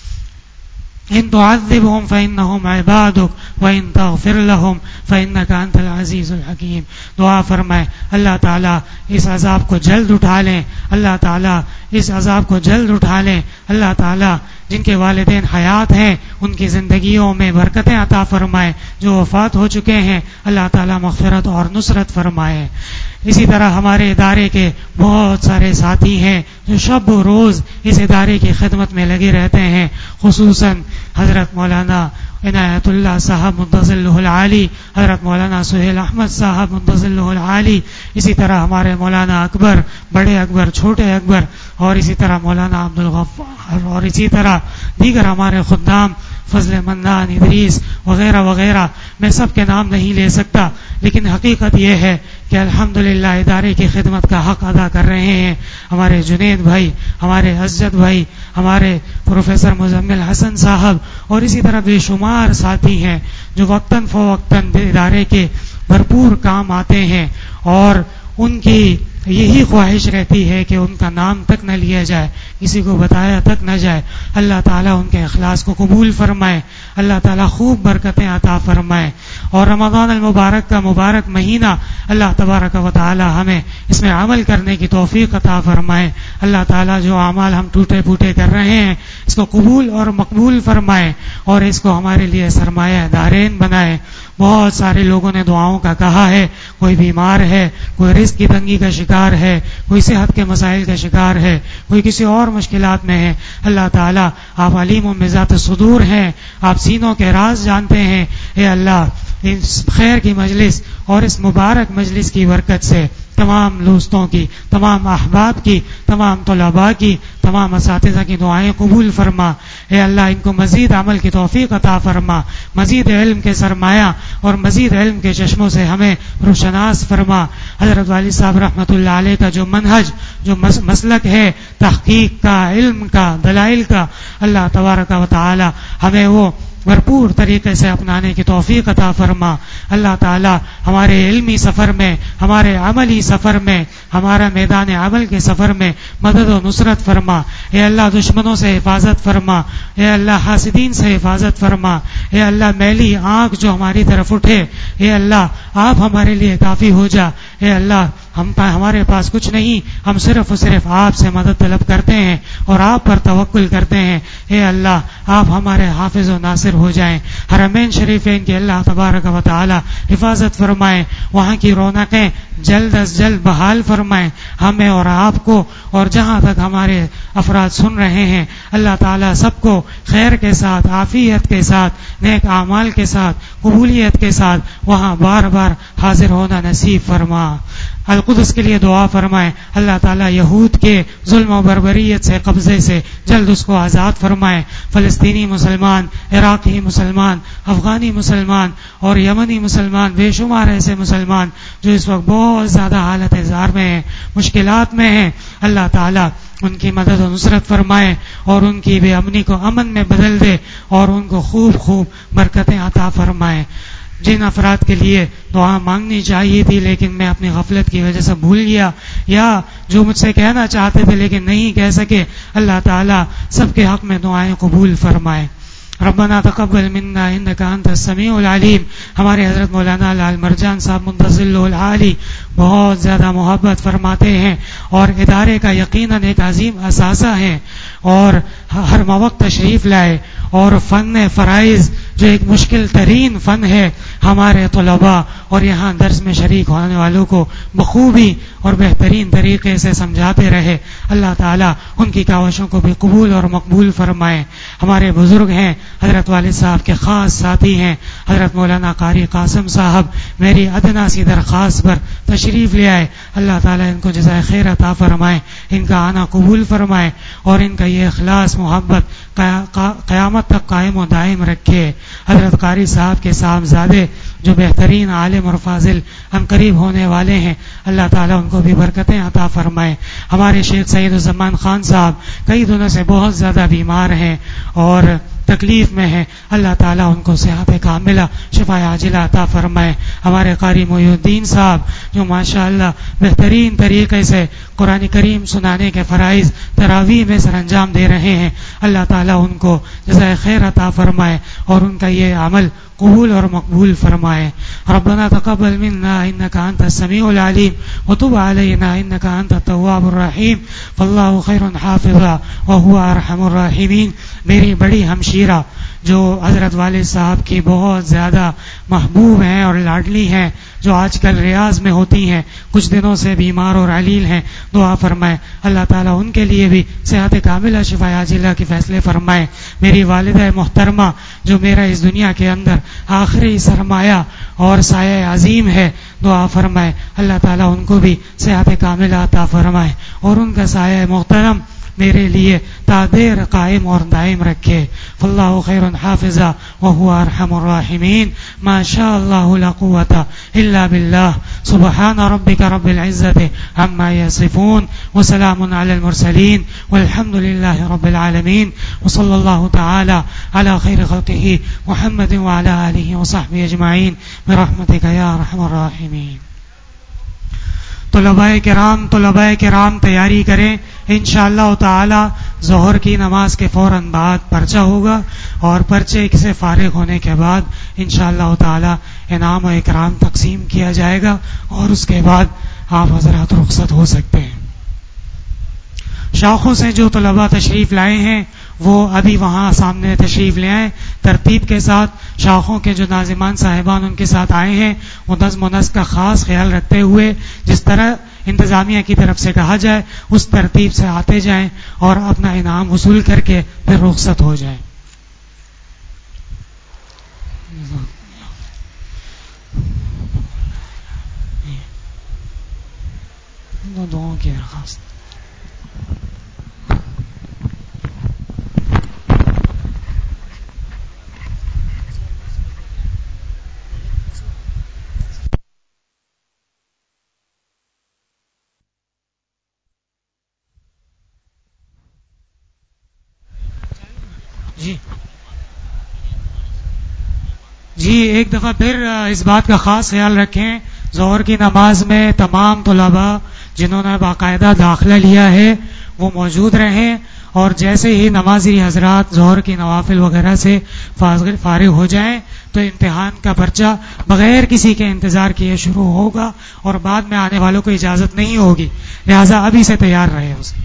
ان تعذبهم فإنهم عبادك وإن تغفر لهم فإنك أنت العزيز الحكيم۔ دعا فرمائے اللہ تعالیٰ اس عذاب کو جلد اٹھا لیں، اللہ تعالیٰ اس عذاب کو جلد اٹھا لیں، اللہ تعالیٰ جن کے والدین حیات ہیں ان کی زندگیوں میں برکتیں عطا فرمائے، جو وفات ہو چکے ہیں اللہ تعالیٰ مغفرت اور نصرت فرمائے۔ اسی طرح ہمارے ادارے کے بہت سارے ساتھی ہیں جو شب و روز اس ادارے کی خدمت میں لگے رہتے ہیں، خصوصاً حضرت مولانا عنایت اللہ صاحب مدظلہ العالی، حضرت مولانا سہیل احمد صاحب مدظلہ العالی، اسی طرح ہمارے مولانا اکبر، بڑے اکبر، چھوٹے اکبر، اور اسی طرح مولانا عبد الغفار، اور اسی طرح دیگر ہمارے خدام فضل منان، ادریس وغیرہ وغیرہ۔ میں سب کے نام نہیں لے سکتا، لیکن حقیقت یہ ہے کہ الحمدللہ ادارے کی خدمت کا حق ادا کر رہے ہیں ہمارے جنید بھائی، ہمارے اسجد بھائی، ہمارے پروفیسر مزمل حسن صاحب، اور اسی طرح بے شمار ساتھی ہیں جو وقتاً فوقتاً ادارے کے بھرپور کام آتے ہیں، اور ان کی یہی خواہش رہتی ہے کہ ان کا نام تک نہ لیا جائے، کسی کو بتایا تک نہ جائے۔ اللہ تعالیٰ ان کے اخلاص کو قبول فرمائے، اللہ تعالیٰ خوب برکتیں عطا فرمائے، اور رمضان المبارک کا مبارک مہینہ اللہ تبارک و تعالیٰ ہمیں اس میں عمل کرنے کی توفیق عطا فرمائے۔ اللہ تعالیٰ جو اعمال ہم ٹوٹے پھوٹے کر رہے ہیں اس کو قبول اور مقبول فرمائے، اور اس کو ہمارے لیے سرمایہ دارین بنائے۔ بہت سارے لوگوں نے دعاؤں کا کہا ہے، کوئی بیمار ہے، کوئی رزق کی تنگی کا شکار ہے، کوئی صحت کے مسائل کا شکار ہے، کوئی کسی اور مشکلات میں ہے۔ اللہ تعالیٰ آپ علیم و بذات صدور ہیں، آپ سینوں کے راز جانتے ہیں۔ اے اللہ اس خیر کی مجلس اور اس مبارک مجلس کی برکت سے تمام دوستوں کی، تمام احباب کی، تمام طلباء کی، تمام اساتذہ کی دعائیں قبول فرما۔ اے اللہ ان کو مزید عمل کی توفیق عطا فرما، مزید علم کے سرمایہ اور مزید علم کے چشموں سے ہمیں روشناس فرما۔ حضرت والد صاحب رحمۃ اللہ علیہ کا جو منہج، جو مسلک ہے تحقیق کا، علم کا، دلائل کا، اللہ تبارک و تعالی ہمیں وہ بھرپور طریقے سے اپنانے کی توفیق عطا فرما۔ اللہ تعالی ہمارے علمی سفر میں، ہمارے عملی سفر میں، ہمارا میدان عمل کے سفر میں مدد و نصرت فرما۔ اے اللہ دشمنوں سے حفاظت فرما، اے اللہ حاسدین سے حفاظت فرما، اے اللہ میلی آنکھ جو ہماری طرف اٹھے، اے اللہ آپ ہمارے لیے کافی ہو جا۔ اے اللہ ہم ہمارے پاس کچھ نہیں، ہم صرف اور صرف آپ سے مدد طلب کرتے ہیں اور آپ پر توکل کرتے ہیں. اے اللہ آپ ہمارے حافظ و ناصر ہو جائیں. حرمین شریفین کی اللہ تبارک و تعالی حفاظت فرمائیں، وہاں کی رونقیں جلد از جلد بحال فرمائیں ہمیں اور آپ کو، اور جہاں تک ہمارے افراد سن رہے ہیں اللہ تعالیٰ سب کو خیر کے ساتھ، عافیت کے ساتھ، نیک اعمال کے ساتھ، قبولیت کے ساتھ وہاں بار بار حاضر ہونا نصیب فرما. القدس کے لیے دعا فرمائیں، اللہ تعالیٰ یہود کے ظلم و بربریت سے، قبضے سے جلد اس کو آزاد فرمائیں. فلسطینی مسلمان، عراقی مسلمان، افغانی مسلمان اور یمنی مسلمان، بے شمار ایسے مسلمان جو اس وقت بہت زیادہ حالت زار میں ہیں، مشکلات میں ہیں، اللہ تعالیٰ ان کی مدد و نصرت فرمائے اور ان کی بے امنی کو امن میں بدل دے اور ان کو خوب خوب برکتیں عطا فرمائے. جن افراد کے لیے دعا مانگنی چاہیے تھی لیکن میں اپنی غفلت کی وجہ سے بھول گیا، یا جو مجھ سے کہنا چاہتے تھے لیکن نہیں کہہ سکے، اللہ تعالیٰ سب کے حق میں دعائیں قبول فرمائے. ربنا تقبل منا انك انت السميع العلیم. ہمارے حضرت مولانا لال مرجان صاحب منتظل العالی بہت زیادہ محبت فرماتے ہیں اور ادارے کا یقیناً ایک عظیم اثاثہ ہے اور ہر موقع تشریف لائے اور فن فرائض جو ایک مشکل ترین فن ہے ہمارے طلباء اور یہاں درس میں شریک ہونے والوں کو بخوبی اور بہترین طریقے سے سمجھاتے رہے. اللہ تعالیٰ ان کی کاوشوں کو بھی قبول اور مقبول فرمائے. ہمارے بزرگ ہیں، حضرت والد صاحب کے خاص ساتھی ہیں حضرت مولانا قاری قاسم صاحب، میری ادنا سی درخواست پر تشریف لے آئے. اللہ تعالیٰ ان کو جزائے خیر عطا فرمائے، ان کا آنا قبول فرمائے اور ان کا یہ اخلاص محبت قیامت تک قائم و دائم رکھے. حضرت قاری صاحب کے صاحبزادے جو بہترین عالم اور فاضل ہم قریب ہونے والے ہیں، اللہ تعالیٰ ان کو بھی برکتیں عطا فرمائے. ہمارے شیخ سید الزمان خان صاحب کئی دنوں سے بہت زیادہ بیمار ہیں اور تکلیف میں ہیں، اللہ تعالیٰ ان کو صحت کاملہ شفا عاجلہ عطا فرمائے. ہمارے قاری محی الدین صاحب جو ماشاءاللہ بہترین طریقے سے قرآن کریم سنانے کے فرائض تراویح میں سر انجام دے رہے ہیں، اللہ تعالیٰ ان کو جزائے خیر عطا فرمائے اور ان کا یہ عمل قبول اور مقبول فرمائے. ربنا تقبل منا انك انت السميع العليم وتب علينا انك انت التواب الرحيم فالله خير حافظا وهو ارحم الراحمين. میری بڑی ہمشیرہ جو حضرت والد صاحب کی بہت زیادہ محبوب ہیں اور لاڈلی ہیں، جو آج کل ریاض میں ہوتی ہیں، کچھ دنوں سے بیمار اور علیل ہیں، دعا فرمائے اللہ تعالیٰ ان کے لیے بھی صحت کاملہ شفا عاجلہ کے فیصلے فرمائے. میری والدہ محترمہ جو میرا اس دنیا کے اندر آخری سرمایہ اور سایہ عظیم ہے، دعا فرمائے اللہ تعالیٰ ان کو بھی صحت کاملہ عطا فرمائے اور ان کا سایہ محترم میرے لیے تادیر قائم اور دائم رکھے. فاللہ خیر حافظا وهو ارحم الراحمین. ما شاء اللہ لا قوة الا باللہ. سبحان ربک رب العزت عما یصفون وسلام علی المرسلین والحمد للہ رب العالمین. وصلی اللہ تعالی علی خیر خلقہ محمد وعلی آلہ وصحبہ اجمعین برحمتک یا ارحم الراحمین. طلباء کرام طلباء کرام تیاری کریں، انشاءاللہ تعالی ظہر کی نماز کے فوراً بعد پرچہ ہوگا اور پرچے سے فارغ ہونے کے بعد انشاءاللہ تعالی انعام و اکرام تقسیم کیا جائے گا اور اس کے بعد آپ حضرات رخصت ہو سکتے ہیں. شاخوں سے جو طلباء تشریف لائے ہیں وہ ابھی وہاں سامنے تشریف لے آئیں. ترتیب کے ساتھ شاخوں کے جو ناظمان صاحبان ان کے ساتھ آئے ہیں وہ نظم و نسق کا خاص خیال رکھتے ہوئے جس طرح انتظامیہ کی طرف سے کہا جائے اس ترتیب سے آتے جائیں اور اپنا انعام وصول کر کے پھر رخصت ہو جائیں. دعاؤں کی درخواست. جی جی ایک دفعہ پھر اس بات کا خاص خیال رکھیں، ظہر کی نماز میں تمام طلباء جنہوں نے باقاعدہ داخلہ لیا ہے وہ موجود رہیں اور جیسے ہی نمازی حضرات ظہر کی نوافل وغیرہ سے فارغ ہو جائیں تو امتحان کا پرچہ بغیر کسی کے انتظار کیے شروع ہوگا اور بعد میں آنے والوں کو اجازت نہیں ہوگی، لہذا ابھی سے تیار رہے اسے.